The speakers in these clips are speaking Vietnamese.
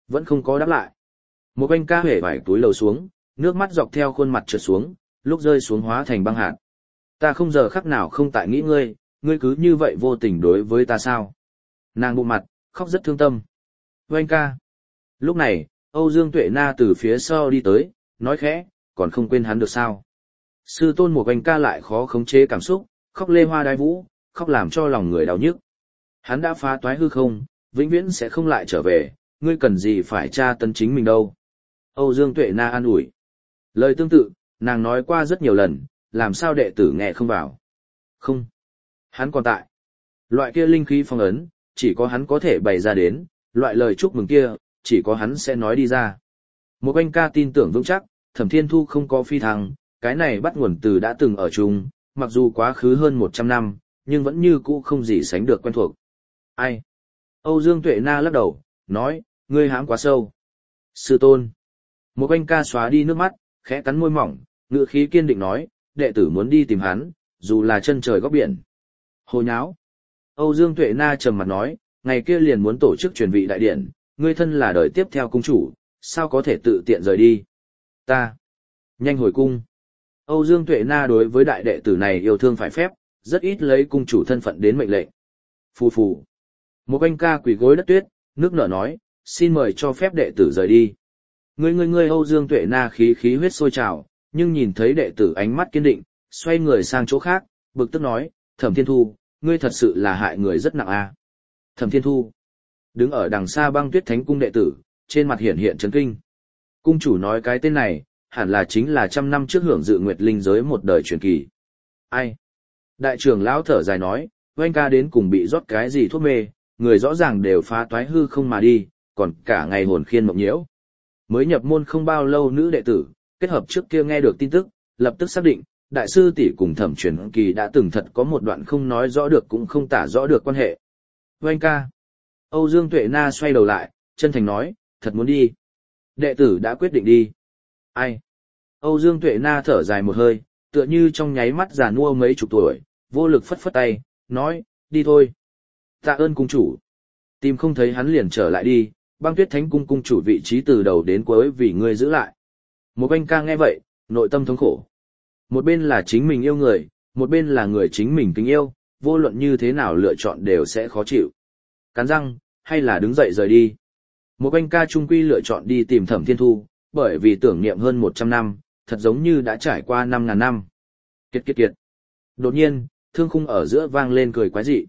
Vẫn không có đáp lại. Một anh ca hể vải túi lầu xuống, nước mắt dọc theo khuôn mặt trượt xuống, lúc rơi xuống hóa thành băng hạt. Ta không giờ khắc nào không tại nghĩ ngươi, ngươi cứ như vậy vô tình đối với ta sao? Nàng bụng mặt, khóc rất thương tâm. Anh ca. Lúc này, Âu Dương Tuệ Na từ phía sau đi tới, nói khẽ, còn không quên hắn được sao? Sư tôn một anh ca lại khó khống chế cảm xúc, khóc lê hoa đái vũ, khóc làm cho lòng người đau nhức. Hắn đã phá toái hư không, vĩnh viễn sẽ không lại trở về, ngươi cần gì phải tra tấn chính mình đâu. Âu Dương Tuệ Na an ủi. Lời tương tự, nàng nói qua rất nhiều lần, làm sao đệ tử nghe không vào. Không. Hắn còn tại. Loại kia linh khí phong ấn, chỉ có hắn có thể bày ra đến, loại lời chúc mừng kia, chỉ có hắn sẽ nói đi ra. Một anh ca tin tưởng vững chắc, Thẩm Thiên Thu không có phi thăng, cái này bắt nguồn từ đã từng ở chung, mặc dù quá khứ hơn 100 năm, nhưng vẫn như cũ không gì sánh được quen thuộc. Ai? Âu Dương Tuệ Na lắc đầu, nói, ngươi hãm quá sâu. Sư tôn. Một anh ca xóa đi nước mắt, khẽ cắn môi mỏng, ngữ khí kiên định nói, đệ tử muốn đi tìm hắn, dù là chân trời góc biển. Hồ nháo. Âu Dương Tuệ Na trầm mặt nói, ngày kia liền muốn tổ chức truyền vị đại điện, ngươi thân là đời tiếp theo cung chủ, sao có thể tự tiện rời đi. Ta. Nhanh hồi cung. Âu Dương Tuệ Na đối với đại đệ tử này yêu thương phải phép, rất ít lấy cung chủ thân phận đến mệnh lệnh. Phù phù. Một anh ca quỳ gối đất tuyết, nước nở nói, xin mời cho phép đệ tử rời đi. Ngươi Âu Dương Tuệ Na khí khí huyết sôi trào, nhưng nhìn thấy đệ tử ánh mắt kiên định, xoay người sang chỗ khác, bực tức nói, Thẩm Thiên Thu, ngươi thật sự là hại người rất nặng a. Thẩm Thiên Thu. Đứng ở đằng xa Băng Tuyết Thánh cung đệ tử, trên mặt hiện hiện chấn kinh. Cung chủ nói cái tên này, hẳn là chính là 100 năm trước hưởng dự Nguyệt Linh giới một đời truyền kỳ. Ai? Đại trưởng lão thở dài nói, oanh ca đến cùng bị rót cái gì thuốc mê, người rõ ràng đều phá toái hư không mà đi, còn cả ngày hồn khiên mộng nhiễu. Mới nhập môn không bao lâu nữ đệ tử, kết hợp trước kia nghe được tin tức, lập tức xác định, đại sư tỷ cùng Thẩm Truyền Kỳ đã từng thật có một đoạn không nói rõ được cũng không tả rõ được quan hệ. Oanh ca. Âu Dương Tuệ Na xoay đầu lại, chân thành nói, thật muốn đi. Đệ tử đã quyết định đi. Ai? Âu Dương Tuệ Na thở dài một hơi, tựa như trong nháy mắt già nua mấy chục tuổi, vô lực phất phất tay, nói, đi thôi. Tạ ơn cung chủ. Tìm không thấy hắn liền trở lại đi, Băng Tuyết Thánh cung cung chủ vị trí từ đầu đến cuối vì ngươi giữ lại. Một anh ca nghe vậy, nội tâm thống khổ. Một bên là chính mình yêu người, một bên là người chính mình kính yêu, vô luận như thế nào lựa chọn đều sẽ khó chịu. Cắn răng, hay là đứng dậy rời đi. Một anh ca trung quy lựa chọn đi tìm Thẩm Thiên Thu, bởi vì tưởng niệm hơn 100 năm, thật giống như đã trải qua 5.000 năm. Kiệt. Đột nhiên, thương khung ở giữa vang lên cười quái dị.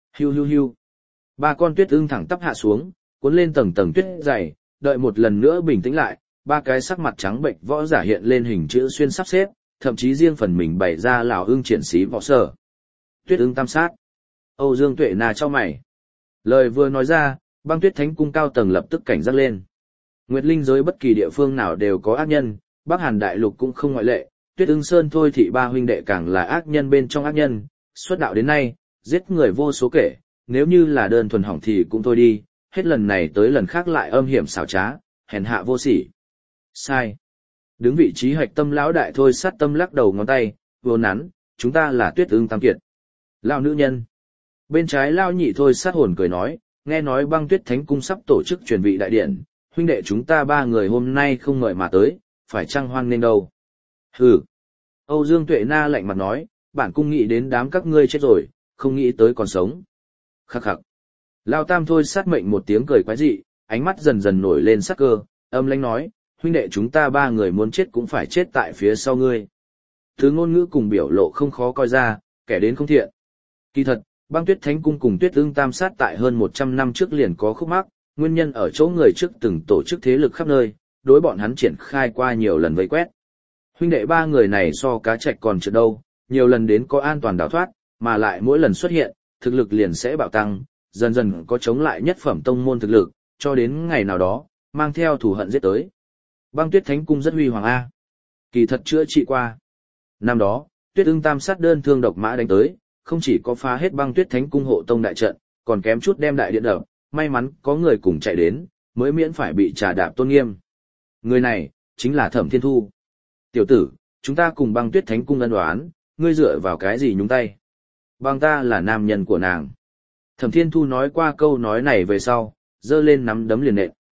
Hiu. Ba con tuyết ưng thẳng tắp hạ xuống, cuốn lên tầng tầng tuyết dày, đợi một lần nữa bình tĩnh lại, ba cái sắc mặt trắng bệnh võ giả hiện lên hình chữ xuyên sắp xếp, thậm chí riêng phần mình bày ra lão ưng triển sĩ võ sở. Tuyết ưng tam sát. Âu Dương Tuệ Na cho mày. Lời vừa nói ra, Băng Tuyết Thánh cung cao tầng lập tức cảnh giác lên. Nguyệt Linh giới bất kỳ địa phương nào đều có ác nhân, Bắc Hàn đại lục cũng không ngoại lệ, Tuyết Ưng Sơn thôi thị ba huynh đệ càng là ác nhân bên trong ác nhân, xuất đạo đến nay, giết người vô số kể, nếu như là đơn thuần hỏng thì cũng thôi đi, hết lần này tới lần khác lại âm hiểm xảo trá, hèn hạ vô sỉ. Sai. Đứng vị trí hạch tâm lão đại thôi sát tâm lắc đầu ngón tay, vô nắn, chúng ta là Tuyết Ưng tam kiệt. Lão nữ nhân. Bên trái lão nhị thôi sát hồn cười nói, nghe nói Băng Tuyết Thánh cung sắp tổ chức truyền vị đại điện, huynh đệ chúng ta ba người hôm nay không mời mà tới, phải chăng hoan nên đâu. Hừ. Âu Dương Tuệ Na lạnh mặt nói, bản cung nghĩ đến đám các ngươi chết rồi, không nghĩ tới còn sống. Khắc khắc. Lão tam thôi sát mệnh một tiếng cười quái dị, ánh mắt dần dần nổi lên sắc cơ, âm lãnh nói, huynh đệ chúng ta ba người muốn chết cũng phải chết tại phía sau ngươi. Thứ ngôn ngữ cùng biểu lộ không khó coi ra, kẻ đến không thiện. Kỳ thật, Băng Tuyết Thánh cung cùng Tuyết Ưng tam sát tại hơn 100 năm trước liền có khúc mắc, nguyên nhân ở chỗ người trước từng tổ chức thế lực khắp nơi, đối bọn hắn triển khai qua nhiều lần vây quét. Huynh đệ ba người này so cá trạch còn trượt đâu, nhiều lần đến có an toàn đào thoát, mà lại mỗi lần xuất hiện, thực lực liền sẽ bạo tăng, dần dần có chống lại nhất phẩm tông môn thực lực, cho đến ngày nào đó, mang theo thù hận giết tới. Băng Tuyết Thánh cung rất huy hoàng a. Kỳ thật chữa trị qua. Năm đó, Tuyết Ưng tam sát đơn thương độc mã đánh tới, không chỉ có phá hết Băng Tuyết Thánh cung hộ tông đại trận, còn kém chút đem đại điện đập, may mắn có người cùng chạy đến, mới miễn phải bị trà đạp tôn nghiêm. Người này, chính là Thẩm Thiên Thu. Tiểu tử, chúng ta cùng Băng Tuyết Thánh cung ân oán, ngươi dựa vào cái gì nhúng tay? Bằng ta là nam nhân của nàng. Thẩm Thiên Thu nói qua câu nói này về sau, giơ lên nắm đấm liền nện.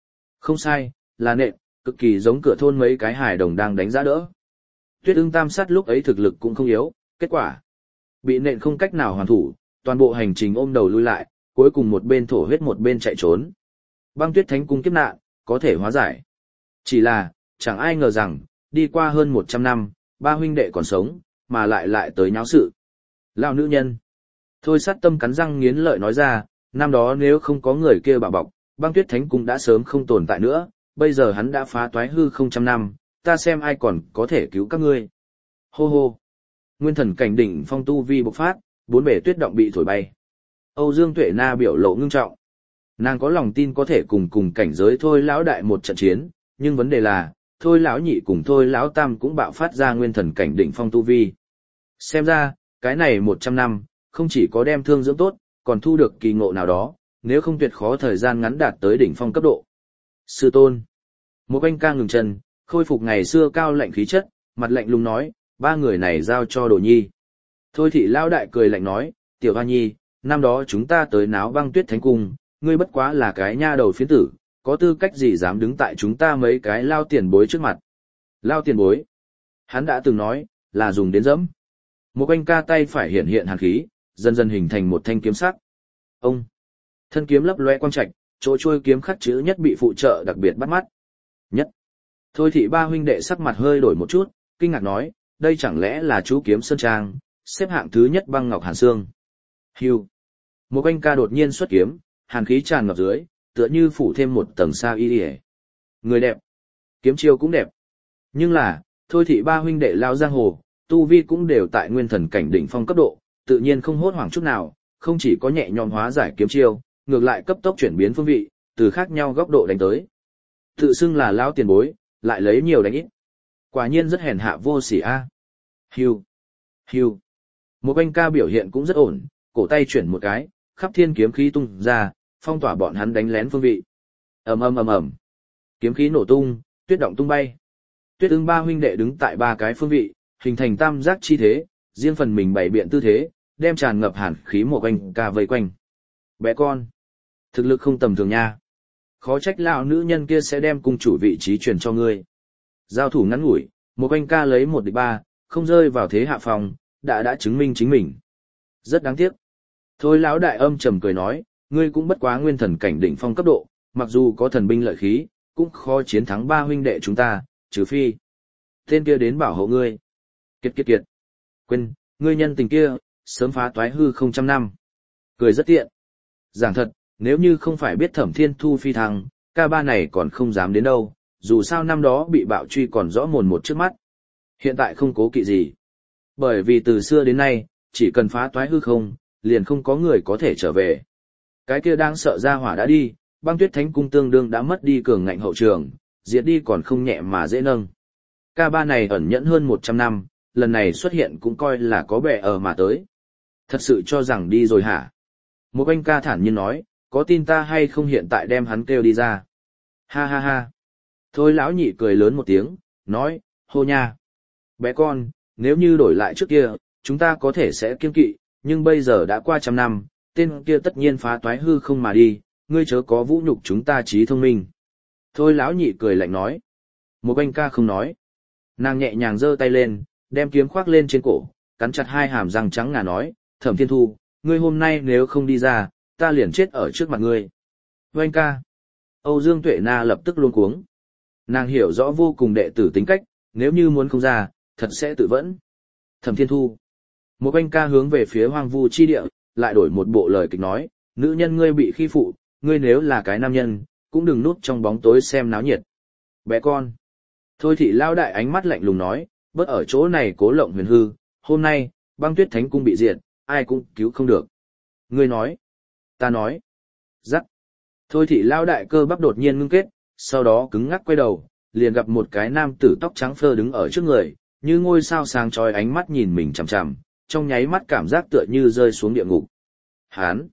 Không sai, là nện, cực kỳ giống cửa thôn mấy cái hài đồng đang đánh giá đỡ. Tuyết ưng tam sát lúc ấy thực lực cũng không yếu, kết quả bị nện không cách nào hoàn thủ, toàn bộ hành trình ôm đầu lui lại, cuối cùng một bên thổ huyết một bên chạy trốn. Băng Tuyết Thánh Cung kiếp nạn, có thể hóa giải. Chỉ là, chẳng ai ngờ rằng, đi qua hơn 100 năm, ba huynh đệ còn sống, mà lại tới nháo sự. Lão nữ nhân. Thôi Sát Tâm cắn răng nghiến lợi nói ra, năm đó nếu không có người kia bảo bọc, Băng Tuyết Thánh Cung đã sớm không tồn tại nữa, bây giờ hắn đã phá toái hư không trăm năm, ta xem ai còn có thể cứu các ngươi. Hô hô. Nguyên thần cảnh đỉnh phong tu vi bộc phát, bốn bể tuyết động bị thổi bay. Âu Dương Tuệ Na biểu lộ ngưng trọng. Nàng có lòng tin có thể cùng cảnh giới Thôi lão đại một trận chiến, nhưng vấn đề là, Thôi lão nhị cùng Thôi lão tam cũng bạo phát ra nguyên thần cảnh đỉnh phong tu vi. Xem ra, cái này 100 năm, không chỉ có đem thương dưỡng tốt, còn thu được kỳ ngộ nào đó, nếu không tuyệt khó thời gian ngắn đạt tới đỉnh phong cấp độ. Sư tôn. Một anh ca ngừng chân, khôi phục ngày xưa cao lạnh khí chất, mặt lạnh lùng nói, ba người này giao cho Đồ Nhi. Thôi thị lão đại cười lạnh nói, tiểu hoa nhi, năm đó chúng ta tới náo Băng Tuyết Thánh Cung, ngươi bất quá là cái nha đầu phiến tử, có tư cách gì dám đứng tại chúng ta mấy cái lao tiền bối trước mặt. Lao tiền bối. Hắn đã từng nói, là dùng đến dẫm. Một anh ca tay phải hiện hiện hàn khí, dần dần hình thành một thanh kiếm sắc. Ông. Thân kiếm lấp loe quang trạch, chỗ trôi kiếm khắc chữ nhất bị phụ trợ đặc biệt bắt mắt. Nhất. Thôi thị ba huynh đệ sắc mặt hơi đổi một chút, kinh ngạc nói, đây chẳng lẽ là chú kiếm Sơn Trang, xếp hạng thứ nhất băng ngọc hàn xương. Hưu. Một anh ca đột nhiên xuất kiếm, hàn khí tràn ngập dưới, tựa như phủ thêm một tầng sa y y. Người đẹp. Kiếm chiêu cũng đẹp. Nhưng là, thôi thị ba huynh đệ lao giang hồ, tu vi cũng đều tại nguyên thần cảnh đỉnh phong cấp độ, tự nhiên không hốt hoảng chút nào, không chỉ có nhẹ nhõm hóa giải kiếm chiêu, ngược lại cấp tốc chuyển biến phương vị, từ khác nhau góc độ đánh tới. Tự xưng là lão tiền bối, lại lấy nhiều đánh ít. Quả nhiên rất hèn hạ vô sỉ a. Hưu. Hưu. Một anh ca biểu hiện cũng rất ổn, cổ tay chuyển một cái, khắp thiên kiếm khí tung ra, phong tỏa bọn hắn đánh lén phương vị. Ầm ầm ầm ầm. Kiếm khí nổ tung, tuyết động tung bay. Tuyết ưng ba huynh đệ đứng tại ba cái phương vị, hình thành tam giác chi thế, riêng phần mình bày biện tư thế, đem tràn ngập hàn khí một anh ca vây quanh. Bé con, thực lực không tầm thường nha. Khó trách lão nữ nhân kia sẽ đem cung chủ vị trí truyền cho ngươi. Giao thủ ngắn ngủi, một anh ca lấy 1 địch 3, không rơi vào thế hạ phòng, đã chứng minh chính mình. Rất đáng tiếc. Thôi lão đại âm trầm cười nói, ngươi cũng bất quá nguyên thần cảnh đỉnh phong cấp độ, mặc dù có thần binh lợi khí, cũng khó chiến thắng ba huynh đệ chúng ta, trừ phi tên kia đến bảo hộ ngươi. Kiệt. Quên, ngươi nhân tình kia, sớm phá toái hư không trăm năm. Cười rất tiện. Giảng thật, nếu như không phải biết Thẩm Thiên Thu phi thăng, ca ba này còn không dám đến đâu, dù sao năm đó bị bạo truy còn rõ mồn một trước mắt. Hiện tại không cố kỵ gì. Bởi vì từ xưa đến nay, chỉ cần phá toái hư không, liền không có người có thể trở về. Cái kia đang sợ ra hỏa đã đi, Băng Tuyết Thánh Cung tương đương đã mất đi cường ngạnh hậu trường, diệt đi còn không nhẹ mà dễ nâng. Ca ba này ẩn nhẫn hơn 100 năm, lần này xuất hiện cũng coi là có bẻ ở mà tới. Thật sự cho rằng đi rồi hả? Một anh ca thản nhiên nói, có tin ta hay không hiện tại đem hắn kêu đi ra? Ha ha ha. Thôi lão nhị cười lớn một tiếng, nói, hô nha. Bé con, nếu như đổi lại trước kia, chúng ta có thể sẽ kiêng kỵ, nhưng bây giờ đã qua 100 năm, tên kia tất nhiên phá toái hư không mà đi, ngươi chớ có vũ nhục chúng ta trí thông minh. Thôi lão nhị cười lạnh nói. Một anh ca không nói. Nàng nhẹ nhàng giơ tay lên, đem kiếm khoác lên trên cổ, cắn chặt hai hàm răng trắng ngà nói, Thẩm Thiên Thu, ngươi hôm nay nếu không đi ra, ta liền chết ở trước mặt ngươi. Anh ca. Âu Dương Tuệ Na lập tức luống cuống. Nàng hiểu rõ vô cùng đệ tử tính cách, nếu như muốn không ra, thật sẽ tự vẫn. Thẩm Thiên Thu. Một anh ca hướng về phía hoang vu chi địa, lại đổi một bộ lời kịch nói, nữ nhân ngươi bị khi phụ, ngươi nếu là cái nam nhân, cũng đừng núp trong bóng tối xem náo nhiệt. Bé con. Thôi thị lao đại ánh mắt lạnh lùng nói, bớt ở chỗ này cố lộng huyền hư, hôm nay, Băng Tuyết Thánh Cung bị diệt, ai cũng cứu không được. Ngươi nói. Ta nói. Rắc. Thôi thị lao đại cơ bắp đột nhiên ngưng kết, sau đó cứng ngắc quay đầu, liền gặp một cái nam tử tóc trắng phơ đứng ở trước người, như ngôi sao sáng chói ánh mắt nhìn mình chằm chằm, trong nháy mắt cảm giác tựa như rơi xuống địa ngục. Hán.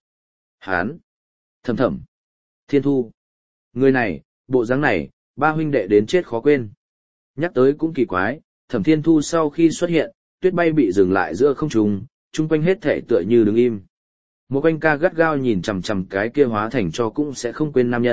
Thầm. Thiên Thu. Người này, bộ dáng này, ba huynh đệ đến chết khó quên. Nhắc tới cũng kỳ quái, Thẩm Thiên Thu sau khi xuất hiện, tuyết bay bị dừng lại giữa không trung, chung quanh hết thể tựa như đứng im. Một anh ca gắt gao nhìn chằm chằm cái kia hóa thành cho cũng sẽ không quên nam nhân,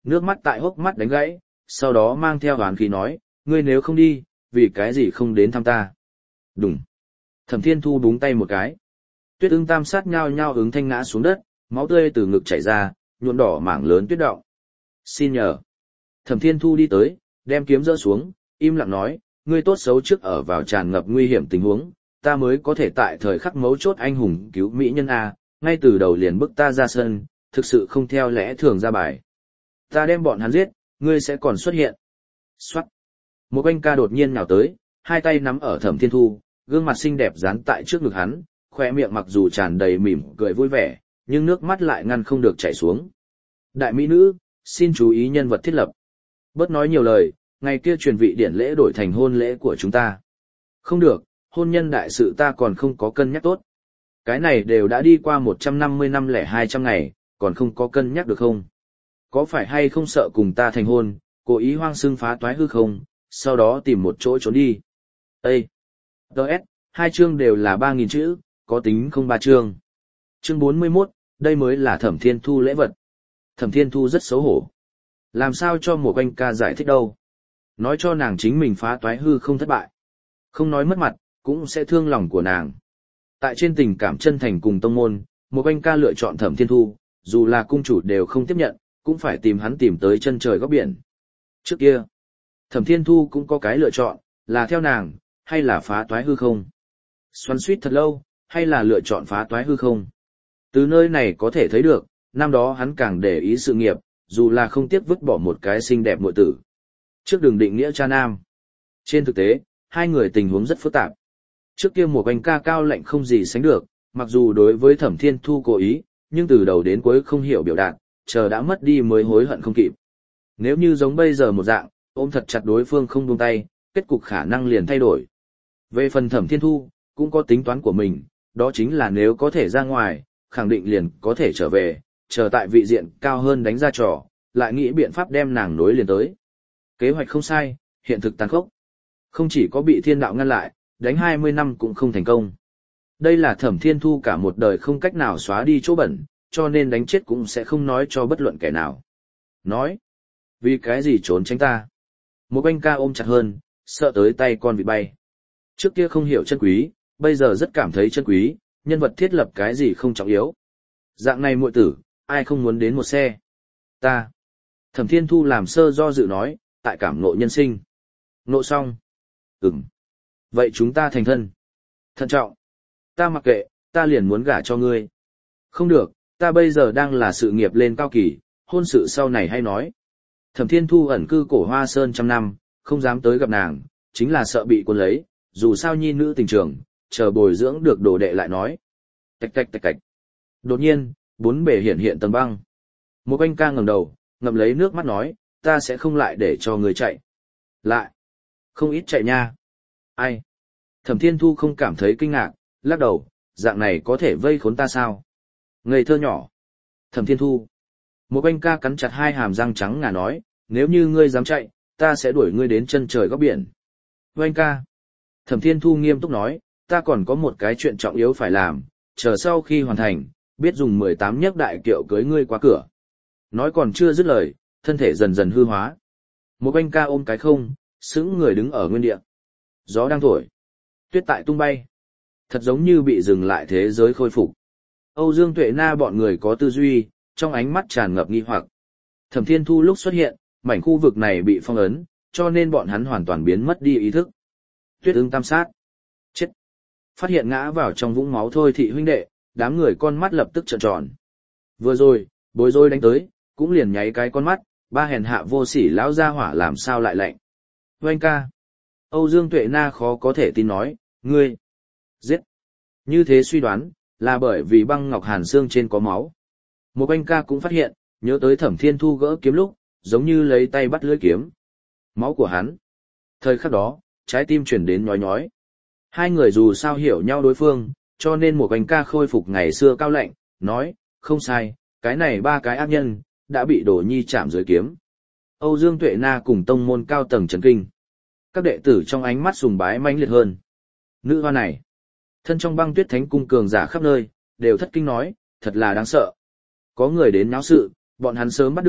nước mắt tại hốc mắt đánh gãy, sau đó mang theo oán khí nói, ngươi nếu không đi, vì cái gì không đến thăm ta? Đùng. Thẩm Thiên Thu búng tay một cái. Tuyết Ưng Tam sát nhao nhao ứng thanh ngã xuống đất, máu tươi từ ngực chảy ra, nhuộm đỏ mảng lớn tuyết động. Xin nhờ. Thẩm Thiên Thu đi tới, đem kiếm giơ xuống, im lặng nói, ngươi tốt xấu trước ở vào tràn ngập nguy hiểm tình huống, ta mới có thể tại thời khắc mấu chốt anh hùng cứu mỹ nhân A, ngay từ đầu liền bức ta ra sân, thực sự không theo lẽ thường ra bài. Ta đem bọn hắn giết, ngươi sẽ còn xuất hiện. Xoát. Một anh ca đột nhiên nhào tới, hai tay nắm ở Thẩm Thiên Thu, gương mặt xinh đẹp dán tại trước ngực hắn, khoe miệng mặc dù tràn đầy mỉm cười vui vẻ, nhưng nước mắt lại ngăn không được chảy xuống. Đại mỹ nữ, xin chú ý nhân vật thiết lập. Bớt nói nhiều lời, ngày kia truyền vị điển lễ đổi thành hôn lễ của chúng ta. Không được, hôn nhân đại sự ta còn không có cân nhắc tốt. Cái này đều đã đi qua 150 năm lẻ 200 ngày, còn không có cân nhắc được không? Có phải hay không sợ cùng ta thành hôn, cố ý hoang xưng phá toái hư không, sau đó tìm một chỗ trốn đi. Ê! Đợt, 2 chương đều là 3.000 chữ, có tính không 3 chương. Chương 41, đây mới là Thẩm Thiên Thu lễ vật. Thẩm Thiên Thu rất xấu hổ. Làm sao cho một anh ca giải thích đâu? Nói cho nàng chính mình phá toái hư không thất bại. Không nói mất mặt, cũng sẽ thương lòng của nàng. Tại trên tình cảm chân thành cùng tông môn, một anh ca lựa chọn Thẩm Thiên Thu, dù là cung chủ đều không tiếp nhận, cũng phải tìm hắn tìm tới chân trời góc biển. Trước kia, Thẩm Thiên Thu cũng có cái lựa chọn, là theo nàng, hay là phá toái hư không. Xoắn suýt thật lâu, hay là lựa chọn phá toái hư không. Từ nơi này có thể thấy được, năm đó hắn càng để ý sự nghiệp, dù là không tiếc vứt bỏ một cái xinh đẹp muội tử. Trước đường định nghĩa cha nam. Trên thực tế, hai người tình huống rất phức tạp. Trước kia một anh ca cao lạnh không gì sánh được, mặc dù đối với Thẩm Thiên Thu cố ý, nhưng từ đầu đến cuối không hiểu biểu đạt, chờ đã mất đi mới hối hận không kịp. Nếu như giống bây giờ một dạng, ôm thật chặt đối phương không buông tay, kết cục khả năng liền thay đổi. Về phần Thẩm Thiên Thu, cũng có tính toán của mình, đó chính là nếu có thể ra ngoài, khẳng định liền có thể trở về, chờ tại vị diện cao hơn đánh ra trò, lại nghĩ biện pháp đem nàng nối liền tới. Kế hoạch không sai, hiện thực tàn khốc. Không chỉ có bị thiên đạo ngăn lại, đánh 20 năm cũng không thành công. Đây là Thẩm Thiên Thu cả một đời không cách nào xóa đi chỗ bẩn, cho nên đánh chết cũng sẽ không nói cho bất luận kẻ nào. Nói, vì cái gì trốn tránh ta? Một anh ca ôm chặt hơn, sợ tới tay con vịt bay. Trước kia không hiểu chân quý, bây giờ rất cảm thấy chân quý, nhân vật thiết lập cái gì không trọng yếu. Dạng này muội tử, ai không muốn đến một xe? Ta. Thẩm Thiên Thu làm sơ do dự nói, tại cảm ngộ nhân sinh. Ngộ xong. Vậy chúng ta thành thân. Thận trọng. Ta mặc kệ, ta liền muốn gả cho ngươi. Không được, ta bây giờ đang là sự nghiệp lên cao kỳ, hôn sự sau này hay nói. Thẩm Thiên Thu ẩn cư cổ Hoa Sơn trăm năm, không dám tới gặp nàng, chính là sợ bị cuốn lấy, dù sao nhi nữ tình trường, chờ bồi dưỡng được đồ đệ lại nói. Tạch tạch tạch tạch. Đột nhiên, bốn bề hiện hiện tầng băng. Một anh ca ngẩng đầu, ngậm lấy nước mắt nói, ta sẽ không lại để cho người chạy. Lại. Không ít chạy nha. Ai? Thẩm Thiên Thu không cảm thấy kinh ngạc, lắc đầu, dạng này có thể vây khốn ta sao? Ngây thơ nhỏ. Thẩm Thiên Thu. Một anh ca cắn chặt hai hàm răng trắng ngà nói, nếu như ngươi dám chạy, ta sẽ đuổi ngươi đến chân trời góc biển. Anh ca. Thẩm Thiên Thu nghiêm túc nói, ta còn có một cái chuyện trọng yếu phải làm, chờ sau khi hoàn thành, biết dùng 18 nhấc đại kiệu cưới ngươi qua cửa. Nói còn chưa dứt lời, thân thể dần dần hư hóa. Một anh ca ôm cái không, sững người đứng ở nguyên địa. Gió đang thổi, tuyết tại tung bay. Thật giống như bị dừng lại thế giới khôi phục. Âu Dương Tuệ Na bọn người có tư duy, trong ánh mắt tràn ngập nghi hoặc. Thẩm Thiên Thu lúc xuất hiện, mảnh khu vực này bị phong ấn, cho nên bọn hắn hoàn toàn biến mất đi ý thức. Tuyết Ưng Tam sát. Chết. Phát hiện ngã vào trong vũng máu Thôi Thị huynh đệ, đám người con mắt lập tức trợn tròn. Vừa rồi, bối rối đánh tới, cũng liền nháy cái con mắt, ba hèn hạ vô sỉ lão gia hỏa làm sao lại lạnh. Oanh ca. Âu Dương Tuệ Na khó có thể tin nói, ngươi. Giết. Như thế suy đoán, là bởi vì băng ngọc hàn xương trên có máu. Một anh ca cũng phát hiện, nhớ tới Thẩm Thiên Thu gỡ kiếm lúc, giống như lấy tay bắt lưỡi kiếm. Máu của hắn. Thời khắc đó, trái tim chuyển đến nhói nhói. Hai người dù sao hiểu nhau đối phương, cho nên một anh ca khôi phục ngày xưa cao lạnh, nói, không sai, cái này ba cái ác nhân, đã bị Đồ Nhi chạm dưới kiếm. Âu Dương Tuệ Na cùng tông môn cao tầng chấn kinh. Các đệ tử trong ánh mắt sùng bái mãnh liệt hơn. Nữ hoa này, thân trong băng tuyết thánh cung cường giả khắp nơi, đều thất kinh nói, thật là đáng sợ. Có người đến náo sự, bọn hắn sớm bắt được,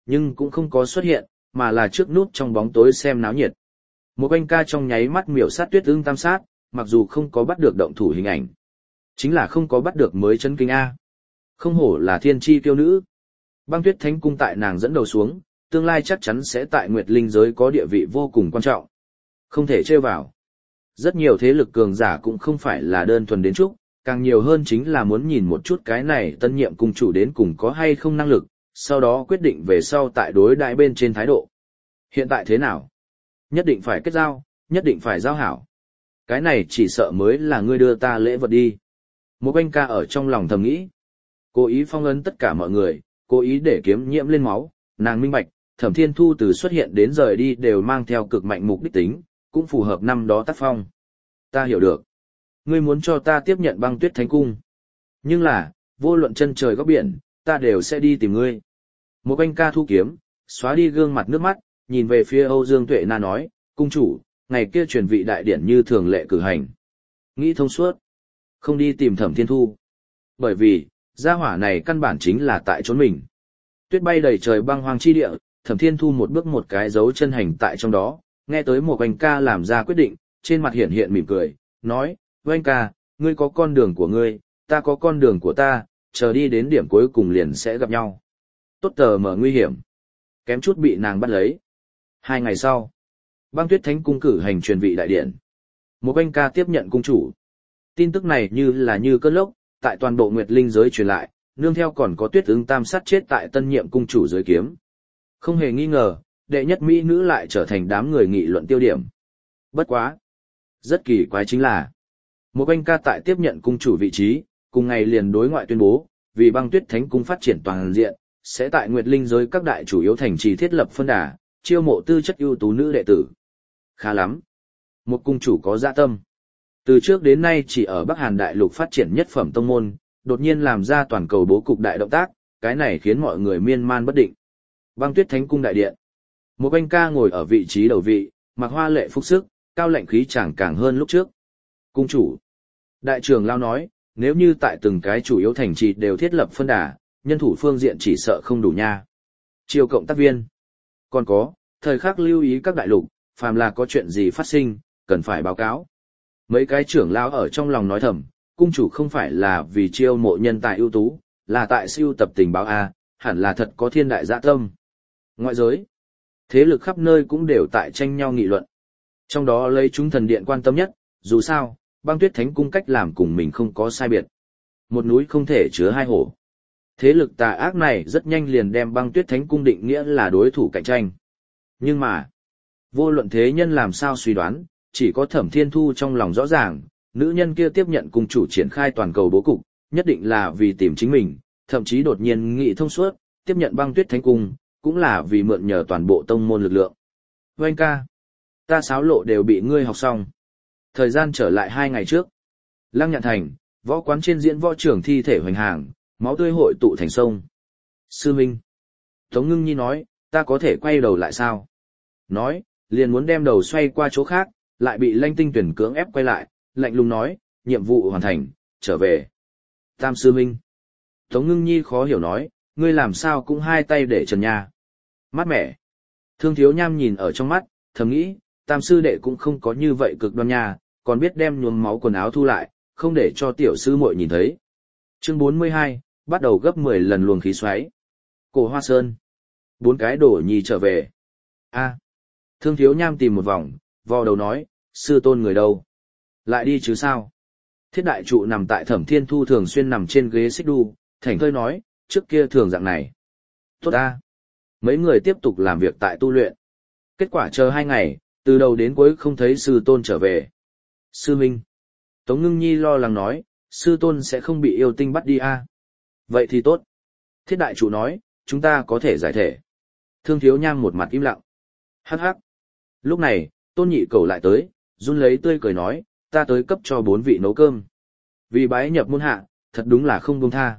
nhưng cũng không có xuất hiện, mà là trước nút trong bóng tối xem náo nhiệt. Một anh ca trong nháy mắt miểu sát Tuyết Ưng tam sát, mặc dù không có bắt được động thủ hình ảnh. Chính là không có bắt được mới chấn kinh A. Không hổ là thiên chi tiêu nữ. Băng Tuyết Thánh Cung tại nàng dẫn đầu xuống, tương lai chắc chắn sẽ tại Nguyệt Linh giới có địa vị vô cùng quan trọng. Không thể trêu vào. Rất nhiều thế lực cường giả cũng không phải là đơn thuần đến chúc, càng nhiều hơn chính là muốn nhìn một chút cái này tân nhiệm cung chủ đến cùng có hay không năng lực, sau đó quyết định về sau tại đối đại bên trên thái độ. Hiện tại thế nào? Nhất định phải kết giao, nhất định phải giao hảo. Cái này chỉ sợ mới là ngươi đưa ta lễ vật đi. Một anh ca ở trong lòng thầm nghĩ. Cố ý phong ấn tất cả mọi người, cố ý để kiếm nhiễm lên máu, nàng minh bạch, Thẩm Thiên Thu từ xuất hiện đến rời đi đều mang theo cực mạnh mục đích tính, cũng phù hợp năm đó tác phong. Ta hiểu được. Ngươi muốn cho ta tiếp nhận Băng Tuyết Thánh Cung. Nhưng là, vô luận chân trời góc biển, ta đều sẽ đi tìm ngươi. Một anh ca thu kiếm, xóa đi gương mặt nước mắt, nhìn về phía Âu Dương Tuệ Na nói, cung chủ, ngày kia truyền vị đại điển như thường lệ cử hành. Nghĩ thông suốt. Không đi tìm Thẩm Thiên Thu. Bởi vì, gia hỏa này căn bản chính là tại trốn mình. Tuyết bay đầy trời băng hoang chi địa, Thẩm Thiên Thu một bước một cái dấu chân hành tại trong đó, nghe tới một anh ca làm ra quyết định, trên mặt hiện hiện mỉm cười, nói, anh ca, ngươi có con đường của ngươi, ta có con đường của ta, chờ đi đến điểm cuối cùng liền sẽ gặp nhau. Tốt tờ mở nguy hiểm. Kém chút bị nàng bắt lấy. 2 ngày sau, Băng Tuyết Thánh Cung cử hành truyền vị đại điện. Một anh ca tiếp nhận cung chủ. Tin tức này như cơn lốc, tại toàn bộ Nguyệt Linh giới truyền lại, nương theo còn có Tuyết Ưng tam sát chết tại tân nhiệm cung chủ dưới kiếm. Không hề nghi ngờ, đệ nhất mỹ nữ lại trở thành đám người nghị luận tiêu điểm. Bất quá. Rất kỳ quái chính là, một anh ca tại tiếp nhận cung chủ vị trí, cùng ngày liền đối ngoại tuyên bố, vì Băng Tuyết Thánh Cung phát triển toàn diện, sẽ tại Nguyệt Linh giới các đại chủ yếu thành trì thiết lập phân đà, chiêu mộ tư chất ưu tú nữ đệ tử. Khá lắm. Một cung chủ có dạ tâm. Từ trước đến nay chỉ ở Bắc Hàn đại lục phát triển nhất phẩm tông môn, đột nhiên làm ra toàn cầu bố cục đại động tác, cái này khiến mọi người miên man bất định. Băng Tuyết Thánh Cung đại điện. Một anh ca ngồi ở vị trí đầu vị, mặc hoa lệ phục sức, cao lạnh khí chàng càng hơn lúc trước. Cung chủ. Đại trưởng lao nói, nếu như tại từng cái chủ yếu thành trì đều thiết lập phân đà, nhân thủ phương diện chỉ sợ không đủ nha. Chiêu cộng tác viên. Còn có, thời khắc lưu ý các đại lục, phàm là có chuyện gì phát sinh, cần phải báo cáo. Mấy cái trưởng lão ở trong lòng nói thầm, cung chủ không phải là vì chiêu mộ nhân tài ưu tú, là tại siêu tập tình báo A, hẳn là thật có thiên đại dạ tâm. Ngoại giới, thế lực khắp nơi cũng đều tại tranh nhau nghị luận. Trong đó lấy chúng thần điện quan tâm nhất, dù sao, Băng Tuyết Thánh Cung cách làm cùng mình không có sai biệt. Một núi không thể chứa 2 hổ. Thế lực tà ác này rất nhanh liền đem Băng Tuyết Thánh Cung định nghĩa là đối thủ cạnh tranh. Nhưng mà, vô luận thế nhân làm sao suy đoán, chỉ có Thẩm Thiên Thu trong lòng rõ ràng, nữ nhân kia tiếp nhận cung chủ triển khai toàn cầu bố cục, nhất định là vì tìm chính mình, thậm chí đột nhiên nghị thông suốt, tiếp nhận Băng Tuyết Thánh Cung, cũng là vì mượn nhờ toàn bộ tông môn lực lượng. Oanh ca, ta sáo lộ đều bị ngươi học xong. Thời gian trở lại 2 ngày trước. Lăng Nhạn Thành, võ quán trên diễn võ trưởng thi thể hoành hàng, máu tươi hội tụ thành sông. Sư Minh. Tống Ngưng Nhi nói, ta có thể quay đầu lại sao? Nói, liền muốn đem đầu xoay qua chỗ khác, lại bị Lanh Tinh Tuyển cưỡng ép quay lại, lạnh lùng nói, nhiệm vụ hoàn thành, trở về. Tam sư Minh. Tống Ngưng Nhi khó hiểu nói, ngươi làm sao cũng 2 tay để trần nhà. Mát mẻ. Thương Thiếu Nham nhìn ở trong mắt, thầm nghĩ, Tam sư đệ cũng không có như vậy cực đoan nha, còn biết đem nhuốm máu quần áo thu lại, không để cho tiểu sư muội nhìn thấy. Chương 42, bắt đầu gấp 10 lần luồng khí xoáy. Cổ Hoa Sơn. 4 cái đổ nhi trở về. A. Thương Thiếu Nham tìm một vòng, vò đầu nói, sư tôn người đâu? Lại đi chứ sao? Thiết đại trụ nằm tại Thẩm Thiên Thu thường xuyên nằm trên ghế xích đu, thảnh thơi nói, trước kia thường dạng này. Tốt a. Mấy người tiếp tục làm việc tại tu luyện. Kết quả chờ 2 ngày, từ đầu đến cuối không thấy sư tôn trở về. Sư Minh. Tống Ngưng Nhi lo lắng nói, sư tôn sẽ không bị yêu tinh bắt đi a. Vậy thì tốt. Thiết đại trụ nói, chúng ta có thể giải thể. Thương Thiếu Nham một mặt im lặng. Hắc hắc. Lúc này, Tôn Nhị Cầu lại tới, run lấy tươi cười nói, ta tới cấp cho 4 vị nấu cơm. Vì bái nhập môn hạ, thật đúng là không buông tha.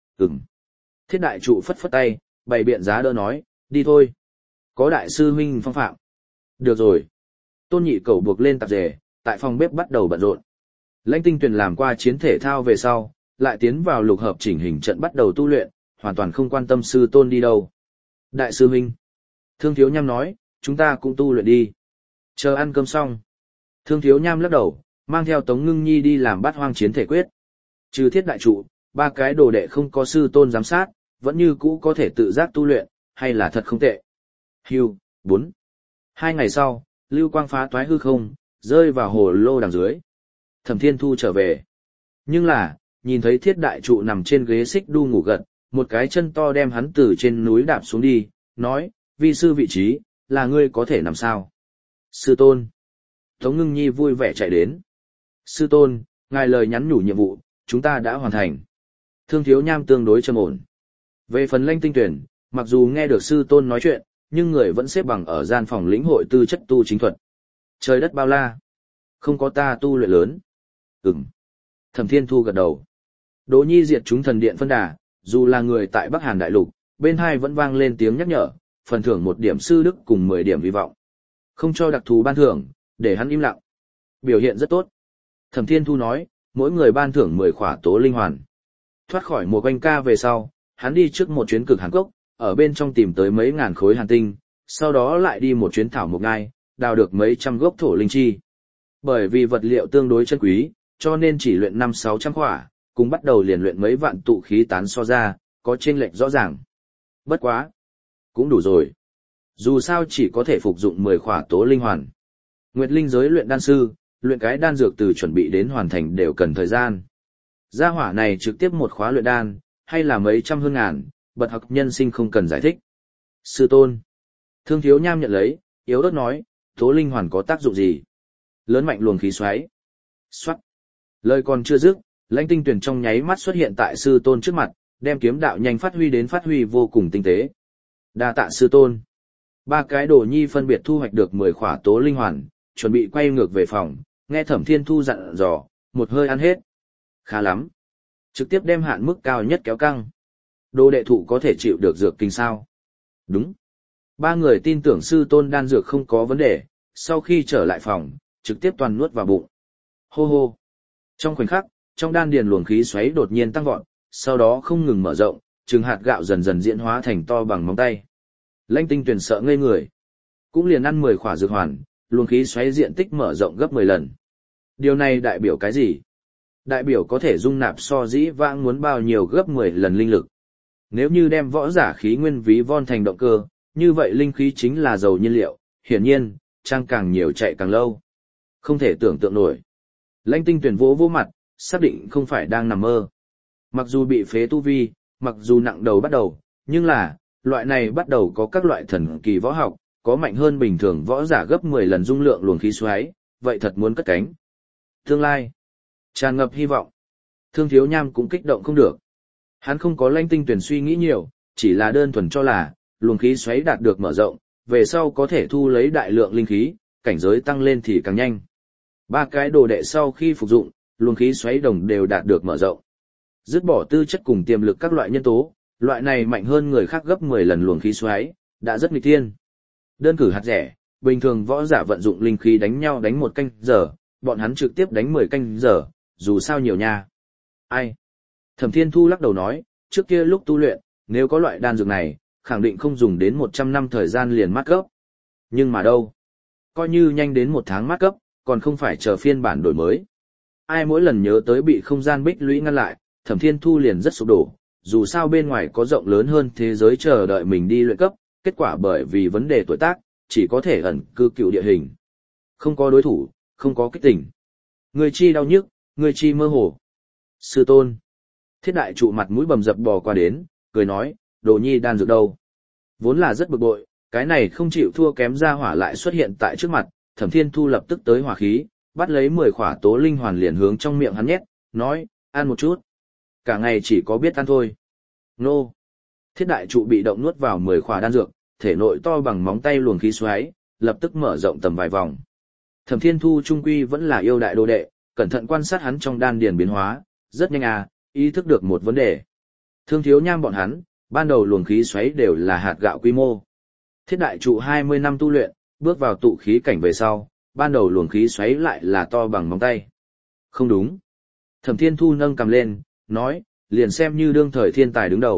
Thiết đại trụ phất phất tay, bày biện giá đỡ nói, đi thôi. Có đại sư huynh phong phạm. Được rồi. Tôn Nhị Cầu buộc lên tạp dề, tại phòng bếp bắt đầu bận rộn. Lãnh Tinh Tuyền làm qua chiến thể thao về sau, lại tiến vào lục hợp chỉnh hình trận bắt đầu tu luyện, hoàn toàn không quan tâm sư tôn đi đâu. Đại sư huynh. Thương Thiếu Nham nói, chúng ta cũng tu luyện đi. Chờ ăn cơm xong. Thương Thiếu Nham lắc đầu, mang theo Tống Ngưng Nhi đi làm bát hoang chiến thể quyết. Trừ thiết đại trụ, ba cái đồ đệ không có sư tôn giám sát, vẫn như cũ có thể tự giác tu luyện, hay là thật không tệ. Hưu, 4. 2 ngày sau, lưu quang phá toái hư không, rơi vào hồ lô đằng dưới. Thẩm Thiên Thu trở về. Nhưng là, nhìn thấy thiết đại trụ nằm trên ghế xích đu ngủ gật, một cái chân to đem hắn từ trên núi đạp xuống đi, nói, vi sư vị trí, là ngươi có thể nằm sao. Sư tôn. Tống Ngưng Nhi vui vẻ chạy đến. Sư tôn, ngài lời nhắn nhủ nhiệm vụ, chúng ta đã hoàn thành. Thương Thiếu Nham tương đối trầm ổn. Về phần Lanh Tinh Tuyển, mặc dù nghe được sư tôn nói chuyện, nhưng người vẫn xếp bằng ở gian phòng lĩnh hội tư chất tu chính thuật. Trời đất bao la. Không có ta tu luyện lớn. Ừm. Thẩm Thiên Thu gật đầu. Đỗ Nhi diệt chúng thần điện phân đà, dù là người tại Bắc Hàn Đại Lục, bên hai vẫn vang lên tiếng nhắc nhở, phần thưởng 1 điểm sư đức cùng 10 điểm hy vọng. Không cho đặc thù ban thưởng, để hắn im lặng. Biểu hiện rất tốt. Thẩm Thiên Thu nói, mỗi người ban thưởng 10 khỏa tố linh hoàn. Thoát khỏi mùa quanh ca về sau, hắn đi trước một chuyến cực Hàn Cốc, ở bên trong tìm tới mấy ngàn khối hàn tinh, sau đó lại đi một chuyến thảo mộc ngai, đào được mấy trăm gốc thổ linh chi. Bởi vì vật liệu tương đối chân quý, cho nên chỉ luyện 500-600 khỏa, cùng bắt đầu liền luyện mấy vạn tụ khí tán so ra, có chênh lệch rõ ràng. Bất quá, cũng đủ rồi. Dù sao chỉ có thể phục dụng 10 khỏa tố linh hoàn. Nguyệt linh giới luyện đan sư, luyện cái đan dược từ chuẩn bị đến hoàn thành đều cần thời gian. Gia hỏa này trực tiếp một khóa luyện đan, hay là mấy trăm hơn ngàn, bật học nhân sinh không cần giải thích. Sư tôn. Thương Thiếu Nham nhận lấy, yếu ớt nói, tố linh hoàn có tác dụng gì? Lớn mạnh luồng khí xoáy. Xoát. Lời còn chưa dứt, Lãnh Tinh Tuyển trong nháy mắt xuất hiện tại sư tôn trước mặt, đem kiếm đạo nhanh phát huy vô cùng tinh tế. Đa tạ sư tôn. Ba cái đồ nhi phân biệt thu hoạch được 10 khỏa tố linh hoàn, chuẩn bị quay ngược về phòng, nghe Thẩm Thiên Thu dặn dò, một hơi ăn hết. Khá lắm. Trực tiếp đem hạn mức cao nhất kéo căng. Đồ đệ thụ có thể chịu được dược kinh sao? Đúng. Ba người tin tưởng sư tôn đan dược không có vấn đề, sau khi trở lại phòng, trực tiếp toàn nuốt vào bụng. Hô hô. Trong khoảnh khắc, trong đan điền luồng khí xoáy đột nhiên tăng vọt, sau đó không ngừng mở rộng, chừng hạt gạo dần dần diễn hóa thành to bằng móng tay. Lãnh Tinh Tuyển sợ ngây người. Cũng liền ăn 10 khỏa dược hoàn, luồng khí xoáy diện tích mở rộng gấp 10 lần. Điều này đại biểu cái gì? Đại biểu có thể dung nạp so dĩ vãng muốn bao nhiêu gấp 10 lần linh lực. Nếu như đem võ giả khí nguyên ví von thành động cơ, như vậy linh khí chính là dầu nhiên liệu, hiển nhiên, trang càng nhiều chạy càng lâu. Không thể tưởng tượng nổi. Lãnh Tinh Tuyển vỗ mặt, xác định không phải đang nằm mơ. Mặc dù bị phế tu vi, mặc dù nặng đầu bắt đầu, nhưng là, loại này bắt đầu có các loại thần kỳ võ học, có mạnh hơn bình thường võ giả gấp 10 lần dung lượng luồng khí xoáy, vậy thật muốn cất cánh. Tương lai, tràn ngập hy vọng. Thương Thiếu Nham cũng kích động không được. Hắn không có Lãnh Tinh Tuyển suy nghĩ nhiều, chỉ là đơn thuần cho là, luồng khí xoáy đạt được mở rộng, về sau có thể thu lấy đại lượng linh khí, cảnh giới tăng lên thì càng nhanh. Ba cái đồ đệ sau khi phục dụng, luồng khí xoáy đồng đều đạt được mở rộng. Dứt bỏ tư chất cùng tiềm lực các loại nhân tố, loại này mạnh hơn người khác gấp 10 lần luồng khí xoáy, đã rất nghịch thiên. Đơn cử hạt rẻ, bình thường võ giả vận dụng linh khí đánh nhau đánh 1 canh giờ, bọn hắn trực tiếp đánh 10 canh giờ, dù sao nhiều nha. Ai? Thẩm Thiên Thu lắc đầu nói, trước kia lúc tu luyện, nếu có loại đan dược này, khẳng định không dùng đến 100 năm thời gian liền mát cấp. Nhưng mà đâu? Coi như nhanh đến 1 tháng mát cấp, còn không phải chờ phiên bản đổi mới. Ai mỗi lần nhớ tới bị không gian bích lũy ngăn lại, Thẩm Thiên Thu liền rất sụp đổ, dù sao bên ngoài có rộng lớn hơn thế giới chờ đợi mình đi luyện cấp, kết quả bởi vì vấn đề tuổi tác, chỉ có thể ẩn cư cựu địa hình. Không có đối thủ, không có kích tỉnh. Người chi đau nhức, người chi mơ hồ. Sư tôn. Thiết đại trụ mặt mũi bầm dập bò qua đến, cười nói, Đồ Nhi đan dược đâu. Vốn là rất bực bội, cái này không chịu thua kém ra hỏa lại xuất hiện tại trước mặt, Thẩm Thiên Thu lập tức tới hỏa khí, bắt lấy 10 khỏa tố linh hoàn liền hướng trong miệng hắn nhét, nói, ăn một chút. Cả ngày chỉ có biết ăn thôi. Nô. Thiết đại trụ bị động nuốt vào 10 khỏa đan dược, thể nội to bằng móng tay luồng khí xoáy, lập tức mở rộng tầm vài vòng. Thẩm Thiên Thu trung quy vẫn là yêu đại đồ đệ, cẩn thận quan sát hắn trong đan điền biến hóa, rất nhanh ý thức được một vấn đề. Thương Thiếu Nham bọn hắn, ban đầu luồng khí xoáy đều là hạt gạo quy mô. Thiết đại trụ 20 năm tu luyện, bước vào tụ khí cảnh về sau, ban đầu luồng khí xoáy lại là to bằng móng tay. Không đúng. Thẩm Thiên Thu nâng cầm lên, nói, liền xem như đương thời thiên tài đứng đầu,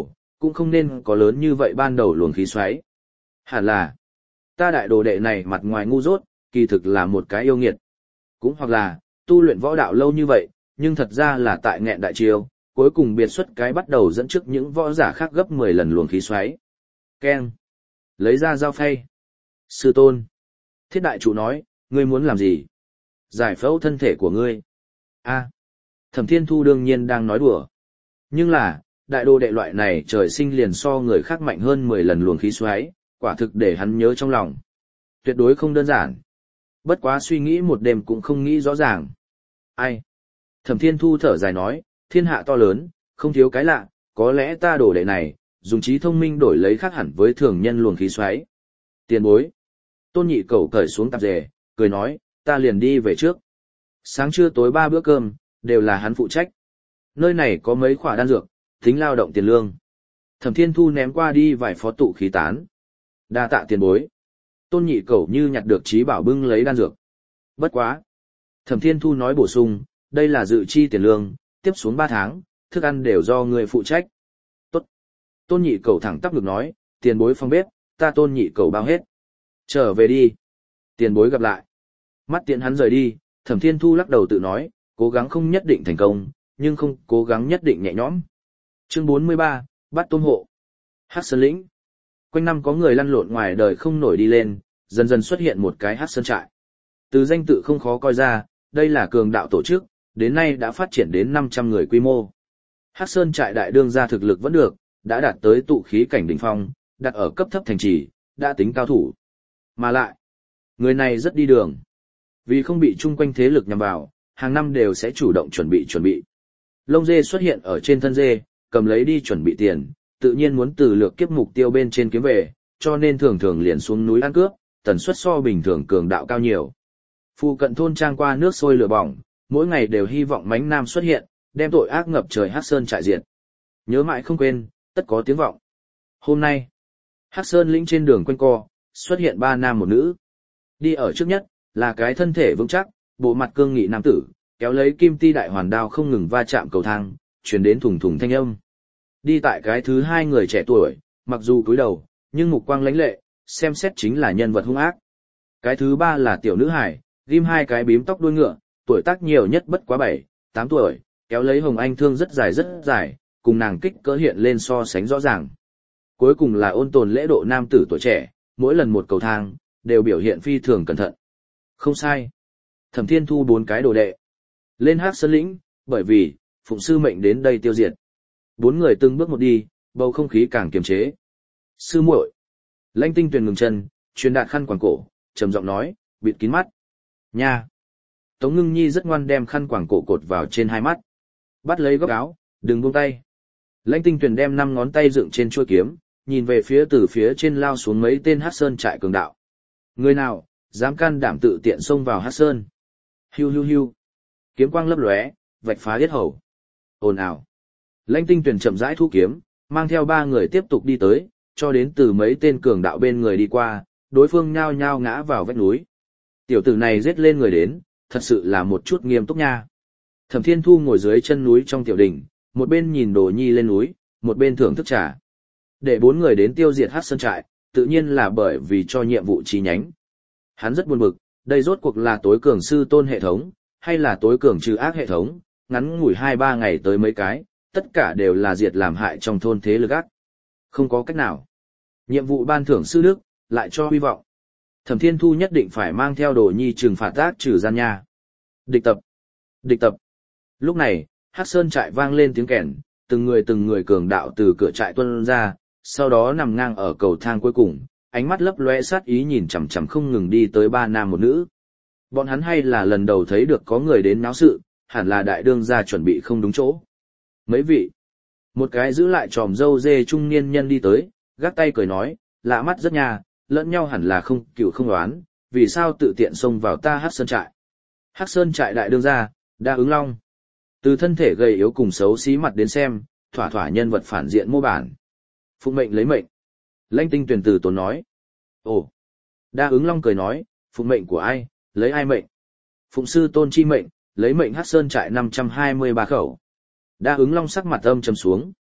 cũng không nên có lớn như vậy ban đầu luồng khí xoáy. Hẳn là, ta đại đồ đệ này mặt ngoài ngu dốt, kỳ thực là một cái yêu nghiệt. Cũng hoặc là, tu luyện võ đạo lâu như vậy, nhưng thật ra là tại nghẹn đại chiêu, cuối cùng biệt xuất cái bắt đầu dẫn trước những võ giả khác gấp 10 lần luồng khí xoáy. Keng. Lấy ra dao phay. Sư tôn. Thiết đại chủ nói, ngươi muốn làm gì? Giải phẫu thân thể của ngươi. A. Thẩm Thiên Thu đương nhiên đang nói đùa. Nhưng là, đại đồ đệ loại này trời sinh liền so người khác mạnh hơn 10 lần luồng khí xoáy, quả thực để hắn nhớ trong lòng. Tuyệt đối không đơn giản. Bất quá suy nghĩ một đêm cũng không nghĩ rõ ràng. Ai? Thẩm Thiên Thu thở dài nói, thiên hạ to lớn, không thiếu cái lạ, có lẽ ta đồ đệ này, dùng trí thông minh đổi lấy khác hẳn với thường nhân luồng khí xoáy. Tiền bối. Tôn Nhị Cẩu cởi xuống tạp dề, cười nói, ta liền đi về trước. Sáng trưa tối 3 bữa cơm, đều là hắn phụ trách. Nơi này có mấy khỏa đan dược, tính lao động tiền lương. Thẩm Thiên Thu ném qua đi vài phó tụ khí tán. Đa tạ tiền bối. Tôn Nhị Cẩu như nhặt được trí bảo bưng lấy đan dược. Bất quá. Thẩm Thiên Thu nói bổ sung, đây là dự chi tiền lương, tiếp xuống 3 tháng, thức ăn đều do người phụ trách. Tốt. Tôn Nhị Cẩu thẳng tắp ngực nói, tiền bối phong bếp, ta Tôn Nhị Cẩu bao hết. Trở về đi. Tiền bối gặp lại. Mắt tiện hắn rời đi, Thẩm Thiên Thu lắc đầu tự nói, cố gắng không nhất định thành công, nhưng không cố gắng nhất định nhẹ nhõm. Chương 43, bắt tôm hộ. Hắc Sơn lĩnh. Quanh năm có người lăn lộn ngoài đời không nổi đi lên, dần dần xuất hiện một cái Hắc Sơn trại. Từ danh tự không khó coi ra, đây là cường đạo tổ chức, đến nay đã phát triển đến 500 người quy mô. Hắc Sơn trại đại đương gia thực lực vẫn được, đã đạt tới tụ khí cảnh đỉnh phong, đặt ở cấp thấp thành trì, đã tính cao thủ. Mà lại, người này rất đi đường. Vì không bị chung quanh thế lực nhằm vào, hàng năm đều sẽ chủ động chuẩn bị. Lông dê xuất hiện ở trên thân dê, cầm lấy đi chuẩn bị tiền, tự nhiên muốn từ lược kiếp mục tiêu bên trên kiếm về, cho nên thường thường liền xuống núi ăn cướp, tần suất so bình thường cường đạo cao nhiều. Phụ cận thôn trang qua nước sôi lửa bỏng, mỗi ngày đều hy vọng mánh nam xuất hiện, đem tội ác ngập trời Hắc Sơn trại diệt. Nhớ mãi không quên, tất có tiếng vọng. Hôm nay, Hắc Sơn lĩnh trên đường quanh co, xuất hiện 3 nam một nữ. Đi ở trước nhất, là cái thân thể vững chắc, bộ mặt cương nghị nam tử, kéo lấy kim ti đại hoàn đao không ngừng va chạm cầu thang, truyền đến thùng thùng thanh âm. Đi tại cái thứ 2 người trẻ tuổi, mặc dù cúi đầu, nhưng mục quang lãnh lệ, xem xét chính là nhân vật hung ác. Cái thứ 3 là tiểu nữ hải, ghim 2 cái bím tóc đuôi ngựa, tuổi tác nhiều nhất bất quá 7, 8 tuổi, kéo lấy hồng anh thương rất dài, cùng nàng kích cỡ hiện lên so sánh rõ ràng. Cuối cùng là ôn tồn lễ độ nam tử tuổi trẻ, mỗi lần một cầu thang, đều biểu hiện phi thường cẩn thận. Không sai. Thẩm Thiên Thu 4 cái đồ đệ. Lên Hắc Sơn lĩnh, bởi vì, phụng sư mệnh đến đây tiêu diệt. 4 người từng bước một đi, bầu không khí càng kiềm chế. Sư muội. Lãnh Tinh Tuyền ngừng chân, truyền đạt khăn quàng cổ, trầm giọng nói, bịt kín mắt. Nha. Tống Ngưng Nhi rất ngoan đem khăn quàng cổ cột vào trên 2 mắt. Bắt lấy góc áo, đừng buông tay. Lãnh Tinh Tuyền đem 5 ngón tay dựng trên chuôi kiếm, nhìn về phía từ phía trên lao xuống mấy tên Hắc Sơn trại cường đạo. Người nào dám can đảm tự tiện xông vào Hắc Sơn? Hiu hiu hiu. Kiếm quang lấp lóe, vạch phá yết hầu. Ồn ào. Lãnh Tinh Tuyền chậm rãi thu kiếm, mang theo 3 người tiếp tục đi tới, cho đến từ mấy tên cường đạo bên người đi qua, đối phương nhao nhao ngã vào vách núi. Tiểu tử này giết lên người đến, thật sự là một chút nghiêm túc nha. Thẩm Thiên Thu ngồi dưới chân núi trong tiểu đỉnh, một bên nhìn Đồ Nhi lên núi, một bên thưởng thức trà. Để 4 người đến tiêu diệt Hắc Sơn trại, tự nhiên là bởi vì cho nhiệm vụ chi nhánh. Hắn rất buồn bực, đây rốt cuộc là tối cường sư tôn hệ thống, hay là tối cường trừ ác hệ thống, ngắn ngủi 2-3 ngày tới mấy cái, tất cả đều là diệt làm hại trong thôn thế lực ác. Không có cách nào. Nhiệm vụ ban thưởng sư đức, lại cho hy vọng. Thẩm Thiên Thu nhất định phải mang theo Đồ Nhi trừng phạt ác trừ gian nha. Địch tập. Địch tập. Lúc này, Hắc Sơn trại vang lên tiếng kèn, từng người cường đạo từ cửa trại tuôn ra, sau đó nằm ngang ở cầu thang cuối cùng, ánh mắt lấp lóe sát ý nhìn chằm chằm không ngừng đi tới 3 nam một nữ. Bọn hắn hay là lần đầu thấy được có người đến náo sự, hẳn là đại đương gia chuẩn bị không đúng chỗ. Mấy vị. Một cái giữ lại tròm râu dê trung niên nhân đi tới, gác tay cười nói, lạ mắt rất nha, lẫn nhau hẳn là không cựu không đoán, vì sao tự tiện xông vào ta Hắc Sơn trại. Hắc Sơn trại đại đương gia, Đa Ứng Long. Từ thân thể gầy yếu cùng xấu xí mặt đến xem, thỏa thỏa nhân vật phản diện mô bản. Phụng mệnh lấy mệnh. Lãnh Tinh Tuyền từ tốn nói. Ồ. Đa Ứng Long cười nói, phụng mệnh của ai, lấy ai mệnh. Phụng sư tôn chi mệnh, lấy mệnh Hắc Sơn trại 523 khẩu. Đa Ứng Long sắc mặt âm trầm xuống.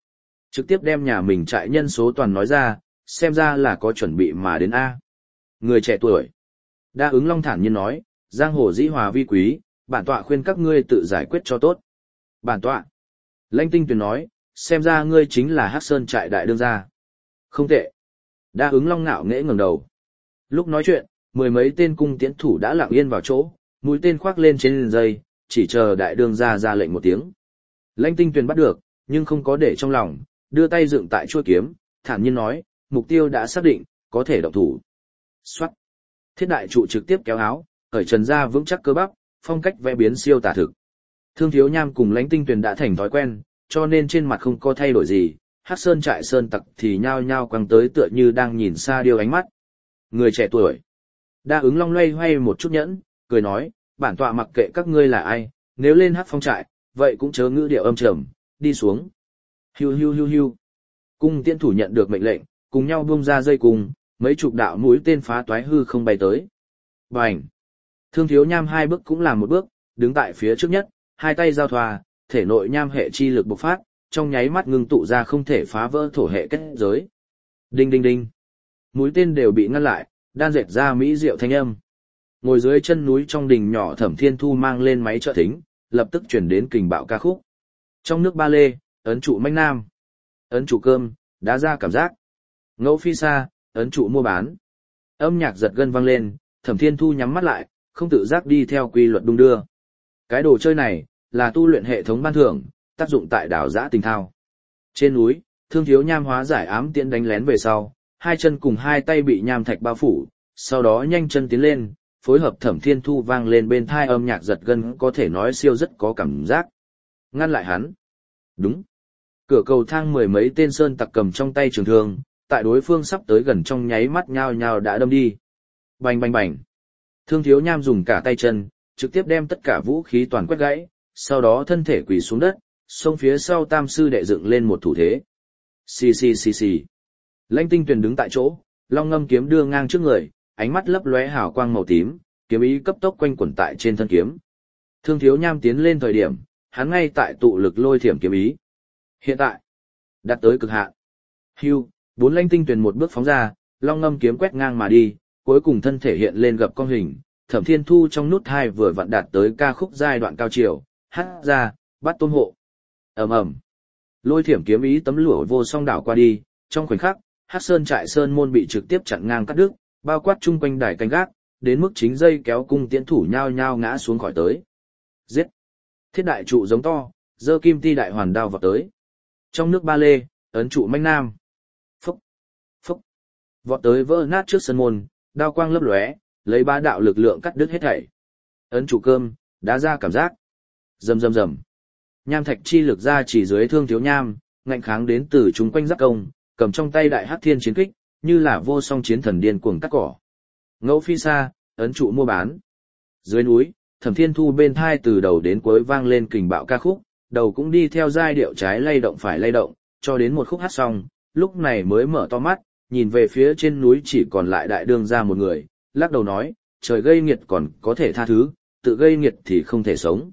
Trực tiếp đem nhà mình trại nhân số toàn nói ra, xem ra là có chuẩn bị mà đến A. Người trẻ tuổi. Đa ứng long thản nhiên nói, giang hồ dĩ hòa vi quý, bản tọa khuyên các ngươi tự giải quyết cho tốt. Bản tọa. Lãnh Tinh Tuyền nói, xem ra ngươi chính là Hắc Sơn trại đại đương gia. Không tệ. Đa ứng long ngạo nghễ ngẩng đầu. Lúc nói chuyện, mười mấy tên cung tiễn thủ đã lặng yên vào chỗ, mũi tên khoác lên trên dây, chỉ chờ đại đương gia ra lệnh một tiếng. Lãnh Tinh Tuyền bắt được, nhưng không có để trong lòng, đưa tay dựng tại chuôi kiếm, thản nhiên nói, mục tiêu đã xác định, có thể động thủ. Soát. Thiết đại trụ trực tiếp kéo áo, cởi trần ra vững chắc cơ bắp, phong cách vẽ biến siêu tả thực. Thương Thiếu Nham cùng Lãnh Tinh Tuyền đã thành thói quen, cho nên trên mặt không có thay đổi gì, Hắc Sơn trại sơn tặc thì nhao nhao quăng tới tựa như đang nhìn xa điêu ánh mắt. Người trẻ tuổi. Đa ứng long loay hoay một chút nhẫn, cười nói, bản tọa mặc kệ các ngươi là ai, nếu lên Hắc Phong trại, vậy cũng chớ ngữ điệu âm trầm, đi xuống. Hiu hiu hiu hiu. Cung tiễn thủ nhận được mệnh lệnh, cùng nhau buông ra dây cung, mấy chục đạo mũi tên phá toái hư không bay tới. Bành! Thương Thiếu Nham hai bước cũng làm một bước, đứng tại phía trước nhất, hai tay giao thoa, thể nội nham hệ chi lực bộc phát, trong nháy mắt ngưng tụ ra không thể phá vỡ thổ hệ kết giới. Đinh đinh đinh! Mũi tên đều bị ngăn lại, đan dệt ra mỹ diệu thanh âm. Ngồi dưới chân núi trong đình nhỏ Thẩm Thiên Thu mang lên máy trợ thính, lập tức chuyển đến kình bạo ca khúc. Trong nước ba lê, ấn trụ manh nam. Ấn trụ cơm, đá ra cảm giác. Ngẫu phi xa, ấn trụ mua bán. Âm nhạc giật gân vang lên, Thẩm Thiên Thu nhắm mắt lại, không tự giác đi theo quy luật đung đưa. Cái đồ chơi này, là tu luyện hệ thống ban thưởng, tác dụng tại đảo giã tình thao. Trên núi, Thương Thiếu Nham hóa giải ám tiễn đánh lén về sau, hai chân cùng hai tay bị nham thạch bao phủ, sau đó nhanh chân tiến lên, phối hợp Thẩm Thiên Thu vang lên bên thai âm nhạc giật gân có thể nói siêu rất có cảm giác. Ngăn lại hắn. Đúng. Cửa cầu thang mười mấy tên sơn tặc cầm trong tay trường thương, tại đối phương sắp tới gần trong nháy mắt nhao nhao đã đâm đi. Bành bành bành. Thương Thiếu Nham dùng cả tay chân, trực tiếp đem tất cả vũ khí toàn quét gãy, sau đó thân thể quỳ xuống đất, xông phía sau tam sư đệ dựng lên một thủ thế. Xì xì xì xì. Lãnh Tinh Tuyền đứng tại chỗ, long ngâm kiếm đưa ngang trước người, ánh mắt lấp lóe hào quang màu tím, kiếm ý cấp tốc quanh quẩn tại trên thân kiếm. Thương Thiếu Nham tiến lên thời điểm, hắn ngay tại tụ lực lôi thiểm kiếm ý. Hiện tại, đạt tới cực hạn. Hưu, bốn Lãnh Tinh Tuyền một bước phóng ra, long ngâm kiếm quét ngang mà đi, cuối cùng thân thể hiện lên gập con hình, Thẩm Thiên Thu trong nút hai vừa vặn đạt tới ca khúc giai đoạn cao chiều, hát ra, bắt tôn hộ. Ầm ầm. Lôi thiểm kiếm ý tấm lụa vô song đảo qua đi, trong khoảnh khắc, Hắc Sơn trại sơn môn bị trực tiếp chặn ngang cắt đứt, bao quát chung quanh đài canh gác, đến mức chính dây kéo cung tiễn thủ nhao nhao ngã xuống khỏi tới. Giết! Thiết đại trụ giống to, giơ kim ti đại hoàn đao vào tới. Trong nước ba lê, ấn trụ manh nam. Phúc! Phúc! Vọt tới vỡ nát trước sân môn, đao quang lấp lóe, lấy ba đạo lực lượng cắt đứt hết thảy. Ấn trụ cơm, đá ra cảm giác. Rầm rầm rầm. Nham thạch chi lực ra chỉ dưới Thương Thiếu Nham, ngạnh kháng đến từ chúng quanh giáp công, cầm trong tay đại hắc thiên chiến kích, như là vô song chiến thần điên cuồng cắt cỏ. Ngẫu phi xa, ấn trụ mua bán. Dưới núi, Thẩm Thiên Thu bên thai từ đầu đến cuối vang lên kình bạo ca khúc, đầu cũng đi theo giai điệu trái lay động phải lay động, cho đến một khúc hát xong, lúc này mới mở to mắt, nhìn về phía trên núi chỉ còn lại đại đương gia một người, lắc đầu nói, trời gây nghiệt còn có thể tha thứ, tự gây nghiệt thì không thể sống.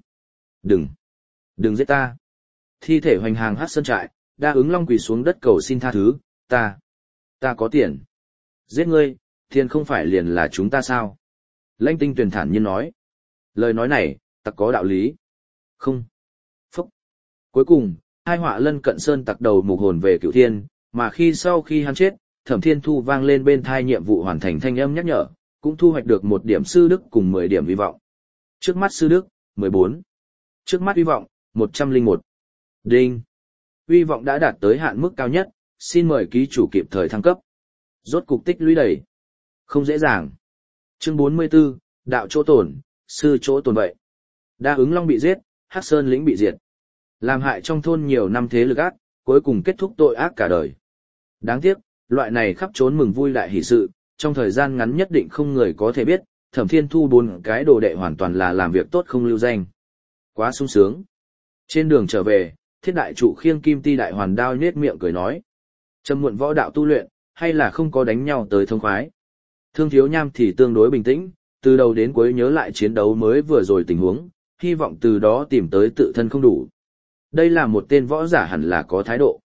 Đừng giết ta. Thi thể hoành hàng Hắc Sơn trại, Đa ứng long quỳ xuống đất cầu xin tha thứ, ta có tiền. Giết ngươi, tiền không phải liền là chúng ta sao? Lãnh Tinh Tuyền thản nhiên nói. Lời nói này, tặc có đạo lý. Không. Phúc. Cuối cùng, hai họa lân cận sơn tặc đầu mục hồn về cựu thiên, mà sau khi hắn chết, Thẩm Thiên Thu vang lên bên thai nhiệm vụ hoàn thành thanh âm nhắc nhở, cũng thu hoạch được 1 điểm sư đức cùng 10 điểm hy vọng. Trước mắt sư đức, 14. Trước mắt hy vọng, 101. Đinh. Hy vọng đã đạt tới hạn mức cao nhất, xin mời ký chủ kịp thời thăng cấp. Rốt cục tích lũy đầy. Không dễ dàng. Chương 44, đạo chỗ tổn, sư chỗ tổn vậy. Đa ứng long bị giết, Hắc Sơn lĩnh bị diệt. Làm hại trong thôn nhiều năm thế lực ác, cuối cùng kết thúc tội ác cả đời. Đáng tiếc, loại này khắp trốn mừng vui đại hỷ sự, trong thời gian ngắn nhất định không người có thể biết, Thẩm Thiên Thu 4 cái đồ đệ hoàn toàn là làm việc tốt không lưu danh. Quá sung sướng. Trên đường trở về, Thiết đại trụ khiêng kim ti đại hoàn đao nhếch miệng cười nói. Trầm muộn võ đạo tu luyện, hay là không có đánh nhau tới thông khoái. Thương Thiếu Nham thì tương đối bình tĩnh, từ đầu đến cuối nhớ lại chiến đấu mới vừa rồi tình huống, hy vọng từ đó tìm tới tự thân không đủ. Đây là một tên võ giả hẳn là có thái độ.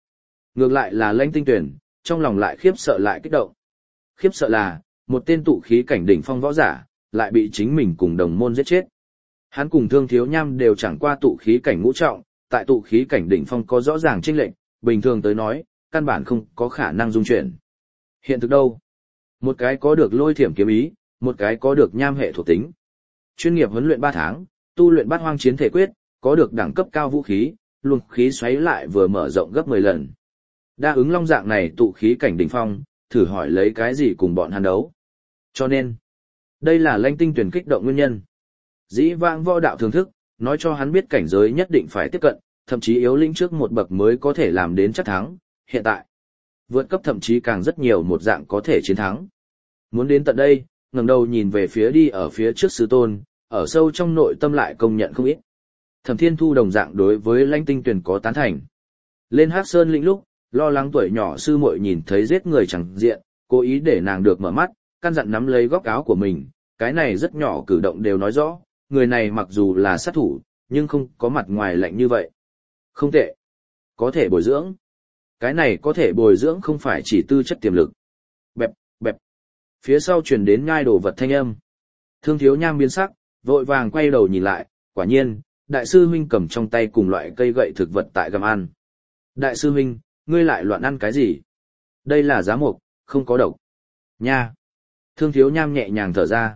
Ngược lại là Lãnh Tinh Tuyển, trong lòng lại khiếp sợ lại kích động. Khiếp sợ là, một tên tụ khí cảnh đỉnh phong võ giả, lại bị chính mình cùng đồng môn giết chết. Hắn cùng Thương Thiếu Nham đều chẳng qua tụ khí cảnh ngũ trọng, tại tụ khí cảnh đỉnh phong có rõ ràng chênh lệch, bình thường tới nói, căn bản không có khả năng dung chuyển. Hiện thực đâu? Một cái có được lôi thiểm kiếm ý, một cái có được nham hệ thuộc tính. Chuyên nghiệp huấn luyện 3 tháng, tu luyện bát hoang chiến thể quyết, có được đẳng cấp cao vũ khí, luồng khí xoáy lại vừa mở rộng gấp 10 lần. Đa ứng long dạng này tụ khí cảnh đỉnh phong, thử hỏi lấy cái gì cùng bọn hắn đấu. Cho nên, đây là Lãnh Tinh Tuyển kích động nguyên nhân. Dĩ vãng võ đạo thường thức, nói cho hắn biết cảnh giới nhất định phải tiếp cận, thậm chí yếu lĩnh trước một bậc mới có thể làm đến chắc thắng. Hiện tại, vượt cấp thậm chí càng rất nhiều một dạng có thể chiến thắng. Muốn đến tận đây, ngẩng đầu nhìn về phía đi ở phía trước sư tôn, ở sâu trong nội tâm lại công nhận không ít. Thẩm Thiên Thu đồng dạng đối với Lãnh Tinh Tuyển có tán thành. Lên Hắc Sơn lĩnh lúc, lo lắng tuổi nhỏ sư muội nhìn thấy giết người chẳng diện, cố ý để nàng được mở mắt, căn dặn nắm lấy góc áo của mình, cái này rất nhỏ cử động đều nói rõ, người này mặc dù là sát thủ, nhưng không có mặt ngoài lạnh như vậy. Không tệ. Có thể bồi dưỡng. Cái này có thể bồi dưỡng không phải chỉ tư chất tiềm lực. Bẹp, bẹp. Phía sau truyền đến nhai đồ vật thanh âm. Thương Thiếu Nham biến sắc, vội vàng quay đầu nhìn lại, quả nhiên, đại sư huynh cầm trong tay cùng loại cây gậy thực vật tại gặm ăn. Đại sư huynh, ngươi lại loạn ăn cái gì? Đây là giá mục, không có độc. Nha. Thương Thiếu Nham nhẹ nhàng thở ra.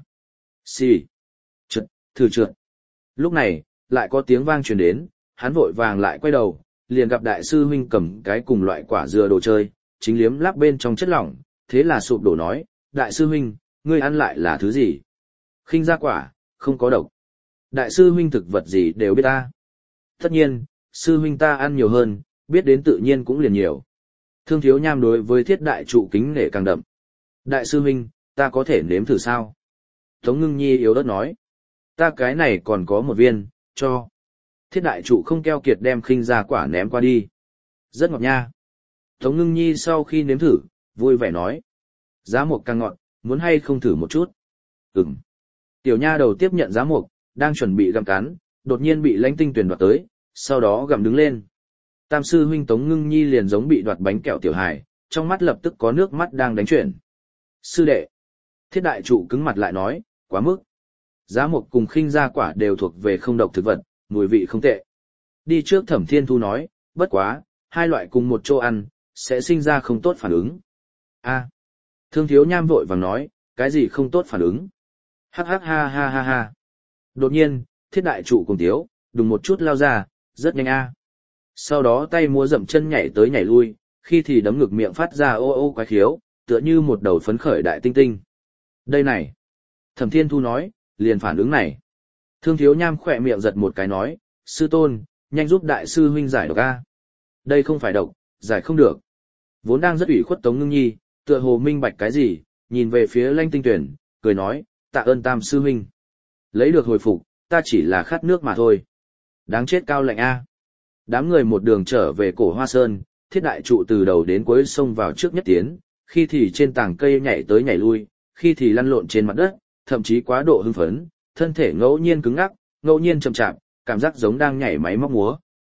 Xì. Trượt, thử trượt. Lúc này, lại có tiếng vang truyền đến, hắn vội vàng lại quay đầu, liền gặp đại sư huynh cầm cái cùng loại quả dừa đồ chơi, chính liếm láp bên trong chất lỏng, thế là sụp đổ nói, đại sư huynh, ngươi ăn lại là thứ gì? Khinh gia quả, không có độc. Đại sư huynh thực vật gì đều biết ta. Tất nhiên, sư huynh ta ăn nhiều hơn, biết đến tự nhiên cũng liền nhiều. Thương Thiếu Nham đối với Thiết đại trụ kính nể càng đậm. Đại sư huynh, ta có thể nếm thử sao? Tống Ngưng Nhi yếu ớt nói. Ta cái này còn có một viên, cho. Thiết đại trụ không keo kiệt đem khinh gia quả ném qua đi. Rất ngọt nha. Tống Ngưng Nhi sau khi nếm thử, vui vẻ nói. Giá mục càng ngọt, muốn hay không thử một chút? Ừm. Tiểu nha đầu tiếp nhận giá mục, đang chuẩn bị gặm cắn, đột nhiên bị Lãnh Tinh Tuyển đoạt tới, sau đó gặm đứng lên. Tam sư huynh Tống Ngưng Nhi liền giống bị đoạt bánh kẹo tiểu hài, trong mắt lập tức có nước mắt đang đánh chuyển. Sư đệ. Thiết đại trụ cứng mặt lại nói, quá mức. Giá mục cùng khinh gia quả đều thuộc về không độc thực vật, mùi vị không tệ. Đi trước Thẩm Thiên Thu nói, bất quá, hai loại cùng một chỗ ăn, sẽ sinh ra không tốt phản ứng. A. Thương Thiếu Nham vội vàng nói, cái gì không tốt phản ứng? Hắc hắc ha ha ha ha. Đột nhiên, Thiết đại trụ cùng tiếu, đùng một chút lao ra, rất nhanh a. Sau đó tay múa dậm chân nhảy tới nhảy lui, khi thì đấm ngực miệng phát ra ô ô quái khiếu, tựa như một đầu phấn khởi đại tinh tinh. Đây này. Thẩm Thiên Thu nói, liền phản ứng này. Thương Thiếu Nham khỏe miệng giật một cái nói, sư tôn, nhanh giúp đại sư huynh giải độc a. Đây không phải độc, giải không được. Vốn đang rất ủy khuất Tống Ngưng Nhi, tựa hồ minh bạch cái gì, nhìn về phía Lãnh Tinh Tuyển, cười nói, tạ ơn Tam sư huynh. Lấy được hồi phục, ta chỉ là khát nước mà thôi. Đáng chết cao lạnh a. Đám người một đường trở về Cổ Hoa Sơn, Thiết đại trụ từ đầu đến cuối xông vào trước nhất tiến, khi thì trên tảng cây nhảy tới nhảy lui, khi thì lăn lộn trên mặt đất, thậm chí quá độ hưng phấn, thân thể ngẫu nhiên cứng ngắc, ngẫu nhiên chậm chạp, cảm giác giống đang nhảy máy móc múa.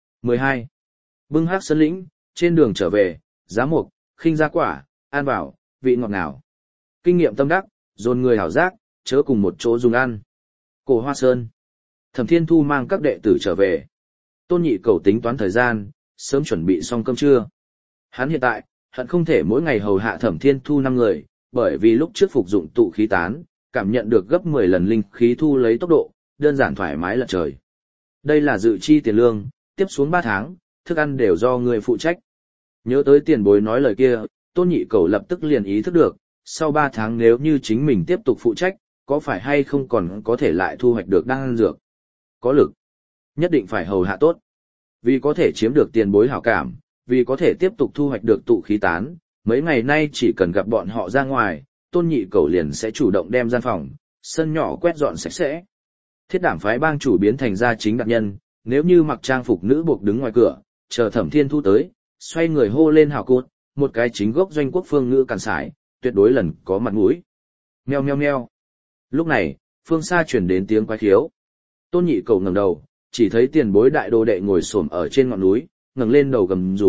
12. Bưng Hắc Sơn lĩnh, trên đường trở về, giá mục, khinh gia quả, ăn vào, vị ngọt ngào. Kinh nghiệm tâm đắc, dồn người hảo giác, chớ cùng một chỗ dùng ăn. Cổ Hoa Sơn. Thẩm Thiên Thu mang các đệ tử trở về. Tôn Nhị Cầu tính toán thời gian, sớm chuẩn bị xong cơm trưa. Hắn hiện tại, hận không thể mỗi ngày hầu hạ Thẩm Thiên Thu 5 người, bởi vì lúc trước phục dụng tụ khí tán, cảm nhận được gấp 10 lần linh khí thu lấy tốc độ, đơn giản thoải mái lật trời. Đây là dự chi tiền lương, tiếp xuống 3 tháng, thức ăn đều do người phụ trách. Nhớ tới tiền bối nói lời kia, Tôn Nhị Cầu lập tức liền ý thức được, sau 3 tháng nếu như chính mình tiếp tục phụ trách, có phải hay không còn có thể lại thu hoạch được đan dược. Có lực. Nhất định phải hầu hạ tốt. Vì có thể chiếm được tiền bối hảo cảm, vì có thể tiếp tục thu hoạch được tụ khí tán, mấy ngày nay chỉ cần gặp bọn họ ra ngoài, Tôn Nhị Cầu liền sẽ chủ động đem gian phòng, sân nhỏ quét dọn sạch sẽ. Thiết Đảm phái bang chủ biến thành gia chính đặc nhân, nếu như mặc trang phục nữ buộc đứng ngoài cửa, chờ Thẩm Thiên Thu tới, xoay người hô lên hào cốt, một cái chính gốc doanh quốc phương ngữ càn sải, tuyệt đối lần có mặt mũi. Meo meo meo. Lúc này, phương xa chuyển đến tiếng quái khiếu. Tôn Nhị Cầu ngẩng đầu, chỉ thấy tiền bối đại đồ đệ ngồi xổm ở trên ngọn núi, ngẩng lên đầu gầm rú,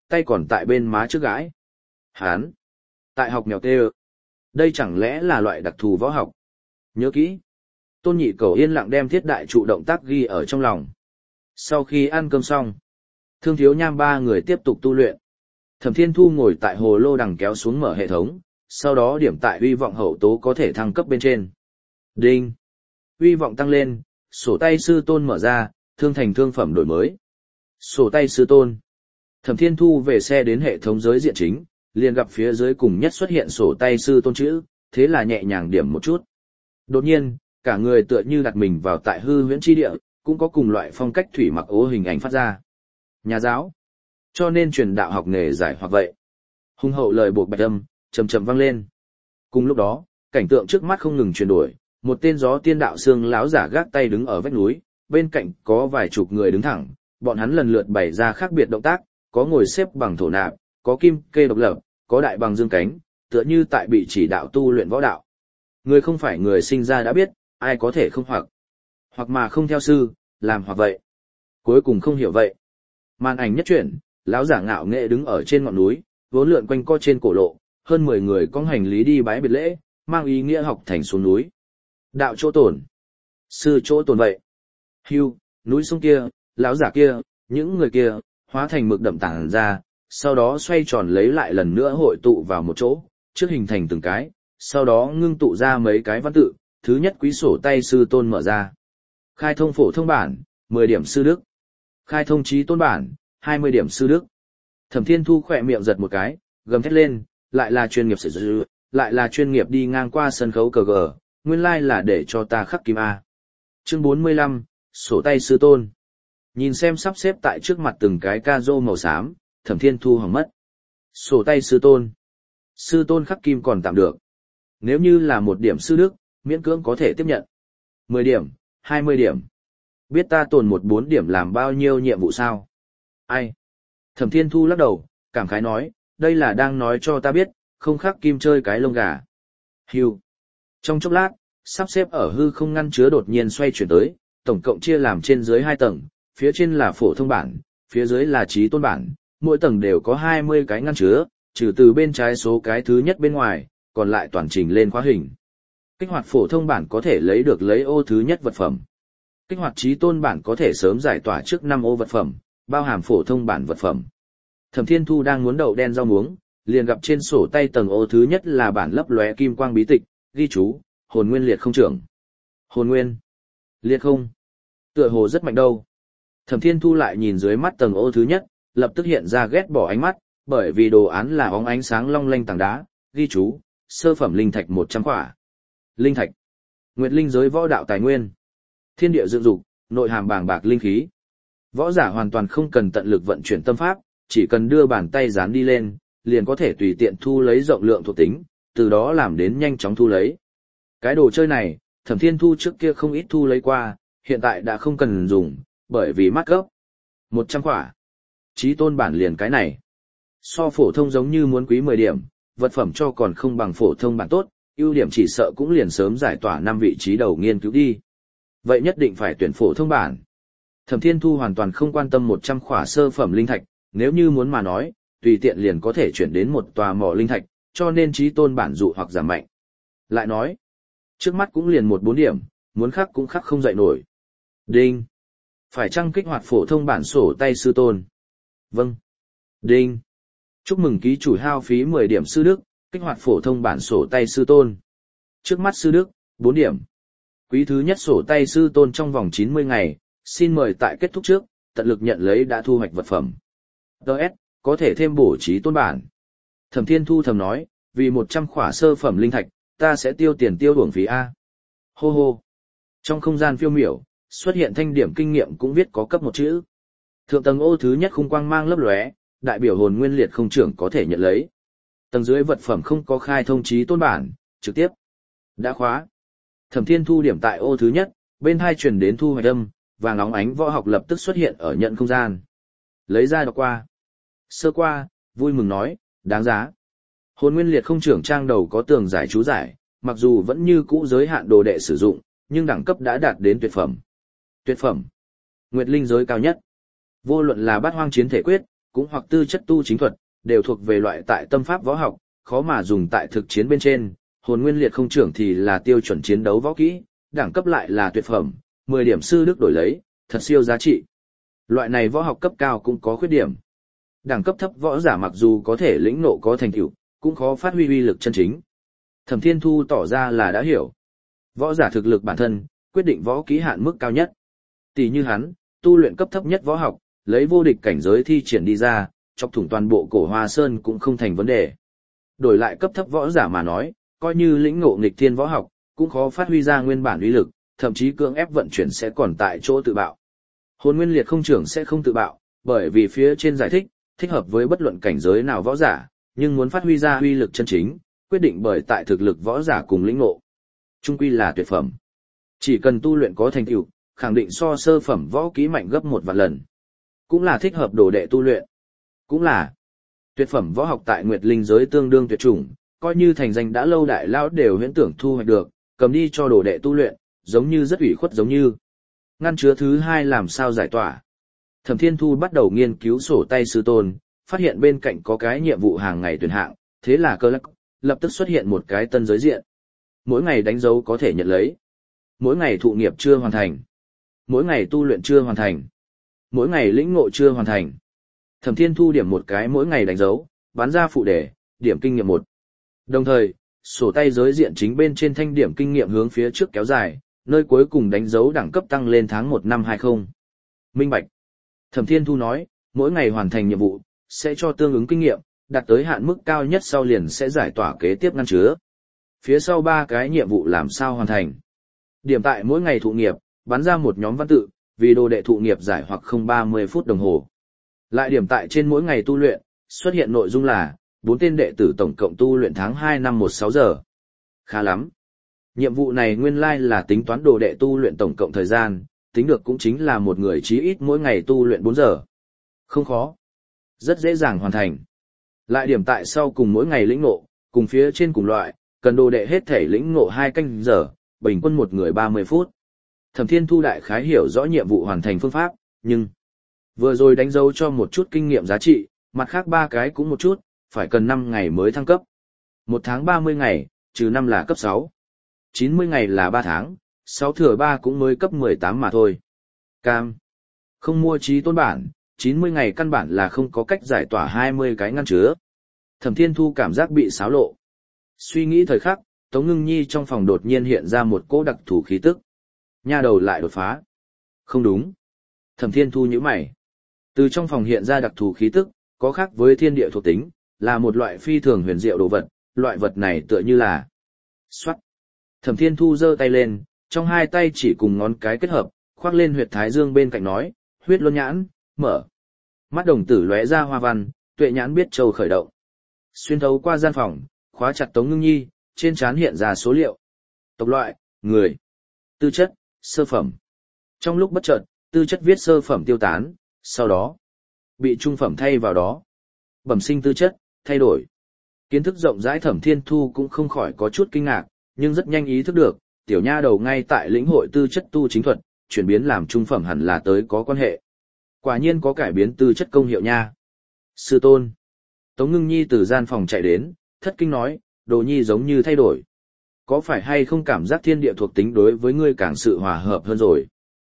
tay còn tại bên má trước gãi. Hán! Tại học mèo tê. Đây chẳng lẽ là loại đặc thù võ học? Nhớ kỹ. Tôn Nhị Cẩu yên lặng đem thiết đại trụ động tác ghi ở trong lòng. Sau khi ăn cơm xong, Thương Thiếu Nham ba người tiếp tục tu luyện. Thẩm Thiên Thu ngồi tại hồ lô đằng kéo xuống mở hệ thống, sau đó điểm tại uy vọng hậu tố có thể thăng cấp bên trên. Đinh! Uy vọng tăng lên, sổ tay sư tôn mở ra, thương thành thương phẩm đổi mới. Sổ tay sư tôn. Thẩm Thiên Thu về xe đến hệ thống giới diện chính, liền gặp phía dưới cùng nhất xuất hiện sổ tay sư tôn chữ, thế là nhẹ nhàng điểm một chút. Đột nhiên, cả người tựa như đặt mình vào tại hư huyễn chi địa, cũng có cùng loại phong cách thủy mặc ố hình ảnh phát ra. Nhà giáo. Cho nên truyền đạo học nghề giải hoặc vậy. Hung hậu lời buộc bạch âm, trầm trầm vang lên. Cùng lúc đó, cảnh tượng trước mắt không ngừng chuyển đổi, một tên gió tiên đạo xương láo giả gác tay đứng ở vách núi, bên cạnh có vài chục người đứng thẳng, bọn hắn lần lượt bày ra khác biệt động tác, có ngồi xếp bằng thổ nạp, có kim kê độc lập, có đại bằng dương cánh, tựa như tại bị chỉ đạo tu luyện võ đạo. Người không phải người sinh ra đã biết, ai có thể không hoặc mà không theo sư, làm hoặc vậy. Cuối cùng không hiểu vậy. Màn ảnh nhất chuyển, lão giả ngạo nghệ đứng ở trên ngọn núi, vốn lượn quanh co trên cổ lộ, hơn 10 người cong hành lý đi bái biệt lễ, mang ý nghĩa học thành xuống núi. Đạo chỗ tổn, sư chỗ tổn vậy. Hưu, núi sông kia, lão giả kia, những người kia, hóa thành mực đậm tản ra, sau đó xoay tròn lấy lại lần nữa hội tụ vào một chỗ, trước hình thành từng cái, sau đó ngưng tụ ra mấy cái văn tự, thứ nhất quý sổ tay sư tôn mở ra. Khai thông phổ thông bản, 10 điểm sư đức. Khai thông trí tôn bản, 20 điểm sư đức. Thẩm Thiên Thu khỏe miệng giật một cái, gầm thét lên, lại là chuyên nghiệp sử dụng, lại là chuyên nghiệp đi ngang qua sân khấu cờ gờ, nguyên lai là để cho ta khắc kim A. Chương 45, sổ tay sư tôn. Nhìn xem sắp xếp tại trước mặt từng cái ca rô màu xám, Thẩm Thiên Thu hỏng mất. Sổ tay sư tôn. Sư tôn khắc kim còn tạm được. Nếu như là 1 điểm sư đức, miễn cưỡng có thể tiếp nhận. 10 điểm, 20 điểm. Biết ta tồn 4 điểm làm bao nhiêu nhiệm vụ sao? Ai? Thẩm Thiên Thu lắc đầu, cảm khái nói, đây là đang nói cho ta biết, không khắc kim chơi cái lông gà. Hưu. Trong chốc lát, sắp xếp ở hư không ngăn chứa đột nhiên xoay chuyển tới, tổng cộng chia làm trên dưới 2 tầng, phía trên là phổ thông bản, phía dưới là trí tôn bản, mỗi tầng đều có 20 cái ngăn chứa, trừ từ bên trái số cái thứ nhất bên ngoài, còn lại toàn trình lên khóa hình. Kích hoạt phổ thông bản có thể lấy được lấy ô thứ nhất vật phẩm. Kích hoạt trí tôn bản có thể sớm giải tỏa trước 5 ô vật phẩm, bao hàm phổ thông bản vật phẩm. Thẩm Thiên Thu đang muốn đậu đen rau muống, liền gặp trên sổ tay tầng ô thứ nhất là bản lấp lóe kim quang bí tịch, ghi chú, hồn nguyên liệt không trưởng. Hồn nguyên. Liệt không. Tựa hồ rất mạnh đâu. Thẩm Thiên Thu lại nhìn dưới mắt tầng ô thứ nhất, lập tức hiện ra ghét bỏ ánh mắt, bởi vì đồ án là óng ánh sáng long lanh tảng đá, ghi chú, sơ phẩm linh thạch 100 quả. Linh thạch. Nguyệt linh giới võ đạo tài nguyên. Thiên địa dựng dục, nội hàm bàng bạc linh khí. Võ giả hoàn toàn không cần tận lực vận chuyển tâm pháp, chỉ cần đưa bàn tay dán đi lên, liền có thể tùy tiện thu lấy rộng lượng thuộc tính, từ đó làm đến nhanh chóng thu lấy. Cái đồ chơi này, Thẩm Thiên Thu trước kia không ít thu lấy qua, hiện tại đã không cần dùng, bởi vì mắc gốc. 100 quả. Chí tôn bản liền cái này. So phổ thông giống như muốn quý 10 điểm, vật phẩm cho còn không bằng phổ thông bản tốt, ưu điểm chỉ sợ cũng liền sớm giải tỏa 5 vị trí đầu nghiên cứu đi. Vậy nhất định phải tuyển phổ thông bản. Thẩm Thiên Thu hoàn toàn không quan tâm 100 khỏa sơ phẩm linh thạch, nếu như muốn mà nói, tùy tiện liền có thể chuyển đến một tòa mỏ linh thạch, cho nên chí tôn bản dụ hoặc giảm mạnh. Lại nói, trước mắt cũng liền 14 điểm, muốn khắc cũng khắc không dậy nổi. Đinh. Phải chăng kích hoạt phổ thông bản sổ tay sư tôn? Vâng. Đinh. Chúc mừng ký chủ hao phí 10 điểm sư đức, kích hoạt phổ thông bản sổ tay sư tôn. Trước mắt sư đức, 4 điểm. Quý thứ nhất sổ tay sư tôn trong vòng 90 ngày, xin mời tại kết thúc trước, tận lực nhận lấy đã thu hoạch vật phẩm. DS, có thể thêm bổ trí tôn bản. Thẩm Thiên Thu thầm nói, vì 100 khỏa sơ phẩm linh thạch, ta sẽ tiêu tiền tiêu uổng phí A. Hô hô. Trong không gian phiêu miểu, xuất hiện thanh điểm kinh nghiệm cũng viết có cấp 1 chữ. Thượng tầng ô thứ nhất khung quang mang lấp lóe, đại biểu hồn nguyên liệt không trưởng có thể nhận lấy. Tầng dưới vật phẩm không có khai thông trí tôn bản, trực tiếp đã khóa. Thẩm Thiên Thu điểm tại ô thứ nhất, bên hai truyền đến thu hoạch âm, vàng óng ánh võ học lập tức xuất hiện ở nhận không gian. Lấy ra đọc qua. Sơ qua, vui mừng nói, đáng giá. Hồn nguyên liệt không trưởng trang đầu có tường giải chú giải, mặc dù vẫn như cũ giới hạn đồ đệ sử dụng, nhưng đẳng cấp đã đạt đến tuyệt phẩm. Tuyệt phẩm. Nguyệt linh giới cao nhất. Vô luận là bát hoang chiến thể quyết, cũng hoặc tư chất tu chính thuật, đều thuộc về loại tại tâm pháp võ học, khó mà dùng tại thực chiến bên trên, hồn nguyên liệt không trưởng thì là tiêu chuẩn chiến đấu võ kỹ, đẳng cấp lại là tuyệt phẩm, 10 điểm sư đức đổi lấy, thật siêu giá trị. Loại này võ học cấp cao cũng có khuyết điểm. Đẳng cấp thấp võ giả mặc dù có thể lĩnh ngộ có thành tựu, cũng khó phát huy uy lực chân chính. Thẩm Thiên Thu tỏ ra là đã hiểu. Võ giả thực lực bản thân, quyết định võ kỹ hạn mức cao nhất. Tỷ như hắn, tu luyện cấp thấp nhất võ học, lấy vô địch cảnh giới thi triển đi ra, chọc thủng toàn bộ Cổ Hoa Sơn cũng không thành vấn đề. Đổi lại cấp thấp võ giả mà nói, coi như lĩnh ngộ nghịch thiên võ học, cũng khó phát huy ra nguyên bản uy lực, thậm chí cưỡng ép vận chuyển sẽ còn tại chỗ tự bạo. Hồn nguyên liệt không trưởng sẽ không tự bạo, bởi vì phía trên giải thích, thích hợp với bất luận cảnh giới nào võ giả, nhưng muốn phát huy ra uy lực chân chính, quyết định bởi tại thực lực võ giả cùng lĩnh ngộ. Trung quy là tuyệt phẩm. Chỉ cần tu luyện có thành tựu, khẳng định so sơ phẩm võ kỹ mạnh gấp 1 vạn lần. Cũng là thích hợp đồ đệ tu luyện. Cũng là tuyệt phẩm võ học tại Nguyệt Linh giới tương đương tuyệt chủng, coi như thành danh đã lâu đại lão đều huyễn tưởng thu hoạch được, cầm đi cho đồ đệ tu luyện, giống như rất ủy khuất giống như. Ngăn chứa thứ 2 làm sao giải tỏa. Thẩm Thiên Thu bắt đầu nghiên cứu sổ tay sư tôn, phát hiện bên cạnh có cái nhiệm vụ hàng ngày tuyển hạng, thế là cơ lắc, lập tức xuất hiện một cái tân giới diện. Mỗi ngày đánh dấu có thể nhận lấy. Mỗi ngày thụ nghiệp chưa hoàn thành. Mỗi ngày tu luyện chưa hoàn thành. Mỗi ngày lĩnh ngộ chưa hoàn thành. Thẩm Thiên Thu điểm một cái mỗi ngày đánh dấu, bán ra phụ đề, điểm kinh nghiệm 1. Đồng thời, sổ tay giới diện chính bên trên thanh điểm kinh nghiệm hướng phía trước kéo dài, nơi cuối cùng đánh dấu đẳng cấp tăng lên tháng 1 năm 20. Minh bạch. Thẩm Thiên Thu nói, mỗi ngày hoàn thành nhiệm vụ, sẽ cho tương ứng kinh nghiệm, đạt tới hạn mức cao nhất sau liền sẽ giải tỏa kế tiếp ngăn chứa. Phía sau 3 cái nhiệm vụ làm sao hoàn thành. Điểm tại mỗi ngày thụ nghiệp, bắn ra một nhóm văn tự, vì đồ đệ thụ nghiệp giải hoặc không 30 phút đồng hồ. Lại điểm tại trên mỗi ngày tu luyện, xuất hiện nội dung là 4 tên đệ tử tổng cộng tu luyện tháng 2 năm 16 giờ. Khá lắm. Nhiệm vụ này nguyên lai là tính toán đồ đệ tu luyện tổng cộng thời gian, tính được cũng chính là một người chí ít mỗi ngày tu luyện 4 giờ. Không khó. Rất dễ dàng hoàn thành. Lại điểm tại sau cùng mỗi ngày lĩnh ngộ, cùng phía trên cùng loại, cần đồ đệ hết thể lĩnh ngộ 2 canh giờ, bình quân một người 30 phút. Thẩm Thiên Thu đại khái hiểu rõ nhiệm vụ hoàn thành phương pháp, nhưng vừa rồi đánh dấu cho một chút kinh nghiệm giá trị, mặt khác 3 cái cũng một chút, phải cần 5 ngày mới thăng cấp. 1 tháng 30 ngày, trừ 5 là cấp 6. 90 ngày là 3 tháng, 6 thừa 3 cũng mới cấp 18 mà thôi. Cam. Không mua trí tôn bản, 90 ngày căn bản là không có cách giải tỏa 20 cái ngăn chứa. Thẩm Thiên Thu cảm giác bị xáo lộ. Suy nghĩ thời khắc, Tống Ngưng Nhi trong phòng đột nhiên hiện ra một cỗ đặc thù khí tức. Nha đầu lại đột phá. Không đúng. Thẩm Thiên Thu nhíu mày. Từ trong phòng hiện ra đặc thù khí tức, có khác với thiên địa thuộc tính, là một loại phi thường huyền diệu đồ vật, loại vật này tựa như là xoát. Thẩm Thiên Thu giơ tay lên, trong 2 tay chỉ cùng ngón cái kết hợp, khoác lên huyệt thái dương bên cạnh nói, huyết luân nhãn, mở. Mắt đồng tử lóe ra hoa văn, tuệ nhãn biết châu khởi động. Xuyên thấu qua gian phòng, khóa chặt Tống Ngưng Nhi, trên trán hiện ra số liệu. Tộc loại, người. Tư chất, sơ phẩm. Trong lúc bất chợt, tư chất viết sơ phẩm tiêu tán, sau đó bị trung phẩm thay vào đó. Bẩm sinh tư chất, thay đổi. Kiến thức rộng rãi Thẩm Thiên Thu cũng không khỏi có chút kinh ngạc, nhưng rất nhanh ý thức được, tiểu nha đầu ngay tại lĩnh hội tư chất tu chính thuật, chuyển biến làm trung phẩm hẳn là tới có quan hệ. Quả nhiên có cải biến tư chất công hiệu nha. Sư tôn. Tống Ngưng Nhi từ gian phòng chạy đến, thất kinh nói, đồ nhi giống như thay đổi. Có phải hay không cảm giác thiên địa thuộc tính đối với ngươi càng sự hòa hợp hơn rồi?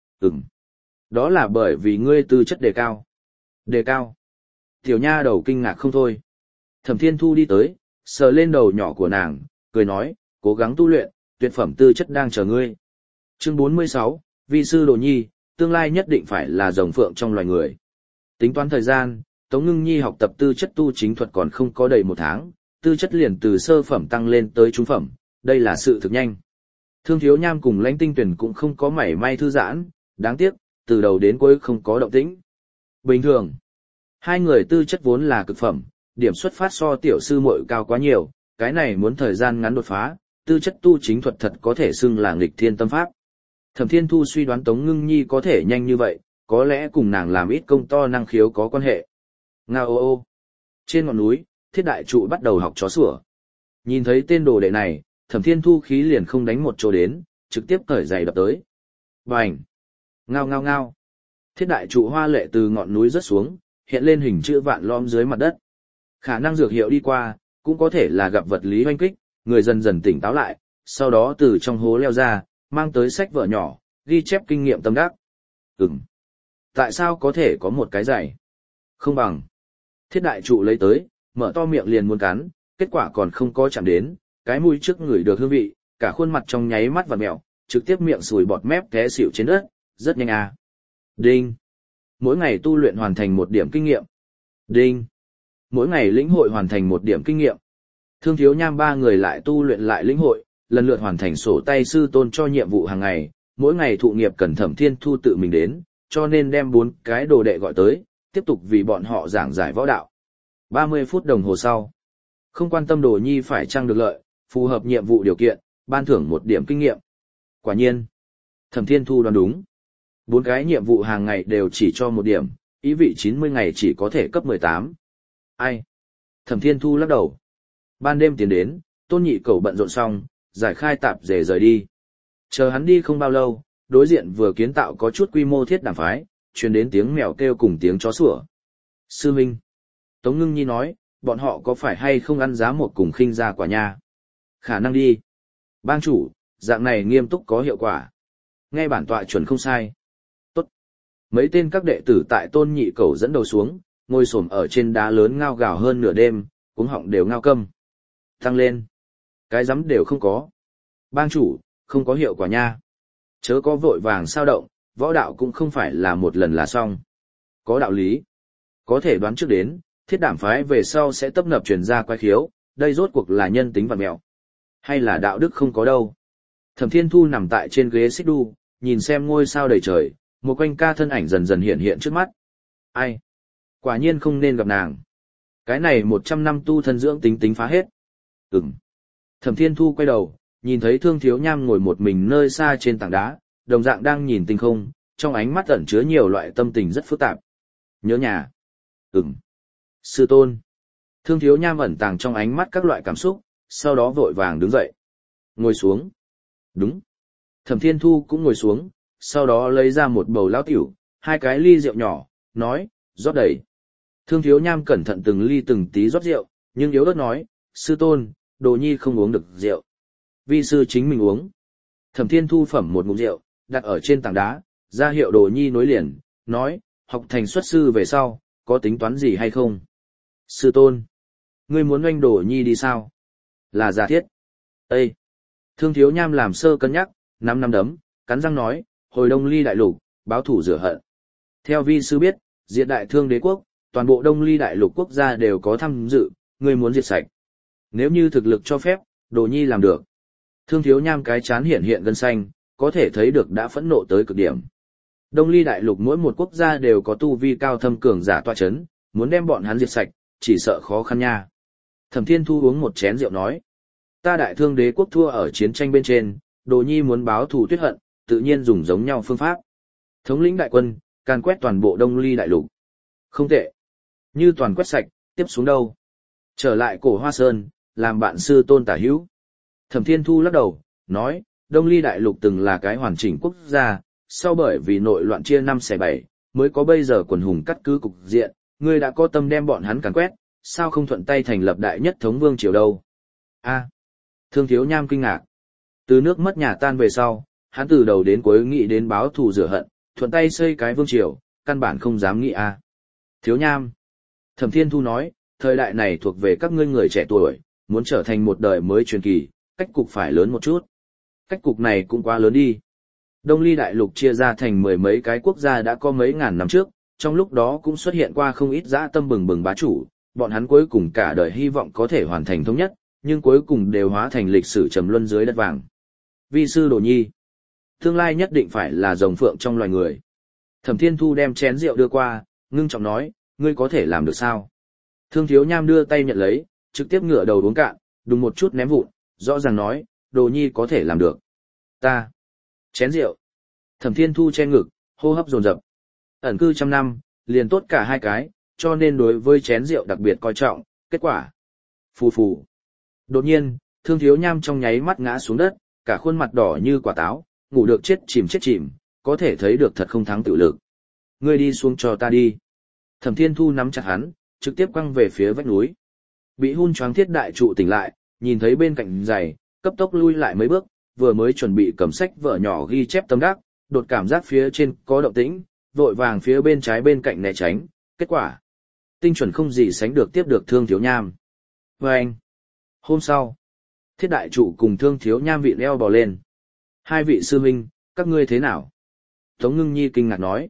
Đó là bởi vì ngươi tư chất đề cao. Đề cao. Tiểu nha đầu kinh ngạc không thôi. Thẩm Thiên Thu đi tới, sờ lên đầu nhỏ của nàng, cười nói, cố gắng tu luyện, tuyệt phẩm tư chất đang chờ ngươi. Chương 46, vi sư đồ nhi, tương lai nhất định phải là rồng phượng trong loài người. Tính toán thời gian, Tống Ngưng Nhi học tập tư chất tu chính thuật còn không có đầy 1 tháng, tư chất liền từ sơ phẩm tăng lên tới trung phẩm, đây là sự thực nhanh. Thương Thiếu Nham cùng Lãnh Tinh Tuyển cũng không có mảy may thư giãn, đáng tiếc, từ đầu đến cuối không có động tĩnh. Bình thường, 2 người tư chất vốn là cực phẩm, điểm xuất phát so tiểu sư muội cao quá nhiều, cái này muốn thời gian ngắn đột phá, tư chất tu chính thuật thật có thể xưng là nghịch thiên tâm pháp. Thẩm Thiên Thu suy đoán Tống Ngưng Nhi có thể nhanh như vậy, có lẽ cùng nàng làm ít công to năng khiếu có quan hệ. Ngao ô ô. Trên ngọn núi, Thiết Đại Trụ bắt đầu học chó sủa. Nhìn thấy tên đồ đệ này, Thẩm Thiên Thu khí liền không đánh một chỗ đến, trực tiếp cởi giày đập tới. Bành! Ngao ngao ngao! Thiết Đại Trụ hoa lệ từ ngọn núi rớt xuống, hiện lên hình chữ vạn lõm dưới mặt đất. Khả năng dược hiệu đi qua, cũng có thể là gặp vật lý hoanh kích, người dần dần tỉnh táo lại, sau đó từ trong hố leo ra, mang tới sách vở nhỏ, ghi chép kinh nghiệm tâm đắc. Tại sao có thể có một cái giày? Không bằng. Thiết đại trụ lấy tới, mở to miệng liền muốn cắn, kết quả còn không có chạm đến, cái mũi trước ngửi được hương vị, cả khuôn mặt trong nháy mắt vặn mèo, trực tiếp miệng sùi bọt mép té xỉu trên đất, rất nhanh à. Đinh. Mỗi ngày tu luyện hoàn thành 1 điểm kinh nghiệm. Đinh. Mỗi ngày lĩnh hội hoàn thành 1 điểm kinh nghiệm. Thương Thiếu Nham 3 người lại tu luyện lại lĩnh hội, lần lượt hoàn thành sổ tay sư tôn cho nhiệm vụ hàng ngày, mỗi ngày thụ nghiệp cần Thẩm Thiên Thu tự mình đến, cho nên đem 4 cái đồ đệ gọi tới, tiếp tục vì bọn họ giảng giải võ đạo. 30 phút đồng hồ sau, không quan tâm Đồ Nhi phải chăng được lợi, phù hợp nhiệm vụ điều kiện, ban thưởng 1 điểm kinh nghiệm. Quả nhiên, Thẩm Thiên Thu đoán đúng. 4 cái nhiệm vụ hàng ngày đều chỉ cho 1 điểm, ý vị 90 ngày chỉ có thể cấp 18. Ai? Thẩm Thiên Thu lắc đầu. Ban đêm tiến đến, Tôn Nhị Cẩu bận rộn xong, giải khai tạp dề rời đi. Chờ hắn đi không bao lâu, đối diện vừa kiến tạo có chút quy mô thiết đàm phái, truyền đến tiếng mèo kêu cùng tiếng chó sủa. Sư Minh. Tống Ngưng Nhi nói, bọn họ có phải hay không ăn giá một cùng khinh ra quả nha? Khả năng đi. Bang chủ, dạng này nghiêm túc có hiệu quả. Nghe bản tọa chuẩn không sai. Tốt. Mấy tên các đệ tử tại Tôn Nhị Cẩu dẫn đầu xuống, ngồi xổm ở trên đá lớn ngao gào hơn nửa đêm, cuống họng đều ngao câm. Tăng lên. Cái rắm đều không có. Bang chủ, không có hiệu quả nha. Chớ có vội vàng sao động, võ đạo cũng không phải là một lần là xong. Có đạo lý. Có thể đoán trước đến, thiết đảm phái về sau sẽ tấp nập truyền ra quái khiếu, đây rốt cuộc là nhân tính vặn mẹo. Hay là đạo đức không có đâu. Thẩm Thiên Thu nằm tại trên ghế xích đu, nhìn xem ngôi sao đầy trời, một quanh ca thân ảnh dần dần hiện hiện trước mắt. Ai? Quả nhiên không nên gặp nàng. Cái này 100 năm tu thân dưỡng tính phá hết. Thẩm Thiên Thu quay đầu, nhìn thấy Thương Thiếu Nham ngồi một mình nơi xa trên tảng đá, đồng dạng đang nhìn tinh không, trong ánh mắt ẩn chứa nhiều loại tâm tình rất phức tạp. Nhớ nhà. Sư tôn. Thương Thiếu Nham ẩn tàng trong ánh mắt các loại cảm xúc, sau đó vội vàng đứng dậy. Ngồi xuống. Đúng. Thẩm Thiên Thu cũng ngồi xuống, sau đó lấy ra một bầu lão tiểu, 2 cái ly rượu nhỏ, nói, rót đầy. Thương Thiếu Nham cẩn thận từng ly từng tí rót rượu, nhưng yếu ớt nói, sư tôn, Đồ Nhi không uống được rượu. Vi sư chính mình uống. Thẩm Thiên Thu phẩm một ngụm rượu, đặt ở trên tảng đá, ra hiệu Đồ Nhi nối liền, nói, học thành xuất sư về sau, có tính toán gì hay không? Sư tôn, ngươi muốn oanh Đồ Nhi đi sao? Là giả thiết. Ê! Thương Thiếu Nham làm sơ cân nhắc, năm đấm, cắn răng nói, hồi Đông Ly đại lục, báo thủ rửa hận. Theo vi sư biết, diệt đại thương đế quốc, toàn bộ Đông Ly đại lục quốc gia đều có tham dự, ngươi muốn diệt sạch. Nếu như thực lực cho phép, Đồ Nhi làm được. Thương Thiếu Nham cái chán hiện hiện gân xanh, có thể thấy được đã phẫn nộ tới cực điểm. Đông Ly đại lục mỗi một quốc gia đều có tu vi cao thâm cường giả tọa chấn, muốn đem bọn hắn diệt sạch, chỉ sợ khó khăn nha. Thẩm Thiên Thu uống một chén rượu nói, ta đại thương đế quốc thua ở chiến tranh bên trên, Đồ Nhi muốn báo thù tuyết hận, tự nhiên dùng giống nhau phương pháp. Thống lĩnh đại quân, càn quét toàn bộ Đông Ly đại lục. Không tệ. Như toàn quét sạch, tiếp xuống đâu? Trở lại Cổ Hoa Sơn, làm bạn sư tôn tả hữu. Thẩm Thiên Thu lắc đầu, nói, Đông Ly đại lục từng là cái hoàn chỉnh quốc gia, sau bởi vì nội loạn chia 5/7, mới có bây giờ quần hùng cắt cứ cục diện, ngươi đã có tâm đem bọn hắn càn quét, sao không thuận tay thành lập đại nhất thống vương triều đâu? A. Thương Thiếu Nham kinh ngạc. Từ nước mất nhà tan về sau, hắn từ đầu đến cuối nghĩ đến báo thù rửa hận, thuận tay xây cái vương triều, căn bản không dám nghĩ a. Thiếu Nham. Thẩm Thiên Thu nói, thời đại này thuộc về các ngươi người trẻ tuổi, muốn trở thành một đời mới truyền kỳ, cách cục phải lớn một chút. Cách cục này cũng quá lớn đi. Đông Ly đại lục chia ra thành 10 mấy cái quốc gia đã có mấy ngàn năm trước, trong lúc đó cũng xuất hiện qua không ít dã tâm bừng bừng bá chủ, bọn hắn cuối cùng cả đời hy vọng có thể hoàn thành thống nhất, nhưng cuối cùng đều hóa thành lịch sử trầm luân dưới đất vàng. Vi sư Đồ Nhi, tương lai nhất định phải là rồng phượng trong loài người. Thẩm Thiên Thu đem chén rượu đưa qua, ngưng trọng nói, ngươi có thể làm được sao? Thương Thiếu Nham đưa tay nhận lấy, trực tiếp ngửa đầu uống cạn, đùng một chút ném vụn, rõ ràng nói, Đồ Nhi có thể làm được. Ta. Chén rượu. Thẩm Thiên Thu che ngực, hô hấp dồn dập. Ẩn cư 100 năm, liền tốt cả 2 cái, cho nên đối với chén rượu đặc biệt coi trọng, kết quả. Phù phù. Đột nhiên, Thương Thiếu Nham trong nháy mắt ngã xuống đất, cả khuôn mặt đỏ như quả táo, ngủ được chết chìm, có thể thấy được thật không thắng tự lực. Ngươi đi xuống cho ta đi. Thẩm Thiên Thu nắm chặt hắn, trực tiếp quăng về phía vách núi. Bị hun choáng Thiết Đại Trụ tỉnh lại, nhìn thấy bên cạnh giày, cấp tốc lui lại mấy bước, vừa mới chuẩn bị cầm sách vở nhỏ ghi chép tâm đắc, đột cảm giác phía trên có động tĩnh, vội vàng phía bên trái bên cạnh né tránh, kết quả tinh chuẩn không gì sánh được tiếp được Thương Thiếu Nham. Và anh, hôm sau, Thiết Đại Trụ cùng Thương Thiếu Nham vị leo bò lên. Hai vị sư huynh, các ngươi thế nào? Tống Ngưng Nhi kinh ngạc nói.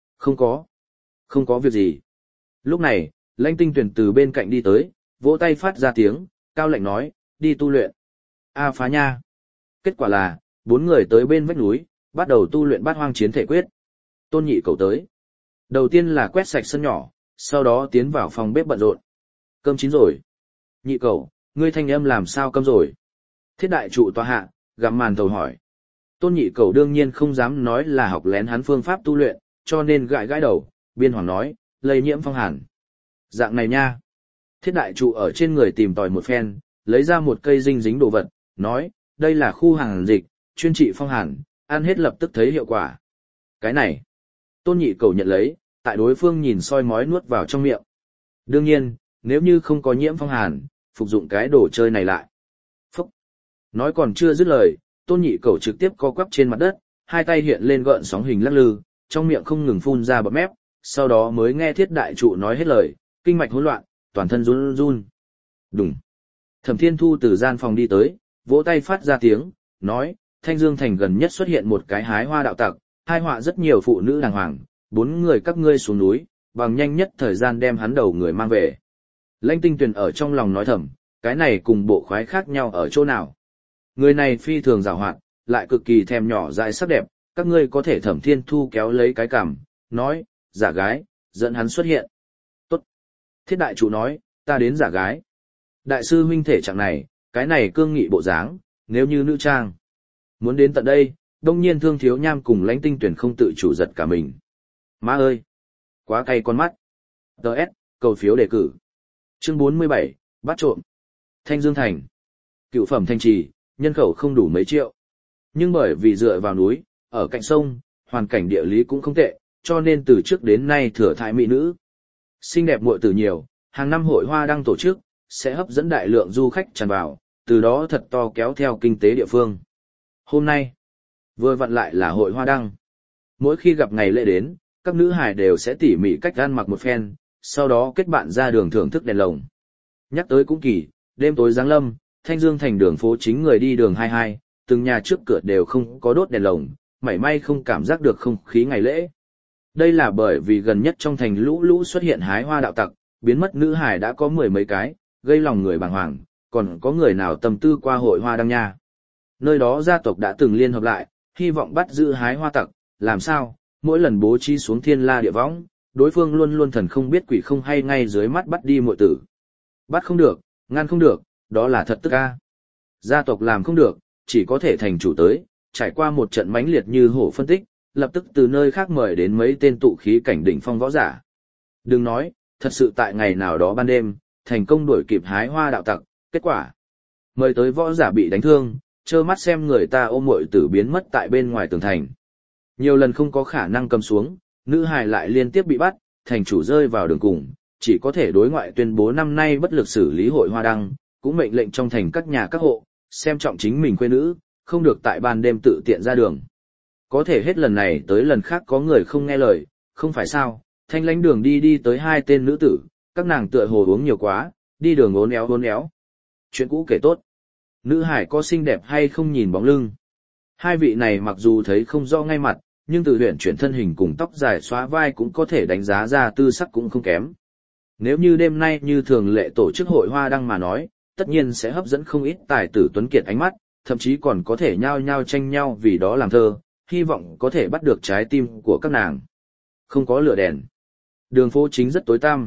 Không có việc gì. Lúc này, Lãnh Tinh Tuyển từ bên cạnh đi tới, vỗ tay phát ra tiếng, cao lệnh nói, đi tu luyện. A phá nha. Kết quả là, 4 người tới bên vách núi, bắt đầu tu luyện Bát Hoang Chiến Thể Quyết. Tôn Nhị Cầu tới. Đầu tiên là quét sạch sân nhỏ, sau đó tiến vào phòng bếp bận rộn. Cơm chín rồi. Nhị Cầu, ngươi thanh âm làm sao cơm rồi? Thiết Đại Trụ tọa hạ, gặm màn thầu hỏi. Tôn Nhị Cầu đương nhiên không dám nói là học lén hắn phương pháp tu luyện, cho nên gãi gãi đầu, biên hoàng nói, lây nhiễm phong hàn. Dạng này nha. Thiết Đại Trụ ở trên người tìm tòi một phen, lấy ra một cây dinh dính đồ vật, nói, đây là khu hàn dịch, chuyên trị phong hàn, ăn hết lập tức thấy hiệu quả. Cái này, Tôn Nhị Cầu nhận lấy, tại đối phương nhìn soi mói nuốt vào trong miệng. Đương nhiên, nếu như không có nhiễm phong hàn, phục dụng cái đồ chơi này lại. Phúc! Nói còn chưa dứt lời, Tôn Nhị Cầu trực tiếp co quắp trên mặt đất, hai tay hiện lên gợn sóng hình lắc lư, trong miệng không ngừng phun ra bọt mép, sau đó mới nghe Thiết Đại Trụ nói hết lời, kinh mạch hỗn loạn, toàn thân run run. Đùng! Thẩm Thiên Thu từ gian phòng đi tới, vỗ tay phát ra tiếng, nói, Thanh Dương Thành gần nhất xuất hiện một cái hái hoa đạo tặc, hai họa rất nhiều phụ nữ đàng hoàng, 4 người các ngươi xuống núi, bằng nhanh nhất thời gian đem hắn đầu người mang về. Lãnh Tinh Tuyền ở trong lòng nói thầm, cái này cùng bộ khoái khác nhau ở chỗ nào? Người này phi thường giàu hoạt, lại cực kỳ thèm nhỏ dại sắc đẹp, các ngươi có thể. Thẩm Thiên Thu kéo lấy cái cằm, nói, giả gái, dẫn hắn xuất hiện. Tốt. Thiết Đại Trụ nói, ta đến giả gái. Đại sư huynh thể trạng này, cái này cương nghị bộ dáng, nếu như nữ trang. Muốn đến tận đây, đông nhiên Thương Thiếu Nham cùng Lãnh Tinh Tuyển không tự chủ giật cả mình. Má ơi! Quá cay con mắt. DS, cầu phiếu đề cử. Chương 47, bắt trộm. Thanh Dương Thành. Cựu phẩm thanh trì, nhân khẩu không đủ mấy triệu. Nhưng bởi vì dựa vào núi, ở cạnh sông, hoàn cảnh địa lý cũng không tệ, cho nên từ trước đến nay thừa thãi mỹ nữ. Xinh đẹp muội tử nhiều, hàng năm hội hoa đăng tổ chức, sẽ hấp dẫn đại lượng du khách tràn vào, từ đó thật to kéo theo kinh tế địa phương. Hôm nay, vừa vặn lại là hội hoa đăng. Mỗi khi gặp ngày lễ đến, các nữ hài đều sẽ tỉ mỉ cách ăn mặc một phen, sau đó kết bạn ra đường thưởng thức đèn lồng. Nhắc tới cũng kỳ, đêm tối giáng lâm, Thanh Dương Thành đường phố chính người đi đường 22, từng nhà trước cửa đều không có đốt đèn lồng, mảy may không cảm giác được không khí ngày lễ. Đây là bởi vì gần nhất trong thành lũ lũ xuất hiện hái hoa đạo tặc, biến mất nữ hài đã có 10 mấy cái, gây lòng người bàng hoàng, còn có người nào tâm tư qua hội hoa đăng nha. Nơi đó gia tộc đã từng liên hợp lại, hy vọng bắt giữ hái hoa tặc, làm sao, mỗi lần bố trí xuống thiên la địa võng, đối phương luôn luôn thần không biết quỷ không hay ngay dưới mắt bắt đi muội tử. Bắt không được, ngăn không được, đó là thật tức ca. Gia tộc làm không được, chỉ có thể thành chủ tới, trải qua một trận mãnh liệt như hổ phân tích, lập tức từ nơi khác mời đến mấy tên tụ khí cảnh đỉnh phong võ giả. Đừng nói, thật sự tại ngày nào đó ban đêm, thành công đuổi kịp hái hoa đạo tặc, kết quả. Mời tới võ giả bị đánh thương, trơ mắt xem người ta ôm muội tử biến mất tại bên ngoài tường thành. Nhiều lần không có khả năng cầm xuống, nữ hài lại liên tiếp bị bắt, thành chủ rơi vào đường cùng, chỉ có thể đối ngoại tuyên bố năm nay bất lực xử lý hội hoa đăng, cũng mệnh lệnh trong thành các nhà các hộ, xem trọng chính mình quê nữ, không được tại ban đêm tự tiện ra đường. Có thể hết lần này tới lần khác có người không nghe lời, không phải sao, Thanh Lãnh đường đi tới 2 tên nữ tử, các nàng tựa hồ uống nhiều quá, đi đường uốn éo. Chuyện cũ kể tốt. Nữ hải có xinh đẹp hay không nhìn bóng lưng. Hai vị này mặc dù thấy không rõ ngay mặt, nhưng từ luyện chuyển thân hình cùng tóc dài xóa vai cũng có thể đánh giá ra tư sắc cũng không kém. Nếu như đêm nay như thường lệ tổ chức hội hoa đăng mà nói, tất nhiên sẽ hấp dẫn không ít tài tử tuấn kiệt ánh mắt, thậm chí còn có thể nhao nhao tranh nhau vì đó làm thơ, hy vọng có thể bắt được trái tim của các nàng. Không có lửa đèn. Đường phố chính rất tối tăm.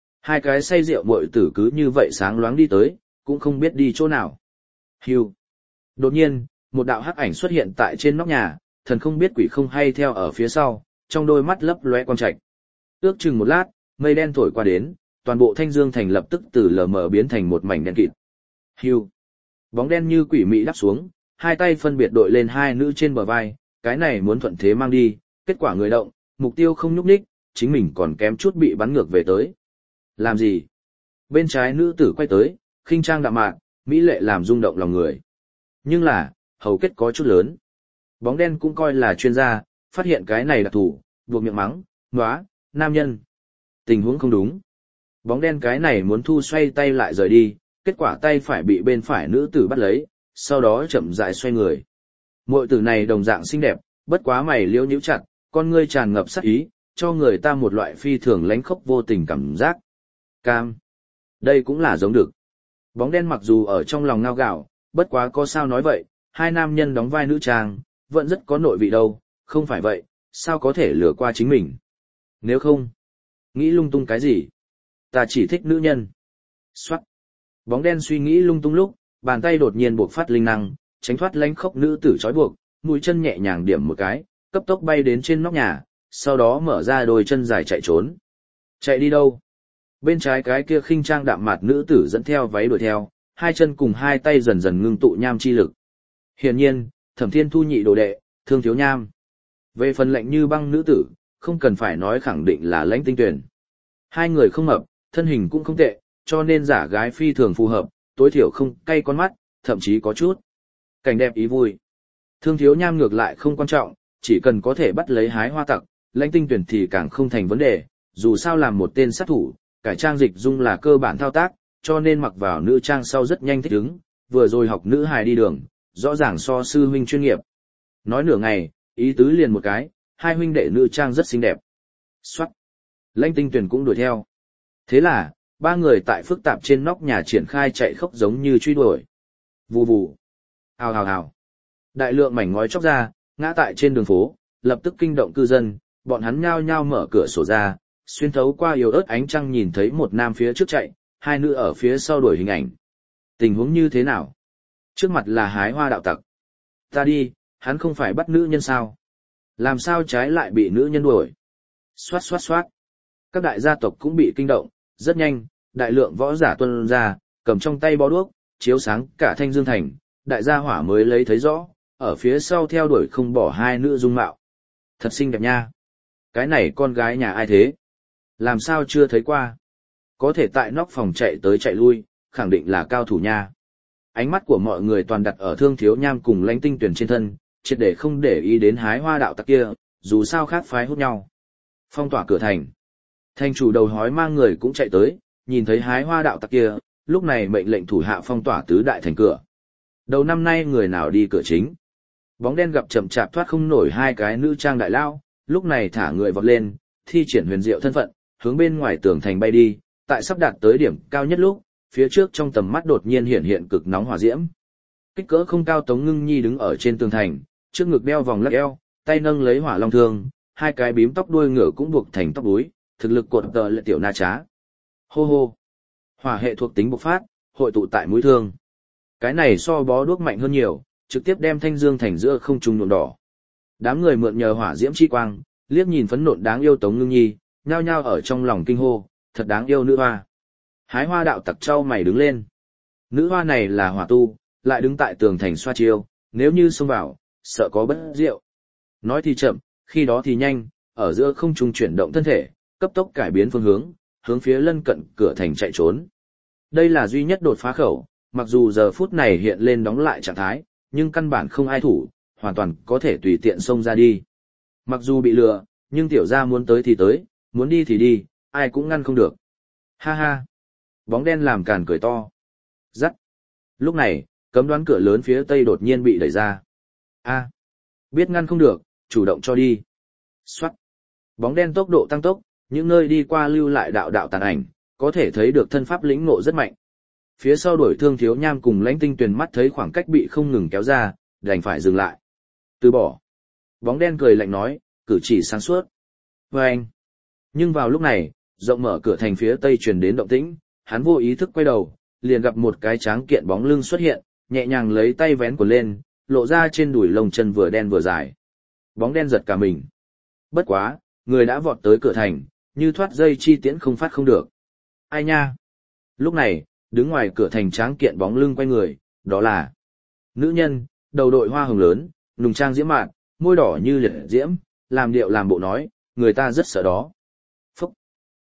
2 cái say rượu muội tử cứ như vậy sáng loáng đi tới, cũng không biết đi chỗ nào. Hưu. Đột nhiên, một đạo hắc ảnh xuất hiện tại trên nóc nhà, thần không biết quỷ không hay theo ở phía sau, trong đôi mắt lấp lóe quang trạch. Ước chừng một lát, mây đen thổi qua đến, toàn bộ Thanh Dương Thành lập tức từ lờ mờ biến thành một mảnh đen kịt. Hưu. Bóng đen như quỷ mị đắp xuống, 2 tay phân biệt đội lên 2 nữ trên bờ vai, cái này muốn thuận thế mang đi, kết quả người động, mục tiêu không nhúc nhích, chính mình còn kém chút bị bắn ngược về tới. Làm gì? Bên trái nữ tử quay tới, khinh trang đạm mạc, mỹ lệ làm rung động lòng người. Nhưng là, hầu kết có chút lớn. Bóng đen cũng coi là chuyên gia, phát hiện cái này đặc thủ, buộc miệng mắng, nóa, nam nhân. Tình huống không đúng. Bóng đen cái này muốn thu xoay tay lại rời đi, kết quả tay phải bị bên phải nữ tử bắt lấy, sau đó chậm rãi xoay người. Muội tử này đồng dạng xinh đẹp, bất quá mày liễu nhíu chặt, con ngươi tràn ngập sát ý, cho người ta một loại phi thường lánh khốc vô tình cảm giác. Cam. Đây cũng là giống được. Bóng đen mặc dù ở trong lòng ngao gạo, bất quá có sao nói vậy, hai nam nhân đóng vai nữ trang, vẫn rất có nội vị đâu, không phải vậy, sao có thể lừa qua chính mình. Nếu không, nghĩ lung tung cái gì? Ta chỉ thích nữ nhân. Xoát. Bóng đen suy nghĩ lung tung lúc, bàn tay đột nhiên buộc phát linh năng, tránh thoát lánh khốc nữ tử trói buộc, mũi chân nhẹ nhàng điểm một cái, cấp tốc bay đến trên nóc nhà, sau đó mở ra đôi chân dài chạy trốn. Chạy đi đâu? Bên trái cái kia khinh trang đạm mạt nữ tử dẫn theo váy đuổi theo, hai chân cùng hai tay dần dần ngưng tụ nham chi lực. Hiển nhiên, Thẩm Thiên Thu nhị đồ đệ, Thương Thiếu Nham. Về phần lạnh như băng nữ tử, không cần phải nói khẳng định là Lãnh Tinh Tuyền. Hai người không mập, thân hình cũng không tệ, cho nên giả gái phi thường phù hợp, tối thiểu không cay con mắt, thậm chí có chút cảnh đẹp ý vui. Thương Thiếu Nham ngược lại không quan trọng, chỉ cần có thể bắt lấy hái hoa tặc, Lãnh Tinh Tuyền thì càng không thành vấn đề, dù sao làm một tên sát thủ, cải trang dịch dung là cơ bản thao tác, cho nên mặc vào nữ trang sau rất nhanh thích ứng, vừa rồi học nữ hài đi đường, rõ ràng so sư huynh chuyên nghiệp. Nói nửa ngày, ý tứ liền một cái, hai huynh đệ nữ trang rất xinh đẹp. Xoát. Lãnh Tinh Tuyền cũng đuổi theo. Thế là, ba người tại phức tạp trên nóc nhà triển khai chạy khốc giống như truy đuổi. Vù vù. Hào hào hào. Đại lượng mảnh ngói chóc ra, ngã tại trên đường phố, lập tức kinh động cư dân, bọn hắn nhao nhao mở cửa sổ ra, xuyên thấu qua yếu ớt ánh trăng nhìn thấy một nam phía trước chạy, hai nữ ở phía sau đuổi hình ảnh. Tình huống như thế nào? Trước mặt là hái hoa đạo tặc. Ta đi, hắn không phải bắt nữ nhân sao? Làm sao trái lại bị nữ nhân đuổi? Xoát xoát xoát. Các đại gia tộc cũng bị kinh động, rất nhanh, đại lượng võ giả tuân ra, cầm trong tay bó đuốc, chiếu sáng cả Thanh Dương Thành, đại gia hỏa mới lấy thấy rõ, ở phía sau theo đuổi không bỏ hai nữ dung mạo. Thật xinh đẹp nha. Cái này con gái nhà ai thế? Làm sao chưa thấy qua? Có thể tại nóc phòng chạy tới chạy lui, khẳng định là cao thủ nha. Ánh mắt của mọi người toàn đặt ở Thương Thiếu Nham cùng Lãnh Tinh Tuyền trên thân, triệt để không để ý đến hái hoa đạo tặc kia, dù sao khác phái hút nhau. Phong tỏa cửa thành. Thành chủ đầu hói mang người cũng chạy tới, nhìn thấy hái hoa đạo tặc kia, lúc này mệnh lệnh thủ hạ phong tỏa tứ đại thành cửa. Đầu năm nay người nào đi cửa chính? Bóng đen gặp chậm chạp thoát không nổi hai cái nữ trang đại lao, lúc này thả người vọt lên, thi triển huyền diệu thân phận, hướng bên ngoài tường thành bay đi, tại sắp đạt tới điểm cao nhất lúc, phía trước trong tầm mắt đột nhiên hiện hiện cực nóng hỏa diễm. Kích cỡ không cao Tống Ngưng Nhi đứng ở trên tường thành, trước ngực đeo vòng lắc eo, tay nâng lấy hỏa long thương, hai cái bím tóc đuôi ngựa cũng buộc thành tóc búi, thực lực cột tờ lệ tiểu na trá. Hô hô. Hỏa hệ thuộc tính bộc phát, hội tụ tại mũi thương. Cái này so bó đuốc mạnh hơn nhiều, trực tiếp đem Thanh Dương Thành giữa không trung nhuộm đỏ. Đám người mượn nhờ hỏa diễm chi quang, liếc nhìn phấn nộn đáng yêu Tống Ngưng Nhi, nhao nhao ở trong lòng kinh hô, thật đáng yêu nữ hoa. Hái hoa đạo tặc trao mày đứng lên. Nữ hoa này là hỏa tu, lại đứng tại tường thành xoa chiêu, nếu như xông vào, sợ có bất diệu. Nói thì chậm, khi đó thì nhanh, ở giữa không trung chuyển động thân thể, cấp tốc cải biến phương hướng, hướng phía lân cận cửa thành chạy trốn. Đây là duy nhất đột phá khẩu, mặc dù giờ phút này hiện lên đóng lại trạng thái, nhưng căn bản không ai thủ, hoàn toàn có thể tùy tiện xông ra đi. Mặc dù bị lừa, nhưng tiểu gia muốn tới thì tới, muốn đi thì đi, ai cũng ngăn không được. Ha ha. Bóng đen làm càn cười to. Dắt. Lúc này, cấm đoán cửa lớn phía tây đột nhiên bị đẩy ra. A. Biết ngăn không được, chủ động cho đi. Xoát. Bóng đen tốc độ tăng tốc, những nơi đi qua lưu lại đạo đạo tàn ảnh, có thể thấy được thân pháp lĩnh ngộ rất mạnh. Phía sau đuổi Thương Thiếu Nham cùng Lãnh Tinh Tuyền mắt thấy khoảng cách bị không ngừng kéo ra, đành phải dừng lại. Từ bỏ. Bóng đen cười lạnh nói, cử chỉ sáng suốt. Vâng. Nhưng vào lúc này, rộng mở cửa thành phía tây truyền đến động tĩnh, hắn vô ý thức quay đầu, liền gặp một cái tráng kiện bóng lưng xuất hiện, nhẹ nhàng lấy tay vén quần lên, lộ ra trên đùi lông chân vừa đen vừa dài. Bóng đen giật cả mình. Bất quá, người đã vọt tới cửa thành, như thoát dây chi tiễn không phát không được. Ai nha? Lúc này, đứng ngoài cửa thành tráng kiện bóng lưng quay người, đó là nữ nhân, đầu đội hoa hồng lớn, nùng trang diễm mạn, môi đỏ như liệt diễm, làm điệu làm bộ nói, người ta rất sợ đó.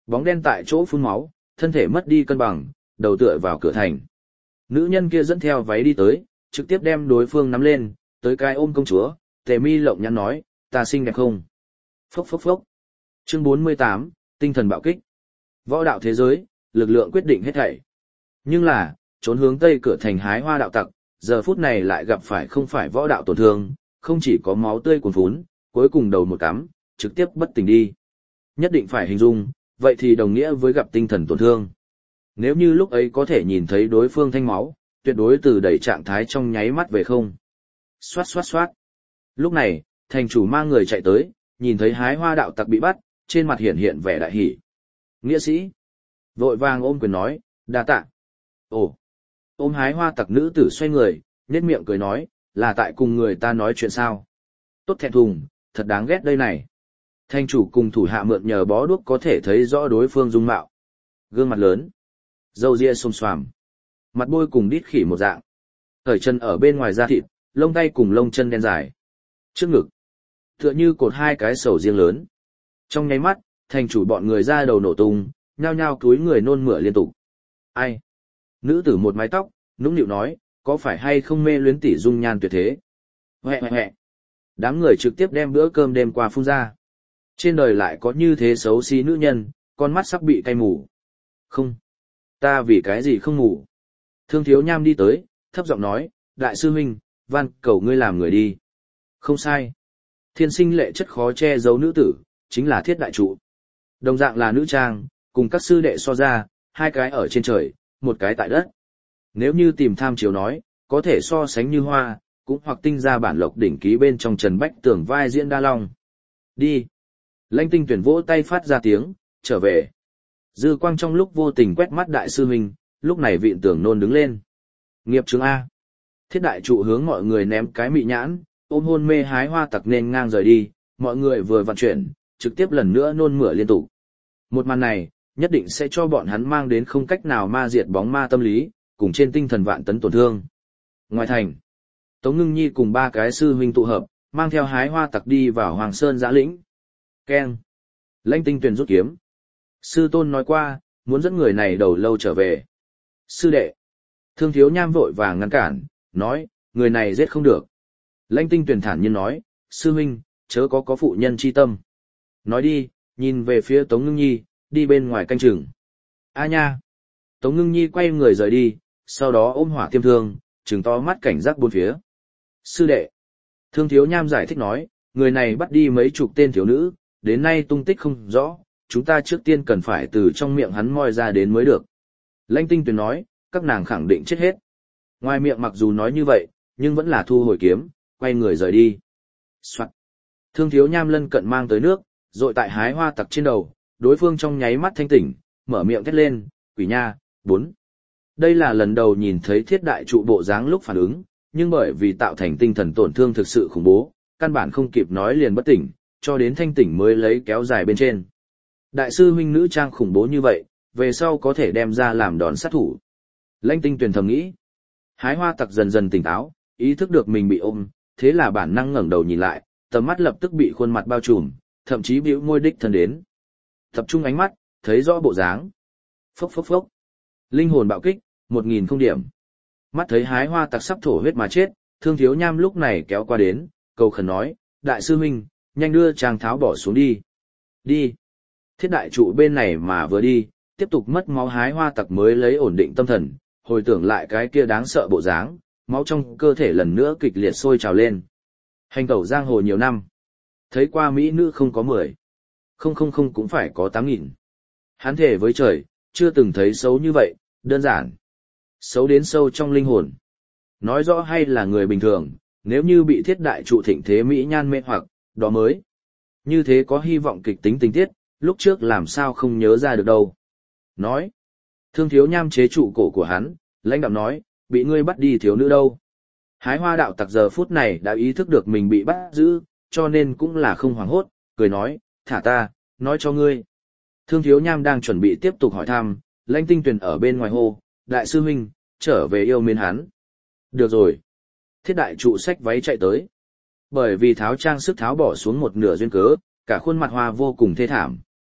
Bóng đen tại chỗ phun máu, thân thể mất đi cân bằng, đầu tựa vào cửa thành. Nữ nhân kia dẫn theo váy đi tới, trực tiếp đem đối phương nắm lên, tới cái ôm công chúa, Tề Mi lộng nhắn nói, ta xinh đẹp không? Phốc phốc phốc. Chương 48, tinh thần bạo kích. Võ đạo thế giới, lực lượng quyết định hết thảy. Nhưng là, trốn hướng tây cửa thành hái hoa đạo tặc, giờ phút này lại gặp phải không phải võ đạo tổn thương, không chỉ có máu tươi cuồn phún, cuối cùng đầu một cắm, trực tiếp bất tỉnh đi. Nhất định phải hình dung, vậy thì đồng nghĩa với gặp tinh thần tổn thương. Nếu như lúc ấy có thể nhìn thấy đối phương thanh máu, tuyệt đối từ đẩy trạng thái trong nháy mắt về không. Xoát xoát xoát. Lúc này, thành chủ mang người chạy tới, nhìn thấy hái hoa đạo tặc bị bắt, trên mặt hiện hiện vẻ đại hỉ. Nghĩa sĩ. Vội vàng ôm quyền nói, đa tạ. Ồ. Ôm hái hoa tặc nữ tử xoay người, nhếch miệng cười nói, là tại cùng người ta nói chuyện sao. Tốt thẹn thùng, thật đáng ghét đây này. Thành chủ cùng thủ hạ mượn nhờ bó đuốc có thể thấy rõ đối phương dung mạo. Gương mặt lớn, râu ria xồm xoàm, mặt bôi cùng đít khỉ một dạng. Cởi chân ở bên ngoài da thịt, lông tay cùng lông chân đen dài. Trước ngực, tựa như cột hai cái sầu riêng lớn. Trong nháy mắt, thành chủ bọn người ra đầu nổ tung, nhao nhao cúi người nôn mửa liên tục. Ai? Nữ tử một mái tóc, nũng nịu nói, có phải hay không mê luyến tỷ dung nhan tuyệt thế? Huệ huệ huệ. Đám người trực tiếp đem bữa cơm đêm qua phun ra. Trên đời lại có như thế xấu xí nữ nhân, con mắt sắp bị cay mù. Không. Ta vì cái gì không ngủ? Thương Thiếu Nham đi tới, thấp giọng nói, đại sư huynh, van cầu ngươi làm người đi. Không sai. Thiên sinh lệ chất khó che giấu nữ tử, chính là thiết đại trụ. Đồng dạng là nữ trang, cùng các sư đệ so ra, hai cái ở trên trời, một cái tại đất. Nếu như tìm tham chiếu nói, có thể so sánh như hoa, cũng hoặc tinh ra bản lộc đỉnh ký bên trong Trần Bách Tưởng vai diễn đa long. Đi. Lãnh Tinh Tuyển vỗ tay phát ra tiếng, trở về. Dư quang trong lúc vô tình quét mắt đại sư huynh, lúc này vịn tưởng nôn đứng lên. Nghiệp chứng A. Thiết đại trụ hướng mọi người ném cái mị nhãn, ôm hôn mê hái hoa tặc nên ngang rời đi, mọi người vừa vặn chuyển, trực tiếp lần nữa nôn mửa liên tục. Một màn này, nhất định sẽ cho bọn hắn mang đến không cách nào ma diệt bóng ma tâm lý, cùng trên tinh thần vạn tấn tổn thương. Ngoài thành, Tống Ngưng Nhi cùng ba cái sư huynh tụ hợp, mang theo hái hoa tặc đi vào Hoàng Sơn Giã Lĩnh. Keng. Lãnh Tinh Tuyền rút kiếm. Sư tôn nói qua, muốn dẫn người này đầu lâu trở về. Sư đệ. Thương Thiếu Nham vội vàng ngăn cản, nói, người này giết không được. Lãnh Tinh Tuyền thản nhiên nói, sư huynh, chớ có phụ nhân chi tâm. Nói đi, nhìn về phía Tống Ngưng Nhi, đi bên ngoài canh chừng. A nha. Tống Ngưng Nhi quay người rời đi, sau đó ôm hỏa tiêm thương, trừng to mắt cảnh giác bốn phía. Sư đệ. Thương Thiếu Nham giải thích nói, người này bắt đi mấy chục tên thiếu nữ, đến nay tung tích không rõ, chúng ta trước tiên cần phải từ trong miệng hắn moi ra đến mới được. Lãnh Tinh Tuyền nói, các nàng khẳng định chết hết. Ngoài miệng mặc dù nói như vậy, nhưng vẫn là thu hồi kiếm, quay người rời đi. Soạn. Thương Thiếu Nham lân cận mang tới nước, rồi tại hái hoa tặc trên đầu, đối phương trong nháy mắt thanh tỉnh, mở miệng thét lên, quỷ nha, 4. Đây là lần đầu nhìn thấy thiết đại trụ bộ dáng lúc phản ứng, nhưng bởi vì tạo thành tinh thần tổn thương thực sự khủng bố, căn bản không kịp nói liền bất tỉnh, cho đến thanh tỉnh mới lấy kéo dài bên trên. Đại sư huynh nữ trang khủng bố như vậy, về sau có thể đem ra làm đòn sát thủ. Lãnh Tinh Tuyền thầm nghĩ. Hái hoa tặc dần dần tỉnh táo, ý thức được mình bị ôm, thế là bản năng ngẩng đầu nhìn lại, tầm mắt lập tức bị khuôn mặt bao trùm, thậm chí bĩu môi đích thân đến. Tập trung ánh mắt, thấy rõ bộ dáng. Phốc phốc phốc. Linh hồn bạo kích, 1000 không điểm. Mắt thấy hái hoa tặc sắp thổ huyết mà chết, Thương Thiếu Nham lúc này kéo qua đến, cầu khẩn nói, đại sư huynh, nhanh đưa Trang Tháo bỏ xuống đi. Đi. Thiết đại trụ bên này mà vừa đi, tiếp tục mất máu hái hoa tặc mới lấy ổn định tâm thần, hồi tưởng lại cái kia đáng sợ bộ dáng, máu trong cơ thể lần nữa kịch liệt sôi trào lên. Hành tẩu giang hồ nhiều năm. Thấy qua mỹ nữ không có 10. Không cũng phải có 8000. Hắn thề với trời, chưa từng thấy xấu như vậy, đơn giản. Xấu đến sâu trong linh hồn. Nói rõ hay là người bình thường, nếu như bị thiết đại trụ thịnh thế mỹ nhan mê hoặc, đó mới. Như thế có hy vọng kịch tính tình tiết, lúc trước làm sao không nhớ ra được đâu. Nói. Thương Thiếu Nham chế trụ cổ của hắn, lãnh đạm nói, bị ngươi bắt đi thiếu nữ đâu. Hái hoa đạo tặc giờ phút này đã ý thức được mình bị bắt giữ, cho nên cũng là không hoảng hốt, cười nói, thả ta, nói cho ngươi. Thương Thiếu Nham đang chuẩn bị tiếp tục hỏi thăm, Lãnh Tinh Tuyền ở bên ngoài hô, đại sư huynh, trở về yêu mến hắn. Được rồi. Thiết đại trụ xách váy chạy tới. Bởi vì tháo trang sức tháo bỏ xuống một nửa duyên cớ, cả khuôn mặt hoa vô cùng thê thảm.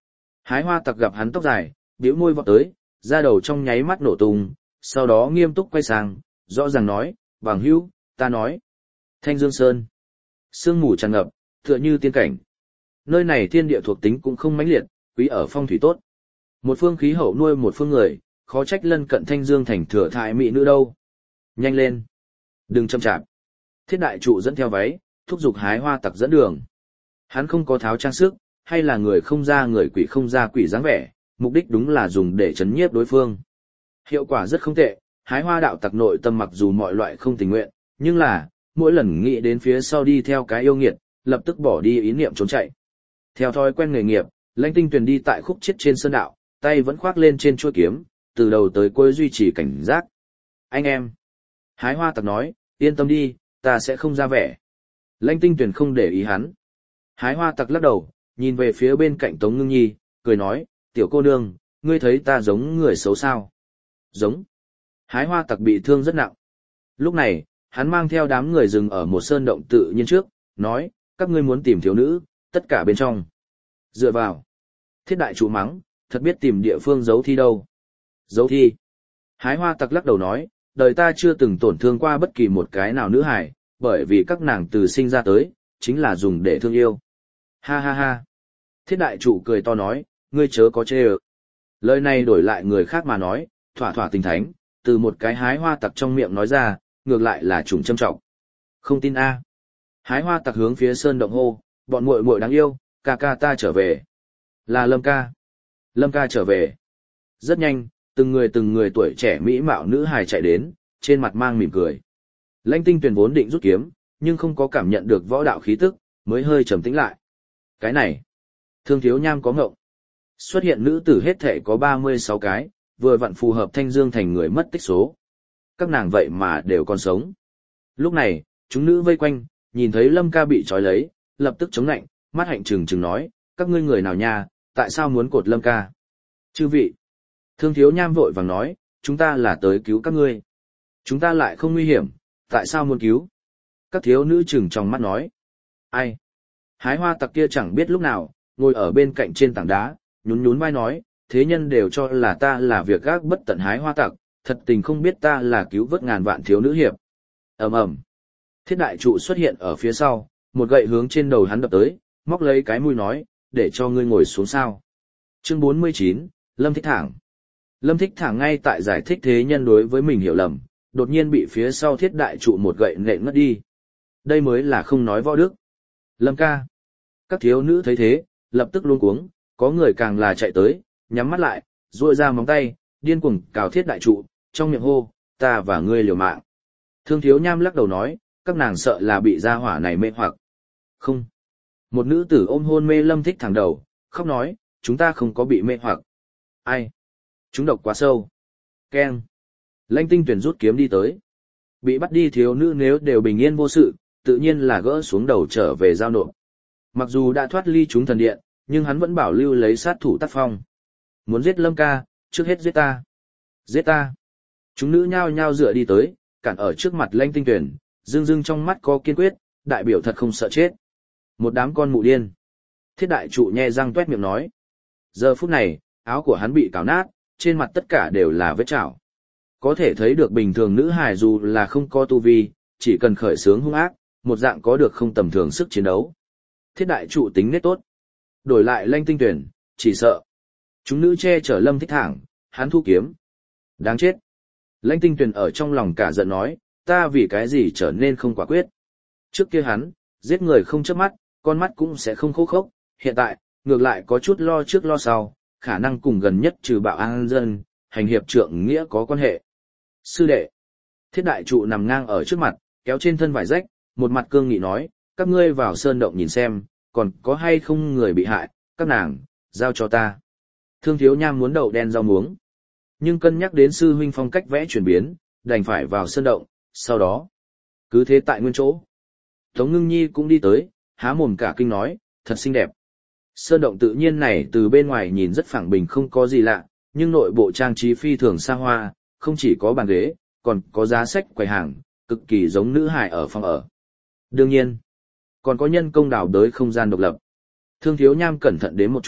Hái hoa tặc gặp hắn tóc dài, bĩu môi vọt tới, da đầu trong nháy mắt nổ tung, sau đó nghiêm túc quay sang, rõ ràng nói, bằng hữu, ta nói. Thanh Dương Sơn. Sương mù tràn ngập, tựa như tiên cảnh. Nơi này thiên địa thuộc tính cũng không mãnh liệt, quý ở phong thủy tốt. Một phương khí hậu nuôi một phương người, khó trách lân cận Thanh Dương thành thừa thải mỹ nữ đâu. Nhanh lên. Đừng chậm chạp. Thiết đại trụ dẫn theo váy, thúc giục hái hoa tặc dẫn đường. Hắn không có tháo trang sức, hay là người không ra người quỷ không ra quỷ dáng vẻ, mục đích đúng là dùng để chấn nhiếp đối phương. Hiệu quả rất không tệ, hái hoa đạo tặc nội tâm mặc dù mọi loại không tình nguyện, nhưng là, mỗi lần nghĩ đến phía sau đi theo cái yêu nghiệt, lập tức bỏ đi ý niệm trốn chạy. Theo thói quen nghề nghiệp, Lãnh Tinh Tuyền đi tại khúc chết trên sơn đạo, tay vẫn khoác lên trên chuôi kiếm, từ đầu tới cuối duy trì cảnh giác. Anh em. Hái hoa tặc nói, yên tâm đi, ta sẽ không ra vẻ. Lãnh Tinh Tuyền không để ý hắn. Hái hoa tặc lắc đầu, nhìn về phía bên cạnh Tống Ngưng Nhi, cười nói, tiểu cô nương, ngươi thấy ta giống người xấu sao? Giống. Hái hoa tặc bị thương rất nặng. Lúc này, hắn mang theo đám người dừng ở một sơn động tự nhiên trước, nói, các ngươi muốn tìm thiếu nữ, tất cả bên trong. Dựa vào. Thiết đại trụ mắng, thật biết tìm địa phương giấu thi đâu. Giấu thi. Hái hoa tặc lắc đầu nói, đời ta chưa từng tổn thương qua bất kỳ một cái nào nữ hài, bởi vì các nàng từ sinh ra tới, chính là dùng để thương yêu. Ha ha ha. Thiết đại trụ cười to nói, ngươi chớ có chê ơ. Lời này đổi lại người khác mà nói, thỏa thỏa tình thánh, từ một cái hái hoa tặc trong miệng nói ra, ngược lại là trùng châm trọng. Không tin a? Hái hoa tặc hướng phía sơn động hô, bọn muội muội đáng yêu, ca ca ta trở về. Là Lâm ca. Lâm ca trở về. Rất nhanh, từng người tuổi trẻ mỹ mạo nữ hài chạy đến, trên mặt mang mỉm cười. Lãnh Tinh Tuyền vốn định rút kiếm, nhưng không có cảm nhận được võ đạo khí tức, mới hơi trầm tĩnh lại. Cái này, Thương Thiếu Nham có ngộng. Xuất hiện nữ tử hết thể có 36 cái, vừa vặn phù hợp Thanh Dương thành người mất tích số. Các nàng vậy mà đều còn sống. Lúc này, chúng nữ vây quanh, nhìn thấy Lâm ca bị trói lấy, lập tức chống nạnh, mắt hạnh trừng trừng nói, các ngươi người nào nha, tại sao muốn cột Lâm ca? Chư vị. Thương Thiếu Nham vội vàng nói, chúng ta là tới cứu các ngươi. Chúng ta lại không nguy hiểm, tại sao muốn cứu? Các thiếu nữ trừng trong mắt nói. Ai? Hái hoa tặc kia chẳng biết lúc nào, ngồi ở bên cạnh trên tảng đá, nhún nhún vai nói, thế nhân đều cho là ta là việc gác bất tận hái hoa tặc, thật tình không biết ta là cứu vớt ngàn vạn thiếu nữ hiệp. Ầm ầm. Thiết đại trụ xuất hiện ở phía sau, một gậy hướng trên đầu hắn đập tới, móc lấy cái mũi nói, để cho ngươi ngồi xuống sao. Chương 49, Lâm Thích Thảng. Lâm Thích Thảng ngay tại giải thích thế nhân đối với mình hiểu lầm, đột nhiên bị phía sau thiết đại trụ một gậy nện ngất đi. Đây mới là không nói võ đức. Lâm ca. Các thiếu nữ thấy thế, lập tức luống cuống, có người càng là chạy tới, nhắm mắt lại, duỗi ra móng tay, điên cuồng cào thiết đại trụ, trong miệng hô, ta và ngươi liều mạng. Thương Thiếu Nham lắc đầu nói, các nàng sợ là bị gia hỏa này mê hoặc. Không. Một nữ tử ôm hôn mê Lâm Thích Thảng đầu, khóc nói, chúng ta không có bị mê hoặc. Ai? Chúng độc quá sâu. Keng. Lãnh Tinh Tuyền rút kiếm đi tới. Bị bắt đi thiếu nữ nếu đều bình yên vô sự, tự nhiên là gỡ xuống đầu trở về giao nộp. Mặc dù đã thoát ly chúng thần điện, nhưng hắn vẫn bảo lưu lấy sát thủ tác phong. Muốn giết Lâm ca, trước hết giết ta. Giết ta. Chúng nữ nhao nhao dựa đi tới, cản ở trước mặt Lãnh Tinh Tuyền, dưng dưng trong mắt có kiên quyết, đại biểu thật không sợ chết. Một đám con mụ điên. Thiết đại trụ nhe răng toét miệng nói. Giờ phút này, áo của hắn bị cào nát, trên mặt tất cả đều là vết chảo. Có thể thấy được bình thường nữ hài dù là không có tu vi, chỉ cần khởi sướng hung ác, một dạng có được không tầm thường sức chiến đấu. Thiết đại trụ tính nết tốt. Đổi lại Lãnh Tinh Tuyền, chỉ sợ. Chúng nữ che chở Lâm Thích Thảng, hắn thu kiếm. Đáng chết. Lãnh Tinh Tuyền ở trong lòng cả giận nói, ta vì cái gì trở nên không quả quyết. Trước kia hắn, giết người không chớp mắt, con mắt cũng sẽ không khô khốc, hiện tại, ngược lại có chút lo trước lo sau, khả năng cùng gần nhất trừ bạo an dân, hành hiệp trượng nghĩa có quan hệ. Sư đệ. Thiết đại trụ nằm ngang ở trước mặt, kéo trên thân vải rách, một mặt cương nghị nói, các ngươi vào sơn động nhìn xem, còn có hay không người bị hại, các nàng, giao cho ta. Thương Thiếu Nham muốn đậu đen rau muống. Nhưng cân nhắc đến sư huynh phong cách vẽ chuyển biến, đành phải vào sơn động, sau đó. Cứ thế tại nguyên chỗ. Tống Ngưng Nhi cũng đi tới, há mồm cả kinh nói, thật xinh đẹp. Sơn động tự nhiên này từ bên ngoài nhìn rất phẳng bình không có gì lạ, nhưng nội bộ trang trí phi thường xa hoa, không chỉ có bàn ghế, còn có giá sách quầy hàng, cực kỳ giống nữ hài ở phòng ở. Đương nhiên, còn có nhân công đào đới không gian độc lập. Thương Thiếu Nham cẩn thận đến một chút,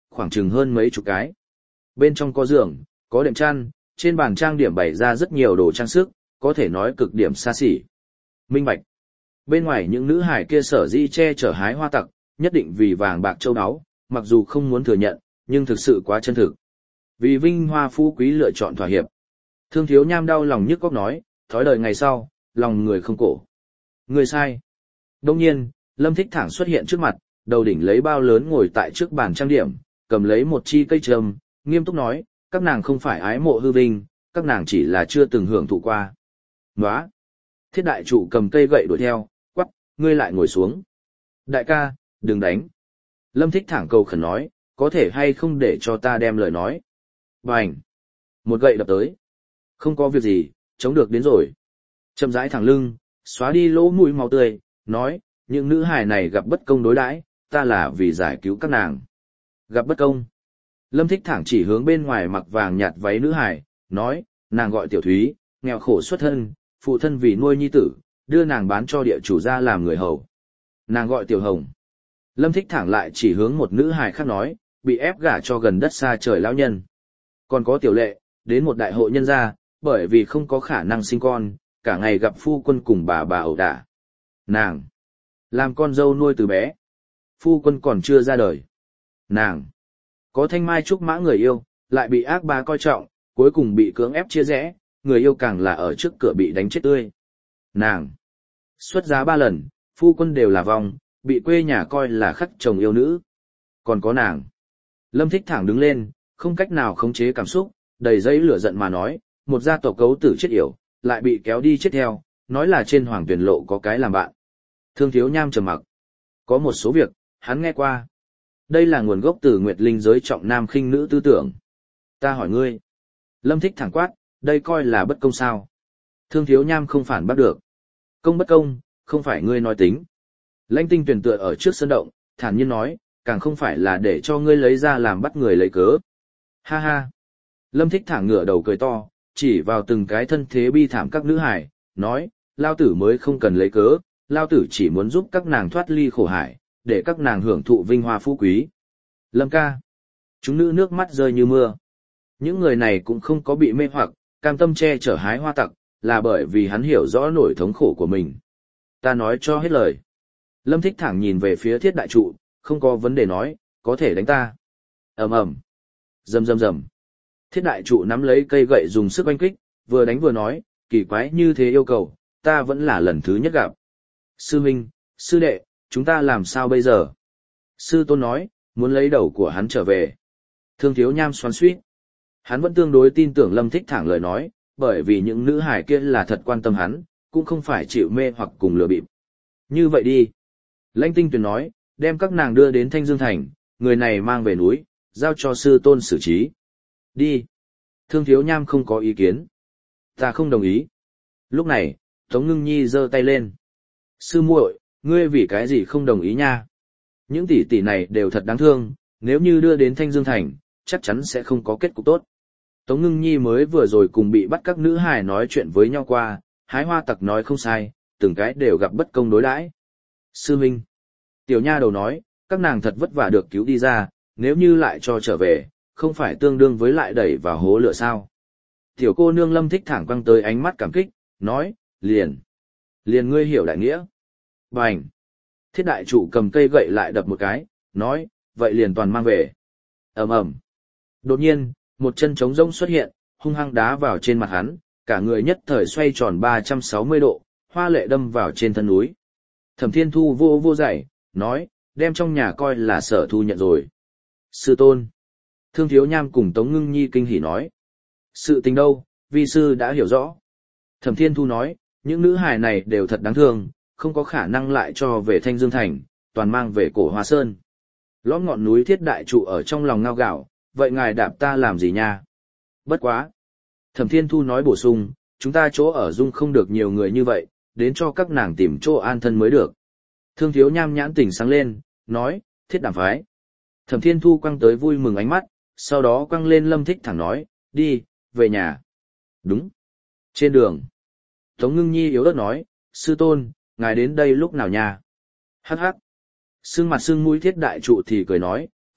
khoảng chừng hơn mấy chục cái. Bên trong có giường, có đệm chăn, trên bàn trang điểm bày ra rất nhiều đồ trang sức, có thể nói cực điểm xa xỉ. Minh bạch. Bên ngoài những nữ hải kia sở dĩ che chở hái hoa tặc, nhất định vì vàng bạc châu áo, mặc dù không muốn thừa nhận, nhưng thực sự quá chân thực. Vì vinh hoa phú quý lựa chọn thỏa hiệp. Thương Thiếu Nham đau lòng nhức góc nói, thói đời ngày sau, lòng người không cổ. Người sai. Đông nhiên, Lâm Thích Thẳng xuất hiện trước mặt, đầu đỉnh lấy bao lớn ngồi tại trước bàn trang điểm, cầm lấy một chi cây trầm, nghiêm túc nói, các nàng không phải ái mộ hư vinh, các nàng chỉ là chưa từng hưởng thụ qua. Nóa! Thiết đại trụ cầm cây gậy đuổi theo, quắc, ngươi lại ngồi xuống. Đại ca, đừng đánh. Lâm Thích Thẳng cầu khẩn nói, có thể hay không để cho ta đem lời nói. Bành! Một gậy đập tới. Không có việc gì, chống được đến rồi. Chậm rãi thẳng lưng, xóa đi lỗ mũi máu tươi, nói, những nữ hài này gặp bất công đối đãi, ta là vì giải cứu các nàng. Gặp bất công. Lâm Thích Thẳng chỉ hướng bên ngoài mặc vàng nhạt váy nữ hài, nói, nàng gọi Tiểu Thúy, nghèo khổ xuất thân, phụ thân vì nuôi nhi tử, đưa nàng bán cho địa chủ ra làm người hầu. Nàng gọi Tiểu Hồng. Lâm Thích Thẳng lại chỉ hướng một nữ hài khác nói, bị ép gả cho gần đất xa trời lão nhân. Còn có Tiểu Lệ, đến một đại hộ nhân gia, bởi vì không có khả năng sinh con, cả ngày gặp phu quân cùng bà ẩu đả. Nàng làm con dâu nuôi từ bé. Phu quân còn chưa ra đời. Nàng có thanh mai trúc mã người yêu, lại bị ác bá coi trọng, cuối cùng bị cưỡng ép chia rẽ, người yêu càng là ở trước cửa bị đánh chết tươi. Nàng xuất giá 3 lần, phu quân đều là vong, bị quê nhà coi là khắc chồng yêu nữ. Còn có nàng. Lâm Thích Thẳng đứng lên, không cách nào khống chế cảm xúc, đầy dây lửa giận mà nói, một gia tộc cấu tử chết yểu, lại bị kéo đi chết theo, nói là trên hoàng tuyển lộ có cái làm bạn. Thương Thiếu Nham trầm mặc. Có một số việc, hắn nghe qua. Đây là nguồn gốc từ Nguyệt Linh giới trọng nam khinh nữ tư tưởng. Ta hỏi ngươi. Lâm Thích Thẳng quát, đây coi là bất công sao. Thương Thiếu Nham không phản bác được. Công bất công, không phải ngươi nói tính. Lãnh Tinh Tuyền tựa ở trước sân động, thản nhiên nói, càng không phải là để cho ngươi lấy ra làm bắt người lấy cớ. Ha ha. Lâm Thích Thẳng ngửa đầu cười to, chỉ vào từng cái thân thế bi thảm các nữ hải, nói, lao tử mới không cần lấy cớ, lao tử chỉ muốn giúp các nàng thoát ly khổ hải, để các nàng hưởng thụ vinh hoa phú quý. Lâm ca. Chúng nữ nước mắt rơi như mưa. Những người này cũng không có bị mê hoặc, cam tâm che chở hái hoa tặc, là bởi vì hắn hiểu rõ nỗi thống khổ của mình. Ta nói cho hết lời. Lâm Thích Thẳng nhìn về phía Thiết đại trụ, không có vấn đề nói, có thể đánh ta. Ầm ầm. Rầm rầm rầm. Thiết đại trụ nắm lấy cây gậy dùng sức oanh kích, vừa đánh vừa nói, kỳ quái như thế yêu cầu, ta vẫn là lần thứ nhất gặp. Sư huynh, sư đệ, chúng ta làm sao bây giờ? Sư tôn nói, muốn lấy đầu của hắn trở về. Thương Thiếu Nham xoắn xuýt. Hắn vẫn tương đối tin tưởng Lâm Thích Thẳng lời nói, bởi vì những nữ hải kia là thật quan tâm hắn, cũng không phải chịu mê hoặc cùng lừa bịp. Như vậy đi. Lãnh Tinh Tuyền nói, đem các nàng đưa đến Thanh Dương Thành, người này mang về núi, giao cho sư tôn xử trí. Đi. Thương Thiếu Nham không có ý kiến. Ta không đồng ý. Lúc này, Tống Ngưng Nhi giơ tay lên. Sư muội, ngươi vì cái gì không đồng ý nha? Những tỷ tỷ này đều thật đáng thương, nếu như đưa đến Thanh Dương Thành, chắc chắn sẽ không có kết cục tốt. Tống Ngưng Nhi mới vừa rồi cùng bị bắt các nữ hài nói chuyện với nhau qua, hái hoa tặc nói không sai, từng cái đều gặp bất công đối đãi. Sư Minh. Tiểu nha đầu nói, các nàng thật vất vả được cứu đi ra, nếu như lại cho trở về, không phải tương đương với lại đẩy vào hố lửa sao. Tiểu cô nương Lâm Thích Thẳng quăng tới ánh mắt cảm kích, nói, liền ngươi hiểu đại nghĩa. Bành. Thiết đại trụ cầm cây gậy lại đập một cái, nói, vậy liền toàn mang về. Ầm ầm. Đột nhiên, một chân trống rỗng xuất hiện, hung hăng đá vào trên mặt hắn, cả người nhất thời xoay tròn 360 độ, hoa lệ đâm vào trên thân núi. Thẩm Thiên Thu vô dạy, nói, đem trong nhà coi là Sở Thu nhận rồi. Sư tôn. Thương Thiếu Nham cùng Tống Ngưng Nhi kinh hỉ nói. Sự tình đâu, vi sư đã hiểu rõ. Thẩm Thiên Thu nói, những nữ hài này đều thật đáng thương, không có khả năng lại cho về Thanh Dương Thành, toàn mang về Cổ Hoa Sơn. Lõm ngọn núi Thiết đại trụ ở trong lòng ngao gạo, vậy ngài đạp ta làm gì nha? Bất quá. Thẩm Thiên Thu nói bổ sung, chúng ta chỗ ở dung không được nhiều người như vậy, đến cho các nàng tìm chỗ an thân mới được. Thương Thiếu Nham nhãn tỉnh sáng lên, nói, Thiết đảm phái. Thẩm Thiên Thu quăng tới vui mừng ánh mắt, sau đó quăng lên Lâm Thích Thẳng nói, đi, về nhà. Đúng. Trên đường. Tống Ngưng Nhi yếu ớt nói, sư tôn, ngài đến đây lúc nào nha? Hắc hắc. Sưng mặt sưng mũi Thiết đại trụ thì cười nói,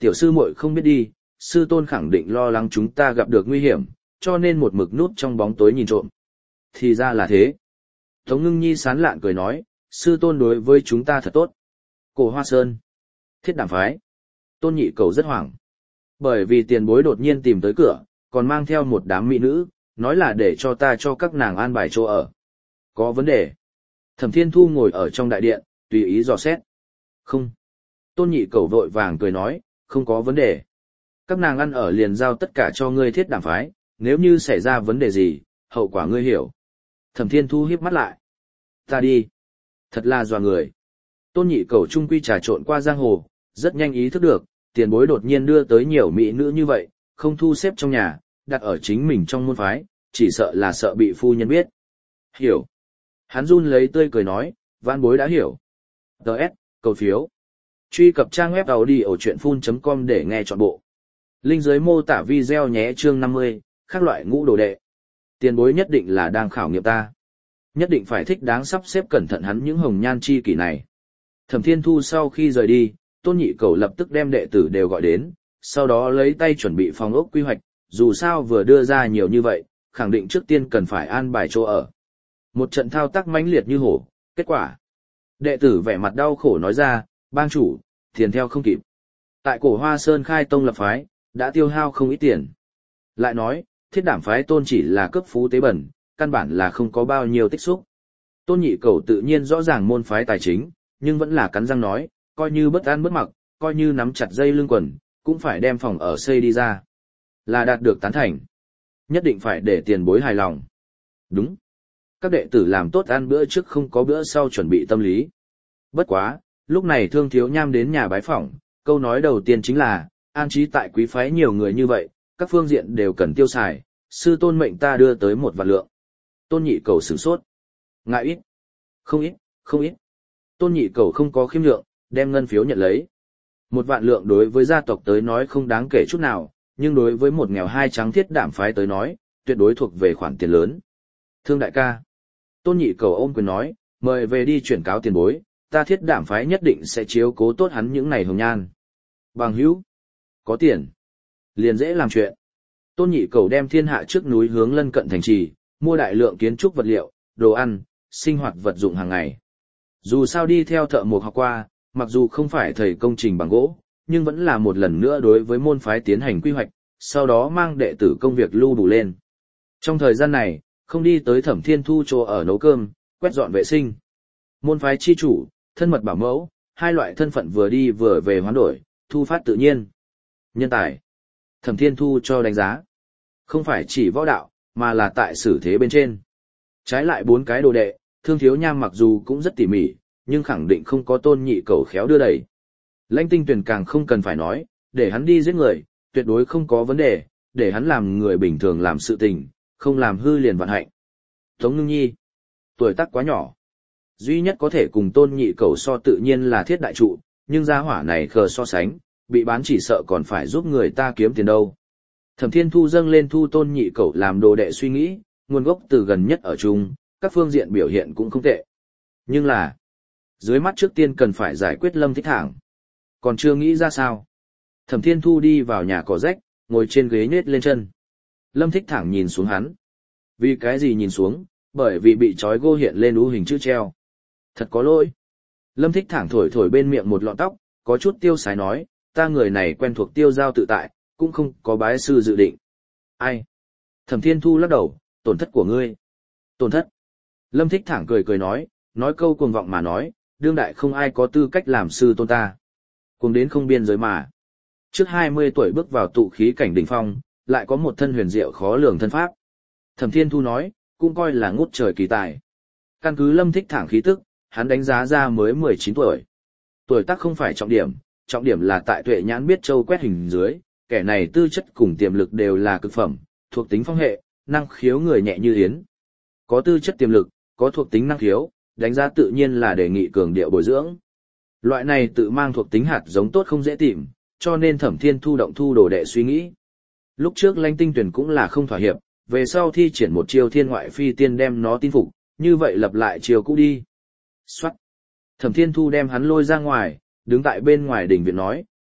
Tiểu sư muội không biết đi, sư tôn khẳng định lo lắng chúng ta gặp được nguy hiểm, cho nên một mực núp trong bóng tối nhìn trộm. Thì ra là thế. Tống Ngưng Nhi sán lạn cười nói, sư tôn đối với chúng ta thật tốt. Cổ Hoa Sơn. Thiết Đảm phái. Tôn Nhị Cầu rất hoảng. Bởi vì tiền bối đột nhiên tìm tới cửa, còn mang theo một đám mỹ nữ, nói là để cho ta cho các nàng an bài chỗ ở. Có vấn đề. Thẩm Thiên Thu ngồi ở trong đại điện, tùy ý dò xét. Không. Tôn Nhị Cầu vội vàng cười nói, không có vấn đề. Các nàng ăn ở liền giao tất cả cho ngươi Thiết Đảm phái, nếu như xảy ra vấn đề gì, hậu quả ngươi hiểu. Thẩm Thiên Thu híp mắt lại. Ta đi. Thật là dọa người. Tôn Nhị Cầu trung quy trà trộn qua giang hồ, rất nhanh ý thức được, tiền bối đột nhiên đưa tới nhiều mỹ nữ như vậy, không thu xếp trong nhà, đặt ở chính mình trong môn phái, chỉ sợ là sợ bị phu nhân biết. Hiểu. Hắn run lấy tươi cười nói, vãn bối đã hiểu. Đợt, cầu phiếu. Truy cập trang web audiochuyenphun.com để nghe trọn bộ. Link dưới mô tả video nhé chương 50, các loại ngũ đồ đệ. Tiền bối nhất định là đang khảo nghiệm ta. Nhất định phải thích đáng sắp xếp cẩn thận hắn những hồng nhan chi kỷ này. Thẩm Thiên Thu sau khi rời đi, Tôn Nhị Cầu lập tức đem đệ tử đều gọi đến, sau đó lấy tay chuẩn bị phòng ốc quy hoạch, dù sao vừa đưa ra nhiều như vậy, khẳng định trước tiên cần phải an bài chỗ ở. Một trận thao tác mãnh liệt như hổ, kết quả. Đệ tử vẻ mặt đau khổ nói ra, bang chủ, tiền theo không kịp. Tại Cổ Hoa Sơn khai tông lập phái, đã tiêu hao không ít tiền. Lại nói, Thiết Đảm phái Tôn chỉ là cấp phú tế bẩn, căn bản là không có bao nhiêu tích xúc. Tôn Nhị Cầu tự nhiên rõ ràng môn phái tài chính, nhưng vẫn là cắn răng nói, coi như bất an bất mặc, coi như nắm chặt dây lưng quần, cũng phải đem phòng ở xây đi ra. Là đạt được tán thành. Nhất định phải để tiền bối hài lòng. Đúng. Các đệ tử làm tốt ăn bữa trước không có bữa sau chuẩn bị tâm lý. Bất quá, lúc này Thương Thiếu Nham đến nhà bái phỏng, câu nói đầu tiên chính là, an trí tại quý phái nhiều người như vậy, các phương diện đều cần tiêu xài, sư tôn mệnh ta đưa tới 1 vạn lượng. Tôn Nhị Cầu sửng sốt. Ngại ít. Không ít, không ít. Tôn Nhị Cầu không có khiêm lượng, đem ngân phiếu nhận lấy. 1 vạn lượng đối với gia tộc tới nói không đáng kể chút nào, nhưng đối với một nghèo hai trắng Thiết Đảm phái tới nói, tuyệt đối thuộc về khoản tiền lớn. Thương đại ca. Tôn Nhị Cầu ôm quyền nói, mời về đi chuyển cáo tiền bối, ta Thiết Đảm phái nhất định sẽ chiếu cố tốt hắn những ngày hồng nhan. Bằng hữu. Có tiền. Liền dễ làm chuyện. Tôn Nhị Cầu đem thiên hạ trước núi hướng lân cận thành trì, mua đại lượng kiến trúc vật liệu, đồ ăn, sinh hoạt vật dụng hàng ngày. Dù sao đi theo thợ mộc học qua, mặc dù không phải thầy công trình bằng gỗ, nhưng vẫn là một lần nữa đối với môn phái tiến hành quy hoạch, sau đó mang đệ tử công việc lưu đủ lên. Trong thời gian này, không đi tới Thẩm Thiên Thu chỗ ở nấu cơm, quét dọn vệ sinh. Môn phái chi chủ, thân mật bảo mẫu, hai loại thân phận vừa đi vừa về hoán đổi, thu phát tự nhiên. Nhân tài. Thẩm Thiên Thu cho đánh giá. Không phải chỉ võ đạo, mà là tại xử thế bên trên. Trái lại 4 cái đồ đệ, Thương Thiếu Nham mặc dù cũng rất tỉ mỉ, nhưng khẳng định không có Tôn Nhị Cầu khéo đưa đẩy. Lãnh Tinh Tuyền càng không cần phải nói, để hắn đi giết người, tuyệt đối không có vấn đề, để hắn làm người bình thường làm sự tình, không làm hư liền vạn hạnh. Tống Ngưng Nhi, tuổi tác quá nhỏ. Duy nhất có thể cùng Tôn Nhị Cầu so tự nhiên là Thiết đại trụ, nhưng gia hỏa này khờ so sánh, bị bán chỉ sợ còn phải giúp người ta kiếm tiền đâu. Thẩm Thiên Thu dâng lên thu Tôn Nhị Cầu làm đồ đệ suy nghĩ, nguồn gốc từ gần nhất ở chung, các phương diện biểu hiện cũng không tệ. Nhưng là, dưới mắt trước tiên cần phải giải quyết Lâm Thích Thảng. Còn chưa nghĩ ra sao. Thẩm Thiên Thu đi vào nhà cỏ rách, ngồi trên ghế nhếch lên chân. Lâm Thích Thảng nhìn xuống hắn. Vì cái gì nhìn xuống? Bởi vì bị trói gô hiện lên ú hình chữ treo. Thật có lỗi. Lâm Thích Thảng thổi thổi bên miệng một lọn tóc, có chút tiêu sái nói, ta người này quen thuộc tiêu giao tự tại, cũng không có bái sư dự định. Ai? Thẩm Thiên Thu lắc đầu, tổn thất của ngươi. Tổn thất. Lâm Thích Thảng cười cười nói câu cuồng vọng mà nói, đương đại không ai có tư cách làm sư tôn ta. Cuồng đến không biên giới mà. Trước 20 tuổi bước vào tụ khí cảnh đỉnh phong, lại có một thân huyền diệu khó lường thân pháp. Thẩm Thiên Thu nói, cũng coi là ngút trời kỳ tài. Căn cứ Lâm Thích Thảng khí tức, hắn đánh giá ra mới 19 tuổi. Tuổi tác không phải trọng điểm là tại tuệ nhãn biết châu quét hình dưới, kẻ này tư chất cùng tiềm lực đều là cực phẩm, thuộc tính phong hệ, năng khiếu người nhẹ như yến. Có tư chất tiềm lực, có thuộc tính năng khiếu, đánh giá tự nhiên là đề nghị cường điệu bồi dưỡng. Loại này tự mang thuộc tính hạt giống tốt không dễ tìm, cho nên Thẩm Thiên Thu động thu đồ đệ suy nghĩ. Lúc trước Lãnh Tinh Tuyền cũng là không thỏa hiệp, về sau thi triển một chiêu thiên ngoại phi tiên đem nó tin phục, như vậy lập lại chiêu cũ đi. Soát. Thẩm Thiên Thu đem hắn lôi ra ngoài, đứng tại bên ngoài đỉnh viện nói,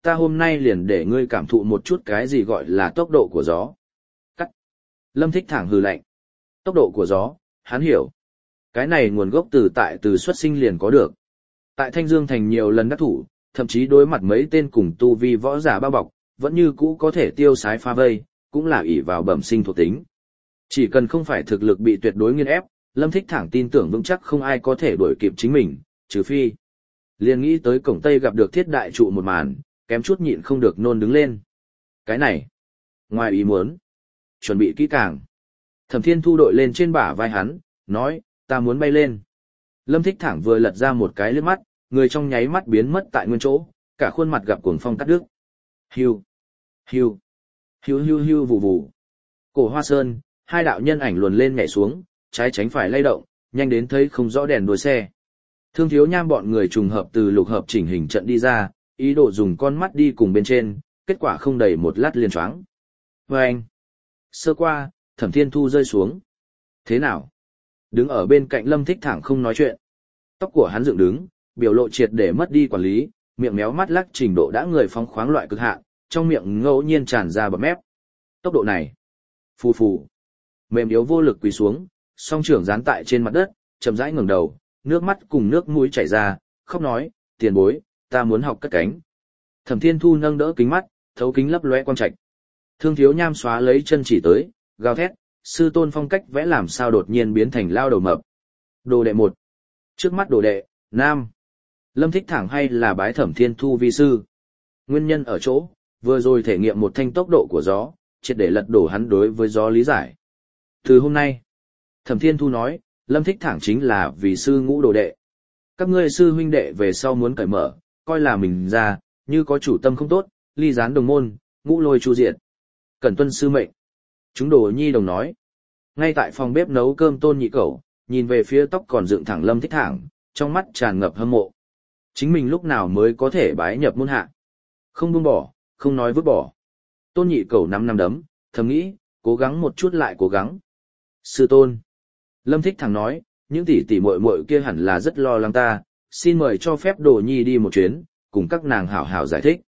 ta hôm nay liền để ngươi cảm thụ một chút cái gì gọi là tốc độ của gió. Cắt. Lâm Thích Thẳng hừ lạnh. Tốc độ của gió, hắn hiểu. Cái này nguồn gốc từ xuất sinh liền có được. Tại Thanh Dương Thành nhiều lần đắc thủ, thậm chí đối mặt mấy tên cùng tu vi võ giả bao bọc, vẫn như cũ có thể tiêu sái phá vây, cũng là ỷ vào bẩm sinh thuộc tính. Chỉ cần không phải thực lực bị tuyệt đối nghiền ép, Lâm Thích Thẳng tin tưởng vững chắc không ai có thể đuổi kịp chính mình, trừ phi. Liền nghĩ tới cổng Tây gặp được Thiết Đại Trụ một màn, kém chút nhịn không được nôn đứng lên. Cái này, ngoài ý muốn, chuẩn bị kỹ càng. Thẩm Thiên Thu đội lên trên bả vai hắn, nói, ta muốn bay lên. Lâm Thích Thẳng vừa lật ra một cái liếc mắt, người trong nháy mắt biến mất tại nguyên chỗ, cả khuôn mặt gặp cuồng phong cắt đứt. Hiu, hiu, hiu hiu hiu vù vù. Cổ Hoa Sơn, hai đạo nhân ảnh luồn lên nhảy xuống, trái tránh phải lay động, nhanh đến thấy không rõ đèn đuôi xe. Thương Thiếu Nham bọn người trùng hợp từ lục hợp chỉnh hình trận đi ra, ý đồ dùng con mắt đi cùng bên trên, kết quả không đầy một lát liền choáng. Vâng! Sơ qua, Thẩm Thiên Thu rơi xuống. Thế nào? Đứng ở bên cạnh Lâm Thích Thẳng không nói chuyện. Tóc của hắn dựng đứng, biểu lộ triệt để mất đi quản lý, miệng méo mắt lắc trình độ đã người phóng khoáng loại cực hạn, trong miệng ngẫu nhiên tràn ra bọt mép. Tốc độ này, phù phù, mềm yếu vô lực quỳ xuống, song trưởng dán tại trên mặt đất, chậm rãi ngẩng đầu, nước mắt cùng nước mũi chảy ra, khóc nói, tiền bối, ta muốn học cất cánh. Thẩm Thiên Thu nâng đỡ kính mắt, thấu kính lấp lóe quang trạch. Thương Thiếu Nham xóa lấy chân chỉ tới, gào thét, sư tôn phong cách vẽ làm sao đột nhiên biến thành lao đầu mập. Đồ đệ 1. Trước mắt đồ đệ, nam. Lâm Thích Thẳng hay là bái Thẩm Thiên Thu vi sư. Nguyên nhân ở chỗ, vừa rồi thể nghiệm một thanh tốc độ của gió, triệt để lật đổ hắn đối với gió lý giải. Từ hôm nay, Thẩm Thiên Thu nói, Lâm Thích Thẳng chính là vì sư ngũ đồ đệ. Các ngươi sư huynh đệ về sau muốn cởi mở, coi là mình ra, như có chủ tâm không tốt, ly gián đồng môn, ngũ lôi chu diệt. Cẩn tuân sư mệnh. Chúng đồ nhi đồng nói. Ngay tại phòng bếp nấu cơm Tôn Nhị Cẩu, nhìn về phía tóc còn dựng thẳng Lâm Thích Thẳng, trong mắt tràn ngập hâm mộ. Chính mình lúc nào mới có thể bái nhập môn hạ. Không buông bỏ, không nói vứt bỏ. Tôn Nhị Cẩu năm đấm, thầm nghĩ, cố gắng một chút lại cố gắng. Sư tôn. Lâm Thích Thẳng nói, những tỷ tỷ muội muội kia hẳn là rất lo lắng ta, xin mời cho phép đồ nhi đi một chuyến, cùng các nàng hảo hảo giải thích.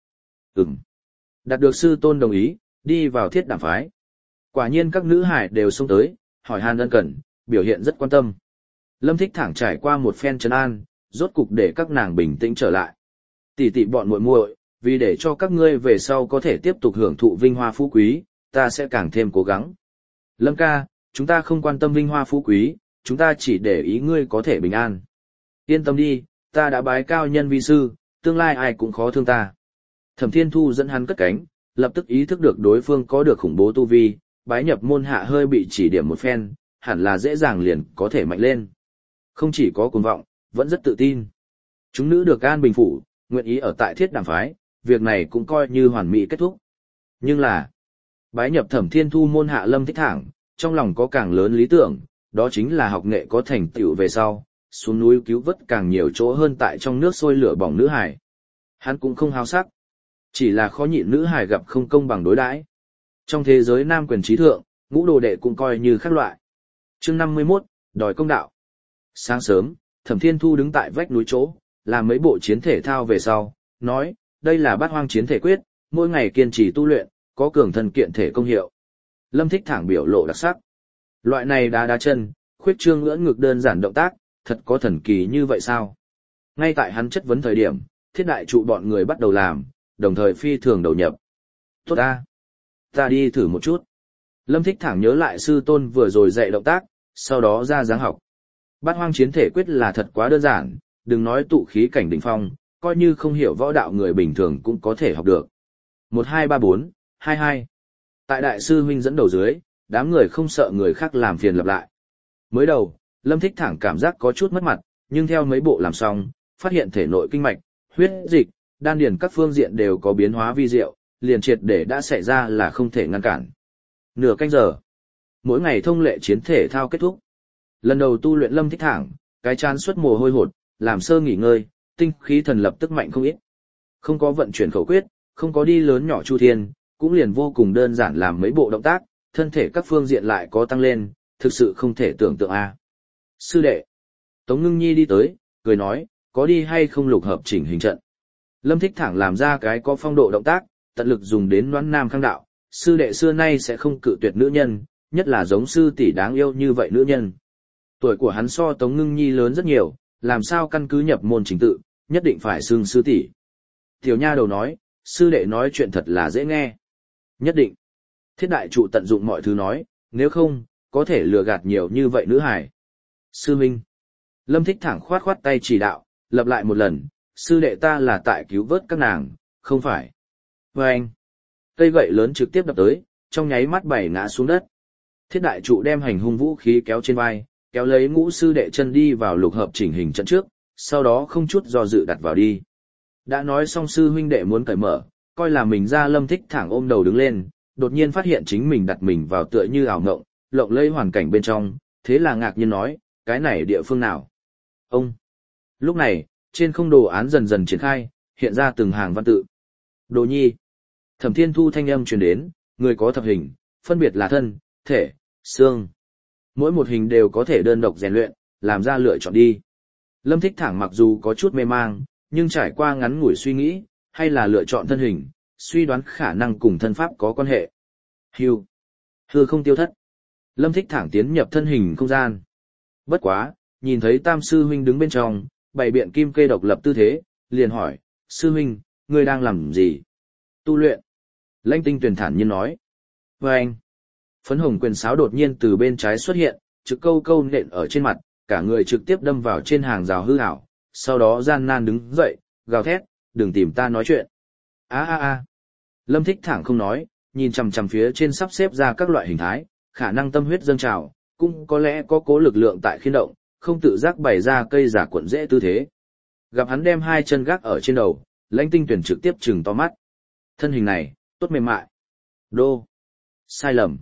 Đạt được sư tôn đồng ý, đi vào Thiết Đảm phái. Quả nhiên các nữ hải đều xông tới, hỏi han ân cần, biểu hiện rất quan tâm. Lâm Thích Thẳng trải qua một phen trấn an, rốt cục để các nàng bình tĩnh trở lại. Tỷ tỷ bọn muội muội, vì để cho các ngươi về sau có thể tiếp tục hưởng thụ vinh hoa phú quý, ta sẽ càng thêm cố gắng. Lâm ca, chúng ta không quan tâm vinh hoa phú quý, chúng ta chỉ để ý ngươi có thể bình an. Yên tâm đi, ta đã bái cao nhân vi sư, tương lai ai cũng khó thương ta. Thẩm Thiên Thu dẫn hắn cất cánh, lập tức ý thức được đối phương có được khủng bố tu vi, bái nhập môn hạ hơi bị chỉ điểm một phen, hẳn là dễ dàng liền có thể mạnh lên. Không chỉ có cuồng vọng, vẫn rất tự tin. Chúng nữ được an bình phủ, nguyện ý ở tại Thiết Đảm phái, việc này cũng coi như hoàn mỹ kết thúc. Nhưng là, bái nhập Thẩm Thiên Thu môn hạ Lâm Thích Thẳng, trong lòng có càng lớn lý tưởng, đó chính là học nghệ có thành tựu về sau, xuống núi cứu vớt càng nhiều chỗ hơn tại trong nước sôi lửa bỏng nữ hải. Hắn cũng không háo sắc, chỉ là khó nhịn nữ hải gặp không công bằng đối đãi. Trong thế giới nam quyền trí thượng, ngũ đồ đệ cũng coi như khác loại. Chương 51, đòi công đạo. Sáng sớm, Thẩm Thiên Thu đứng tại vách núi chỗ, làm mấy bộ chiến thể thao về sau, nói, đây là Bát Hoang chiến thể quyết, mỗi ngày kiên trì tu luyện, có cường thân kiện thể công hiệu. Lâm Thích Thẳng biểu lộ đặc sắc. Loại này đá chân, khuyết trương ưỡn ngực đơn giản động tác, thật có thần kỳ như vậy sao? Ngay tại hắn chất vấn thời điểm, Thiết Đại Trụ bọn người bắt đầu làm, đồng thời phi thường đầu nhập. Tốt ta đi thử một chút. Lâm Thích Thẳng nhớ lại sư tôn vừa rồi dạy động tác, sau đó ra dáng học. Bát Hoang chiến thể quyết là thật quá đơn giản, đừng nói tụ khí cảnh đỉnh phong, coi như không hiểu võ đạo người bình thường cũng có thể học được. 1 2 3 4 2 2. Tại đại sư huynh dẫn đầu dưới, đám người không sợ người khác làm phiền lặp lại. Mới đầu, Lâm Thích Thẳng cảm giác có chút mất mặt, nhưng theo mấy bộ làm xong, phát hiện thể nội kinh mạch, huyết dịch, đan điền các phương diện đều có biến hóa vi diệu, liền triệt để đã xảy ra là không thể ngăn cản. Nửa canh giờ, mỗi ngày thông lệ chiến thể thao kết thúc. Lần đầu tu luyện Lâm Thích Thẳng, cái chán xuất mồ hôi hột, làm sơ nghỉ ngơi, tinh khí thần lập tức mạnh không ít. Không có vận chuyển khẩu quyết, không có đi lớn nhỏ chu thiên, cũng liền vô cùng đơn giản làm mấy bộ động tác, thân thể các phương diện lại có tăng lên, thực sự không thể tưởng tượng a. Sư đệ. Tống Ngưng Nhi đi tới, cười nói, có đi hay không lục hợp chỉnh hình trận. Lâm Thích Thẳng làm ra cái có phong độ động tác, tận lực dùng đến Noãn Nam Khang đạo, sư đệ xưa nay sẽ không cự tuyệt nữ nhân, nhất là giống sư tỷ đáng yêu như vậy nữ nhân. Tuổi của hắn so Tống Ngưng Nhi lớn rất nhiều, làm sao căn cứ nhập môn chính tự, nhất định phải xưng sư tỷ. Tiểu nha đầu nói, sư đệ nói chuyện thật là dễ nghe. Nhất định. Thiết đại trụ tận dụng mọi thứ nói, nếu không, có thể lừa gạt nhiều như vậy nữ hải. Sư Minh. Lâm Thích Thẳng khoát khoát tay chỉ đạo, lặp lại một lần, sư đệ ta là tại cứu vớt các nàng, không phải. Và anh. Cây gậy lớn trực tiếp đập tới, trong nháy mắt bảy ngã xuống đất. Thiết đại trụ đem hành hung vũ khí kéo trên vai, kéo lấy Ngũ sư đệ chân đi vào lục hợp chỉnh hình trận trước, sau đó không chút do dự đặt vào đi. Đã nói xong sư huynh đệ muốn cởi mở, coi là mình ra. Lâm Thích Thẳng ôm đầu đứng lên, đột nhiên phát hiện chính mình đặt mình vào tựa như ảo ngộng, lộng lẫy hoàn cảnh bên trong, thế là ngạc nhiên nói, cái này địa phương nào? Ông. Lúc này, trên không đồ án dần dần triển khai, hiện ra từng hàng văn tự. Đồ nhi. Thẩm Thiên Thu thanh âm truyền đến, người có thập hình, phân biệt là thân, thể, xương. Mỗi một hình đều có thể đơn độc rèn luyện, làm ra lựa chọn đi. Lâm Thích Thẳng mặc dù có chút mê mang, nhưng trải qua ngắn ngủi suy nghĩ, hay là lựa chọn thân hình, suy đoán khả năng cùng thân pháp có quan hệ. Hưu. Hư không tiêu thất. Lâm Thích Thẳng tiến nhập thân hình không gian. Bất quá, nhìn thấy Tam sư huynh đứng bên trong, bày biện kim kê độc lập tư thế, liền hỏi, sư huynh, ngươi đang làm gì? Tu luyện. Lãnh Tinh Tuyền thản nhiên nói. Và anh. Phấn hồng quyền sáo đột nhiên từ bên trái xuất hiện, trực câu câu nện ở trên mặt, cả người trực tiếp đâm vào trên hàng rào hư ảo, sau đó gian nan đứng dậy, gào thét, đừng tìm ta nói chuyện. A. Lâm Thích Thẳng không nói, nhìn chằm chằm phía trên sắp xếp ra các loại hình thái, khả năng tâm huyết dâng trào, cũng có lẽ có cố lực lượng tại khiên động, không tự giác bày ra cây giả cuộn dễ tư thế. Gặp hắn đem hai chân gác ở trên đầu, Lãnh Tinh Tuyển trực tiếp trừng to mắt. Thân hình này, tốt mềm mại. Đô. Sai lầm.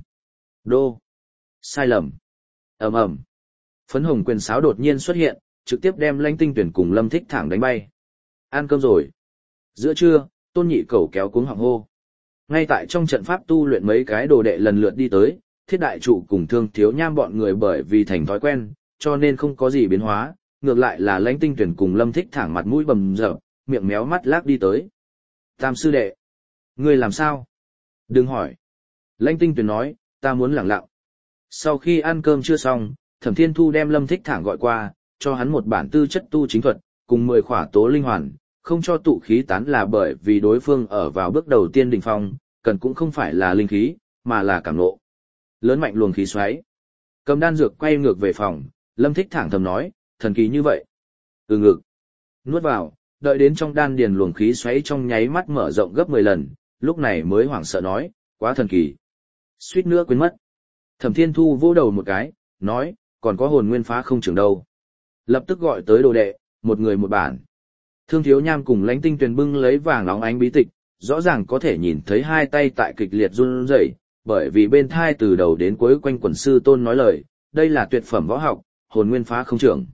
Đô. Sai lầm. Ầm ầm. Phấn hồng quyền sáo đột nhiên xuất hiện, trực tiếp đem Lãnh Tinh Tuyển cùng Lâm Thích Thẳng đánh bay. Ăn cơm rồi. Giữa trưa, Tôn Nhị Cẩu kéo cuống họng hô. Ngay tại trong trận pháp tu luyện mấy cái đồ đệ lần lượt đi tới, Thiết đại trụ cùng Thương Thiếu Nham bọn người bởi vì thành thói quen, cho nên không có gì biến hóa, ngược lại là Lãnh Tinh Tuyển cùng Lâm Thích Thẳng mặt mũi bầm dập, miệng méo mắt lác đi tới. Tam sư đệ, ngươi làm sao? Đừng hỏi. Lãnh Tinh Tuyển nói, ta muốn lẳng lặng. Sau khi ăn cơm chưa xong, Thẩm Thiên Thu đem Lâm Thích Thẳng gọi qua, cho hắn một bản tư chất tu chính thuật, cùng 10 khỏa tố linh hoàn, không cho tụ khí tán là bởi vì đối phương ở vào bước đầu tiên đỉnh phong, cần cũng không phải là linh khí, mà là cảm ngộ. Lớn mạnh luồng khí xoáy. Cầm đan dược quay ngược về phòng, Lâm Thích Thẳng thầm nói, thần kỳ như vậy. Ngực. Nuốt vào, đợi đến trong đan điền luồng khí xoáy trong nháy mắt mở rộng gấp 10 lần, lúc này mới hoảng sợ nói, quá thần kỳ. Suýt nữa quên mất. Thẩm Thiên Thu vỗ đầu một cái, nói, còn có hồn nguyên phá không trưởng đâu. Lập tức gọi tới đồ đệ, một người một bản. Thương Thiếu Nham cùng Lãnh Tinh Tuyền bưng lấy vàng óng ánh bí tịch, rõ ràng có thể nhìn thấy hai tay tại kịch liệt run rẩy, bởi vì bên thai từ đầu đến cuối quanh quần sư tôn nói lời, đây là tuyệt phẩm võ học, hồn nguyên phá không trưởng.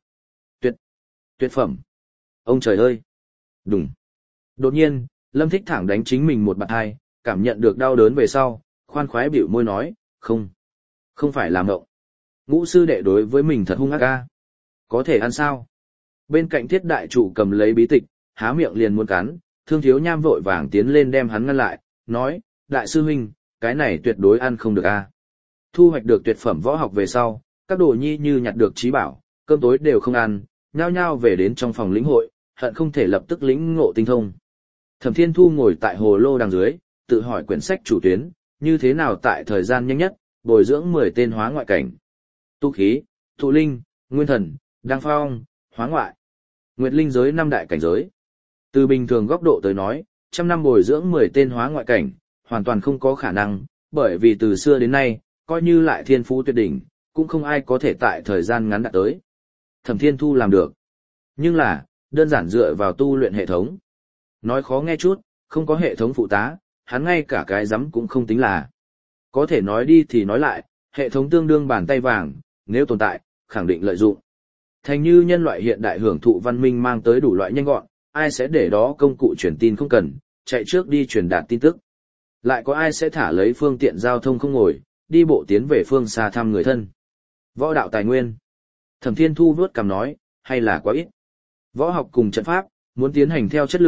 Tuyệt phẩm. Ông trời ơi. Đùng. Đột nhiên, Lâm Thích Thẳng đánh chính mình một bạt hai, cảm nhận được đau đớn về sau, khoan khoái bĩu môi nói, không phải là mộng. Ngũ sư đệ đối với mình thật hung ác ca. Có thể ăn sao? Bên cạnh Thiết đại trụ cầm lấy bí tịch, há miệng liền muốn cắn, Thương Thiếu Nham vội vàng tiến lên đem hắn ngăn lại, nói, đại sư huynh, cái này tuyệt đối ăn không được a. Thu hoạch được tuyệt phẩm võ học về sau, các đồ nhi như nhặt được trí bảo, cơm tối đều không ăn, nhao nhao về đến trong phòng lĩnh hội, hận không thể lập tức lĩnh ngộ tinh thông. Thẩm Thiên Thu ngồi tại hồ lô đằng dưới, tự hỏi quyển sách chủ tuyến, như thế nào tại thời gian nhanh nhất, bồi dưỡng 10 tên hóa ngoại cảnh. Tu khí, thụ linh, nguyên thần, đăng phong, hóa ngoại. Nguyệt linh giới 5 đại cảnh giới. Từ bình thường góc độ tới nói, trăm năm bồi dưỡng 10 tên hóa ngoại cảnh, hoàn toàn không có khả năng, bởi vì từ xưa đến nay, coi như lại thiên phú tuyệt đỉnh, cũng không ai có thể tại thời gian ngắn đạt tới. Thẩm Thiên Thu làm được. Nhưng là, đơn giản dựa vào tu luyện hệ thống. Nói khó nghe chút, không có hệ thống phụ tá, hắn ngay cả cái rắm cũng không tính là. Có thể nói đi thì nói lại, hệ thống tương đương bàn tay vàng, nếu tồn tại, khẳng định lợi dụng. Thành như nhân loại hiện đại hưởng thụ văn minh mang tới đủ loại nhanh gọn, ai sẽ để đó công cụ truyền tin không cần, chạy trước đi truyền đạt tin tức. Lại có ai sẽ thả lấy phương tiện giao thông không ngồi, đi bộ tiến về phương xa thăm người thân. Võ đạo tài nguyên. Thẩm Thiên Thu vuốt cằm nói, hay là quá ít. Võ học cùng trận pháp, muốn tiến hành theo chất lượng,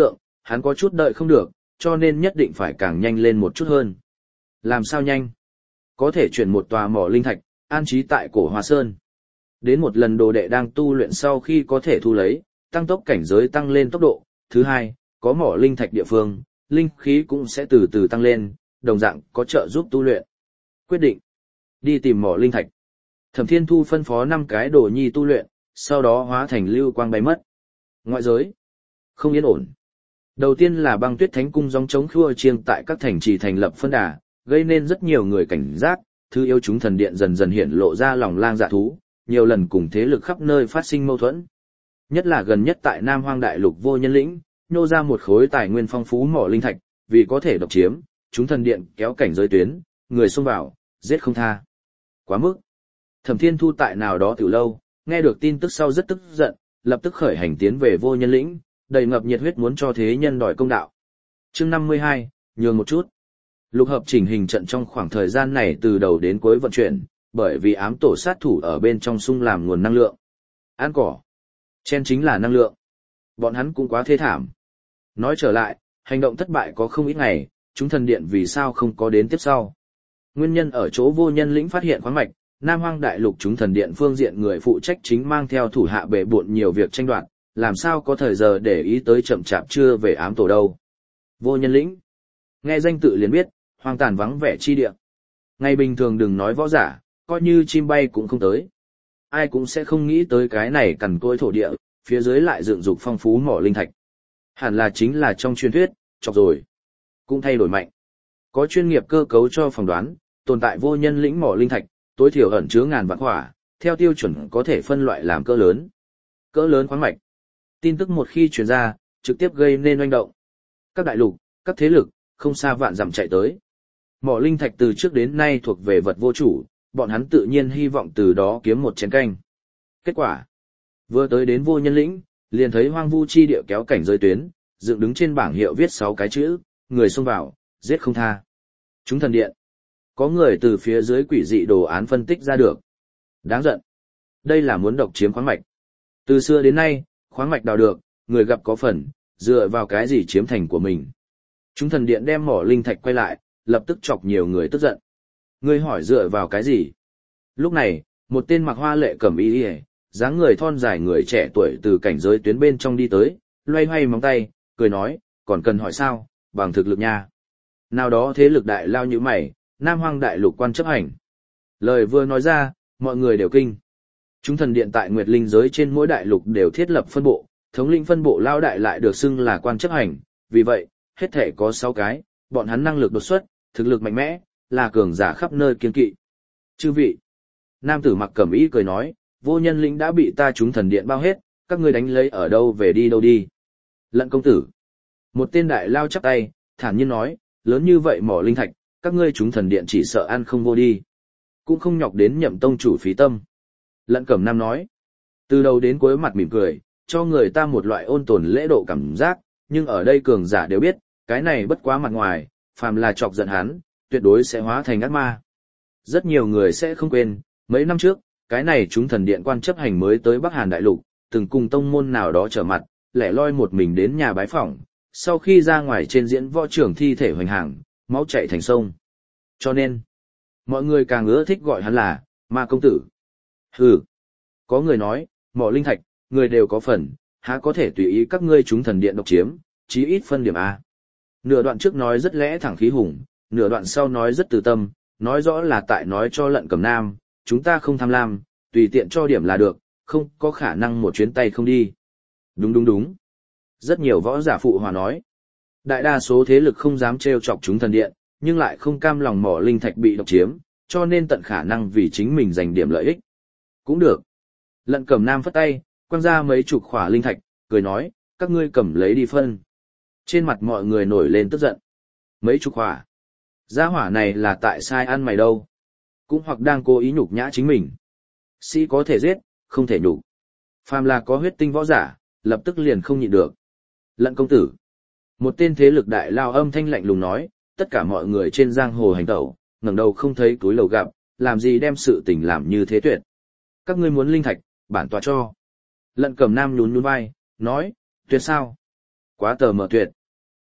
Hắn có chút đợi không được, cho nên nhất định phải càng nhanh lên một chút hơn. Làm sao nhanh? Có thể chuyển một tòa mỏ linh thạch, an trí tại cổ Hoa Sơn. Đến một lần đồ đệ đang tu luyện sau khi có thể thu lấy, tăng tốc cảnh giới tăng lên tốc độ. Thứ hai, có mỏ linh thạch địa phương, linh khí cũng sẽ từ từ tăng lên, đồng dạng có trợ giúp tu luyện. Quyết định, đi tìm mỏ linh thạch. Thẩm Thiên Thu phân phó 5 cái đồ nhi tu luyện, sau đó hóa thành lưu quang bay mất. Ngoại giới, không yên ổn. Đầu tiên là Băng Tuyết Thánh Cung gióng chống khua chiêng tại các thành trì thành lập phân đà, gây nên rất nhiều người cảnh giác, thứ yêu chúng thần điện dần dần hiện lộ ra lòng lang dạ thú, nhiều lần cùng thế lực khắp nơi phát sinh mâu thuẫn. Nhất là gần nhất tại Nam Hoang Đại Lục Vô Nhân Lĩnh, nhô ra một khối tài nguyên phong phú mỏ linh thạch, vì có thể độc chiếm, chúng thần điện kéo cảnh giới tuyến, người xông vào, giết không tha. Quá mức. Thẩm Thiên Thu tại nào đó từ lâu, nghe được tin tức sau rất tức giận, lập tức khởi hành tiến về Vô Nhân Lĩnh, đầy ngập nhiệt huyết muốn cho thế nhân đòi công đạo. Chương 52, nhường một chút. Lục hợp chỉnh hình trận trong khoảng thời gian này từ đầu đến cuối vận chuyển, bởi vì ám tổ sát thủ ở bên trong sung làm nguồn năng lượng. Ăn cỏ. Chen chính là năng lượng. Bọn hắn cũng quá thê thảm. Nói trở lại, hành động thất bại có không ít ngày, chúng thần điện vì sao không có đến tiếp sau. Nguyên nhân ở chỗ Vô Nhân Lĩnh phát hiện khoáng mạch, Nam Hoang Đại Lục chúng thần điện phương diện người phụ trách chính mang theo thủ hạ bệ bộn nhiều việc tranh đoạt, làm sao có thời giờ để ý tới chậm chạp chưa về ám tổ đâu. Vô Nhân Lĩnh. Nghe danh tự liền biết, hoang tàn vắng vẻ chi địa. Ngày bình thường đừng nói võ giả, coi như chim bay cũng không tới. Ai cũng sẽ không nghĩ tới cái này cằn cỗi thổ địa, phía dưới lại dựng dục phong phú mỏ linh thạch. Hẳn là chính là trong truyền thuyết, chọc rồi. Cũng thay đổi mạnh. Có chuyên nghiệp cơ cấu cho phỏng đoán, tồn tại Vô Nhân Lĩnh mỏ linh thạch, tối thiểu ẩn chứa ngàn vạn hỏa, theo tiêu chuẩn có thể phân loại làm cỡ lớn. Cỡ lớn khoáng mạch. Tin tức một khi truyền ra, trực tiếp gây nên oanh động. Các đại lục, các thế lực, không xa vạn dặm chạy tới. Mỏ linh thạch từ trước đến nay thuộc về vật vô chủ, bọn hắn tự nhiên hy vọng từ đó kiếm một chén canh. Kết quả, vừa tới đến Vô Nhân Lĩnh, liền thấy hoang vu chi địa kéo cảnh giới tuyến, dựng đứng trên bảng hiệu viết 6 cái chữ, người xông vào, giết không tha. Chúng thần điện. Có người từ phía dưới quỷ dị đồ án phân tích ra được. Đáng giận. Đây là muốn độc chiếm khoáng mạch. Từ xưa đến nay, khoáng mạch đào được, người gặp có phần, dựa vào cái gì chiếm thành của mình. Chúng thần điện đem mỏ linh thạch quay lại, lập tức chọc nhiều người tức giận. Ngươi hỏi dựa vào cái gì? Lúc này, một tên mặc hoa lệ cẩm y dáng người thon dài người trẻ tuổi từ cảnh giới tuyến bên trong đi tới, loay hoay móng tay, cười nói, còn cần hỏi sao, bằng thực lực nha. Nào đó thế lực đại lao như mày, Nam Hoang Đại Lục quan chấp hành. Lời vừa nói ra, mọi người đều kinh. Chúng thần điện tại Nguyệt Linh giới trên mỗi đại lục đều thiết lập phân bộ, thống lĩnh phân bộ lao đại lại được xưng là quan chấp hành, vì vậy, hết thể có 6 cái, bọn hắn năng lực đột xuất, thực lực mạnh mẽ, là cường giả khắp nơi kiên kỵ. Chư vị, nam tử mặc cẩm y cười nói, Vô Nhân Lĩnh đã bị ta chúng thần điện bao hết, các ngươi đánh lấy ở đâu về đi đâu đi. Lận công tử. Một tên đại lao chắp tay, thản nhiên nói, lớn như vậy mỏ linh thạch, các ngươi chúng thần điện chỉ sợ ăn không vô đi. Cũng không nhọc đến Nhậm tông chủ phí tâm. Lận Cẩm Nam nói, từ đầu đến cuối mặt mỉm cười, cho người ta một loại ôn tồn lễ độ cảm giác, nhưng ở đây cường giả đều biết, cái này bất quá mặt ngoài, phàm là chọc giận hắn, tuyệt đối sẽ hóa thành ác ma. Rất nhiều người sẽ không quên, mấy năm trước, cái này chúng thần điện quan chấp hành mới tới Bắc Hàn Đại Lục, từng cùng tông môn nào đó trở mặt, lẻ loi một mình đến nhà bái phỏng, sau khi ra ngoài trên diễn võ trường thi thể hoành hàng, máu chảy thành sông. Cho nên, mọi người càng ưa thích gọi hắn là Ma công tử. Hừ. Có người nói, mỏ linh thạch, người đều có phần, há có thể tùy ý các ngươi chúng thần điện độc chiếm, chí ít phân điểm A. Nửa đoạn trước nói rất lẽ thẳng khí hùng, nửa đoạn sau nói rất từ tâm, nói rõ là tại nói cho Lận Cẩm Nam, chúng ta không tham lam, tùy tiện cho điểm là được, không có khả năng một chuyến tay không đi. Đúng đúng đúng. Rất nhiều võ giả phụ hòa nói. Đại đa số thế lực không dám trêu chọc chúng thần điện, nhưng lại không cam lòng mỏ linh thạch bị độc chiếm, cho nên tận khả năng vì chính mình giành điểm lợi ích. Cũng được. Lận Cẩm Nam phất tay, quăng ra mấy chục khỏa linh thạch, cười nói, các ngươi cầm lấy đi phân. Trên mặt mọi người nổi lên tức giận. Mấy chục khỏa. Gia hỏa này là tại sai ăn mày đâu. Cũng hoặc đang cố ý nhục nhã chính mình. Sĩ có thể giết, không thể nhục. Phàm là có huyết tinh võ giả, lập tức liền không nhịn được. Lận công tử. Một tên thế lực đại lao âm thanh lạnh lùng nói, tất cả mọi người trên giang hồ hành tẩu, ngẩng đầu không thấy túi lầu gặp, làm gì đem sự tình làm như thế tuyệt. Các ngươi muốn linh thạch, bản tọa cho. Lận Cẩm Nam nhún nhún vai, nói, tuyệt sao? Quá tờ mờ tuyệt.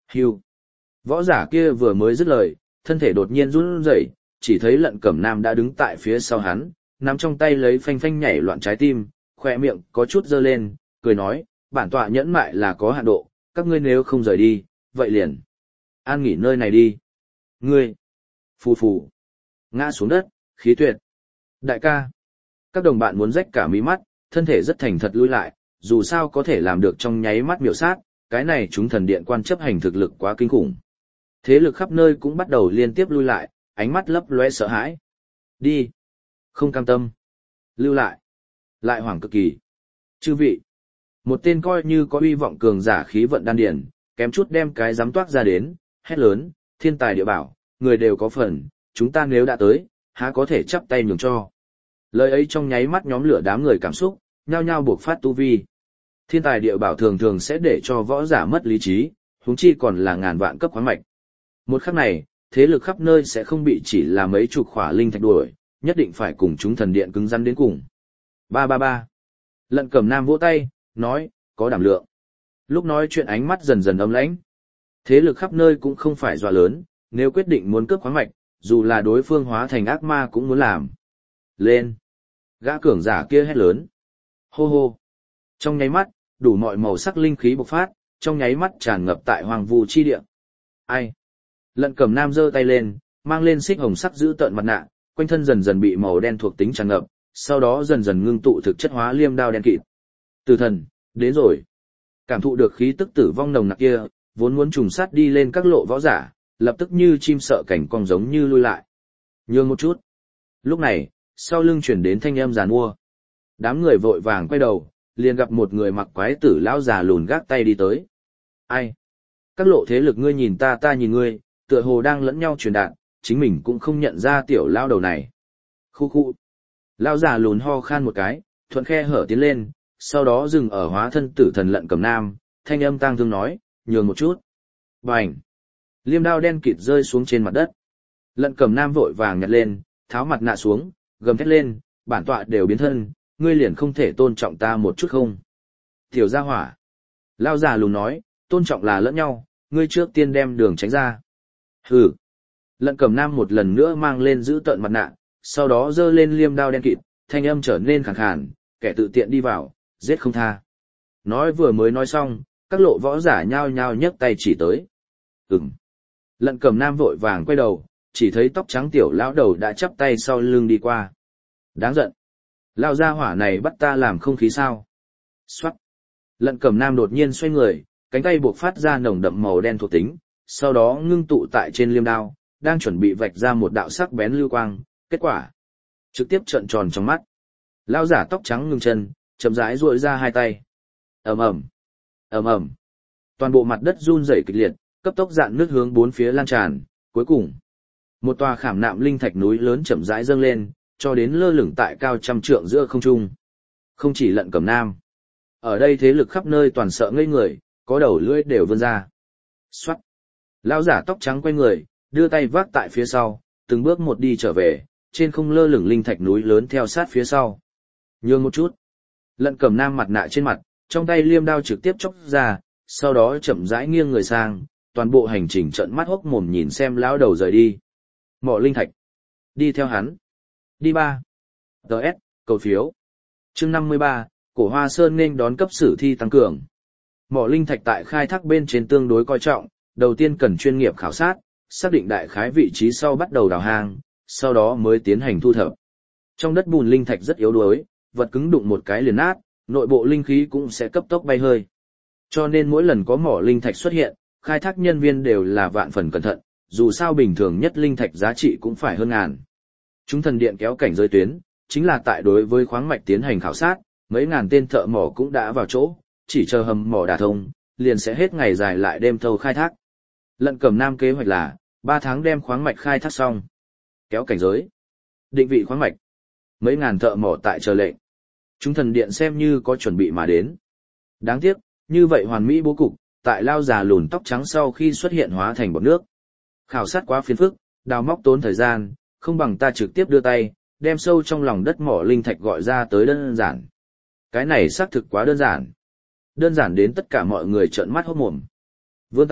Hưu. Võ giả kia vừa mới dứt lời, thân thể đột nhiên run rẩy, chỉ thấy Lận Cẩm Nam đã đứng tại phía sau hắn, nắm trong tay lấy phanh phanh nhảy loạn trái tim, khỏe miệng có chút dơ lên, cười nói, bản tọa nhẫn mại là có hạn độ, các ngươi nếu không rời đi, vậy liền an nghỉ nơi này đi. Ngươi, phù phù, ngã xuống đất, khí tuyệt. Đại ca, các đồng bạn muốn rách cả mí mắt, thân thể rất thành thật lui lại, dù sao có thể làm được trong nháy mắt miểu sát, cái này chúng thần điện quan chấp hành thực lực quá kinh khủng. Thế lực khắp nơi cũng bắt đầu liên tiếp lui lại, ánh mắt lấp lóe sợ hãi. Đi, không cam tâm, lưu lại, lại hoảng cực kỳ. Chư vị, một tên coi như có uy vọng cường giả khí vận đan điển, kém chút đem cái dám toát ra đến, hét lớn, thiên tài địa bảo, người đều có phần, chúng ta nếu đã tới, há có thể chắp tay nhường cho. Lời ấy trong nháy mắt nhóm lửa đám người cảm xúc, nhao nhao buộc phát tu vi. Thiên tài địa bảo thường thường sẽ để cho võ giả mất lý trí, huống chi còn là ngàn vạn cấp khoáng mạch. Một khắc này, thế lực khắp nơi sẽ không bị chỉ là mấy chục khỏa linh thạch đuổi, nhất định phải cùng chúng thần điện cứng rắn đến cùng. 333. Lận Cẩm Nam vỗ tay, nói, có đảm lượng. Lúc nói chuyện ánh mắt dần dần âm lãnh. Thế lực khắp nơi cũng không phải dọa lớn, nếu quyết định muốn cướp khoáng mạch, dù là đối phương hóa thành ác ma cũng muốn làm. Lên! Gã cường giả kia hét lớn. Hô hô! Trong nháy mắt, đủ mọi màu sắc linh khí bộc phát, trong nháy mắt tràn ngập tại hoàng vu chi địa. Ai? Lận Cẩm Nam giơ tay lên, mang lên xích hồng sắc giữ tợn mặt nạ, quanh thân dần dần bị màu đen thuộc tính tràn ngập, sau đó dần dần ngưng tụ thực chất hóa liêm đao đen kịt. Tử thần, đến rồi. Cảm thụ được khí tức tử vong nồng nặc kia, vốn muốn trùng sát đi lên các lộ võ giả, lập tức như chim sợ cảnh cong giống như lui lại. Nhường một chút. Lúc này, sau lưng chuyển đến thanh âm giàn mua. Đám người vội vàng quay đầu, liền gặp một người mặc quái tử lão già lùn gác tay đi tới. Ai? Các lộ thế lực ngươi nhìn ta ta nhìn ngươi, tựa hồ đang lẫn nhau truyền đạt, chính mình cũng không nhận ra tiểu lao đầu này. Khu khu. Lão già lùn ho khan một cái, thuận khe hở tiến lên, sau đó dừng ở hóa thân tử thần Lận Cẩm Nam, thanh âm tang thương nói, nhường một chút. Bành. Liêm đao đen kịt rơi xuống trên mặt đất. Lận Cẩm Nam vội vàng nhặt lên, tháo mặt nạ xuống, gầm thét lên, bản tọa đều biến thân, ngươi liền không thể tôn trọng ta một chút không? Tiểu gia hỏa. Lao già lùn nói, tôn trọng là lẫn nhau, ngươi trước tiên đem đường tránh ra. Hừ. Lận Cẩm Nam một lần nữa mang lên giữ tợn mặt nạ, sau đó giơ lên liêm đao đen kịt, thanh âm trở nên khàn khàn, kẻ tự tiện đi vào, giết không tha. Nói vừa mới nói xong, các lộ võ giả nhao nhao nhấc tay chỉ tới. Lận Cẩm Nam vội vàng quay đầu, chỉ thấy tóc trắng tiểu lão đầu đã chắp tay sau lưng đi qua. Đáng giận. Lão gia hỏa này bắt ta làm không khí sao? Xoát. Lận Cẩm Nam đột nhiên xoay người, cánh tay buộc phát ra nồng đậm màu đen thuộc tính, sau đó ngưng tụ tại trên liêm đao, đang chuẩn bị vạch ra một đạo sắc bén lưu quang, kết quả trực tiếp trợn tròn trong mắt. Lão giả tóc trắng ngưng chân, chậm rãi duỗi ra hai tay. Ầm ầm, ầm ầm. Toàn bộ mặt đất run rẩy kịch liệt, cấp tốc dạn nước hướng bốn phía lan tràn, cuối cùng một tòa khảm nạm linh thạch núi lớn chậm rãi dâng lên, cho đến lơ lửng tại cao trăm trượng giữa không trung. Không chỉ Lận Cẩm Nam, ở đây thế lực khắp nơi toàn sợ ngây người, có đầu lưỡi đều vươn ra. Xoát. Lão giả tóc trắng quay người, đưa tay vác tại phía sau, từng bước một đi trở về, trên không lơ lửng linh thạch núi lớn theo sát phía sau. Nhường một chút. Lận Cẩm Nam mặt nạ trên mặt, trong tay liêm đao trực tiếp chốc ra, sau đó chậm rãi nghiêng người sang, toàn bộ hành trình trợn mắt hốc mồm nhìn xem lão đầu rời đi. Mỏ linh thạch. Đi theo hắn. Đi ba. DS, cầu phiếu. Chương 53, Cổ Hoa Sơn nên đón cấp sử thi tăng cường. Mỏ linh thạch tại khai thác bên trên tương đối coi trọng, đầu tiên cần chuyên nghiệp khảo sát, xác định đại khái vị trí sau bắt đầu đào hang, sau đó mới tiến hành thu thập. Trong đất bùn linh thạch rất yếu đuối, vật cứng đụng một cái liền nát, nội bộ linh khí cũng sẽ cấp tốc bay hơi. Cho nên mỗi lần có mỏ linh thạch xuất hiện, khai thác nhân viên đều là vạn phần cẩn thận, dù sao bình thường nhất linh thạch giá trị cũng phải hơn ngàn. Chúng thần điện kéo cảnh giới tuyến, chính là tại đối với khoáng mạch tiến hành khảo sát, mấy ngàn tên thợ mỏ cũng đã vào chỗ, chỉ chờ hầm mỏ đả thông, liền sẽ hết ngày dài lại đêm thâu khai thác. Lận Cẩm Nam kế hoạch là 3 tháng đem khoáng mạch khai thác xong. Kéo cảnh giới, định vị khoáng mạch. Mấy ngàn thợ mỏ tại chờ lệnh. Chúng thần điện xem như có chuẩn bị mà đến. Đáng tiếc, như vậy hoàn mỹ bố cục, tại lao già lùn tóc trắng sau khi xuất hiện hóa thành bọt nước. Khảo sát quá phiền phức, đào móc tốn thời gian, không bằng ta trực tiếp đưa tay, đem sâu trong lòng đất mỏ linh thạch gọi ra tới đơn giản. Cái này xác thực quá đơn giản. Đơn giản đến tất cả mọi người trợn mắt hốt mồm. Vươn tay,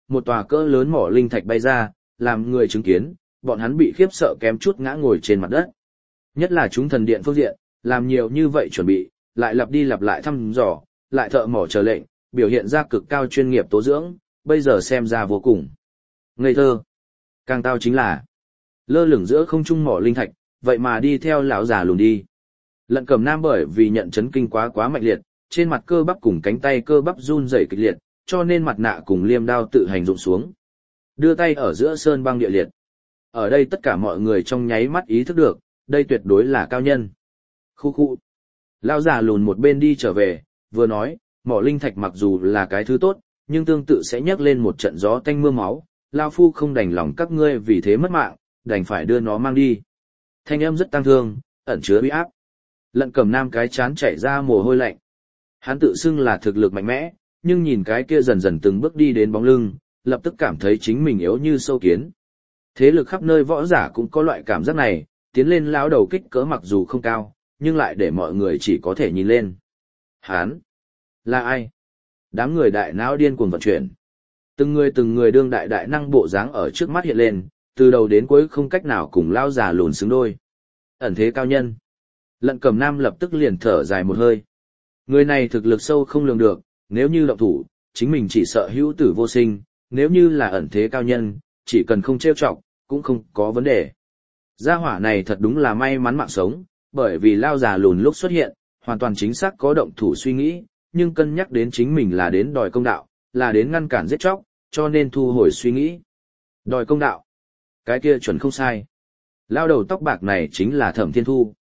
một tòa cỡ lớn mỏ linh thạch bay ra, làm người chứng kiến, bọn hắn bị khiếp sợ kém chút ngã ngồi trên mặt đất. Nhất là chúng thần điện phương diện, làm nhiều như vậy chuẩn bị, lại lặp đi lặp lại thăm dò, lại thợ mỏ chờ lệnh, biểu hiện ra cực cao chuyên nghiệp tố dưỡng, bây giờ xem ra vô cùng ngây thơ. Càng tao chính là lơ lửng giữa không trung mỏ linh thạch, vậy mà đi theo lão già lùn đi. Lận Cẩm Nam bởi vì nhận chấn kinh quá mạnh liệt, trên mặt cơ bắp cùng cánh tay cơ bắp run rẩy kịch liệt, cho nên mặt nạ cùng liêm đao tự hành rụng xuống. Đưa tay ở giữa sơn băng địa liệt. Ở đây tất cả mọi người trong nháy mắt ý thức được, đây tuyệt đối là cao nhân. Khu. Lão già lùn một bên đi trở về, vừa nói, mỏ linh thạch mặc dù là cái thứ tốt, nhưng tương tự sẽ nhấc lên một trận gió tanh mưa máu, lão phu không đành lòng các ngươi vì thế mất mạng, đành phải đưa nó mang đi. Thanh âm rất tang thương, ẩn chứa uy áp. Lận Cẩm Nam cái chán chảy ra mồ hôi lạnh. Hắn tự xưng là thực lực mạnh mẽ, nhưng nhìn cái kia dần dần từng bước đi đến bóng lưng, lập tức cảm thấy chính mình yếu như sâu kiến. Thế lực khắp nơi võ giả cũng có loại cảm giác này, tiến lên lão đầu kích cỡ mặc dù không cao, nhưng lại để mọi người chỉ có thể nhìn lên. Hắn là ai? Đám người đại não điên cuồng vận chuyển. Từng người đương đại năng bộ dáng ở trước mắt hiện lên, từ đầu đến cuối không cách nào cùng lao già lùn xứng đôi. Ẩn thế cao nhân. Lận Cẩm Nam lập tức liền thở dài một hơi. Người này thực lực sâu không lường được, nếu như động thủ, chính mình chỉ sợ hữu tử vô sinh, nếu như là ẩn thế cao nhân, chỉ cần không trêu chọc, cũng không có vấn đề. Gia hỏa này thật đúng là may mắn mạng sống, bởi vì lao già lùn lúc xuất hiện, hoàn toàn chính xác có động thủ suy nghĩ, nhưng cân nhắc đến chính mình là đến đòi công đạo, là đến ngăn cản giết chóc, cho nên thu hồi suy nghĩ. Đòi công đạo. Cái kia chuẩn không sai. Lao đầu tóc bạc này chính là Thẩm Thiên Thu.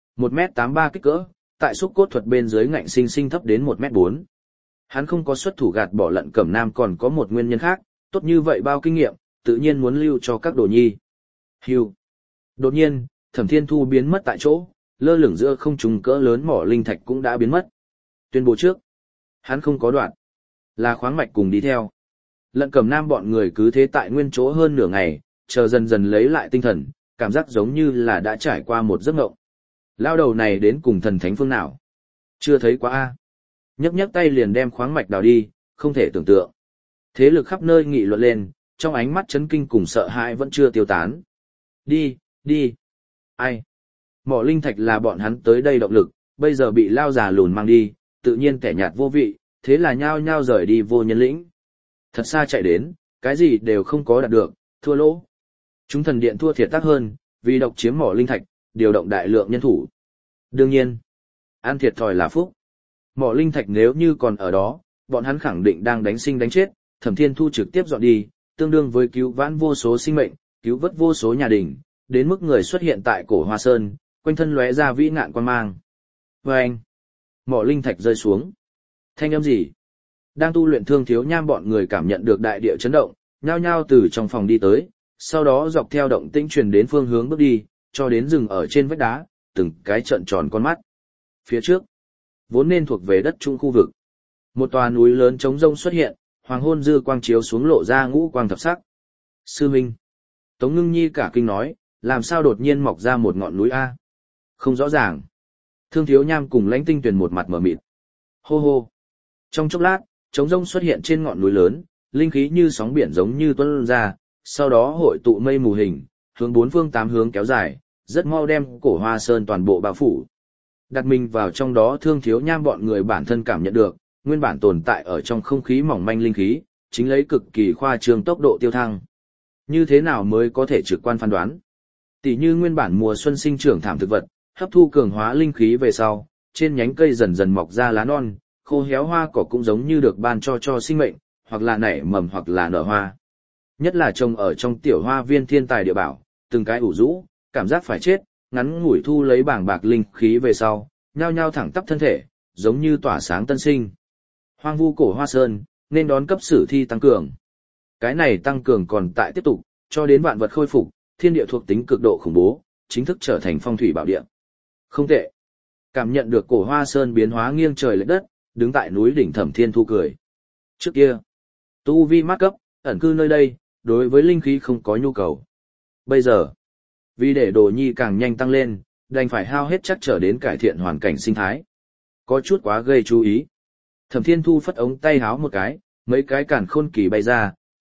1m83 kích cỡ, tại xúc cốt thuật bên dưới ngạnh sinh thấp đến 1m4. Hắn không có xuất thủ gạt bỏ Lận Cẩm Nam còn có một nguyên nhân khác, tốt như vậy bao kinh nghiệm, tự nhiên muốn lưu cho các đồ nhi. Hưu. Đột nhiên, Thẩm Thiên Thu biến mất tại chỗ, lơ lửng giữa không trung cỡ lớn mỏ linh thạch cũng đã biến mất. Tuyên bố trước, hắn không có đoạn, là khoáng mạch cùng đi theo. Lận Cẩm Nam bọn người cứ thế tại nguyên chỗ hơn nửa ngày, chờ dần dần lấy lại tinh thần, cảm giác giống như là đã trải qua một giấc mộng. Lao đầu này đến cùng thần thánh phương nào? Chưa thấy quá a. Nhấc tay liền đem khoáng mạch đào đi, không thể tưởng tượng. Thế lực khắp nơi nghị luận lên, trong ánh mắt chấn kinh cùng sợ hãi vẫn chưa tiêu tán. Đi. Ai? Mỏ linh thạch là bọn hắn tới đây động lực, bây giờ bị lao già lùn mang đi, tự nhiên kẻ nhạt vô vị, thế là nhao nhao rời đi vô nhân lĩnh. Thật xa chạy đến, cái gì đều không có đạt được, thua lỗ. Chúng thần điện thua thiệt tác hơn, vì độc chiếm mỏ linh thạch, điều động đại lượng nhân thủ. Đương nhiên, ăn thiệt thòi là phúc. Mỏ linh thạch nếu như còn ở đó, bọn hắn khẳng định đang đánh sinh đánh chết, Thẩm Thiên Thu trực tiếp dọn đi, tương đương với cứu vãn vô số sinh mệnh, cứu vớt vô số nhà đình, đến mức người xuất hiện tại cổ Hoa Sơn, quanh thân lóe ra vĩ ngạn quan mang. Vâng! Mỏ linh thạch rơi xuống. Thanh âm gì? Đang tu luyện Thương Thiếu Nham bọn người cảm nhận được đại địa chấn động, nhao nhao từ trong phòng đi tới, sau đó dọc theo động tĩnh truyền đến phương hướng bước đi, cho đến rừng ở trên vách đá, từng cái trợn tròn con mắt. Phía trước, vốn nên thuộc về đất trung khu vực. Một tòa núi lớn trống rông xuất hiện, hoàng hôn dư quang chiếu xuống lộ ra ngũ quang thập sắc. Sư Minh. Tống Ngưng Nhi cả kinh nói, làm sao đột nhiên mọc ra một ngọn núi A? Không rõ ràng. Thương Thiếu Nham cùng Lãnh Tinh Tuyền một mặt mở mịt. Hô hô. Trong chốc lát, trống rông xuất hiện trên ngọn núi lớn, linh khí như sóng biển giống như tuôn ra, sau đó hội tụ mây mù hình, hướng bốn phương tám hướng kéo dài, rất mau đem cổ Hoa Sơn toàn bộ bao phủ. Đặt mình vào trong đó Thương Thiếu Nham bọn người bản thân cảm nhận được, nguyên bản tồn tại ở trong không khí mỏng manh linh khí, chính lấy cực kỳ khoa trương tốc độ tiêu thăng. Như thế nào mới có thể trực quan phán đoán? Tỷ như nguyên bản mùa xuân sinh trưởng thảm thực vật, hấp thu cường hóa linh khí về sau, trên nhánh cây dần dần mọc ra lá non, khô héo hoa cỏ cũng giống như được ban cho sinh mệnh, hoặc là nảy mầm hoặc là nở hoa. Nhất là trồng ở trong tiểu hoa viên thiên tài địa bảo, từng cái ủ rũ, cảm giác phải chết, ngắn ngủi thu lấy bảng bạc linh khí về sau, nhao nhao thẳng tắp thân thể, giống như tỏa sáng tân sinh. Hoang vu cổ Hoa Sơn, nên đón cấp sử thi tăng cường. Cái này tăng cường còn tại tiếp tục, cho đến vạn vật khôi phục, thiên địa thuộc tính cực độ khủng bố, chính thức trở thành phong thủy bảo địa. Không tệ. Cảm nhận được cổ Hoa Sơn biến hóa nghiêng trời lệch đất, đứng tại núi đỉnh Thẩm Thiên Thu cười. Trước kia, tu vi mát cấp, ẩn cư nơi đây, đối với linh khí không có nhu cầu. Bây giờ, vì để đồ nhi càng nhanh tăng lên, đành phải hao hết chắc trở đến cải thiện hoàn cảnh sinh thái. Có chút quá gây chú ý. Thẩm Thiên Thu phất ống tay háo một cái, mấy cái càn khôn kỳ bay ra,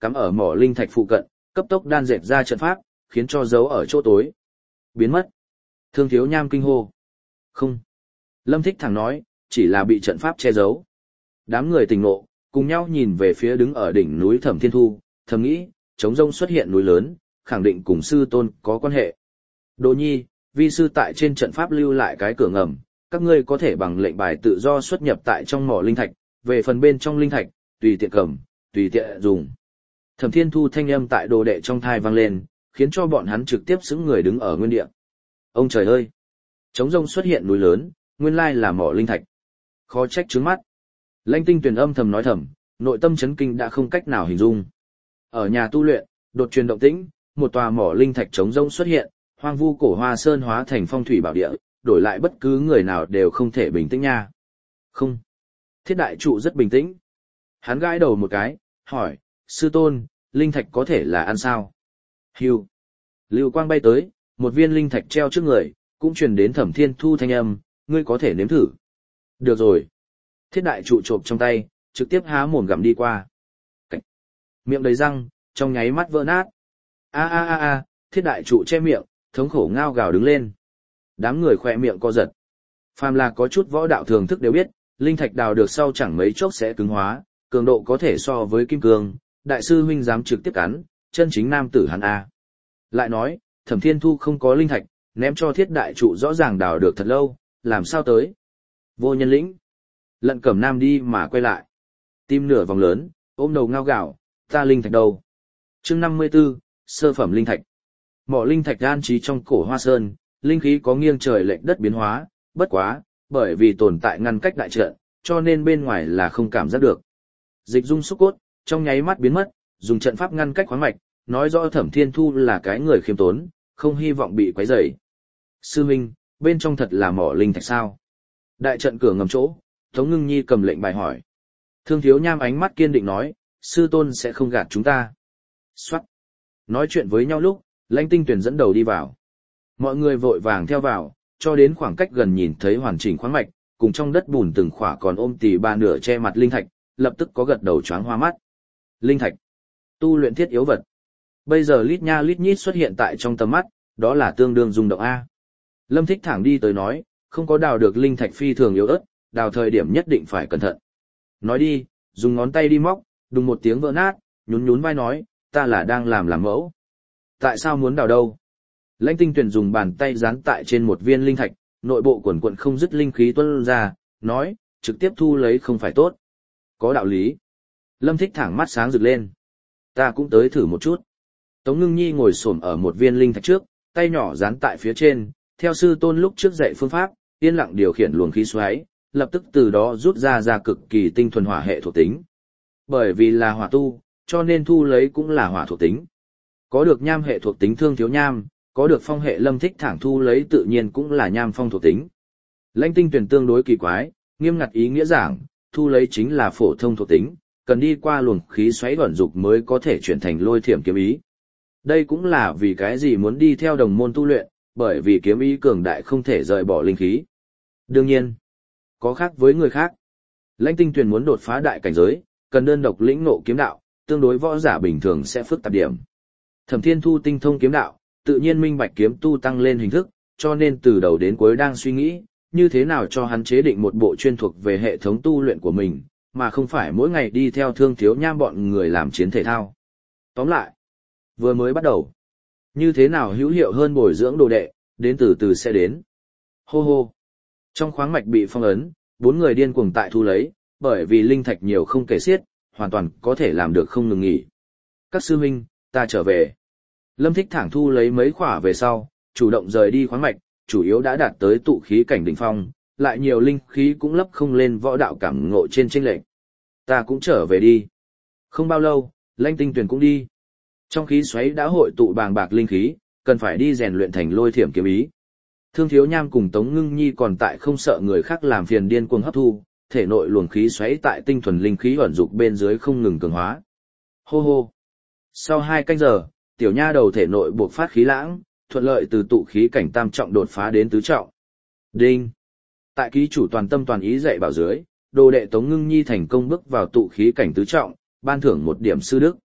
cắm ở mỏ linh thạch phụ cận, cấp tốc đan dệt ra trận pháp, khiến cho dấu ở chỗ tối biến mất. Thương Thiếu Nham kinh hô. Không. Lâm Thích Thẳng nói, chỉ là bị trận pháp che giấu. Đám người tỉnh ngộ, cùng nhau nhìn về phía đứng ở đỉnh núi Thẩm Thiên Thu, thầm nghĩ, trống rông xuất hiện núi lớn, khẳng định cùng sư tôn có quan hệ. Đồ Nhi, vi sư tại trên trận pháp lưu lại cái cửa ngầm, các ngươi có thể bằng lệnh bài tự do xuất nhập tại trong mỏ linh thạch, về phần bên trong linh thạch, tùy tiện cầm, tùy tiện dùng. Thẩm Thiên Thu thanh âm tại đồ đệ trong thai vang lên, khiến cho bọn hắn trực tiếp xứng người đứng ở nguyên địa. Ông trời ơi! Trống rông xuất hiện núi lớn, nguyên lai là mỏ linh thạch. Khó trách trướng mắt. Lãnh Tinh Tuyền âm thầm nói thầm, nội tâm chấn kinh đã không cách nào hình dung. Ở nhà tu luyện, đột truyền động tĩnh, một tòa mỏ linh thạch trống rông xuất hiện, hoang vu cổ hoa sơn hóa thành phong thủy bảo địa, đổi lại bất cứ người nào đều không thể bình tĩnh nha. Không. Thiết đại trụ rất bình tĩnh. Hắn gãi đầu một cái, hỏi, sư tôn, linh thạch có thể là ăn sao? Hưu. Lưu quang bay tới, một viên linh thạch treo trước người, cũng truyền đến Thẩm Thiên Thu thanh âm, ngươi có thể nếm thử. Được rồi. Thiết đại trụ trộm trong tay, trực tiếp há mồm gặm đi qua. Cảnh. Miệng đầy răng, trong nháy mắt vỡ nát. A, thiết đại trụ che miệng, thống khổ ngao gào đứng lên. Đám người khỏe miệng co giật. Phàm là có chút võ đạo thường thức đều biết, linh thạch đào được sau chẳng mấy chốc sẽ cứng hóa, cường độ có thể so với kim cương, đại sư huynh dám trực tiếp cắn, chân chính nam tử hắn a. Lại nói, Thẩm Thiên Thu không có linh thạch, ném cho thiết đại trụ rõ ràng đào được thật lâu, làm sao tới? Vô nhân lĩnh. Lận Cẩm Nam đi mà quay lại. Tim nửa vòng lớn, ôm đầu ngao gạo, ta linh thạch đâu? Chương 54, sơ phẩm linh thạch. Mỏ linh thạch an trí trong cổ hoa sơn, linh khí có nghiêng trời lệch đất biến hóa, bất quá, bởi vì tồn tại ngăn cách đại trận, cho nên bên ngoài là không cảm giác được. Dịch dung xúc cốt, trong nháy mắt biến mất, dùng trận pháp ngăn cách khoáng mạch, nói rõ Thẩm Thiên Thu là cái người khiêm tốn, không hy vọng bị quấy rầy. Sư Minh, bên trong thật là mỏ linh thạch sao? Đại trận cửa ngầm chỗ, Tống Ngưng Nhi cầm lệnh bài hỏi. Thương Thiếu Nham ánh mắt kiên định nói, sư tôn sẽ không gạt chúng ta. Soát. Nói chuyện với nhau lúc, Lãnh Tinh Tuyền dẫn đầu đi vào. Mọi người vội vàng theo vào, cho đến khoảng cách gần nhìn thấy hoàn chỉnh khoáng mạch, cùng trong đất bùn từng khỏa còn ôm tỉ ba nửa che mặt linh thạch, lập tức có gật đầu choáng hoa mắt. Linh thạch, tu luyện thiết yếu vật. Bây giờ lít nha lít nhít xuất hiện tại trong tầm mắt, đó là tương đương rung động a. Lâm Thích Thẳng đi tới nói, không có đào được linh thạch phi thường yếu ớt, đào thời điểm nhất định phải cẩn thận. Nói đi, dùng ngón tay đi móc, đùng một tiếng vỡ nát, nhún nhún vai nói, ta là đang làm mẫu. Tại sao muốn đào đâu? Lãnh Tinh Tuyền dùng bàn tay dán tại trên một viên linh thạch, nội bộ quần quần không dứt linh khí tuôn ra, nói, trực tiếp thu lấy không phải tốt. Có đạo lý. Lâm Thích Thẳng mắt sáng rực lên. Ta cũng tới thử một chút. Tống Ngưng Nhi ngồi xổm ở một viên linh thạch trước, tay nhỏ dán tại phía trên, theo sư tôn lúc trước dạy phương pháp, yên lặng điều khiển luồng khí xoáy, lập tức từ đó rút ra cực kỳ tinh thuần hỏa hệ thuộc tính. Bởi vì là hỏa tu, cho nên thu lấy cũng là hỏa thuộc tính. Có được nham hệ thuộc tính Thương Thiếu Nham, có được phong hệ Lâm Thích Thẳng thu lấy tự nhiên cũng là nham phong thuộc tính. Lãnh Tinh Tuyền tương đối kỳ quái, nghiêm ngặt ý nghĩa giảng, thu lấy chính là phổ thông thuộc tính, cần đi qua luồng khí xoáy vận dục mới có thể chuyển thành lôi thiểm kiếm ý. Đây cũng là vì cái gì muốn đi theo đồng môn tu luyện, bởi vì kiếm ý cường đại không thể rời bỏ linh khí. Đương nhiên, có khác với người khác. Lãnh Tinh Tuyền muốn đột phá đại cảnh giới, cần đơn độc lĩnh ngộ kiếm đạo, tương đối võ giả bình thường sẽ phức tạp điểm. Thẩm Thiên Thu tinh thông kiếm đạo, tự nhiên minh bạch kiếm tu tăng lên hình thức, cho nên từ đầu đến cuối đang suy nghĩ, như thế nào cho hắn chế định một bộ chuyên thuộc về hệ thống tu luyện của mình, mà không phải mỗi ngày đi theo Thương Thiếu Nham bọn người làm chiến thể thao. Tóm lại, vừa mới bắt đầu, như thế nào hữu hiệu hơn bồi dưỡng đồ đệ, đến từ từ sẽ đến. Hô hô. Trong khoáng mạch bị phong ấn, 4 người điên cuồng tại thu lấy, bởi vì linh thạch nhiều không kể xiết, hoàn toàn có thể làm được không ngừng nghỉ. Các sư huynh, ta trở về. Lâm Thích Thẳng thu lấy mấy khỏa về sau, chủ động rời đi khoáng mạch, chủ yếu đã đạt tới tụ khí cảnh đỉnh phong, lại nhiều linh khí cũng lấp không lên võ đạo cảm ngộ trên chênh lệch. Ta cũng trở về đi. Không bao lâu, Lãnh Tinh Tuyền cũng đi. Trong khí xoáy đã hội tụ bàng bạc linh khí, cần phải đi rèn luyện thành lôi thiểm kiếm ý. Thương Thiếu Nham cùng Tống Ngưng Nhi còn tại không sợ người khác làm phiền điên cuồng hấp thu, thể nội luồng khí xoáy tại tinh thuần linh khí ẩn dục bên dưới không ngừng cường hóa. Hô hô. Sau 2 canh giờ, tiểu nha đầu thể nội buộc phát khí lãng, thuận lợi từ tụ khí cảnh tam trọng đột phá đến tứ trọng. Đinh. Tại ký chủ toàn tâm toàn ý dạy bảo dưới, đồ đệ Tống Ngưng Nhi thành công bước vào tụ khí cảnh tứ trọng, ban thưởng 1 điểm sư đức.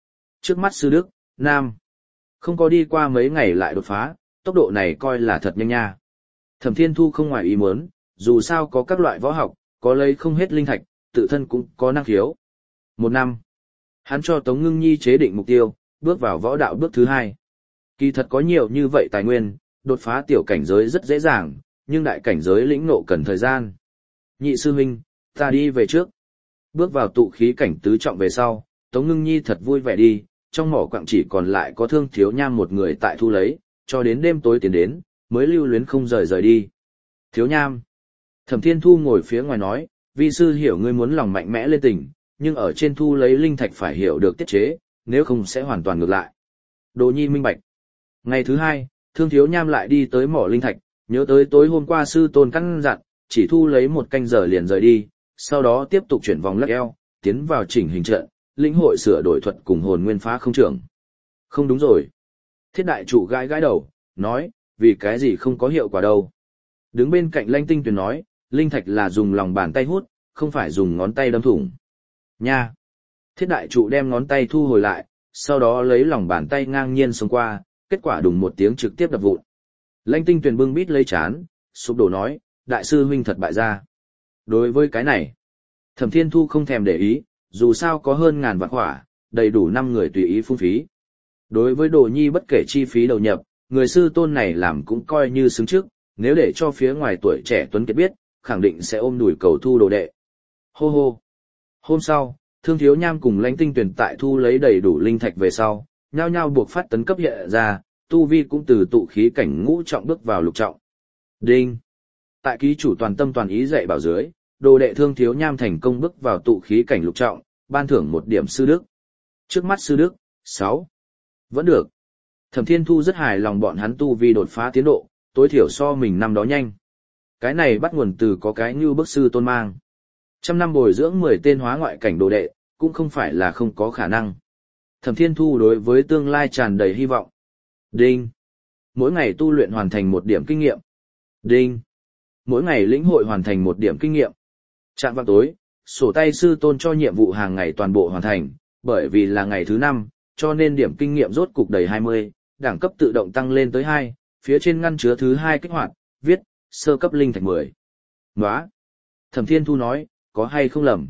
Trước mắt sư đức, nam. Không có đi qua mấy ngày lại đột phá, tốc độ này coi là thật nhanh nha. Thẩm Thiên Thu không ngoài ý muốn, dù sao có các loại võ học, có lấy không hết linh thạch, tự thân cũng có năng khiếu. 1 năm. Hắn cho Tống Ngưng Nhi chế định mục tiêu, bước vào võ đạo bước thứ 2. Kỳ thật có nhiều như vậy tài nguyên, đột phá tiểu cảnh giới rất dễ dàng, nhưng đại cảnh giới lĩnh ngộ cần thời gian. Nhị sư huynh, ta đi về trước. Bước vào tụ khí cảnh tứ trọng về sau, Tống Ngưng Nhi thật vui vẻ đi, trong mỏ quặng chỉ còn lại có Thương Thiếu Nham một người tại thu lấy, cho đến đêm tối tiến đến, mới lưu luyến không rời đi. Thiếu Nham. Thẩm Thiên Thu ngồi phía ngoài nói, vi sư hiểu ngươi muốn lòng mạnh mẽ lên tình, nhưng ở trên thu lấy linh thạch phải hiểu được tiết chế, nếu không sẽ hoàn toàn ngược lại. Đồ Nhi minh bạch. Ngày thứ 2, Thương Thiếu Nham lại đi tới mỏ linh thạch, nhớ tới tối hôm qua sư tôn căn dặn, chỉ thu lấy 1 canh giờ liền rời đi, sau đó tiếp tục chuyển vòng lắc eo, tiến vào chỉnh hình trận, lĩnh hội sửa đổi thuật cùng hồn nguyên phá không trưởng. Không đúng rồi. Thiết đại trụ gãi gãi đầu, nói, vì cái gì không có hiệu quả đâu. Đứng bên cạnh Lãnh Tinh Tuyền nói, linh thạch là dùng lòng bàn tay hút, không phải dùng ngón tay đâm thủng. Nha. Thiết đại trụ đem ngón tay thu hồi lại, sau đó lấy lòng bàn tay ngang nhiên xông qua, kết quả đùng một tiếng trực tiếp đập vụn. Lãnh Tinh Tuyền bưng bít lấy chán, sụp đổ nói, đại sư huynh thật bại gia. Đối với cái này, Thẩm Thiên Thu không thèm để ý, dù sao có hơn ngàn vạn hỏa, đầy đủ 5 người tùy ý phung phí. Đối với Đồ Nhi bất kể chi phí đầu nhập, người sư tôn này làm cũng coi như xứng trước, nếu để cho phía ngoài tuổi trẻ tuấn kiệt biết, khẳng định sẽ ôm đùi cầu thu đồ đệ. Hô hô. Hôm sau, Thương Thiếu Nham cùng Lãnh Tinh Tuyền tại thu lấy đầy đủ linh thạch về sau, nhao nhao buộc phát tấn cấp hiện ra, tu vi cũng từ tụ khí cảnh ngũ trọng bước vào lục trọng. Đinh. Tại ký chủ toàn tâm toàn ý dạy bảo dưới, đồ đệ Thương Thiếu Nham thành công bước vào tụ khí cảnh lục trọng, ban thưởng 1 điểm sư đức. Trước mắt sư đức, 6. Vẫn được. Thẩm Thiên Thu rất hài lòng bọn hắn tu vi đột phá tiến độ, tối thiểu so mình năm đó nhanh. Cái này bắt nguồn từ có cái như bức sư tôn mang. 100 năm bồi dưỡng 10 tên hóa ngoại cảnh đồ đệ, cũng không phải là không có khả năng. Thẩm Thiên Thu đối với tương lai tràn đầy hy vọng. Đinh. Mỗi ngày tu luyện hoàn thành 1 điểm kinh nghiệm. Đinh. Mỗi ngày lĩnh hội hoàn thành 1 điểm kinh nghiệm. Chạm vào tối, sổ tay sư tôn cho nhiệm vụ hàng ngày toàn bộ hoàn thành, bởi vì là ngày thứ 5, cho nên điểm kinh nghiệm rốt cục đầy 20, đẳng cấp tự động tăng lên tới 2, phía trên ngăn chứa thứ 2 kích hoạt, viết, sơ cấp linh thạch 10. Nóa. Thẩm Thiên Thu nói, có hay không lầm.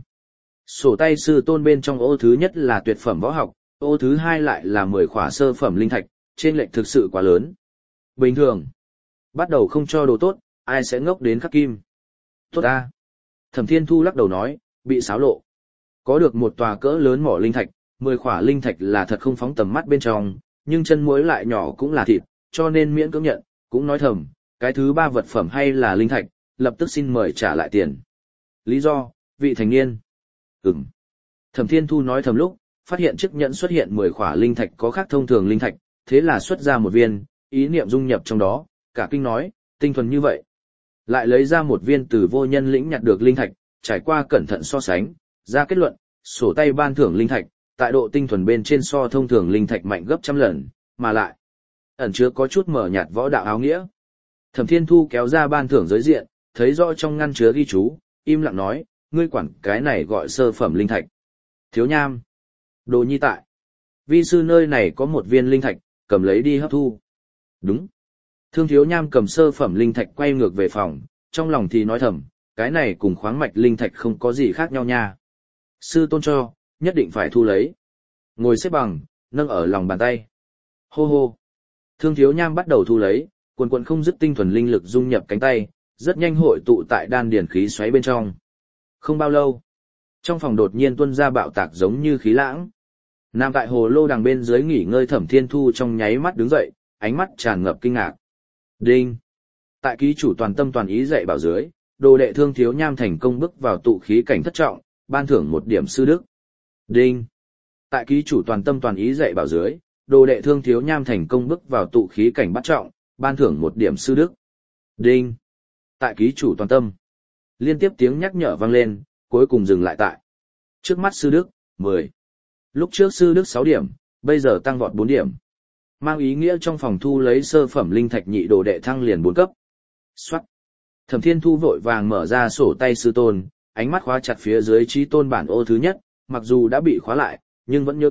Sổ tay sư tôn bên trong ô thứ nhất là tuyệt phẩm võ học, ô thứ 2 lại là 10 khỏa sơ phẩm linh thạch, trên lệch thực sự quá lớn. Bình thường. Bắt đầu không cho đồ tốt, ai sẽ ngốc đến khắc kim. Tốt a. Thẩm Thiên Thu lắc đầu nói, bị xáo lộ. Có được một tòa cỡ lớn mỏ linh thạch, 10 khỏa linh thạch là thật không phóng tầm mắt bên trong, nhưng chân muối lại nhỏ cũng là thịt, cho nên miễn cưỡng nhận, cũng nói thầm, cái thứ 3 vật phẩm hay là linh thạch, lập tức xin mời trả lại tiền. Lý do, vị thành niên. Thẩm Thiên Thu nói thầm lúc, phát hiện chiếc nhẫn xuất hiện 10 khỏa linh thạch có khác thông thường linh thạch, thế là xuất ra một viên, ý niệm dung nhập trong đó, cả kinh nói, tinh thuần như vậy. Lại lấy ra một viên từ vô nhân lĩnh nhặt được linh thạch, trải qua cẩn thận so sánh, ra kết luận, sổ tay ban thưởng linh thạch, tại độ tinh thuần bên trên so thông thường linh thạch mạnh gấp 100 lần, mà lại ẩn chứa có chút mở nhạt võ đạo áo nghĩa. Thẩm Thiên Thu kéo ra ban thưởng giới diện, thấy rõ trong ngăn chứa ghi chú, im lặng nói, ngươi quản cái này gọi sơ phẩm linh thạch. Thiếu Nham. Đồ Nhi tại. Vi sư nơi này có một viên linh thạch, cầm lấy đi hấp thu. Đúng. Thương Thiếu Nham cầm sơ phẩm linh thạch quay ngược về phòng, trong lòng thì nói thầm, cái này cùng khoáng mạch linh thạch không có gì khác nhau nha. Sư tôn cho, nhất định phải thu lấy. Ngồi xếp bằng, nâng ở lòng bàn tay. Hô hô. Thương Thiếu Nham bắt đầu thu lấy, quần quần không dứt tinh thuần linh lực dung nhập cánh tay, rất nhanh hội tụ tại đan điển khí xoáy bên trong. Không bao lâu, trong phòng đột nhiên tuôn ra bạo tạc giống như khí lãng. Nằm tại hồ lô đằng bên dưới nghỉ ngơi Thẩm Thiên Thu trong nháy mắt đứng dậy, ánh mắt tràn ngập kinh ngạc. Đinh. Tại ký chủ toàn tâm toàn ý dạy bảo dưới, đồ đệ Thương Thiếu Nham thành công bước vào tụ khí cảnh thất trọng, ban thưởng 1 điểm sư đức. Đinh. Tại ký chủ toàn tâm toàn ý dạy bảo dưới, đồ đệ Thương Thiếu Nham thành công bước vào tụ khí cảnh bát trọng, ban thưởng 1 điểm sư đức. Đinh. Tại ký chủ toàn tâm. Liên tiếp tiếng nhắc nhở vang lên, cuối cùng dừng lại tại. Trước mắt sư đức, 10. Lúc trước sư đức 6 điểm, bây giờ tăng vọt 4 điểm. Mang ý nghĩa trong phòng thu lấy sơ phẩm linh thạch nhị đồ đệ thăng liền 4 cấp. Soát. Thẩm Thiên Thu vội vàng mở ra sổ tay sư tôn, ánh mắt khóa chặt phía dưới chí tôn bản ô thứ nhất, mặc dù đã bị khóa lại, nhưng vẫn nhớ kỹ,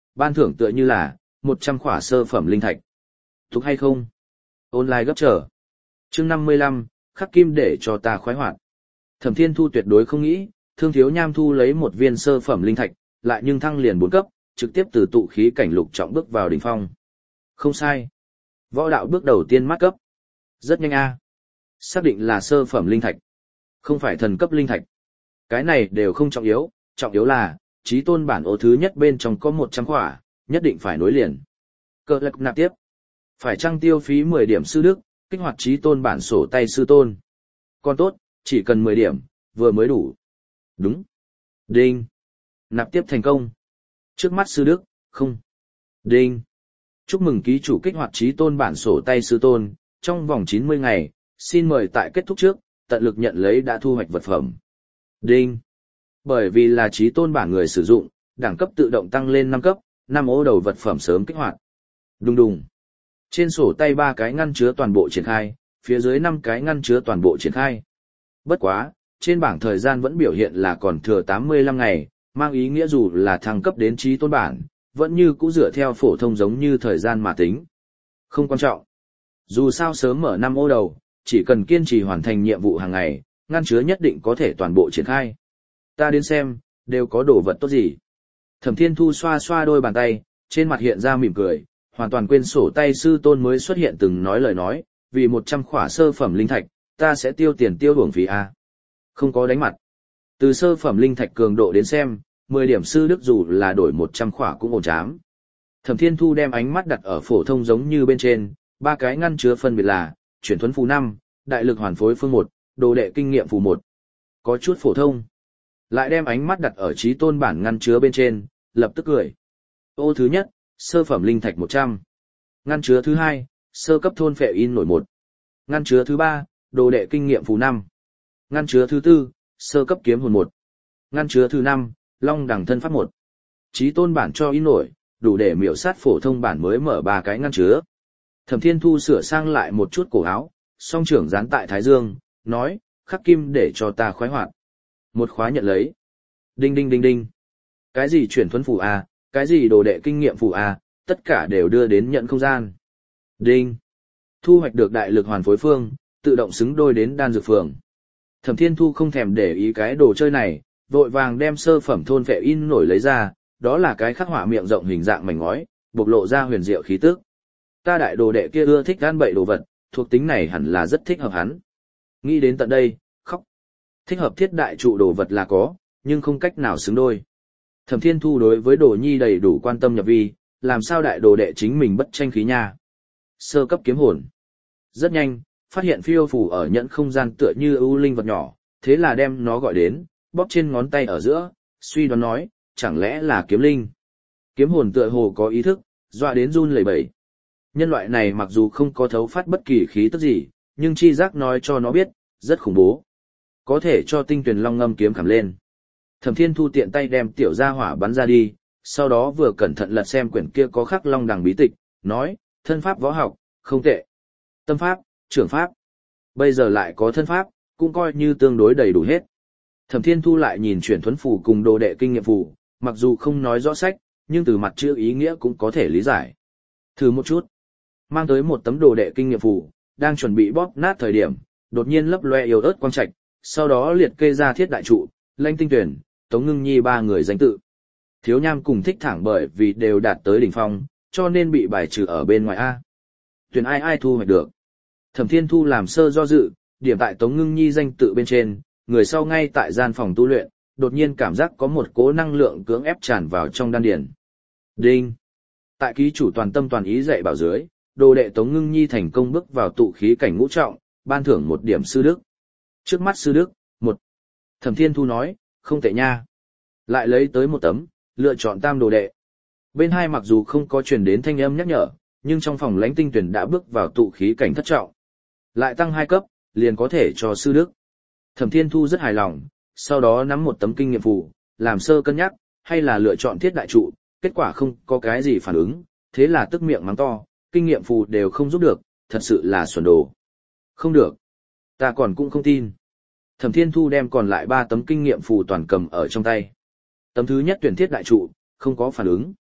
ban thưởng tựa như là 100 khỏa sơ phẩm linh thạch. Thục hay không? Online gấp trở. Chương 55, khắc kim để cho ta khoái hoạt. Thẩm Thiên Thu tuyệt đối không nghĩ, Thương Thiếu Nham thu lấy một viên sơ phẩm linh thạch, lại nhưng thăng liền 4 cấp, trực tiếp từ tụ khí cảnh lục trọng bước vào đỉnh phong. Không sai. Võ đạo bước đầu tiên mát cấp. Rất nhanh a. Xác định là sơ phẩm linh thạch, không phải thần cấp linh thạch. Cái này đều không trọng yếu là, chí tôn bản ô thứ nhất bên trong có 100 khỏa, nhất định phải nối liền. Cơ lạc nạp tiếp. Phải trăng tiêu phí 10 điểm sư đức, kích hoạt chí tôn bản sổ tay sư tôn. Còn tốt, chỉ cần 10 điểm, vừa mới đủ. Đúng. Đinh. Nạp tiếp thành công. Trước mắt sư đức, không. Đinh. Chúc mừng ký chủ kích hoạt chí tôn bản sổ tay sư tôn, trong vòng 90 ngày, xin mời tại kết thúc trước, tận lực nhận lấy đã thu hoạch vật phẩm. Đinh. Bởi vì là chí tôn bản người sử dụng, đẳng cấp tự động tăng lên 5 cấp, 5 ô đầu vật phẩm sớm kích hoạt. Đùng đùng. Trên sổ tay 3 cái ngăn chứa toàn bộ triển khai, phía dưới 5 cái ngăn chứa toàn bộ triển khai. Bất quá, trên bảng thời gian vẫn biểu hiện là còn thừa 85 ngày, mang ý nghĩa dù là thăng cấp đến chí tôn bản, vẫn như cũ dựa theo phổ thông giống như thời gian mà tính. Không quan trọng. Dù sao sớm mở 5 ô đầu, chỉ cần kiên trì hoàn thành nhiệm vụ hàng ngày, ngăn chứa nhất định có thể toàn bộ triển khai. Ta đến xem, đều có đồ vật tốt gì. Thẩm Thiên Thu xoa xoa đôi bàn tay, trên mặt hiện ra mỉm cười, hoàn toàn quên sổ tay sư tôn mới xuất hiện từng nói lời nói, vì 100 khỏa sơ phẩm linh thạch, ta sẽ tiêu tiền tiêu uổng phí a. Không có đánh mặt. Từ sơ phẩm linh thạch cường độ đến xem, 10 điểm sư đức dù là đổi 100 khỏa cũng ổn chám. Thẩm Thiên Thu đem ánh mắt đặt ở phổ thông giống như bên trên, 3 cái ngăn chứa phân biệt là chuyển thuấn phù 5, đại lực hoàn phối phương 1, đồ đệ kinh nghiệm phù 1. Có chút phổ thông. Lại đem ánh mắt đặt ở chí tôn bản ngăn chứa bên trên, lập tức cười. Ô thứ nhất, sơ phẩm linh thạch 100. Ngăn chứa thứ hai, sơ cấp thôn phệ in nổi 1. Ngăn chứa thứ ba, đồ đệ kinh nghiệm phù 5. Ngăn chứa thứ tư, sơ cấp kiếm hồn 1. Ngăn chứa thứ 5, long đằng thân pháp 1. Chí tôn bản cho in nổi, đủ để miểu sát phổ thông bản mới mở 3 cái ngăn chứa. Thẩm Thiên Thu sửa sang lại một chút cổ áo, song trưởng dán tại thái dương, nói, khắc kim để cho ta khoái hoạt. Một khóa nhận lấy. Đinh đinh đinh đinh. Cái gì chuyển thuấn phù A, cái gì đồ đệ kinh nghiệm phù A, tất cả đều đưa đến nhận không gian. Đinh. Thu hoạch được đại lực hoàn phối phương, tự động xứng đôi đến đan dược phường. Thẩm Thiên Thu không thèm để ý cái đồ chơi này, vội vàng đem sơ phẩm thôn phệ in nổi lấy ra, đó là cái khắc họa miệng rộng hình dạng mảnh ngói, bộc lộ ra huyền diệu khí tức. Ta đại đồ đệ kia ưa thích gan bậy đồ vật, thuộc tính này hẳn là rất thích hợp hắn. Nghĩ đến tận đây, khóc. Thích hợp thiết đại trụ đồ vật là có, nhưng không cách nào xứng đôi. Thẩm Thiên Thu đối với đồ nhi đầy đủ quan tâm nhập vi, làm sao đại đồ đệ chính mình bất tranh khí nha. Sơ cấp kiếm hồn. Rất nhanh, phát hiện phiêu phù ở nhẫn không gian tựa như ưu linh vật nhỏ, thế là đem nó gọi đến, bóp trên ngón tay ở giữa, suy đoán nói, chẳng lẽ là kiếm linh. Kiếm hồn tựa hồ có ý thức, dọa đến run lẩy bẩy. Nhân loại này mặc dù không có thấu phát bất kỳ khí tức gì, nhưng chi giác nói cho nó biết, rất khủng bố. Có thể cho tinh tuyển long ngâm kiếm khảm lên. Thẩm Thiên Thu tiện tay đem tiểu gia hỏa bắn ra đi, sau đó vừa cẩn thận lật xem quyển kia có khắc long đằng bí tịch, nói, thân pháp võ học, không tệ. Tâm pháp, trưởng pháp. Bây giờ lại có thân pháp, cũng coi như tương đối đầy đủ hết. Thẩm Thiên Thu lại nhìn chuyển thuấn phù cùng đồ đệ kinh nghiệm phù, mặc dù không nói rõ sách, nhưng từ mặt chữ ý nghĩa cũng có thể lý giải. Thử một chút. Mang tới một tấm đồ đệ kinh nghiệm phù, đang chuẩn bị bóp nát thời điểm, đột nhiên lấp loe yếu ớt quang trạch, sau đó liệt kê ra thiết đại trụ, Lanh Tinh Tuyển, Tống Ngưng Nhi 3 người danh tự. Thiếu Nham cùng Thích Thẳng bởi vì đều đạt tới đỉnh phong, cho nên bị bài trừ ở bên ngoài A. Tuyển ai thu hoạch được. Thẩm Thiên Thu làm sơ do dự, điểm tại Tống Ngưng Nhi danh tự bên trên, người sau ngay tại gian phòng tu luyện, đột nhiên cảm giác có một cỗ năng lượng cưỡng ép tràn vào trong đan điền. Đinh. Tại ký chủ toàn tâm toàn ý dạy bảo dưới, đồ đệ Tống Ngưng Nhi thành công bước vào tụ khí cảnh ngũ trọng, ban thưởng 1 điểm sư đức. Trước mắt sư đức, 1. Thẩm Thiên Thu nói, không tệ nha. Lại lấy tới một tấm, lựa chọn tam đồ đệ. Bên hai mặc dù không có truyền đến thanh âm nhắc nhở, nhưng trong phòng Lãnh Tinh Tuyển đã bước vào tụ khí cảnh thất trọng. Lại tăng 2 cấp, liền có thể cho sư đức. Thẩm Thiên Thu rất hài lòng, sau đó nắm một tấm kinh nghiệm phù, làm sơ cân nhắc, hay là lựa chọn thiết đại trụ, kết quả không có cái gì phản ứng, thế là tức miệng mắng to, kinh nghiệm phù đều không giúp được, thật sự là xuẩn đồ. Không được. Ta còn cũng không tin. Thẩm Thiên Thu đem còn lại 3 tấm kinh nghiệm phù toàn cầm ở trong tay. Tấm thứ nhất tuyển thiết đại trụ, không có phản ứng.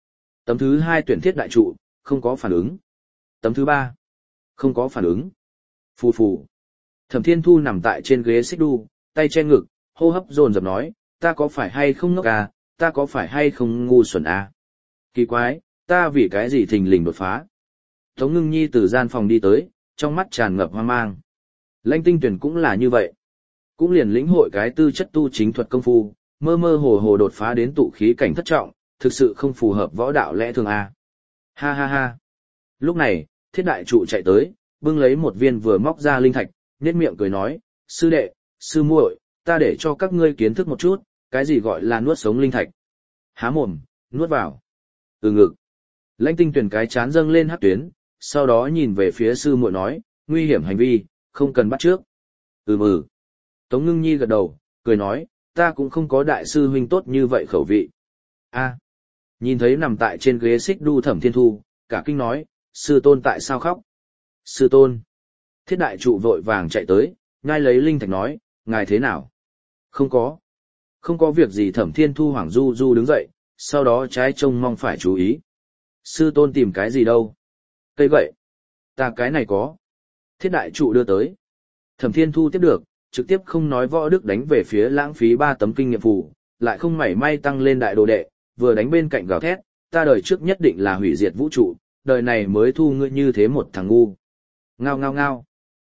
Tấm thứ 2 tuyển thiết đại trụ, không có phản ứng. Tấm thứ 3, không có phản ứng. Phù phù. Thẩm Thiên Thu nằm tại trên ghế xích đu, tay che ngực, hô hấp dồn dập nói, ta có phải hay không ngốc à, ta có phải hay không ngu xuẩn à? Kỳ quái, ta vì cái gì thình lình đột phá? Tống Ngưng Nhi từ gian phòng đi tới, trong mắt tràn ngập hoang mang. Lãnh Tinh Tuyển cũng là như vậy. Cũng liền lĩnh hội cái tư chất tu chính thuật công phu, mơ mơ hồ hồ đột phá đến tụ khí cảnh thất trọng, thực sự không phù hợp võ đạo lẽ thường à. Ha ha ha. Lúc này, thiết đại trụ chạy tới, bưng lấy một viên vừa móc ra linh thạch, nhếch miệng cười nói, sư đệ, sư muội, ta để cho các ngươi kiến thức một chút, cái gì gọi là nuốt sống linh thạch. Há mồm, nuốt vào. Từ ngực. Lãnh Tinh Tuyển cái chán dâng lên hắc tuyến, sau đó nhìn về phía sư muội nói, nguy hiểm hành vi, không cần bắt trước. Ừ. Tống Ngưng Nhi gật đầu, cười nói, ta cũng không có đại sư huynh tốt như vậy khẩu vị. A. Nhìn thấy nằm tại trên ghế xích đu Thẩm Thiên Thu, cả kinh nói, sư tôn tại sao khóc? Sư tôn. Thiết đại trụ vội vàng chạy tới, nhai lấy linh thạch nói, ngài thế nào? Không có. Không có việc gì. Thẩm Thiên Thu hoảng du du đứng dậy, sau đó trái trông mong phải chú ý. Sư tôn tìm cái gì đâu? Cây gậy. Ta cái này có. Thiết đại trụ đưa tới. Thẩm Thiên Thu tiếp được, trực tiếp không nói võ đức đánh về phía lãng phí 3 tấm kinh nghiệm phù, lại không mảy may tăng lên đại đồ đệ, vừa đánh bên cạnh gào thét, ta đời trước nhất định là hủy diệt vũ trụ, đời này mới thu ngươi như thế một thằng ngu. Ngao ngao ngao.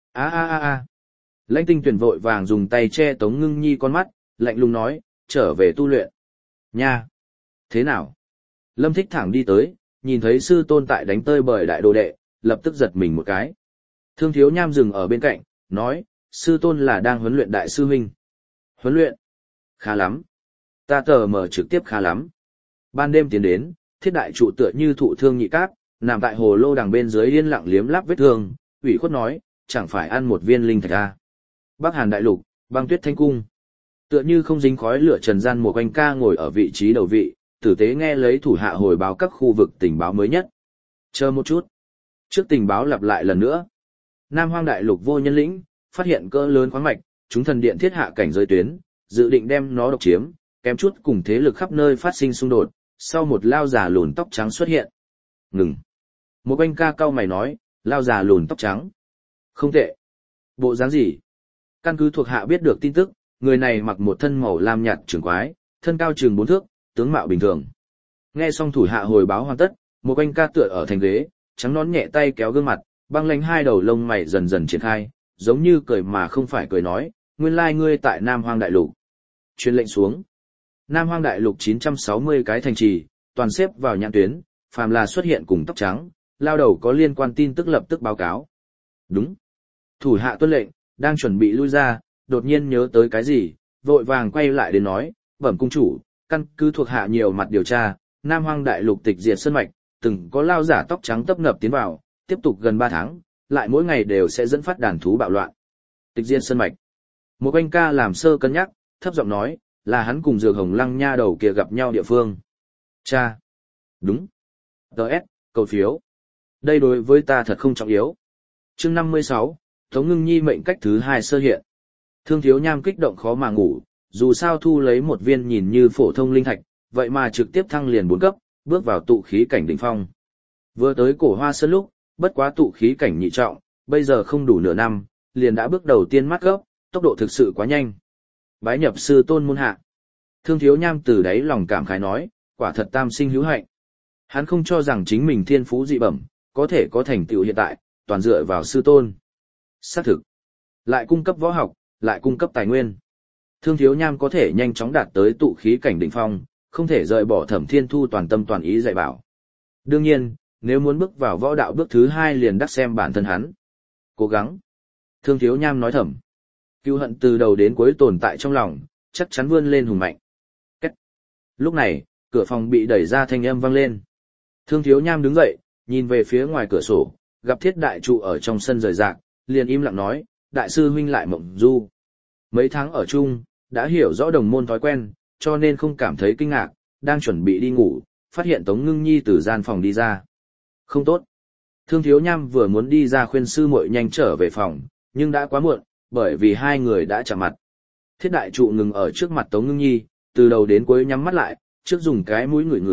A. Lãnh Tinh Tuyển vội vàng dùng tay che Tống Ngưng Nhi con mắt, lạnh lùng nói, trở về tu luyện. Nha. Thế nào? Lâm Thích thẳng đi tới, nhìn thấy sư tôn tại đánh tơi bời đại đồ đệ, lập tức giật mình một cái. Thương Thiếu Nham dừng ở bên cạnh, nói, sư tôn là đang huấn luyện đại sư huynh. Huấn luyện? Khá lắm. Ta tờ mở trực tiếp khá lắm. Ban đêm tiến đến, thiết đại trụ tựa như thụ thương nhị cáp, nằm tại hồ lô đằng bên dưới yên lặng liếm láp vết thương, ủy khuất nói, chẳng phải ăn một viên linh thạch à. Bắc Hàn đại lục, băng tuyết thanh cung. Tựa như không dính khói lửa trần gian một quanh ca ngồi ở vị trí đầu vị, tử tế nghe lấy thủ hạ hồi báo các khu vực tình báo mới nhất. Chờ một chút. Trước tình báo lặp lại lần nữa. Nam Hoang đại lục vô nhân lĩnh, phát hiện cỡ lớn khoáng mạch, chúng thần điện thiết hạ cảnh giới tuyến, dự định đem nó độc chiếm, kém chút cùng thế lực khắp nơi phát sinh xung đột, sau một lao già lùn tóc trắng xuất hiện. Ngừng. Một anh ca cao mày nói, lao già lùn tóc trắng. Không tệ. Bộ dáng gì? Căn cứ thuộc hạ biết được tin tức, người này mặc một thân màu lam nhạt trường quái, thân cao chừng 4 thước, tướng mạo bình thường. Nghe xong thủ hạ hồi báo hoàn tất, một anh ca tựa ở thành ghế, trắng nón nhẹ tay kéo gương mặt, băng lãnh hai đầu lông mày dần dần triển khai, giống như cười mà không phải cười nói, nguyên lai ngươi tại Nam Hoang đại lục. Truyền lệnh xuống. Nam Hoang đại lục 960 cái thành trì, toàn xếp vào nhãn tuyến, phàm là xuất hiện cùng tóc trắng, lao đầu có liên quan tin tức lập tức báo cáo. Đúng. Thủ hạ tuân lệnh, đang chuẩn bị lui ra, đột nhiên nhớ tới cái gì, vội vàng quay lại đến nói, bẩm cung chủ, căn cứ thuộc hạ nhiều mặt điều tra, Nam Hoang đại lục tịch diệt sơn mạch, từng có lao giả tóc trắng tấp nập tiến vào, tiếp tục gần 3 tháng, lại mỗi ngày đều sẽ dẫn phát đàn thú bạo loạn. Tịch diệt sơn mạch. Một anh ca làm sơ cân nhắc, thấp giọng nói, là hắn cùng Dược Hồng Lăng nha đầu kia gặp nhau địa phương. Cha. Đúng. DS, cầu phiếu. Đây đối với ta thật không trọng yếu. Chương 56, Tống Ngưng Nhi mệnh cách thứ 2 sơ hiện. Thương Thiếu Nham kích động khó mà ngủ, dù sao thu lấy một viên nhìn như phổ thông linh thạch, vậy mà trực tiếp thăng liền 4 cấp, bước vào tụ khí cảnh đỉnh phong. Vừa tới Cổ Hoa Sơn lúc, bất quá tụ khí cảnh nhị trọng, bây giờ không đủ nửa năm, liền đã bước đầu tiên mắt gốc, tốc độ thực sự quá nhanh. Bái nhập sư tôn môn hạ. Thương Thiếu Nham từ đáy lòng cảm khái nói, quả thật tam sinh hữu hạnh. Hắn không cho rằng chính mình thiên phú dị bẩm, có thể có thành tựu hiện tại, toàn dựa vào sư tôn. Xác thực. Lại cung cấp võ học, lại cung cấp tài nguyên. Thương Thiếu Nham có thể nhanh chóng đạt tới tụ khí cảnh đỉnh phong, không thể rời bỏ Thẩm Thiên Thu toàn tâm toàn ý dạy bảo. Đương nhiên, nếu muốn bước vào võ đạo bước thứ 2 liền đắc xem bản thân hắn. Cố gắng. Thương Thiếu Nham nói thầm. Cưu hận từ đầu đến cuối tồn tại trong lòng, chắc chắn vươn lên hùng mạnh. Cách. Lúc này, cửa phòng bị đẩy ra thanh âm vang lên. Thương Thiếu Nham đứng dậy, nhìn về phía ngoài cửa sổ, gặp Thiết đại trụ ở trong sân rời rạc, liền im lặng nói, đại sư huynh lại mộng du. Mấy tháng ở chung, đã hiểu rõ đồng môn thói quen, cho nên không cảm thấy kinh ngạc, đang chuẩn bị đi ngủ, phát hiện Tống Ngưng Nhi từ gian phòng đi ra. Không tốt. Thương Thiếu Nham vừa muốn đi ra khuyên sư muội nhanh trở về phòng, nhưng đã quá muộn, bởi vì hai người đã chạm mặt. Thiết đại trụ ngừng ở trước mặt Tống Ngưng Nhi, từ đầu đến cuối nhắm mắt lại, trước dùng cái mũi ngửi ngửi,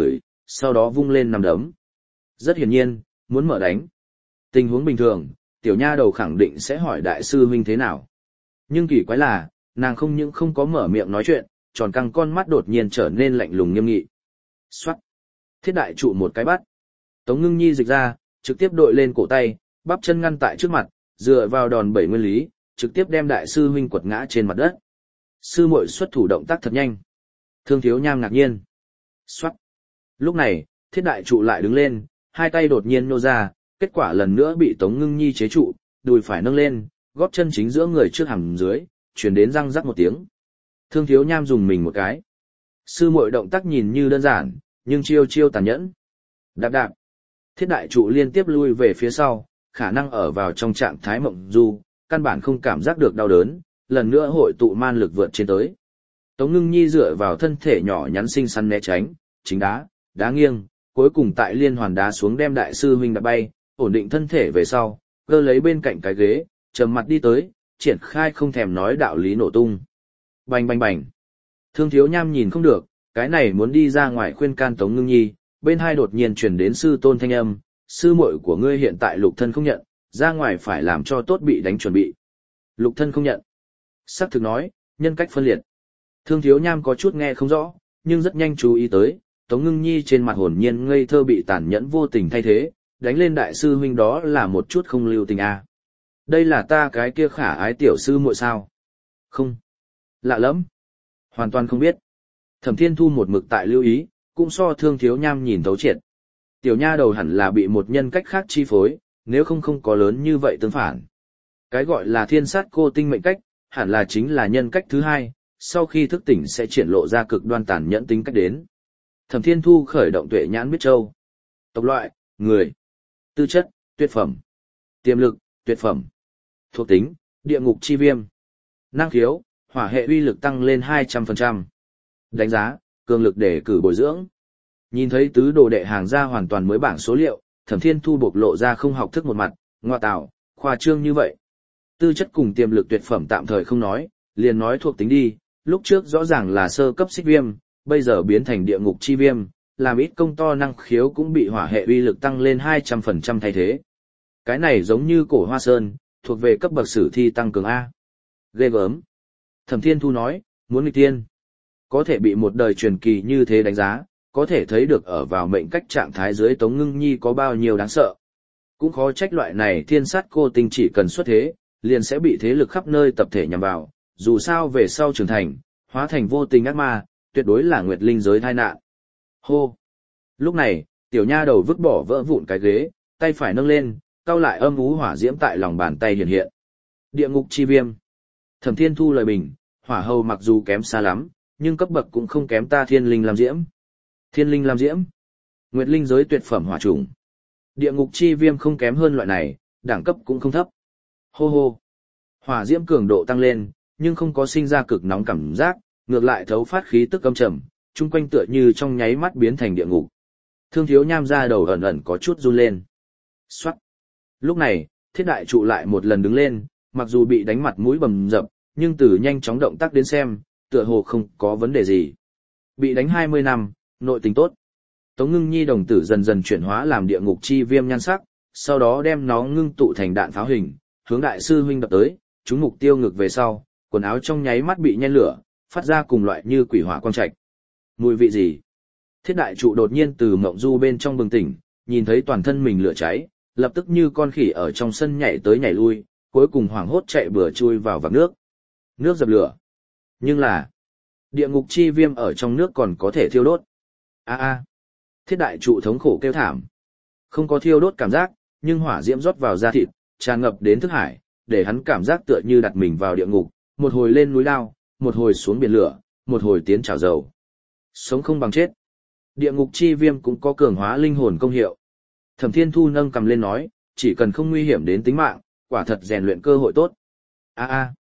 sau đó vung lên nằm đấm. Rất hiển nhiên, muốn mở đánh. Tình huống bình thường, tiểu nha đầu khẳng định sẽ hỏi đại sư huynh thế nào. Nhưng kỳ quái là, nàng không những không có mở miệng nói chuyện, tròn căng con mắt đột nhiên trở nên lạnh lùng nghiêm nghị. Xoát. Thiết đại trụ một cái bắt. Tống Ngưng Nhi dịch ra, trực tiếp đội lên cổ tay, bắp chân ngăn tại trước mặt, dựa vào đòn bẩy nguyên lý, trực tiếp đem đại sư huynh quật ngã trên mặt đất. Sư muội xuất thủ động tác thật nhanh. Thương Thiếu Nham ngạc nhiên. Xoát. Lúc này, thiết đại trụ lại đứng lên, hai tay đột nhiên nô ra, kết quả lần nữa bị Tống Ngưng Nhi chế trụ, đùi phải nâng lên, gót chân chính giữa người trước hàm dưới, chuyển đến răng rắc một tiếng. Thương Thiếu Nham dùng mình một cái. Sư muội động tác nhìn như đơn giản, nhưng chiêu chiêu tàn nhẫn. Đạp đạp. Thiết đại trụ liên tiếp lui về phía sau, khả năng ở vào trong trạng thái mộng du, căn bản không cảm giác được đau đớn, lần nữa hội tụ man lực vượt trên tới. Tống Ngưng Nhi dựa vào thân thể nhỏ nhắn xinh xắn né tránh, chính đá nghiêng, cuối cùng tại liên hoàn đá xuống đem đại sư huynh đạp bay, ổn định thân thể về sau, cơ lấy bên cạnh cái ghế, trầm mặt đi tới, triển khai không thèm nói đạo lý nổ tung. Bành bành bành. Thương Thiếu Nham nhìn không được, cái này muốn đi ra ngoài khuyên can Tống Ngưng Nhi, bên hai đột nhiên truyền đến sư tôn thanh âm, sư muội của ngươi hiện tại lục thân không nhận, ra ngoài phải làm cho tốt bị đánh chuẩn bị. Lục thân không nhận. Sắc thực nói, nhân cách phân liệt. Thương Thiếu Nham có chút nghe không rõ, nhưng rất nhanh chú ý tới, Tống Ngưng Nhi trên mặt hồn nhiên ngây thơ bị tàn nhẫn vô tình thay thế, đánh lên đại sư huynh đó là một chút không lưu tình a. Đây là ta cái kia khả ái tiểu sư muội sao? Không. Lạ lắm. Hoàn toàn không biết. Thẩm Thiên Thu một mực tại lưu ý, cũng so Thương Thiếu Nham nhìn thấu triệt. Tiểu nha đầu hẳn là bị một nhân cách khác chi phối, nếu không có lớn như vậy tương phản. Cái gọi là thiên sát cô tinh mệnh cách, hẳn là chính là nhân cách thứ hai, sau khi thức tỉnh sẽ triển lộ ra cực đoan tàn nhẫn tính cách đến. Thẩm Thiên Thu khởi động tuệ nhãn biết châu. Tộc loại, người. Tư chất, tuyệt phẩm. Tiềm lực, tuyệt phẩm. Thuộc tính, địa ngục chi viêm. Năng khiếu, hỏa hệ uy lực tăng lên 200%. Đánh giá, cường lực để cử bồi dưỡng. Nhìn thấy tứ đồ đệ hàng ra hoàn toàn mới bảng số liệu, Thẩm Thiên Thu bộc lộ ra không học thức một mặt, ngoa tạo, khoa trương như vậy. Tư chất cùng tiềm lực tuyệt phẩm tạm thời không nói, liền nói thuộc tính đi, lúc trước rõ ràng là sơ cấp xích viêm, bây giờ biến thành địa ngục chi viêm, làm ít công to năng khiếu cũng bị hỏa hệ uy lực tăng lên 200% thay thế. Cái này giống như cổ hoa sơn, thuộc về cấp bậc sử thi tăng cường A. Ghê gớm. Thẩm Thiên Thu nói, muốn nghịch tiên. Có thể bị một đời truyền kỳ như thế đánh giá, có thể thấy được ở vào mệnh cách trạng thái dưới Tống Ngưng Nhi có bao nhiêu đáng sợ. Cũng khó trách loại này thiên sát cô tinh chỉ cần xuất thế, liền sẽ bị thế lực khắp nơi tập thể nhằm vào, dù sao về sau trưởng thành, hóa thành vô tình ác ma, tuyệt đối là nguyệt linh giới tai nạn. Hô! Lúc này, tiểu nha đầu vứt bỏ vỡ vụn cái ghế, tay phải nâng lên, cau lại âm ú hỏa diễm tại lòng bàn tay hiện hiện. Địa ngục chi viêm. Thẩm Thiên Thu lời bình, hỏa hầu mặc dù kém xa lắm, nhưng cấp bậc cũng không kém ta thiên linh làm diễm. Thiên linh làm diễm. Nguyệt linh giới tuyệt phẩm hỏa chủng. Địa ngục chi viêm không kém hơn loại này, đẳng cấp cũng không thấp. Hô hô. Hỏa diễm cường độ tăng lên, nhưng không có sinh ra cực nóng cảm giác, ngược lại thấu phát khí tức âm trầm, chung quanh tựa như trong nháy mắt biến thành địa ngục. Thương Thiếu Nham ra đầu ẩn ẩn có chút run lên. Xoát. Lúc này, thiết đại trụ lại một lần đứng lên, mặc dù bị đánh mặt mũi bầm dập, nhưng từ nhanh chóng động tác đến xem, tựa hồ không có vấn đề gì. Bị đánh 20 năm, nội tình tốt. Tống Ngưng Nhi đồng tử dần dần chuyển hóa làm địa ngục chi viêm nhan sắc, sau đó đem nó ngưng tụ thành đạn pháo hình, hướng đại sư huynh đập tới, trúng mục tiêu ngực về sau, quần áo trong nháy mắt bị nhen lửa, phát ra cùng loại như quỷ hỏa quang trạch. Mùi vị gì? Thiết đại trụ đột nhiên từ mộng du bên trong bừng tỉnh, nhìn thấy toàn thân mình lửa cháy, lập tức như con khỉ ở trong sân nhảy tới nhảy lui, cuối cùng hoảng hốt chạy bừa chui vào vạc nước. Nước dập lửa. Nhưng là, địa ngục chi viêm ở trong nước còn có thể thiêu đốt. A. Thiết đại trụ thống khổ kêu thảm. Không có thiêu đốt cảm giác, nhưng hỏa diễm rót vào da thịt, tràn ngập đến thức hải, để hắn cảm giác tựa như đặt mình vào địa ngục, một hồi lên núi lao, một hồi xuống biển lửa, một hồi tiến chảo dầu. Sống không bằng chết. Địa ngục chi viêm cũng có cường hóa linh hồn công hiệu. Thẩm Thiên Thu nâng cầm lên nói, chỉ cần không nguy hiểm đến tính mạng, quả thật rèn luyện cơ hội tốt. A.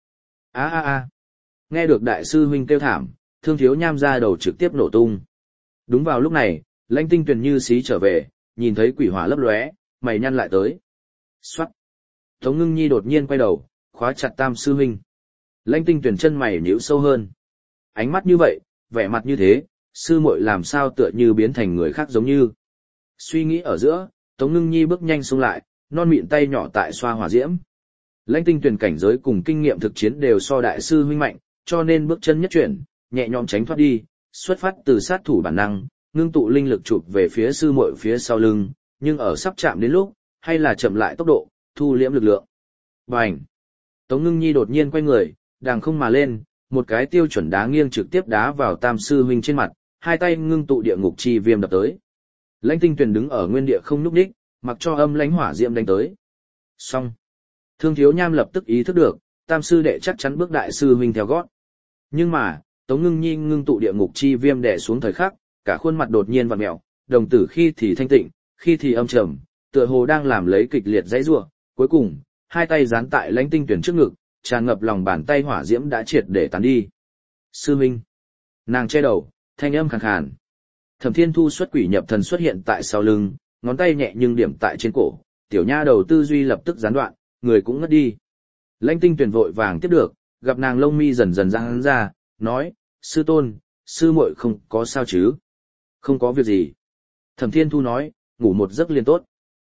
Nghe được đại sư huynh kêu thảm, Thương Thiếu Nham ra đầu trực tiếp nổ tung. Đúng vào lúc này, Lãnh Tinh Tuyền như xí trở về, nhìn thấy quỷ hỏa lấp lóe, mày nhăn lại tới. Soát. Tống Ngưng Nhi đột nhiên quay đầu, khóa chặt Tam sư huynh. Lãnh Tinh Tuyền chân mày nhíu sâu hơn. Ánh mắt như vậy, vẻ mặt như thế, Sư muội làm sao tựa như biến thành người khác giống như. Suy nghĩ ở giữa, Tống Ngưng Nhi bước nhanh xuống lại, non mịn tay nhỏ tại xoa hỏa diễm. Lãnh Tinh Tuyền cảnh giới cùng kinh nghiệm thực chiến đều so đại sư huynh mạnh, cho nên bước chân nhất chuyển, nhẹ nhõm tránh thoát đi, xuất phát từ sát thủ bản năng, ngưng tụ linh lực chụp về phía sư muội phía sau lưng, nhưng ở sắp chạm đến lúc, hay là chậm lại tốc độ, thu liễm lực lượng. Bành! Tống Ngưng Nhi đột nhiên quay người, đàng không mà lên, một cái tiêu chuẩn đá nghiêng trực tiếp đá vào Tam sư huynh trên mặt, hai tay ngưng tụ địa ngục chi viêm đập tới. Lãnh Tinh Tuyền đứng ở nguyên địa không nhúc nhích, mặc cho âm lãnh hỏa diễm đánh tới. Xong. Thương Thiếu Nham lập tức ý thức được, Tam sư đệ chắc chắn bước đại sư huynh theo gót. Nhưng mà, Tống Ngưng Nhi ngưng tụ địa ngục chi viêm đè xuống thời khắc, cả khuôn mặt đột nhiên vặn mèo, đồng tử khi thì thanh tịnh, khi thì âm trầm, tựa hồ đang làm lấy kịch liệt dãy rủa. Cuối cùng, hai tay dán tại Lãnh Tinh Tuyền trước ngực, tràn ngập lòng bàn tay hỏa diễm đã triệt để tán đi. Sư huynh. Nàng che đầu, thanh âm khàn khàn. Thẩm Thiên Thu xuất quỷ nhập thần xuất hiện tại sau lưng, ngón tay nhẹ nhưng điểm tại trên cổ, tiểu nha đầu tư duy lập tức gián đoạn, người cũng ngất đi. Lãnh Tinh Tuyền vội vàng tiếp được, gặp nàng lông mi dần dần giãn ra, nói, sư tôn, sư muội không có sao chứ? Không có việc gì. Thẩm Thiên Thu nói, ngủ một giấc liền tốt.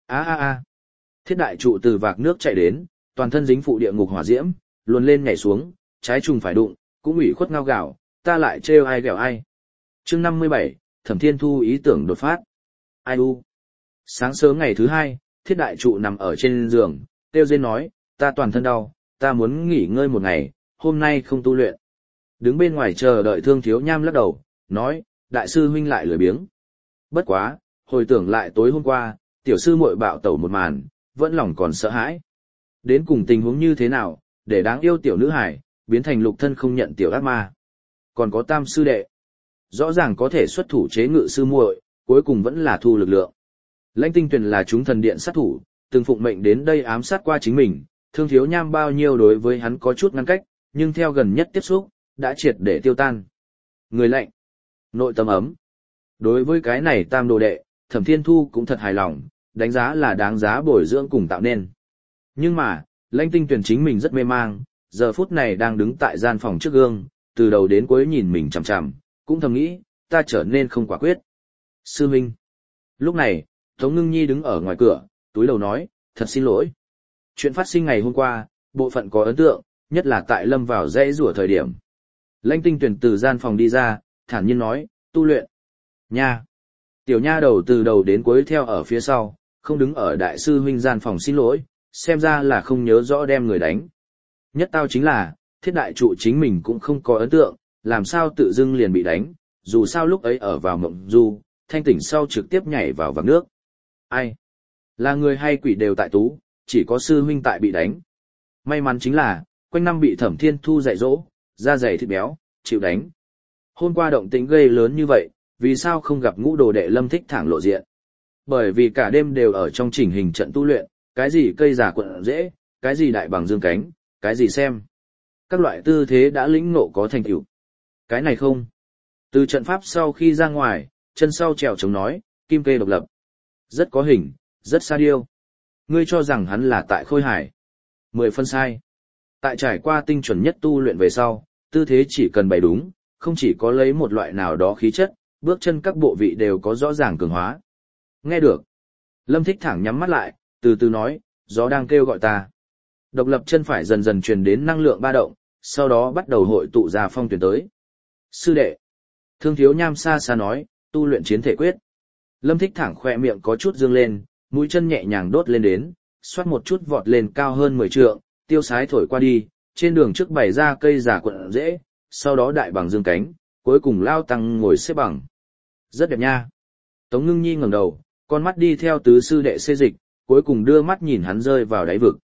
Thiết đại trụ từ vạc nước chạy đến, toàn thân dính phụ địa ngục hỏa diễm, luồn lên nhảy xuống, trái trùng phải đụng, cũng ủy khuất ngao gạo, ta lại trêu ai ghẹo ai. Chương 57, Thẩm Thiên Thu ý tưởng đột phát. Ai u. Sáng sớm ngày thứ hai, thiết đại trụ nằm ở trên giường, kêu rên nói, ta toàn thân đau, ta muốn nghỉ ngơi một ngày, hôm nay không tu luyện. Đứng bên ngoài chờ đợi Thương Thiếu Nham lắc đầu, nói, đại sư huynh lại lười biếng. Bất quá, hồi tưởng lại tối hôm qua, tiểu sư muội bạo tẩu một màn, vẫn lòng còn sợ hãi. Đến cùng tình huống như thế nào, để đáng yêu tiểu nữ hải, biến thành lục thân không nhận tiểu ác ma. Còn có Tam sư đệ. Rõ ràng có thể xuất thủ chế ngự sư muội, cuối cùng vẫn là thu lực lượng. Lãnh Tinh Tuyền là chúng thần điện sát thủ, từng phụng mệnh đến đây ám sát qua chính mình, Thương Thiếu Nham bao nhiêu đối với hắn có chút ngăn cách, nhưng theo gần nhất tiếp xúc, đã triệt để tiêu tan. Người lạnh, nội tâm ấm. Đối với cái này tam đồ đệ, Thẩm Thiên Thu cũng thật hài lòng, đánh giá là đáng giá bồi dưỡng cùng tạo nên. Nhưng mà, Lãnh Tinh Tuyền chính mình rất mê mang, giờ phút này đang đứng tại gian phòng trước gương, từ đầu đến cuối nhìn mình chằm chằm, cũng thầm nghĩ, ta trở nên không quả quyết. Sư Minh. Lúc này, Tống Ngưng Nhi đứng ở ngoài cửa, túi đầu nói, thật xin lỗi. Chuyện phát sinh ngày hôm qua, bộ phận có ấn tượng, nhất là tại lâm vào dãy rủa thời điểm. Lãnh Tinh Tuyền từ gian phòng đi ra, thản nhiên nói, tu luyện. Nha. Tiểu nha đầu từ đầu đến cuối theo ở phía sau, không đứng ở đại sư huynh gian phòng xin lỗi, xem ra là không nhớ rõ đem người đánh. Nhất tao chính là, thiết đại trụ chính mình cũng không có ấn tượng, làm sao tự dưng liền bị đánh, dù sao lúc ấy ở vào mộng du, thanh tỉnh sau trực tiếp nhảy vào vạc nước. Ai? Là người hay quỷ đều tại tú, chỉ có sư huynh tại bị đánh. May mắn chính là, quanh năm bị Thẩm Thiên Thu dạy dỗ, da dày thịt béo, chịu đánh. Hôm qua động tĩnh gây lớn như vậy, vì sao không gặp ngũ đồ đệ Lâm Thích Thẳng lộ diện? Bởi vì cả đêm đều ở trong chỉnh hình trận tu luyện, cái gì cây giả quận dễ, cái gì đại bằng dương cánh, cái gì xem. Các loại tư thế đã lĩnh ngộ có thành tựu. Cái này không. Từ trận pháp sau khi ra ngoài, chân sau trèo chống nói, kim kê độc lập. Rất có hình, rất xa điêu. Ngươi cho rằng hắn là tại Khôi Hải. 10 phân sai. Tại trải qua tinh chuẩn nhất tu luyện về sau, tư thế chỉ cần bày đúng, không chỉ có lấy một loại nào đó khí chất, bước chân các bộ vị đều có rõ ràng cường hóa. Nghe được. Lâm Thích Thẳng nhắm mắt lại, từ từ nói, gió đang kêu gọi ta. Độc lập chân phải dần dần truyền đến năng lượng ba động, sau đó bắt đầu hội tụ ra phong tuyển tới. Sư đệ. Thương Thiếu Nham xa xa nói, tu luyện chiến thể quyết. Lâm Thích Thẳng khoe miệng có chút dương lên, mũi chân nhẹ nhàng đốt lên đến, xoát một chút vọt lên cao hơn 10 trượng, tiêu sái thổi qua đi, trên đường trước bày ra cây giả quận dễ, sau đó đại bằng dương cánh, cuối cùng lao tăng ngồi xếp bằng. Rất đẹp nha. Tống Ngưng Nhi ngẩng đầu, con mắt đi theo tứ sư đệ xê dịch, cuối cùng đưa mắt nhìn hắn rơi vào đáy vực.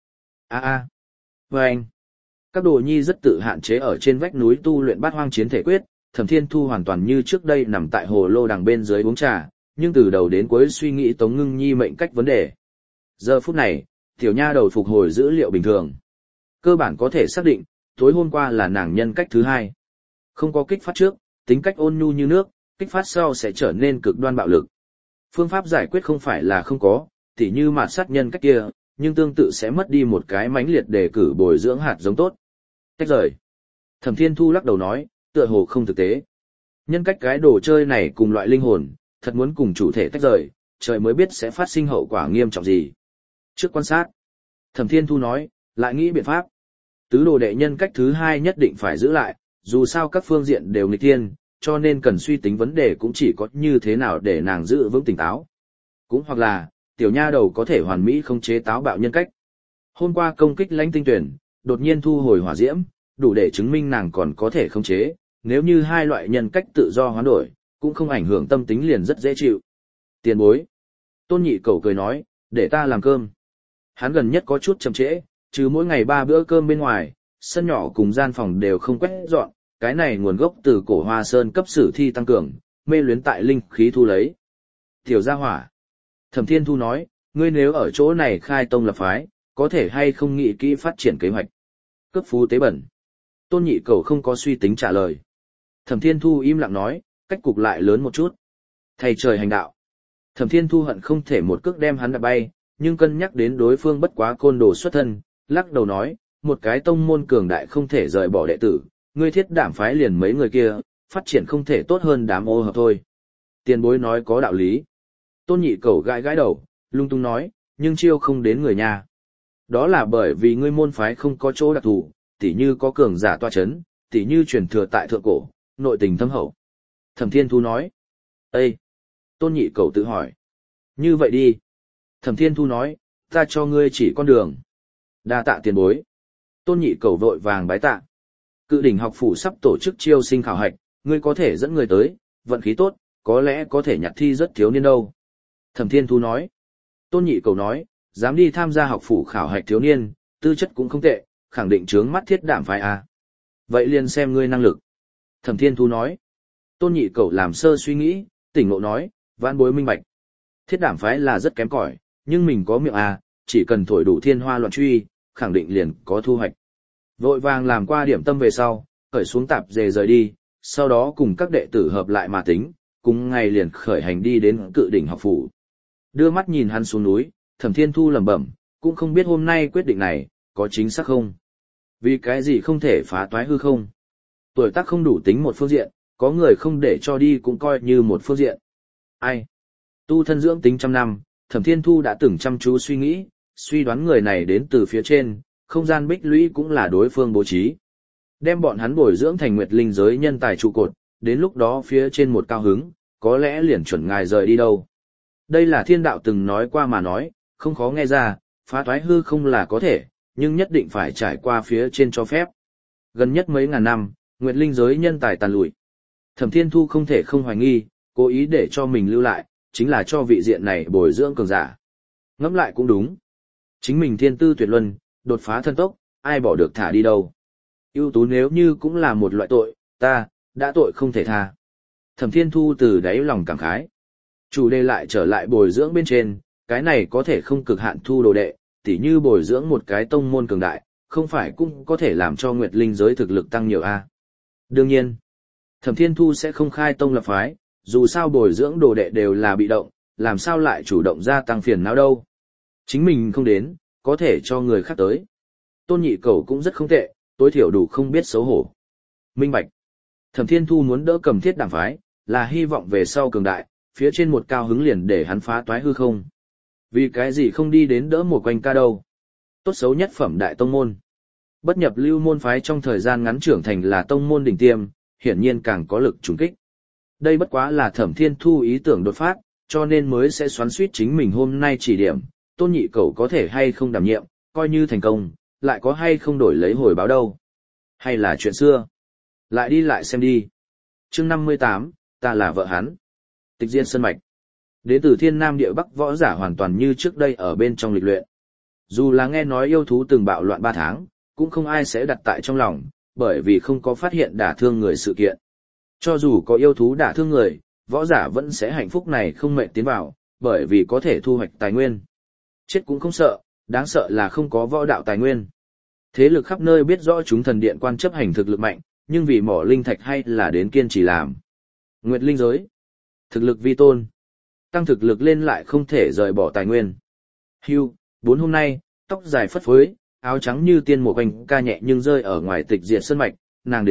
Và anh. Các đồ nhi rất tự hạn chế ở trên vách núi tu luyện bát hoang chiến thể quyết, Thẩm Thiên Thu hoàn toàn như trước đây nằm tại hồ lô đằng bên dưới uống trà, nhưng từ đầu đến cuối suy nghĩ Tống Ngưng Nhi mệnh cách vấn đề. Giờ phút này, tiểu nha đầu phục hồi dữ liệu bình thường. Cơ bản có thể xác định, tối hôm qua là nàng nhân cách thứ hai. Không có kích phát trước, tính cách ôn nhu như nước, kích phát sau sẽ trở nên cực đoan bạo lực. Phương pháp giải quyết không phải là không có, tỉ như mạt sát nhân cách kia, nhưng tương tự sẽ mất đi một cái mãnh liệt để cử bồi dưỡng hạt giống tốt. Tách rời. Thẩm Thiên Thu lắc đầu nói, tựa hồ không thực tế. Nhân cách cái đồ chơi này cùng loại linh hồn, thật muốn cùng chủ thể tách rời, trời mới biết sẽ phát sinh hậu quả nghiêm trọng gì. Trước quan sát, Thẩm Thiên Thu nói, lại nghĩ biện pháp. Tứ đồ đệ nhân cách thứ hai nhất định phải giữ lại, dù sao các phương diện đều nghịch thiên, cho nên cần suy tính vấn đề cũng chỉ có như thế nào để nàng giữ vững tỉnh táo. Cũng hoặc là, tiểu nha đầu có thể hoàn mỹ không chế táo bạo nhân cách. Hôm qua công kích lãnh tinh tuyển, đột nhiên thu hồi hỏa diễm, đủ để chứng minh nàng còn có thể không chế, nếu như hai loại nhân cách tự do hoán đổi, cũng không ảnh hưởng tâm tính liền rất dễ chịu. Tiền bối. Tôn Nhị Cẩu cười nói, để ta làm cơm. Hắn gần nhất có chút chậm trễ, trừ mỗi ngày 3 bữa cơm bên ngoài, sân nhỏ cùng gian phòng đều không quét dọn, cái này nguồn gốc từ cổ Hoa Sơn cấp sử thi tăng cường, mê luyến tại linh khí thu lấy. Tiểu gia hỏa. Thẩm Thiên Thu nói, ngươi nếu ở chỗ này khai tông lập phái, có thể hay không nghĩ kỹ phát triển kế hoạch. Cấp phú tế bẩn. Tôn Nhị Cẩu không có suy tính trả lời. Thẩm Thiên Thu im lặng nói, cách cục lại lớn một chút. Thầy trời hành đạo. Thẩm Thiên Thu hận không thể một cước đem hắn đạp bay, nhưng cân nhắc đến đối phương bất quá côn đồ xuất thân, lắc đầu nói, một cái tông môn cường đại không thể rời bỏ đệ tử, ngươi Thiết Đảm phái liền mấy người kia, phát triển không thể tốt hơn đám ô hợp thôi. Tiền bối nói có đạo lý. Tôn Nhị Cẩu gãi gãi đầu, lung tung nói, nhưng chiêu không đến người nhà. Đó là bởi vì ngươi môn phái không có chỗ đặc thù, tỉ như có cường giả toa chấn, tỉ như truyền thừa tại thượng cổ, nội tình thâm hậu. Thẩm Thiên Thu nói, Ê! Tôn Nhị Cẩu tự hỏi. Như vậy đi. Thẩm Thiên Thu nói, ta cho ngươi chỉ con đường. Đa tạ tiền bối. Tôn Nhị Cẩu vội vàng bái tạ. Cự đỉnh học phủ sắp tổ chức chiêu sinh khảo hạch, ngươi có thể dẫn người tới, vận khí tốt, có lẽ có thể nhặt thi rất thiếu niên đâu. Thẩm Thiên Thu nói. Tôn Nhị Cẩu nói, dám đi tham gia học phủ khảo hạch thiếu niên, tư chất cũng không tệ, khẳng định trướng mắt Thiết Đảm phái à. Vậy liền xem ngươi năng lực. Thẩm Thiên Thu nói. Tôn Nhị Cẩu làm sơ suy nghĩ, tỉnh ngộ nói, vãn bối minh bạch. Thiết Đảm phái là rất kém cỏi, nhưng mình có miệng à, chỉ cần thổi đủ thiên hoa loạn truy, khẳng định liền có thu hoạch. Vội vàng làm qua điểm tâm về sau, khởi xuống tạp dề rời đi, sau đó cùng các đệ tử hợp lại mà tính, cùng ngày liền khởi hành đi đến Cự đỉnh học phủ. Đưa mắt nhìn hắn xuống núi, Thẩm Thiên Thu lẩm bẩm, cũng không biết hôm nay quyết định này, có chính xác không? Vì cái gì không thể phá toái hư không? Tuổi tác không đủ tính một phương diện, có người không để cho đi cũng coi như một phương diện. Ai? Tu thân dưỡng tính trăm năm, Thẩm Thiên Thu đã từng chăm chú suy nghĩ, suy đoán người này đến từ phía trên, không gian bích lũy cũng là đối phương bố trí. Đem bọn hắn bồi dưỡng thành nguyệt linh giới nhân tài trụ cột, đến lúc đó phía trên một cao hứng, có lẽ liền chuẩn ngài rời đi đâu. Đây là thiên đạo từng nói qua mà nói, không khó nghe ra, phá toái hư không là có thể, nhưng nhất định phải trải qua phía trên cho phép. Gần nhất mấy ngàn năm, nguyệt linh giới nhân tài tàn lụi. Thẩm Thiên Thu không thể không hoài nghi, cố ý để cho mình lưu lại, chính là cho vị diện này bồi dưỡng cường giả. Ngẫm lại cũng đúng. Chính mình thiên tư tuyệt luân, đột phá thân tốc, ai bỏ được thả đi đâu. Ưu tú nếu như cũng là một loại tội, ta, đã tội không thể tha. Thẩm Thiên Thu từ đáy lòng cảm khái. Chủ đề lại trở lại bồi dưỡng bên trên, cái này có thể không cực hạn thu đồ đệ, tỉ như bồi dưỡng một cái tông môn cường đại, không phải cũng có thể làm cho nguyệt linh giới thực lực tăng nhiều a. Đương nhiên, Thẩm Thiên Thu sẽ không khai tông lập phái, dù sao bồi dưỡng đồ đệ đều là bị động, làm sao lại chủ động gia tăng phiền não đâu. Chính mình không đến, có thể cho người khác tới. Tôn Nhị Cẩu cũng rất không tệ, tối thiểu đủ không biết xấu hổ. Minh bạch. Thẩm Thiên Thu muốn đỡ Cầm Thiết Đảm phái, là hy vọng về sau cường đại, phía trên một cao hứng liền để hắn phá toái hư không. Vì cái gì không đi đến đỡ một quanh ca đâu. Tốt xấu nhất phẩm đại tông môn. Bất nhập lưu môn phái trong thời gian ngắn trưởng thành là tông môn đỉnh tiêm, hiển nhiên càng có lực trùng kích. Đây bất quá là Thẩm Thiên Thu ý tưởng đột phát, cho nên mới sẽ xoắn suýt chính mình hôm nay chỉ điểm, Tôn Nhị Cẩu có thể hay không đảm nhiệm, coi như thành công, lại có hay không đổi lấy hồi báo đâu. Hay là chuyện xưa. Lại đi lại xem đi. Chương 58, ta là vợ hắn. Tịch Diên Sơn Mạch. Đến từ Thiên Nam địa Bắc võ giả hoàn toàn như trước đây ở bên trong lịch luyện. Dù là nghe nói yêu thú từng bạo loạn 3 tháng, cũng không ai sẽ đặt tại trong lòng, bởi vì không có phát hiện đả thương người sự kiện. Cho dù có yêu thú đả thương người, võ giả vẫn sẽ hạnh phúc này không mệt tiến vào, bởi vì có thể thu hoạch tài nguyên. Chết cũng không sợ, đáng sợ là không có võ đạo tài nguyên. Thế lực khắp nơi biết rõ chúng thần điện quan chấp hành thực lực mạnh, nhưng vì mỏ linh thạch hay là đến kiên trì làm. Nguyệt linh giới. Thực lực vi tôn. Tăng thực lực lên lại không thể rời bỏ tài nguyên. Hưu, 4 hôm nay, tóc dài phất phới, áo trắng như tiên một quanh ca nhẹ nhưng rơi ở ngoài Tịch Diệt Sơn Mạch, nàng đến,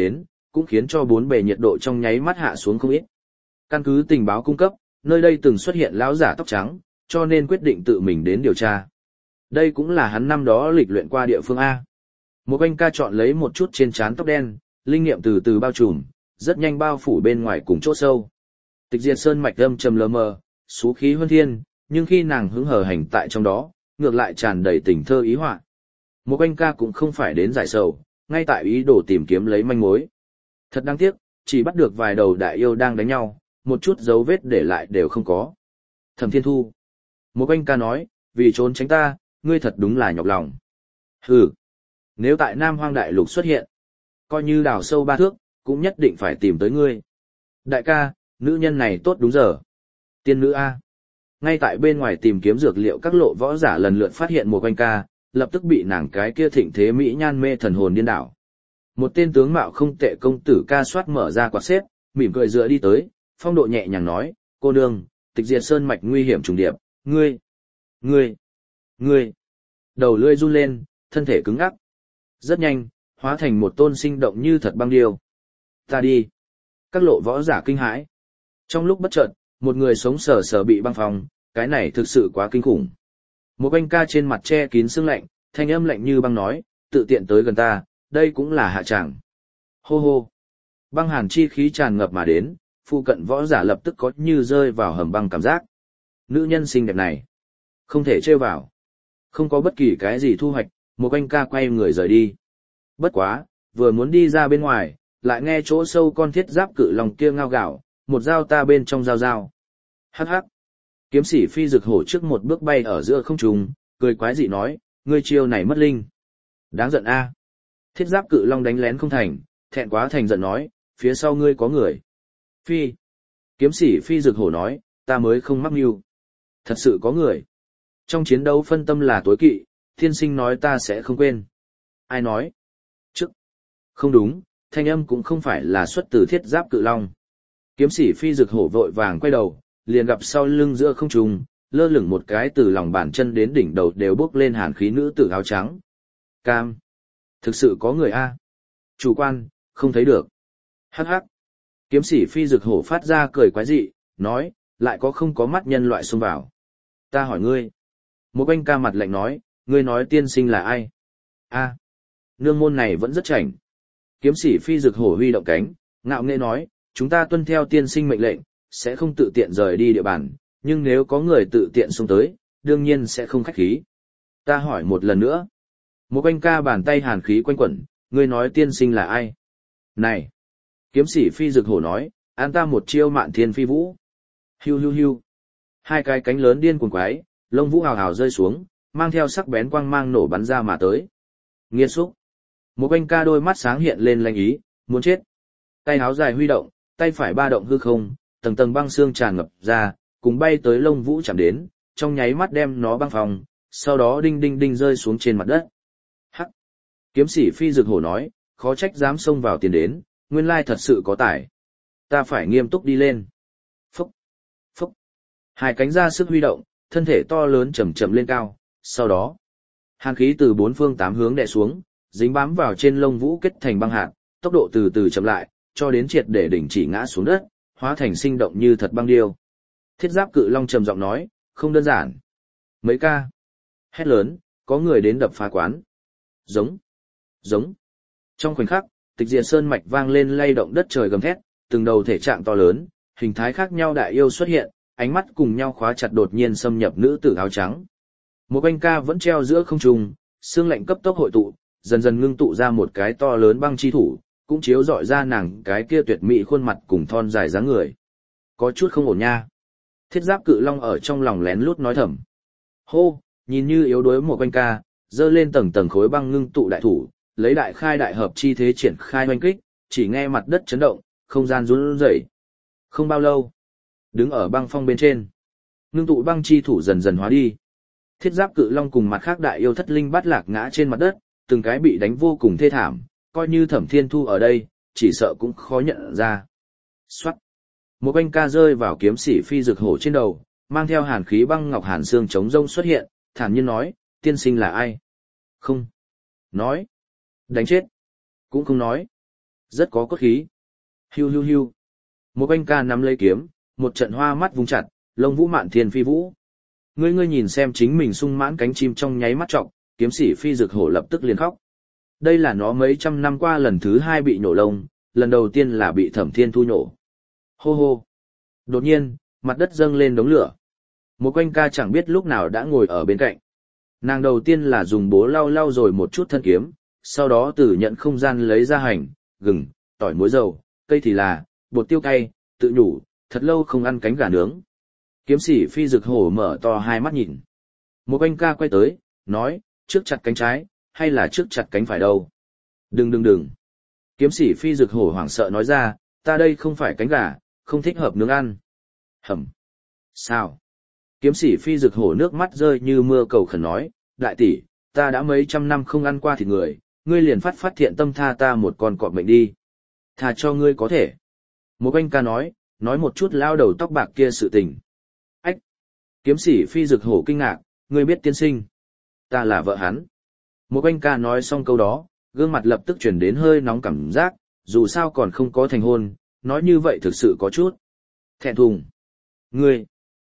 cũng khiến cho bốn bề nhiệt độ trong nháy mắt hạ xuống không ít. Căn cứ tình báo cung cấp, nơi đây từng xuất hiện lão giả tóc trắng, cho nên quyết định tự mình đến điều tra. Đây cũng là hắn năm đó lịch luyện qua địa phương A. Một anh ca chọn lấy một chút trên trán tóc đen, linh nghiệm từ từ bao trùm, rất nhanh bao phủ bên ngoài cùng chỗ sâu. Tịch Diệt Sơn mạch âm trầm lờ mờ, xú khí huân thiên, nhưng khi nàng hứng hờ hành tại trong đó, ngược lại tràn đầy tình thơ ý họa. Một anh ca cũng không phải đến giải sầu, ngay tại ý đồ tìm kiếm lấy manh mối. Thật đáng tiếc, chỉ bắt được vài đầu đại yêu đang đánh nhau, một chút dấu vết để lại đều không có. Thẩm Thiên Thu. Một anh ca nói, vì trốn tránh ta, ngươi thật đúng là nhọc lòng. Hừ. Nếu tại Nam Hoang Đại Lục xuất hiện, coi như đào sâu 3 thước, cũng nhất định phải tìm tới ngươi. Đại ca, nữ nhân này tốt đúng giờ. Tiên nữ A. Ngay tại bên ngoài tìm kiếm dược liệu các lộ võ giả lần lượt phát hiện một anh ca, lập tức bị nàng cái kia thịnh thế mỹ nhan mê thần hồn điên đảo. Một tên tướng mạo không tệ công tử ca soát mở ra quạt xếp, mỉm cười dựa đi tới, phong độ nhẹ nhàng nói, cô nương, Tịch Diệt Sơn mạch nguy hiểm trùng điệp, ngươi. Đầu lưỡi run lên, thân thể cứng ngắc. Rất nhanh, hóa thành một tôn sinh động như thật băng điêu. Ta đi. Các lộ võ giả kinh hãi. Trong lúc bất chợt, một người sống sờ sờ bị băng phong, cái này thực sự quá kinh khủng. Một anh ca trên mặt che kín sương lạnh, thanh âm lạnh như băng nói, tự tiện tới gần ta, đây cũng là hạ tràng. Hô hô. Băng hàn chi khí tràn ngập mà đến, phụ cận võ giả lập tức có như rơi vào hầm băng cảm giác. Nữ nhân xinh đẹp này, không thể trêu vào. Không có bất kỳ cái gì thu hoạch, một anh ca quay người rời đi. Bất quá, vừa muốn đi ra bên ngoài, lại nghe chỗ sâu con thiết giáp cự long kia ngao gạo, một dao ta bên trong dao. Hắc hắc. Kiếm sĩ phi rực hổ trước một bước bay ở giữa không trung, cười quái dị nói, ngươi chiêu này mất linh. Đáng giận a. Thiết giáp cự long đánh lén không thành, thẹn quá thành giận nói, phía sau ngươi có người. Phi. Kiếm sĩ phi rực hổ nói, ta mới không mắc mưu. Thật sự có người. Trong chiến đấu phân tâm là tối kỵ, thiên sinh nói ta sẽ không quên. Ai nói? Trước. Không đúng, thanh âm cũng không phải là xuất từ thiết giáp cự long. Kiếm sĩ phi rực hổ vội vàng quay đầu, liền gặp sau lưng giữa không trung, lơ lửng một cái từ lòng bàn chân đến đỉnh đầu đều bốc lên hàn khí nữ tử áo trắng. Cam. Thực sự có người a. Chủ quan, không thấy được. Hắc hắc. Kiếm sĩ phi rực hổ phát ra cười quái dị, nói, lại có không có mắt nhân loại xông vào. Ta hỏi ngươi. Một anh ca mặt lạnh nói, ngươi nói tiên sinh là ai? A. Nương môn này vẫn rất chảnh. Kiếm sĩ phi rực hổ huy động cánh, ngạo nghễ nói, chúng ta tuân theo tiên sinh mệnh lệnh, sẽ không tự tiện rời đi địa bàn, nhưng nếu có người tự tiện xông tới, đương nhiên sẽ không khách khí. Ta hỏi một lần nữa. Một anh ca bàn tay hàn khí quanh quẩn, ngươi nói tiên sinh là ai? Này! Kiếm sĩ phi rực hổ nói, an ta một chiêu mạn thiên phi vũ. Hiu hiu hiu. Hai cái cánh lớn điên cuồng quái, lông vũ hào hào rơi xuống, mang theo sắc bén quang mang nổ bắn ra mà tới. Nghiệt xúc. Một anh ca đôi mắt sáng hiện lên lanh ý, muốn chết. Tay áo dài huy động, tay phải ba động hư không, tầng tầng băng xương tràn ngập ra, cùng bay tới lông vũ chạm đến, trong nháy mắt đem nó băng phòng, sau đó đinh đinh đinh rơi xuống trên mặt đất. Hắc. Kiếm sĩ phi rực hổ nói, khó trách dám xông vào tiền đến, nguyên lai thật sự có tài. Ta phải nghiêm túc đi lên. Phúc. Phúc. Hai cánh ra sức huy động, thân thể to lớn chậm chậm lên cao, sau đó, hàn khí từ bốn phương tám hướng đè xuống, dính bám vào trên lông vũ kết thành băng hạt, tốc độ từ từ chậm lại, cho đến triệt để đỉnh chỉ ngã xuống đất, hóa thành sinh động như thật băng điêu. Thiết giáp cự long trầm giọng nói, không đơn giản. Mấy ca. Hét lớn, có người đến đập phá quán. Giống. Giống. Trong khoảnh khắc, Tịch Diệt Sơn mạch vang lên lay động đất trời gầm thét, từng đầu thể trạng to lớn, hình thái khác nhau đại yêu xuất hiện, ánh mắt cùng nhau khóa chặt đột nhiên xâm nhập nữ tử áo trắng. Một anh ca vẫn treo giữa không trung, xương lạnh cấp tốc hội tụ, dần dần ngưng tụ ra một cái to lớn băng chi thủ, cũng chiếu rọi ra nàng cái kia tuyệt mỹ khuôn mặt cùng thon dài dáng người. Có chút không ổn nha. Thiết giáp cự long ở trong lòng lén lút nói thầm. Hô, nhìn như yếu đuối một anh ca, dơ lên tầng tầng khối băng ngưng tụ đại thủ, lấy đại khai đại hợp chi thế triển khai hoành kích, chỉ nghe mặt đất chấn động, không gian run rẩy. Không bao lâu, đứng ở băng phong bên trên, ngưng tụ băng chi thủ dần dần hóa đi. Thiết giáp cự long cùng mặt khác đại yêu thất linh bát lạc ngã trên mặt đất, từng cái bị đánh vô cùng thê thảm, coi như Thẩm Thiên Thu ở đây, chỉ sợ cũng khó nhận ra. Soát. Một anh ca rơi vào kiếm sĩ phi rực hổ trên đầu, mang theo hàn khí băng ngọc hàn xương chống rông xuất hiện, thản nhiên nói, tiên sinh là ai? Không. Nói. Đánh chết. Cũng không nói. Rất có cốt khí. Hiu hiu hiu. Một anh ca nắm lấy kiếm, một trận hoa mắt vung chặt, lông vũ mạn thiên phi vũ. Ngươi nhìn xem chính mình sung mãn cánh chim trong nháy mắt trọc, kiếm sĩ phi dực hổ lập tức liền khóc. Đây là nó mấy trăm năm qua lần thứ hai bị nhổ lông, lần đầu tiên là bị Thẩm Thiên Thu nhổ. Hô hô. Đột nhiên, mặt đất dâng lên đống lửa. Một quanh ca chẳng biết lúc nào đã ngồi ở bên cạnh. Nàng đầu tiên là dùng bố lau lau rồi một chút thân kiếm, sau đó từ nhận không gian lấy ra hành, gừng, tỏi muối dầu, cây thì là, bột tiêu cay, tự nhủ, thật lâu không ăn cánh gà nướng. Kiếm sĩ phi dực hổ mở to hai mắt nhìn. Một quanh ca quay tới, nói, trước chặt cánh trái, hay là trước chặt cánh phải đâu? Đừng. Kiếm sĩ phi dực hổ hoảng sợ nói ra, ta đây không phải cánh gà, không thích hợp nướng ăn. Hầm. Sao? Kiếm sĩ phi dực hổ nước mắt rơi như mưa cầu khẩn nói, đại tỷ, ta đã mấy trăm năm không ăn qua thịt người, ngươi liền phát thiện tâm tha ta một con cọp mệnh đi. Thà cho ngươi có thể. Một anh ca nói một chút lao đầu tóc bạc kia sự tình. Ách! Kiếm sĩ phi dực hổ kinh ngạc, ngươi biết tiên sinh. Ta là vợ hắn. Một anh ca nói xong câu đó, gương mặt lập tức chuyển đến hơi nóng cảm giác, dù sao còn không có thành hôn, nói như vậy thực sự có chút thẹn thùng. Ngươi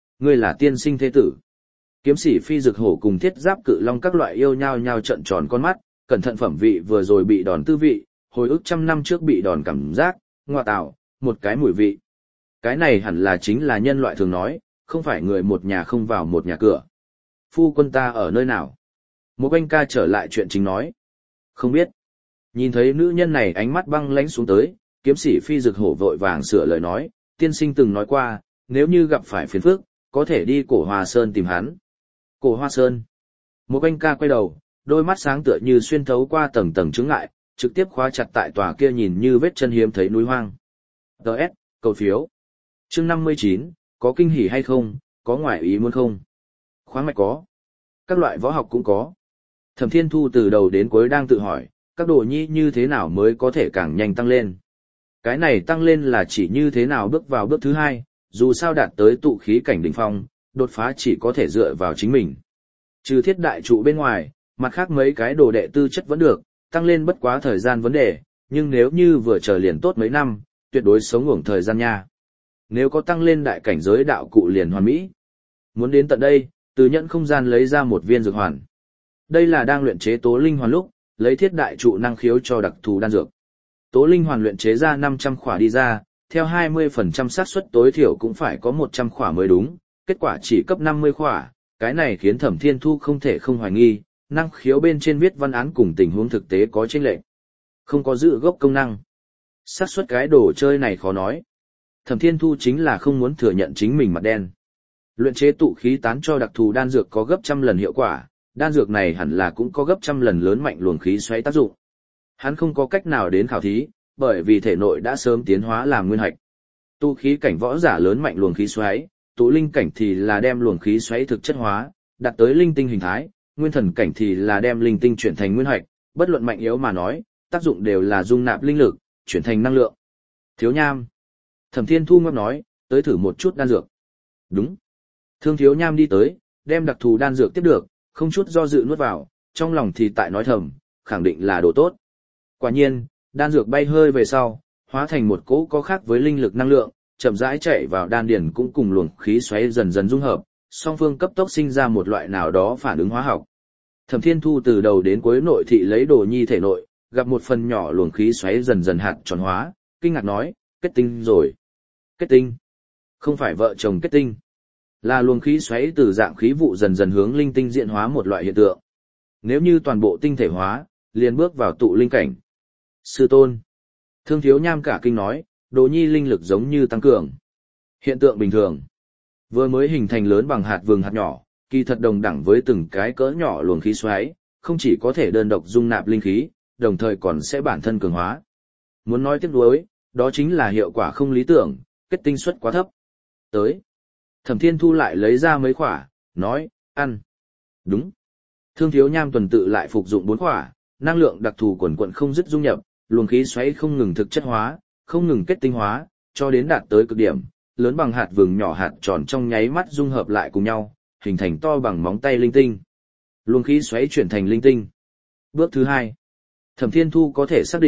là tiên sinh thế tử. Kiếm sĩ phi dực hổ cùng thiết giáp cự long các loại yêu nhau trợn tròn con mắt, cẩn thận phẩm vị vừa rồi bị đòn tư vị, hồi ức trăm năm trước bị đòn cảm giác, ngoa tạo, một cái mùi vị. Cái này hẳn là chính là nhân loại thường nói, không phải người một nhà không vào một nhà cửa. Phu quân ta ở nơi nào? Một anh ca trở lại chuyện chính nói. Không biết. Nhìn thấy nữ nhân này ánh mắt băng lãnh xuống tới, kiếm sĩ phi dực hổ vội vàng sửa lời nói, tiên sinh từng nói qua, nếu như gặp phải phiền phức, có thể đi Cổ Hoa Sơn tìm hắn. Cổ Hoa Sơn. Một anh ca quay đầu, đôi mắt sáng tựa như xuyên thấu qua tầng tầng chướng ngại, trực tiếp khóa chặt tại tòa kia nhìn như vết chân hiếm thấy núi hoang. DS, cầu phiếu. Chương 59, có kinh hỉ hay không, có ngoại ý muốn không? Khoáng mạch có. Các loại võ học cũng có. Thẩm Thiên Thu từ đầu đến cuối đang tự hỏi, các đồ nhi như thế nào mới có thể càng nhanh tăng lên. Cái này tăng lên là chỉ như thế nào bước vào bước thứ hai, dù sao đạt tới tụ khí cảnh đỉnh phong, đột phá chỉ có thể dựa vào chính mình. Trừ thiết đại trụ bên ngoài, mặt khác mấy cái đồ đệ tư chất vẫn được, tăng lên bất quá thời gian vấn đề, nhưng nếu như vừa chờ liền tốt mấy năm, tuyệt đối sống ngủng thời gian nha. Nếu có tăng lên đại cảnh giới đạo cụ liền hoàn mỹ. Muốn đến tận đây, từ nhận không gian lấy ra một viên dược hoàn. Đây là đang luyện chế tố linh hoàn lúc, lấy thiết đại trụ năng khiếu cho đặc thù đan dược. Tố linh hoàn luyện chế ra 500 khỏa đi ra, theo 20% xác suất tối thiểu cũng phải có 100 khỏa mới đúng, kết quả chỉ cấp 50 khỏa, cái này khiến Thẩm Thiên Thu không thể không hoài nghi, năng khiếu bên trên viết văn án cùng tình huống thực tế có chênh lệch. Không có dự gốc công năng. Xác suất cái đồ chơi này khó nói. Thẩm Thiên Thu chính là không muốn thừa nhận chính mình mặt đen. Luyện chế tụ khí tán cho đặc thù đan dược có gấp trăm lần hiệu quả, đan dược này hẳn là cũng có gấp trăm lần lớn mạnh luồng khí xoáy tác dụng. Hắn không có cách nào đến khảo thí, bởi vì thể nội đã sớm tiến hóa làm nguyên hạch. Tụ khí cảnh võ giả lớn mạnh luồng khí xoáy, tụ linh cảnh thì là đem luồng khí xoáy thực chất hóa, đạt tới linh tinh hình thái, nguyên thần cảnh thì là đem linh tinh chuyển thành nguyên hạch, bất luận mạnh yếu mà nói, tác dụng đều là dung nạp linh lực, chuyển thành năng lượng. Thiếu Nham. Thẩm Thiên Thu ngáp nói, tới thử một chút đan dược. Đúng. Thương Thiếu Nham đi tới, đem đặc thù đan dược tiếp được, không chút do dự nuốt vào, trong lòng thì tại nói thầm, khẳng định là đồ tốt. Quả nhiên, đan dược bay hơi về sau, hóa thành một cỗ có khác với linh lực năng lượng, chậm rãi chạy vào đan điền cũng cùng luồng khí xoáy dần dần dung hợp, song phương cấp tốc sinh ra một loại nào đó phản ứng hóa học. Thẩm Thiên Thu từ đầu đến cuối nội thị lấy đồ nhi thể nội, gặp một phần nhỏ luồng khí xoáy dần dần hạt tròn hóa, kinh ngạc nói, kết tinh rồi. Kết tinh? Không phải vợ chồng kết tinh, là luồng khí xoáy từ dạng khí vụ dần dần hướng linh tinh diễn hóa một loại hiện tượng. Nếu như toàn bộ tinh thể hóa, liền bước vào tụ linh cảnh. Sư tôn. Thương Thiếu Nham cả kinh nói, đồ nhi linh lực giống như tăng cường. Hiện tượng bình thường. Vừa mới hình thành lớn bằng hạt vừng hạt nhỏ, kỳ thật đồng đẳng với từng cái cỡ nhỏ luồng khí xoáy, không chỉ có thể đơn độc dung nạp linh khí, đồng thời còn sẽ bản thân cường hóa. Muốn nói tiếc nuối, đó chính là hiệu quả không lý tưởng, kết tinh suất quá thấp. Tới. Thẩm Thiên Thu lại lấy ra mấy khỏa, nói, ăn. Đúng. Thương Thiếu Nham tuần tự lại phục dụng 4 khỏa, năng lượng đặc thù quần quận không dứt dung nhập, luồng khí xoáy không ngừng thực chất hóa, không ngừng kết tinh hóa, cho đến đạt tới cực điểm, lớn bằng hạt vừng nhỏ hạt tròn trong nháy mắt dung hợp lại cùng nhau, hình thành to bằng móng tay linh tinh. Luồng khí xoáy chuyển thành linh tinh. Bước thứ 2. Thẩm Thiên Thu có thể xác định,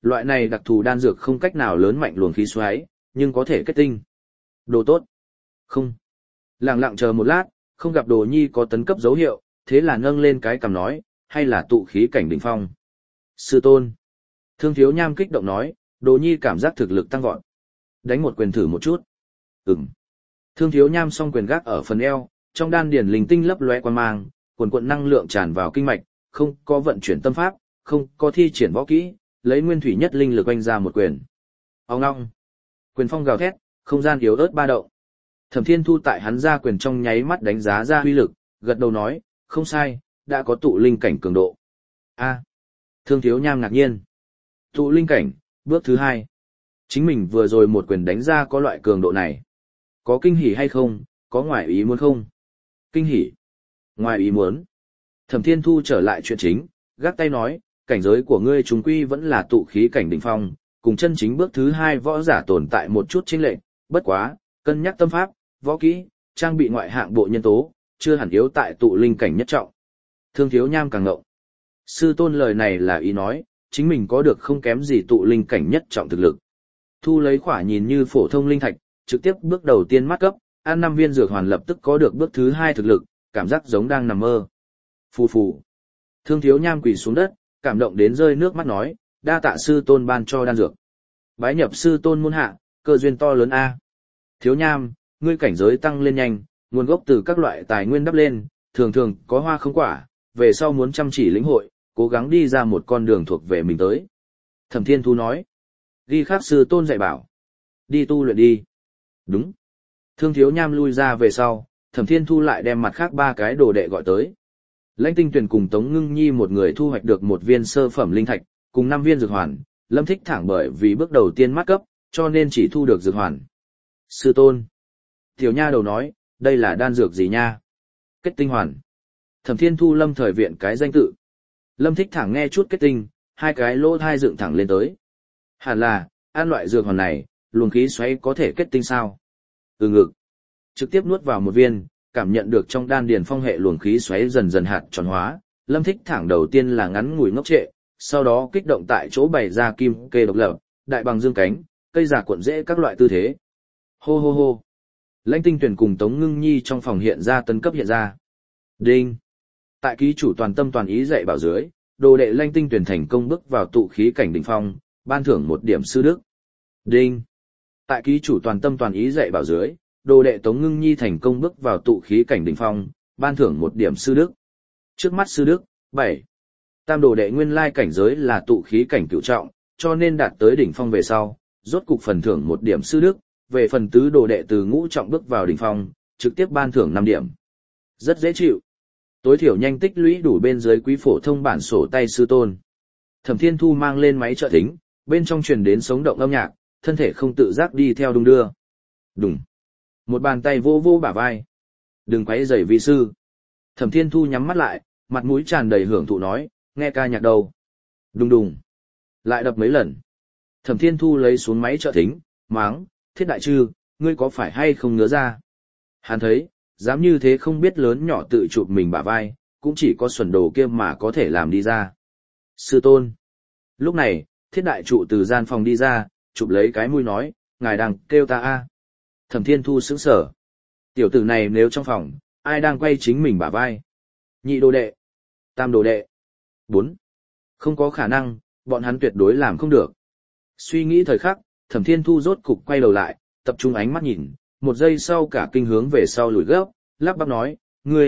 Loại này đặc thù đan dược không cách nào lớn mạnh luồng khí xoáy, nhưng có thể kết tinh. Đồ tốt. Không. Lặng lặng chờ một lát, không gặp Đồ Nhi có tấn cấp dấu hiệu, thế là nâng lên cái cằm nói, hay là tụ khí cảnh đỉnh phong. Sư tôn. Thương Thiếu Nham kích động nói, Đồ Nhi cảm giác thực lực tăng vọt. Đánh một quyền thử một chút. Ừm. Thương Thiếu Nham song quyền gác ở phần eo, trong đan điển linh tinh lấp lóe quang mang, quần quần năng lượng tràn vào kinh mạch, không có vận chuyển tâm pháp, không có thi triển võ kỹ, lấy nguyên thủy nhất linh lực oanh ra một quyền. Ong ong. Quyền phong gào thét, không gian yếu ớt ba động. Thẩm Thiên Thu tại hắn ra quyền trong nháy mắt đánh giá ra uy lực, gật đầu nói, không sai, đã có tụ linh cảnh cường độ. A. Thương Thiếu Nham ngạc nhiên. Tụ linh cảnh, bước thứ 2. Chính mình vừa rồi một quyền đánh ra có loại cường độ này. Có kinh hỉ hay không, có ngoài ý muốn không? Kinh hỉ. Ngoài ý muốn. Thẩm Thiên Thu trở lại chuyện chính, gác tay nói, cảnh giới của ngươi chúng quy vẫn là tụ khí cảnh đỉnh phong, cùng chân chính bước thứ 2 võ giả tồn tại một chút chênh lệch, bất quá, cân nhắc tâm pháp, võ kỹ, trang bị ngoại hạng bộ nhân tố, chưa hẳn yếu tại tụ linh cảnh nhất trọng. Thương Thiếu Nham càng ngộng. Sư tôn lời này là ý nói, chính mình có được không kém gì tụ linh cảnh nhất trọng thực lực. Thu lấy khỏa nhìn như phổ thông linh thạch, trực tiếp bước đầu tiên mắt cấp, ăn 5 viên dược hoàn lập tức có được bước thứ 2 thực lực, cảm giác giống đang nằm mơ. Phù phù. Thương Thiếu Nham quỳ xuống đất, cảm động đến rơi nước mắt nói, đa tạ sư tôn ban cho đan dược. Bái nhập sư tôn môn hạ, cơ duyên to lớn a. Thiếu Nham, ngươi cảnh giới tăng lên nhanh, nguồn gốc từ các loại tài nguyên đắp lên, thường thường có hoa không quả, về sau muốn chăm chỉ lĩnh hội, cố gắng đi ra một con đường thuộc về mình tới. Thẩm Thiên Thu nói, ghi khắc sư tôn dạy bảo, đi tu luyện đi. Đúng. Thương Thiếu Nham lui ra về sau, Thẩm Thiên Thu lại đem mặt khác 3 cái đồ đệ gọi tới. Lãnh Tinh Tuyền cùng Tống Ngưng Nhi một người thu hoạch được 1 viên sơ phẩm linh thạch, cùng 5 viên dược hoàn, Lâm Thích Thẳng bởi vì bước đầu tiên mắt cấp, cho nên chỉ thu được dược hoàn. Sư tôn. Tiểu nha đầu nói, đây là đan dược gì nha? Kết tinh hoàn. Thẩm Thiên Thu lâm thời viện cái danh tự. Lâm Thích Thẳng nghe chút kết tinh, 2 cái lỗ thai dựng thẳng lên tới. Hẳn là, ăn loại dược hoàn này, luồng khí xoáy có thể kết tinh sao? Ngực. Trực tiếp nuốt vào 1 viên, cảm nhận được trong đan điền phong hệ luồng khí xoáy dần dần hạt tròn hóa, Lâm Thích Thẳng đầu tiên là ngắn ngủi ngốc trệ, sau đó kích động tại chỗ bày ra kim kê độc lập, đại bằng dương cánh, cây giả cuộn rễ các loại tư thế. Hô hô hô. Lãnh Tinh Tuyền cùng Tống Ngưng Nhi trong phòng hiện ra tấn cấp hiện ra. Đinh. Tại ký chủ toàn tâm toàn ý dạy bảo dưới, đồ đệ Lãnh Tinh Tuyền thành công bước vào tụ khí cảnh đỉnh phong, ban thưởng 1 điểm sư đức. Đinh. Tại ký chủ toàn tâm toàn ý dạy bảo dưới, đồ đệ Tống Ngưng Nhi thành công bước vào tụ khí cảnh đỉnh phong, ban thưởng 1 điểm sư đức. Trước mắt sư đức, 7. Tam đồ đệ nguyên lai cảnh giới là tụ khí cảnh cửu trọng, cho nên đạt tới đỉnh phong về sau, rốt cục phần thưởng 1 điểm sư đức, về phần tứ đồ đệ từ ngũ trọng bước vào đỉnh phong, trực tiếp ban thưởng 5 điểm. Rất dễ chịu. Tối thiểu nhanh tích lũy đủ bên dưới quý phổ thông bản sổ tay sư tôn. Thẩm Thiên Thu mang lên máy trợ thính, bên trong truyền đến sống động âm nhạc, thân thể không tự giác đi theo đung đưa. Đùng. Một bàn tay vô vô bả vai. Đừng quấy rầy vi sư. Thẩm Thiên Thu nhắm mắt lại, mặt mũi tràn đầy hưởng thụ nói, nghe ca nhạc đâu. Đùng đùng. Lại đập mấy lần. Thẩm Thiên Thu lấy xuống máy trợ thính, máng, Thiết đại trư, ngươi có phải hay không ngứa ra? Hắn thấy, dám như thế không biết lớn nhỏ tự chụp mình bả vai, cũng chỉ có xuẩn đồ kia mà có thể làm đi ra. Sư tôn. Lúc này, Thiết đại trụ từ gian phòng đi ra, chụp lấy cái mũi nói, ngài đang kêu ta a. Thẩm Thiên Thu sững sờ. Tiểu tử này nếu trong phòng, ai đang quay chính mình bả vai? Nhị đồ đệ. Tam đồ đệ. 4. Không có khả năng, bọn hắn tuyệt đối làm không được. Suy nghĩ thời khắc, Thẩm Thiên Thu rốt cục quay đầu lại, tập trung ánh mắt nhìn, 1 giây sau cả kinh hướng về sau lùi gấp, lắp bắp nói,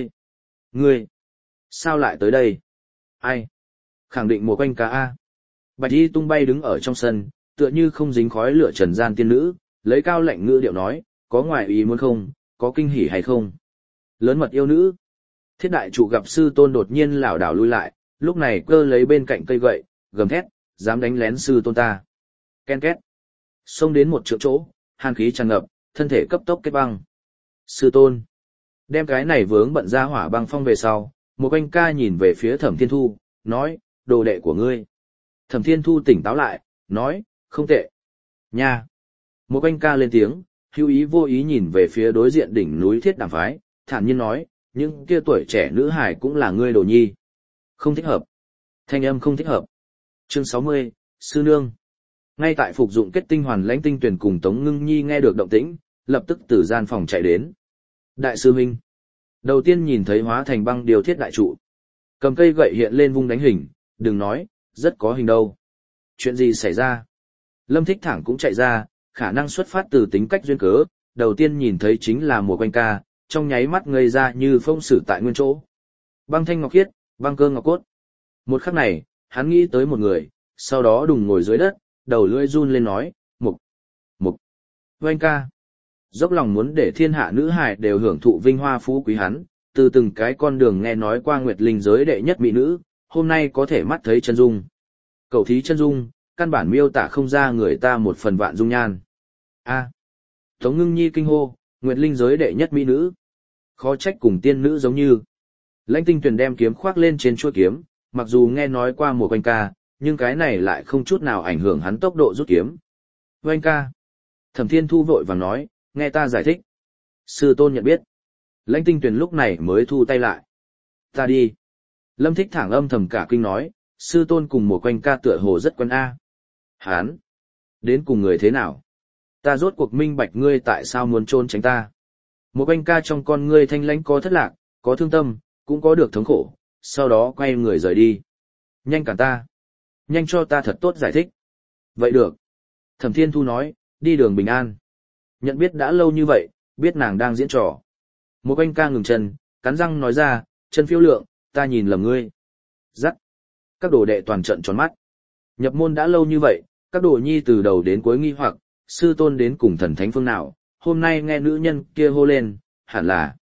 ngươi, sao lại tới đây? Ai? Khẳng định một quanh cá A. Bạch Y tung bay đứng ở trong sân, tựa như không dính khói lửa trần gian tiên nữ, lấy cao lạnh ngữ điệu nói, có ngoại ý muốn không, có kinh hỉ hay không? Lớn mật yêu nữ. Thiết đại trụ gặp sư tôn đột nhiên lảo đảo lui lại, lúc này cơ lấy bên cạnh cây gậy, gầm thét, dám đánh lén sư tôn ta. Ken két. Xông đến 1 trượng chỗ, hàn khí tràn ngập, thân thể cấp tốc kết băng. Sư tôn. Đem cái này vướng bận ra hỏa băng phong về sau, một anh ca nhìn về phía Thẩm Thiên Thu, nói, đồ đệ của ngươi. Thẩm Thiên Thu tỉnh táo lại, nói, không tệ. Nha. Một anh ca lên tiếng, hữu ý vô ý nhìn về phía đối diện đỉnh núi Thiết Đàm phái, thản nhiên nói, những kia tuổi trẻ nữ hải cũng là ngươi đồ nhi. Không thích hợp. Thanh âm không thích hợp. Chương 60, Sư Nương. Ngay tại phục dụng kết tinh hoàn lãnh tinh tuyển cùng Tống Ngưng Nhi nghe được động tĩnh, lập tức từ gian phòng chạy đến. Đại sư huynh. Đầu tiên nhìn thấy hóa thành băng điều thiết đại trụ. Cầm cây gậy hiện lên vung đánh hình, đừng nói, rất có hình đâu. Chuyện gì xảy ra? Lâm Thích Thẳng cũng chạy ra, khả năng xuất phát từ tính cách duyên cớ, đầu tiên nhìn thấy chính là Mùa Quanh ca, trong nháy mắt ngây ra như phong sử tại nguyên chỗ. Băng thanh ngọc khiết, băng cơ ngọc cốt. Một khắc này, hắn nghĩ tới một người, sau đó đùng ngồi dưới đất, đầu lưỡi run lên nói, Mục, Quanh ca. Dốc lòng muốn để thiên hạ nữ hài đều hưởng thụ vinh hoa phú quý hắn, từ từng cái con đường nghe nói qua Nguyệt Linh giới đệ nhất mỹ nữ, hôm nay có thể mắt thấy chân dung. Cậu thí chân dung, căn bản miêu tả không ra người ta một phần vạn dung nhan. A. Tống Ngưng Nhi kinh hô, Nguyệt Linh giới đệ nhất mỹ nữ. Khó trách cùng tiên nữ giống như. Lãnh Tinh Tuyền đem kiếm khoác lên trên chuôi kiếm, mặc dù nghe nói qua Mùa Quanh ca, nhưng cái này lại không chút nào ảnh hưởng hắn tốc độ rút kiếm. Quanh ca. Thẩm Thiên Thu vội vàng nói, nghe ta giải thích. Sư tôn nhận biết. Lãnh Tinh Tuyền lúc này mới thu tay lại. Ta đi. Lâm Thích Thẳng âm thầm cả kinh nói, sư tôn cùng Mùa Quanh ca tựa hồ rất quen a. Hán. Đến cùng người thế nào? Ta rốt cuộc minh bạch ngươi tại sao muốn trốn tránh ta. Mùa Quanh ca trong con ngươi thanh lãnh có thất lạc, có thương tâm, cũng có được thống khổ, sau đó quay người rời đi. Nhanh cản ta. Nhanh cho ta thật tốt giải thích. Vậy được. Thẩm Thiên Thu nói, đi đường bình an. Nhận biết đã lâu như vậy, biết nàng đang diễn trò. Mùa Quanh ca ngừng chân, cắn răng nói ra, chân phiêu lượng, ta nhìn lầm ngươi. Dắt. Các đồ đệ toàn trận tròn mắt. Nhập môn đã lâu như vậy, các đồ nhi từ đầu đến cuối nghi hoặc, sư tôn đến cùng thần thánh phương nào, hôm nay nghe nữ nhân kia hô lên, hẳn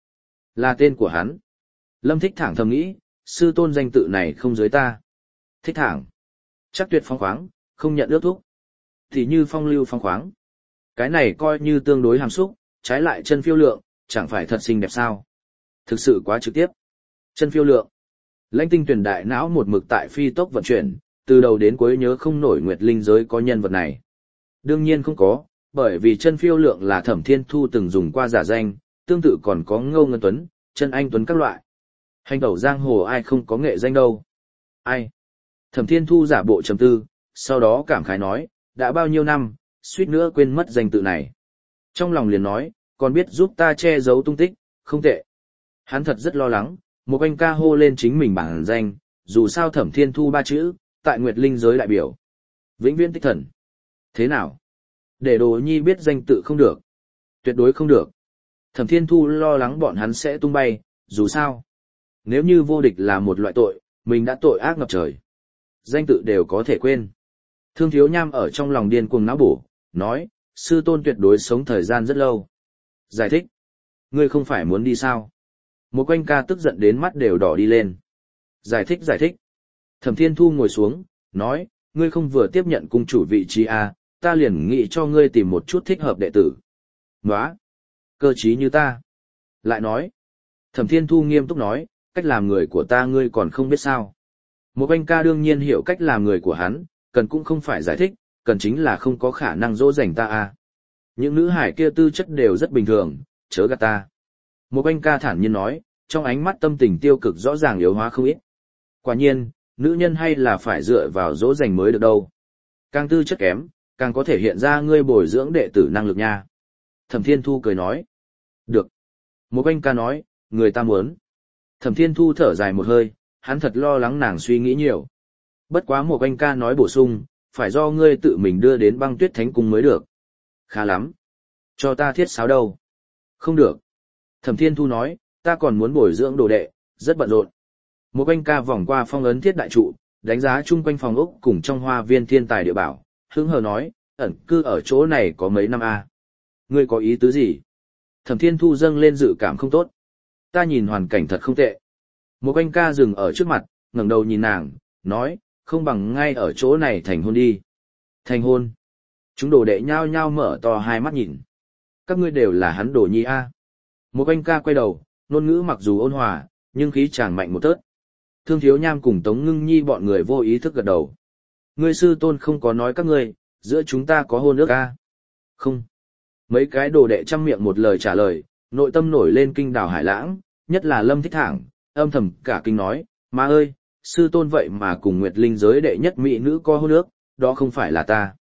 là tên của hắn. Lâm Thích Thẳng thầm nghĩ, sư tôn danh tự này không dưới ta. Thích Thẳng. Chắc tuyệt phong khoáng, không nhận ước thúc. Thì như phong lưu phong khoáng. Cái này coi như tương đối hàm xúc, trái lại chân phiêu lượng, chẳng phải thật xinh đẹp sao. Thực sự quá trực tiếp. Chân phiêu lượng. Lãnh Tinh Tuyền đại não một mực tại phi tốc vận chuyển, từ đầu đến cuối nhớ không nổi Nguyệt Linh giới có nhân vật này. Đương nhiên không có, bởi vì chân phiêu lượng là Thẩm Thiên Thu từng dùng qua giả danh, tương tự còn có Ngô Ngân Tuấn, chân anh Tuấn các loại. Hành tẩu giang hồ ai không có nghệ danh đâu. Ai? Thẩm Thiên Thu giả bộ trầm tư, sau đó cảm khái nói, đã bao nhiêu năm, suýt nữa quên mất danh tự này. Trong lòng liền nói, còn biết giúp ta che giấu tung tích, không tệ. Hắn thật rất lo lắng, Mùa Quanh ca hô lên chính mình bản danh, dù sao Thẩm Thiên Thu ba chữ, tại Nguyệt Linh giới đại biểu. Vĩnh viễn tích thần. Thế nào? Để đồ nhi biết danh tự không được. Tuyệt đối không được. Thẩm Thiên Thu lo lắng bọn hắn sẽ tung bay, dù sao. Nếu như vô địch là một loại tội, mình đã tội ác ngập trời. Danh tự đều có thể quên. Thương Thiếu Nham ở trong lòng điên cuồng não bổ, nói, sư tôn tuyệt đối sống thời gian rất lâu. Giải thích. Ngươi không phải muốn đi sao? Mùa Quanh ca tức giận đến mắt đều đỏ đi lên. Giải thích. Thẩm Thiên Thu ngồi xuống, nói, ngươi không vừa tiếp nhận cung chủ vị trí à, ta liền nghĩ cho ngươi tìm một chút thích hợp đệ tử. Nóa! Cơ trí như ta. Lại nói. Thẩm Thiên Thu nghiêm túc nói, cách làm người của ta ngươi còn không biết sao. Mùa Quanh ca đương nhiên hiểu cách làm người của hắn, cần cũng không phải giải thích, cần chính là không có khả năng dỗ dành ta à. Những nữ hải kia tư chất đều rất bình thường, chớ gạt ta. Mùa Quanh ca thản nhiên nói, trong ánh mắt tâm tình tiêu cực rõ ràng yếu hóa không ít. Quả nhiên, nữ nhân hay là phải dựa vào dỗ dành mới được đâu. Càng tư chất kém, càng có thể hiện ra ngươi bồi dưỡng đệ tử năng lực nha. Thẩm Thiên Thu cười nói. Được. Mùa Quanh ca nói, người ta muốn. Thẩm Thiên Thu thở dài một hơi, hắn thật lo lắng nàng suy nghĩ nhiều. Bất quá Mùa Quanh ca nói bổ sung, phải do ngươi tự mình đưa đến Băng Tuyết Thánh Cung mới được. Khá lắm. Cho ta thiết sáo đâu? Không được. Thẩm Thiên Thu nói, ta còn muốn bồi dưỡng đồ đệ, rất bận rộn. Mùa Quanh ca vòng qua phong ấn thiết đại trụ, đánh giá chung quanh phòng ốc cùng trong hoa viên thiên tài địa bảo, hứng hờ nói, ẩn cư ở chỗ này có mấy năm a? Ngươi có ý tứ gì? Thẩm Thiên Thu dâng lên dự cảm không tốt. Ta nhìn hoàn cảnh thật không tệ. Mùa Quanh ca dừng ở trước mặt, ngẩng đầu nhìn nàng, nói, không bằng ngay ở chỗ này thành hôn đi. Thành hôn. Chúng đồ đệ nhao nhao mở to hai mắt nhìn. Các ngươi đều là hắn đồ nhi a. Mùa Quanh ca quay đầu, ngôn ngữ mặc dù ôn hòa, nhưng khí chàng mạnh một tớt. Thương Thiếu Nham cùng Tống Ngưng Nhi bọn người vô ý thức gật đầu. Ngươi sư tôn không có nói các ngươi, giữa chúng ta có hôn ước a? Không. Mấy cái đồ đệ chăm miệng một lời trả lời, nội tâm nổi lên kinh đảo hải lãng, nhất là Lâm Thích Thẳng, âm thầm cả kinh nói, má ơi, sư tôn vậy mà cùng Nguyệt Linh giới đệ nhất mỹ nữ có hôn ước, đó không phải là ta.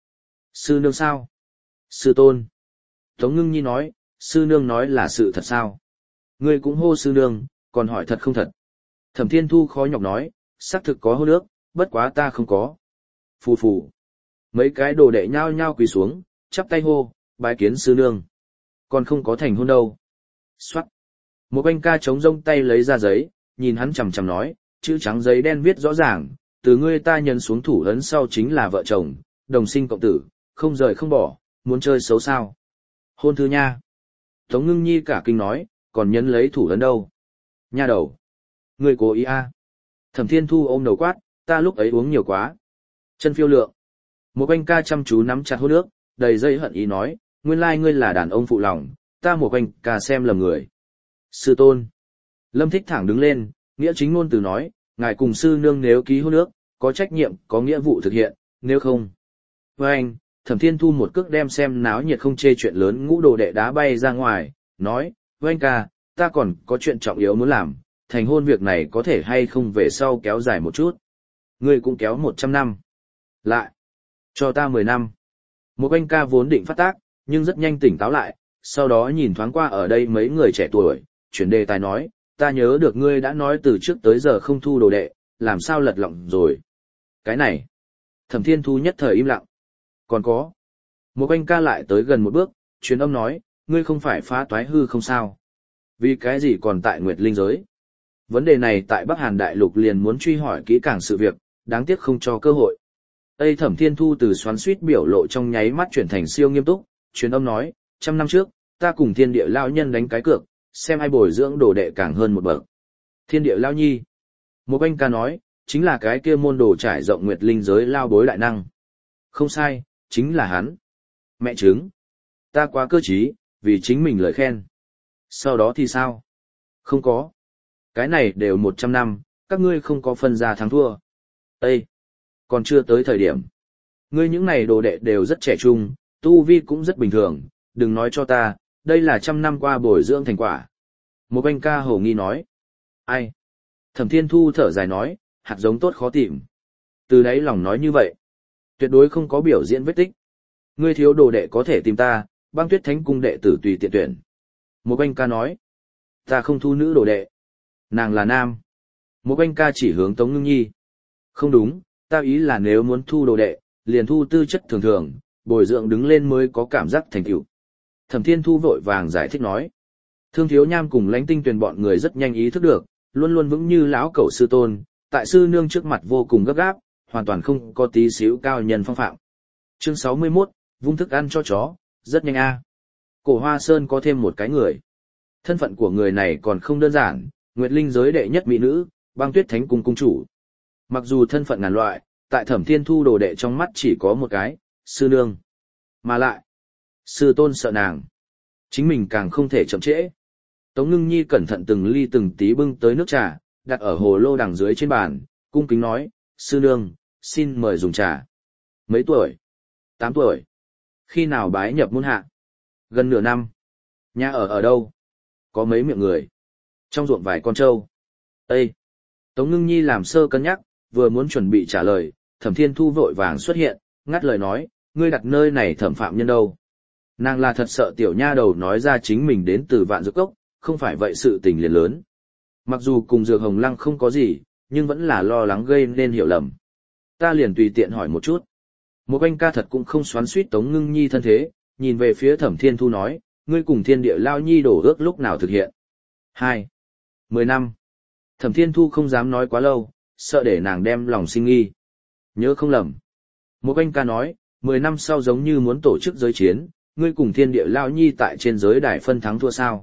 Sư nương sao? Sư tôn. Tống Ngưng Nhi nói, sư nương nói là sự thật sao? Ngươi cũng hô sư nương, còn hỏi thật không thật? Thẩm Thiên Thu khó nhọc nói, xác thực có hô nước, bất quá ta không có. Phù phù. Mấy cái đồ đệ nhao nhao quỳ xuống, chắp tay hô, bái kiến sư nương. Còn không có thành hôn đâu. Xoát. Một anh ca chống rông tay lấy ra giấy, nhìn hắn chằm chằm nói, chữ trắng giấy đen viết rõ ràng, từ ngươi ta nhấn xuống thủ ấn sau chính là vợ chồng, đồng sinh cộng tử, không rời không bỏ, muốn chơi xấu sao. Hôn thư nha. Tống Ngưng Nhi cả kinh nói, còn nhấn lấy thủ ấn đâu. Nha đầu. Ngươi cố ý a. Thẩm Thiên Thu ôm đầu quát, ta lúc ấy uống nhiều quá. Chân phiêu lượng. Một anh ca chăm chú nắm chặt hôn nước, đầy dây hận ý nói, nguyên lai ngươi là đàn ông phụ lòng, ta một anh ca xem lầm người. Sư tôn. Lâm Thích thẳng đứng lên, nghĩa chính ngôn từ nói, ngài cùng sư nương nếu ký hôn nước, có trách nhiệm, có nghĩa vụ thực hiện, nếu không. Với anh, Thẩm Thiên Thu một cước đem xem náo nhiệt không chê chuyện lớn ngũ đồ đệ đá bay ra ngoài, nói, với anh ca, ta còn có chuyện trọng yếu muốn làm, thành hôn việc này có thể hay không về sau kéo dài một chút. Ngươi cũng kéo 100 năm. Lại. Cho ta 10 năm. Một anh ca vốn định phát tác, nhưng rất nhanh tỉnh táo lại, sau đó nhìn thoáng qua ở đây mấy người trẻ tuổi, chuyển đề tài nói, ta nhớ được ngươi đã nói từ trước tới giờ không thu đồ đệ, làm sao lật lọng rồi. Cái này. Thẩm Thiên Thu nhất thời im lặng. Còn có. Một anh ca lại tới gần một bước, truyền âm nói, ngươi không phải phá toái hư không sao. Vì cái gì còn tại Nguyệt Linh giới? Vấn đề này tại Bắc Hàn Đại Lục liền muốn truy hỏi kỹ càng sự việc, đáng tiếc không cho cơ hội. Tây Thẩm Thiên Thu từ xoắn xuýt biểu lộ trong nháy mắt chuyển thành siêu nghiêm túc, truyền âm nói, 100 năm trước, ta cùng thiên địa lao nhân đánh cái cược, xem ai bồi dưỡng đồ đệ càng hơn một bậc. Thiên địa lao nhi. Một anh ca nói, chính là cái kia môn đồ trải rộng Nguyệt Linh giới lao bối đại năng. Không sai, chính là hắn. Mẹ chứng. Ta quá cơ trí, vì chính mình lời khen. Sau đó thì sao? Không có. Cái này đều 100 năm, các ngươi không có phân ra thắng thua. Ê! Còn chưa tới thời điểm. Ngươi những này đồ đệ đều rất trẻ trung, tu vi cũng rất bình thường, đừng nói cho ta, đây là 100 năm qua bồi dưỡng thành quả. Một anh ca hổ nghi nói. Ai? Thẩm Thiên Thu thở dài nói, hạt giống tốt khó tìm. Từ đấy lòng nói như vậy. Tuyệt đối không có biểu diễn vết tích. Ngươi thiếu đồ đệ có thể tìm ta, Băng Tuyết Thánh Cung đệ tử tùy tiện tuyển. Một anh ca nói. Ta không thu nữ đồ đệ. Nàng là nam. Một anh ca chỉ hướng Tống Ngưng Nhi. Không đúng, ta ý là nếu muốn thu đồ đệ, liền thu tư chất thường thường, bồi dưỡng đứng lên mới có cảm giác thành tựu. Thẩm Thiên Thu vội vàng giải thích nói. Thương Thiếu Nham cùng Lãnh Tinh Tuyền bọn người rất nhanh ý thức được, luôn luôn vững như lão cẩu sư tôn, tại sư nương trước mặt vô cùng gấp gáp, hoàn toàn không có tí xíu cao nhân phong phạm. Chương 61, vung thức ăn cho chó, rất nhanh a. Cổ Hoa Sơn có thêm một cái người. Thân phận của người này còn không đơn giản, Nguyệt Linh giới đệ nhất mỹ nữ, Băng Tuyết Thánh Cung cung chủ. Mặc dù thân phận ngàn loại, tại Thẩm Thiên Thu đồ đệ trong mắt chỉ có một cái, sư nương. Mà lại, sư tôn sợ nàng. Chính mình càng không thể chậm trễ. Tống Ngưng Nhi cẩn thận từng ly từng tí bưng tới nước trà, đặt ở hồ lô đằng dưới trên bàn, cung kính nói, sư nương, xin mời dùng trà. Mấy tuổi? 8 tuổi. Khi nào bái nhập môn hạ? Gần nửa năm. Nhà ở đâu? Có mấy miệng người? Trong ruộng vài con trâu. Ê! Tống Ngưng Nhi làm sơ cân nhắc, vừa muốn chuẩn bị trả lời, Thẩm Thiên Thu vội vàng xuất hiện, ngắt lời nói, ngươi đặt nơi này thẩm phạm nhân đâu? Nàng là thật sợ tiểu nha đầu nói ra chính mình đến từ Vạn Dược Cốc, không phải vậy sự tình liền lớn. Mặc dù cùng Dược Hồng Lăng không có gì, nhưng vẫn là lo lắng gây nên hiểu lầm. Ta liền tùy tiện hỏi một chút. Một anh ca thật cũng không xoắn xuýt Tống Ngưng Nhi thân thế, nhìn về phía Thẩm Thiên Thu nói, ngươi cùng thiên địa lao nhi đổ ước lúc nào thực hiện? 2. 10 năm. Thẩm Thiên Thu không dám nói quá lâu, sợ để nàng đem lòng sinh nghi. Nhớ không lầm. Một anh ca nói, 10 năm sau giống như muốn tổ chức giới chiến, ngươi cùng thiên địa lao nhi tại trên giới đài phân thắng thua sao?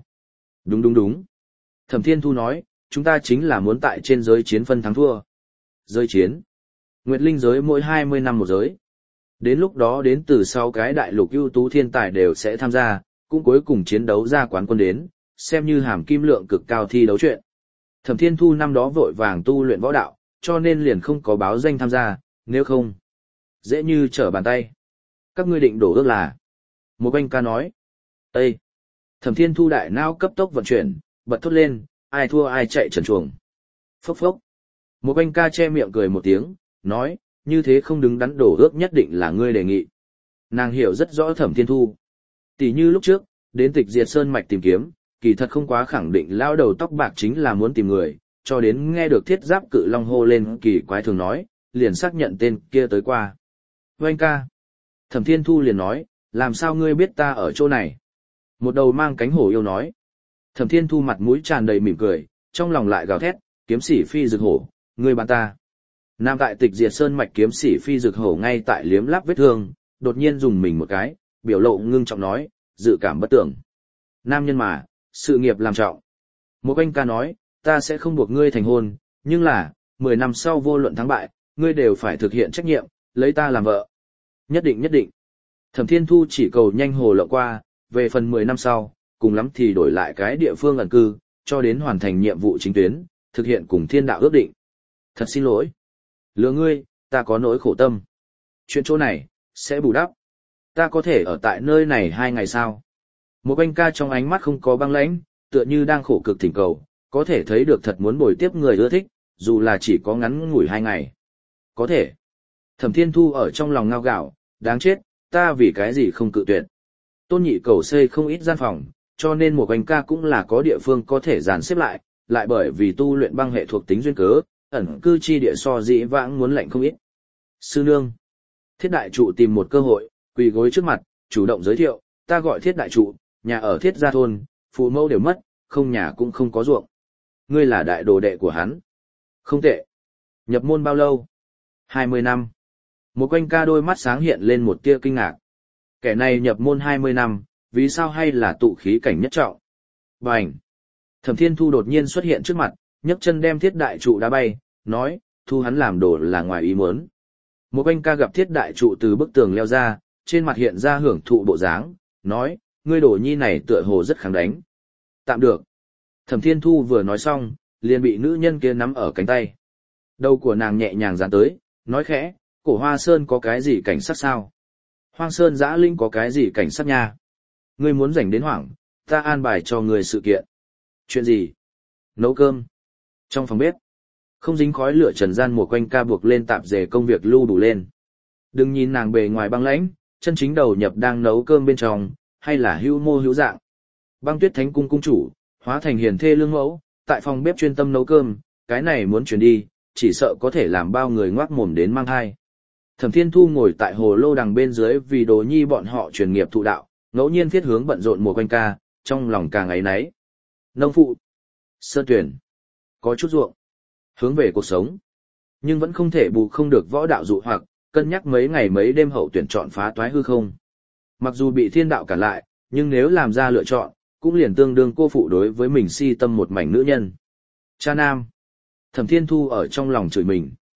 Đúng. Thẩm Thiên Thu nói, chúng ta chính là muốn tại trên giới chiến phân thắng thua. Giới chiến. Nguyệt Linh giới mỗi 20 năm một giới. Đến lúc đó đến từ 6 cái đại lục ưu tú thiên tài đều sẽ tham gia, cũng cuối cùng chiến đấu ra quán quân đến, xem như hàm kim lượng cực cao thi đấu chuyện. Thẩm Thiên Thu năm đó vội vàng tu luyện võ đạo, cho nên liền không có báo danh tham gia, nếu không, dễ như trở bàn tay. Các ngươi định đổ ước là. Một anh ca nói. Ê! Thẩm Thiên Thu đại não cấp tốc vận chuyển, bật thốt lên, ai thua ai chạy trần chuồng. Phốc phốc. Một anh ca che miệng cười một tiếng, nói, như thế không đứng đắn đổ ước nhất định là ngươi đề nghị. Nàng hiểu rất rõ Thẩm Thiên Thu. Tỷ như lúc trước, đến Tịch Diệt Sơn mạch tìm kiếm, kỳ thật không quá khẳng định lao đầu tóc bạc chính là muốn tìm người, cho đến nghe được Thiết Giáp Cự Long hô lên kỳ quái thường nói, liền xác nhận tên kia tới qua. Oanh ca. Thẩm Thiên Thu liền nói, làm sao ngươi biết ta ở chỗ này? Một đầu mang cánh hổ yêu nói. Thẩm Thiên Thu mặt mũi tràn đầy mỉm cười, trong lòng lại gào thét, kiếm sĩ phi rực hổ, ngươi bán ta. Nam tại Tịch Diệt Sơn mạch kiếm sĩ phi rực hổ ngay tại liếm láp vết thương, đột nhiên dùng mình một cái, biểu lộ ngưng trọng nói, dự cảm bất tưởng. Nam nhân mà, sự nghiệp làm trọng. Một anh ca nói, ta sẽ không buộc ngươi thành hôn, nhưng là, 10 năm sau vô luận thắng bại, ngươi đều phải thực hiện trách nhiệm, lấy ta làm vợ. Nhất định nhất định. Thẩm Thiên Thu chỉ cầu nhanh hồ lộ qua, về phần 10 năm sau, cùng lắm thì đổi lại cái địa phương ẩn cư, cho đến hoàn thành nhiệm vụ chính tuyến, thực hiện cùng thiên đạo ước định. Thật xin lỗi. Lừa ngươi, ta có nỗi khổ tâm. Chuyện chỗ này, sẽ bù đắp. Ta có thể ở tại nơi này 2 ngày sao? Một anh ca trong ánh mắt không có băng lãnh, tựa như đang khổ cực thỉnh cầu, có thể thấy được thật muốn bồi tiếp người ưa thích, dù là chỉ có ngắn ngủi 2 ngày. Có thể. Thẩm Thiên Thu ở trong lòng ngao gạo, đáng chết, ta vì cái gì không cự tuyệt. Tôn Nhị Cầu xây không ít gian phòng, cho nên một anh ca cũng là có địa phương có thể dàn xếp lại bởi vì tu luyện băng hệ thuộc tính duyên cớ, ẩn cư chi địa so dĩ vãng muốn lạnh không ít. Sư nương. Thiết đại trụ tìm một cơ hội, quỳ gối trước mặt, chủ động giới thiệu, ta gọi Thiết đại trụ, nhà ở Thiết gia thôn, phụ mẫu đều mất, không nhà cũng không có ruộng. Ngươi là đại đồ đệ của hắn. Không tệ. Nhập môn bao lâu? 20 năm. Một quanh ca đôi mắt sáng hiện lên một tia kinh ngạc. Kẻ này nhập môn 20 năm, vì sao hay là tụ khí cảnh nhất trọng? Bành! Thẩm Thiên Thu đột nhiên xuất hiện trước mặt, nhấc chân đem Thiết đại trụ đá bay, nói, thu hắn làm đồ là ngoài ý muốn. Một quanh ca gặp Thiết đại trụ từ bức tường leo ra, trên mặt hiện ra hưởng thụ bộ dáng, nói, ngươi đồ nhi này tựa hồ rất kháng đánh. Tạm được. Thẩm Thiên Thu vừa nói xong, liền bị nữ nhân kia nắm ở cánh tay. Đầu của nàng nhẹ nhàng dán tới, nói khẽ, cổ Hoa Sơn có cái gì cảnh sát sao? Hoang Sơn Giã Linh có cái gì cảnh sát nha? Ngươi muốn rảnh đến hoảng, ta an bài cho ngươi sự kiện. Chuyện gì? Nấu cơm. Trong phòng bếp, không dính khói lửa trần gian mùa quanh ca buộc lên tạp dề công việc lưu đủ lên. Đừng nhìn nàng bề ngoài băng lãnh, chân chính đầu nhập đang nấu cơm bên trong, hay là hữu mô hữu dạng. Băng Tuyết Thánh cung cung chủ, hóa thành hiền thê lương mẫu, tại phòng bếp chuyên tâm nấu cơm, cái này muốn chuyển đi, chỉ sợ có thể làm bao người ngoác mồm đến mang thai. Thẩm Thiên Thu ngồi tại hồ lô đằng bên dưới vì đồ nhi bọn họ truyền nghiệp thụ đạo, ngẫu nhiên viết hướng bận rộn mùa quanh ca, trong lòng càng ấy náy. Nông phụ, sơn tuyển, có chút ruộng, hướng về cuộc sống, nhưng vẫn không thể bù không được võ đạo dụ hoặc, cân nhắc mấy ngày mấy đêm hậu tuyển chọn phá toái hư không. Mặc dù bị thiên đạo cản lại, nhưng nếu làm ra lựa chọn, cũng liền tương đương cô phụ đối với mình si tâm một mảnh nữ nhân. Cha nam. Thẩm Thiên Thu ở trong lòng chửi mình.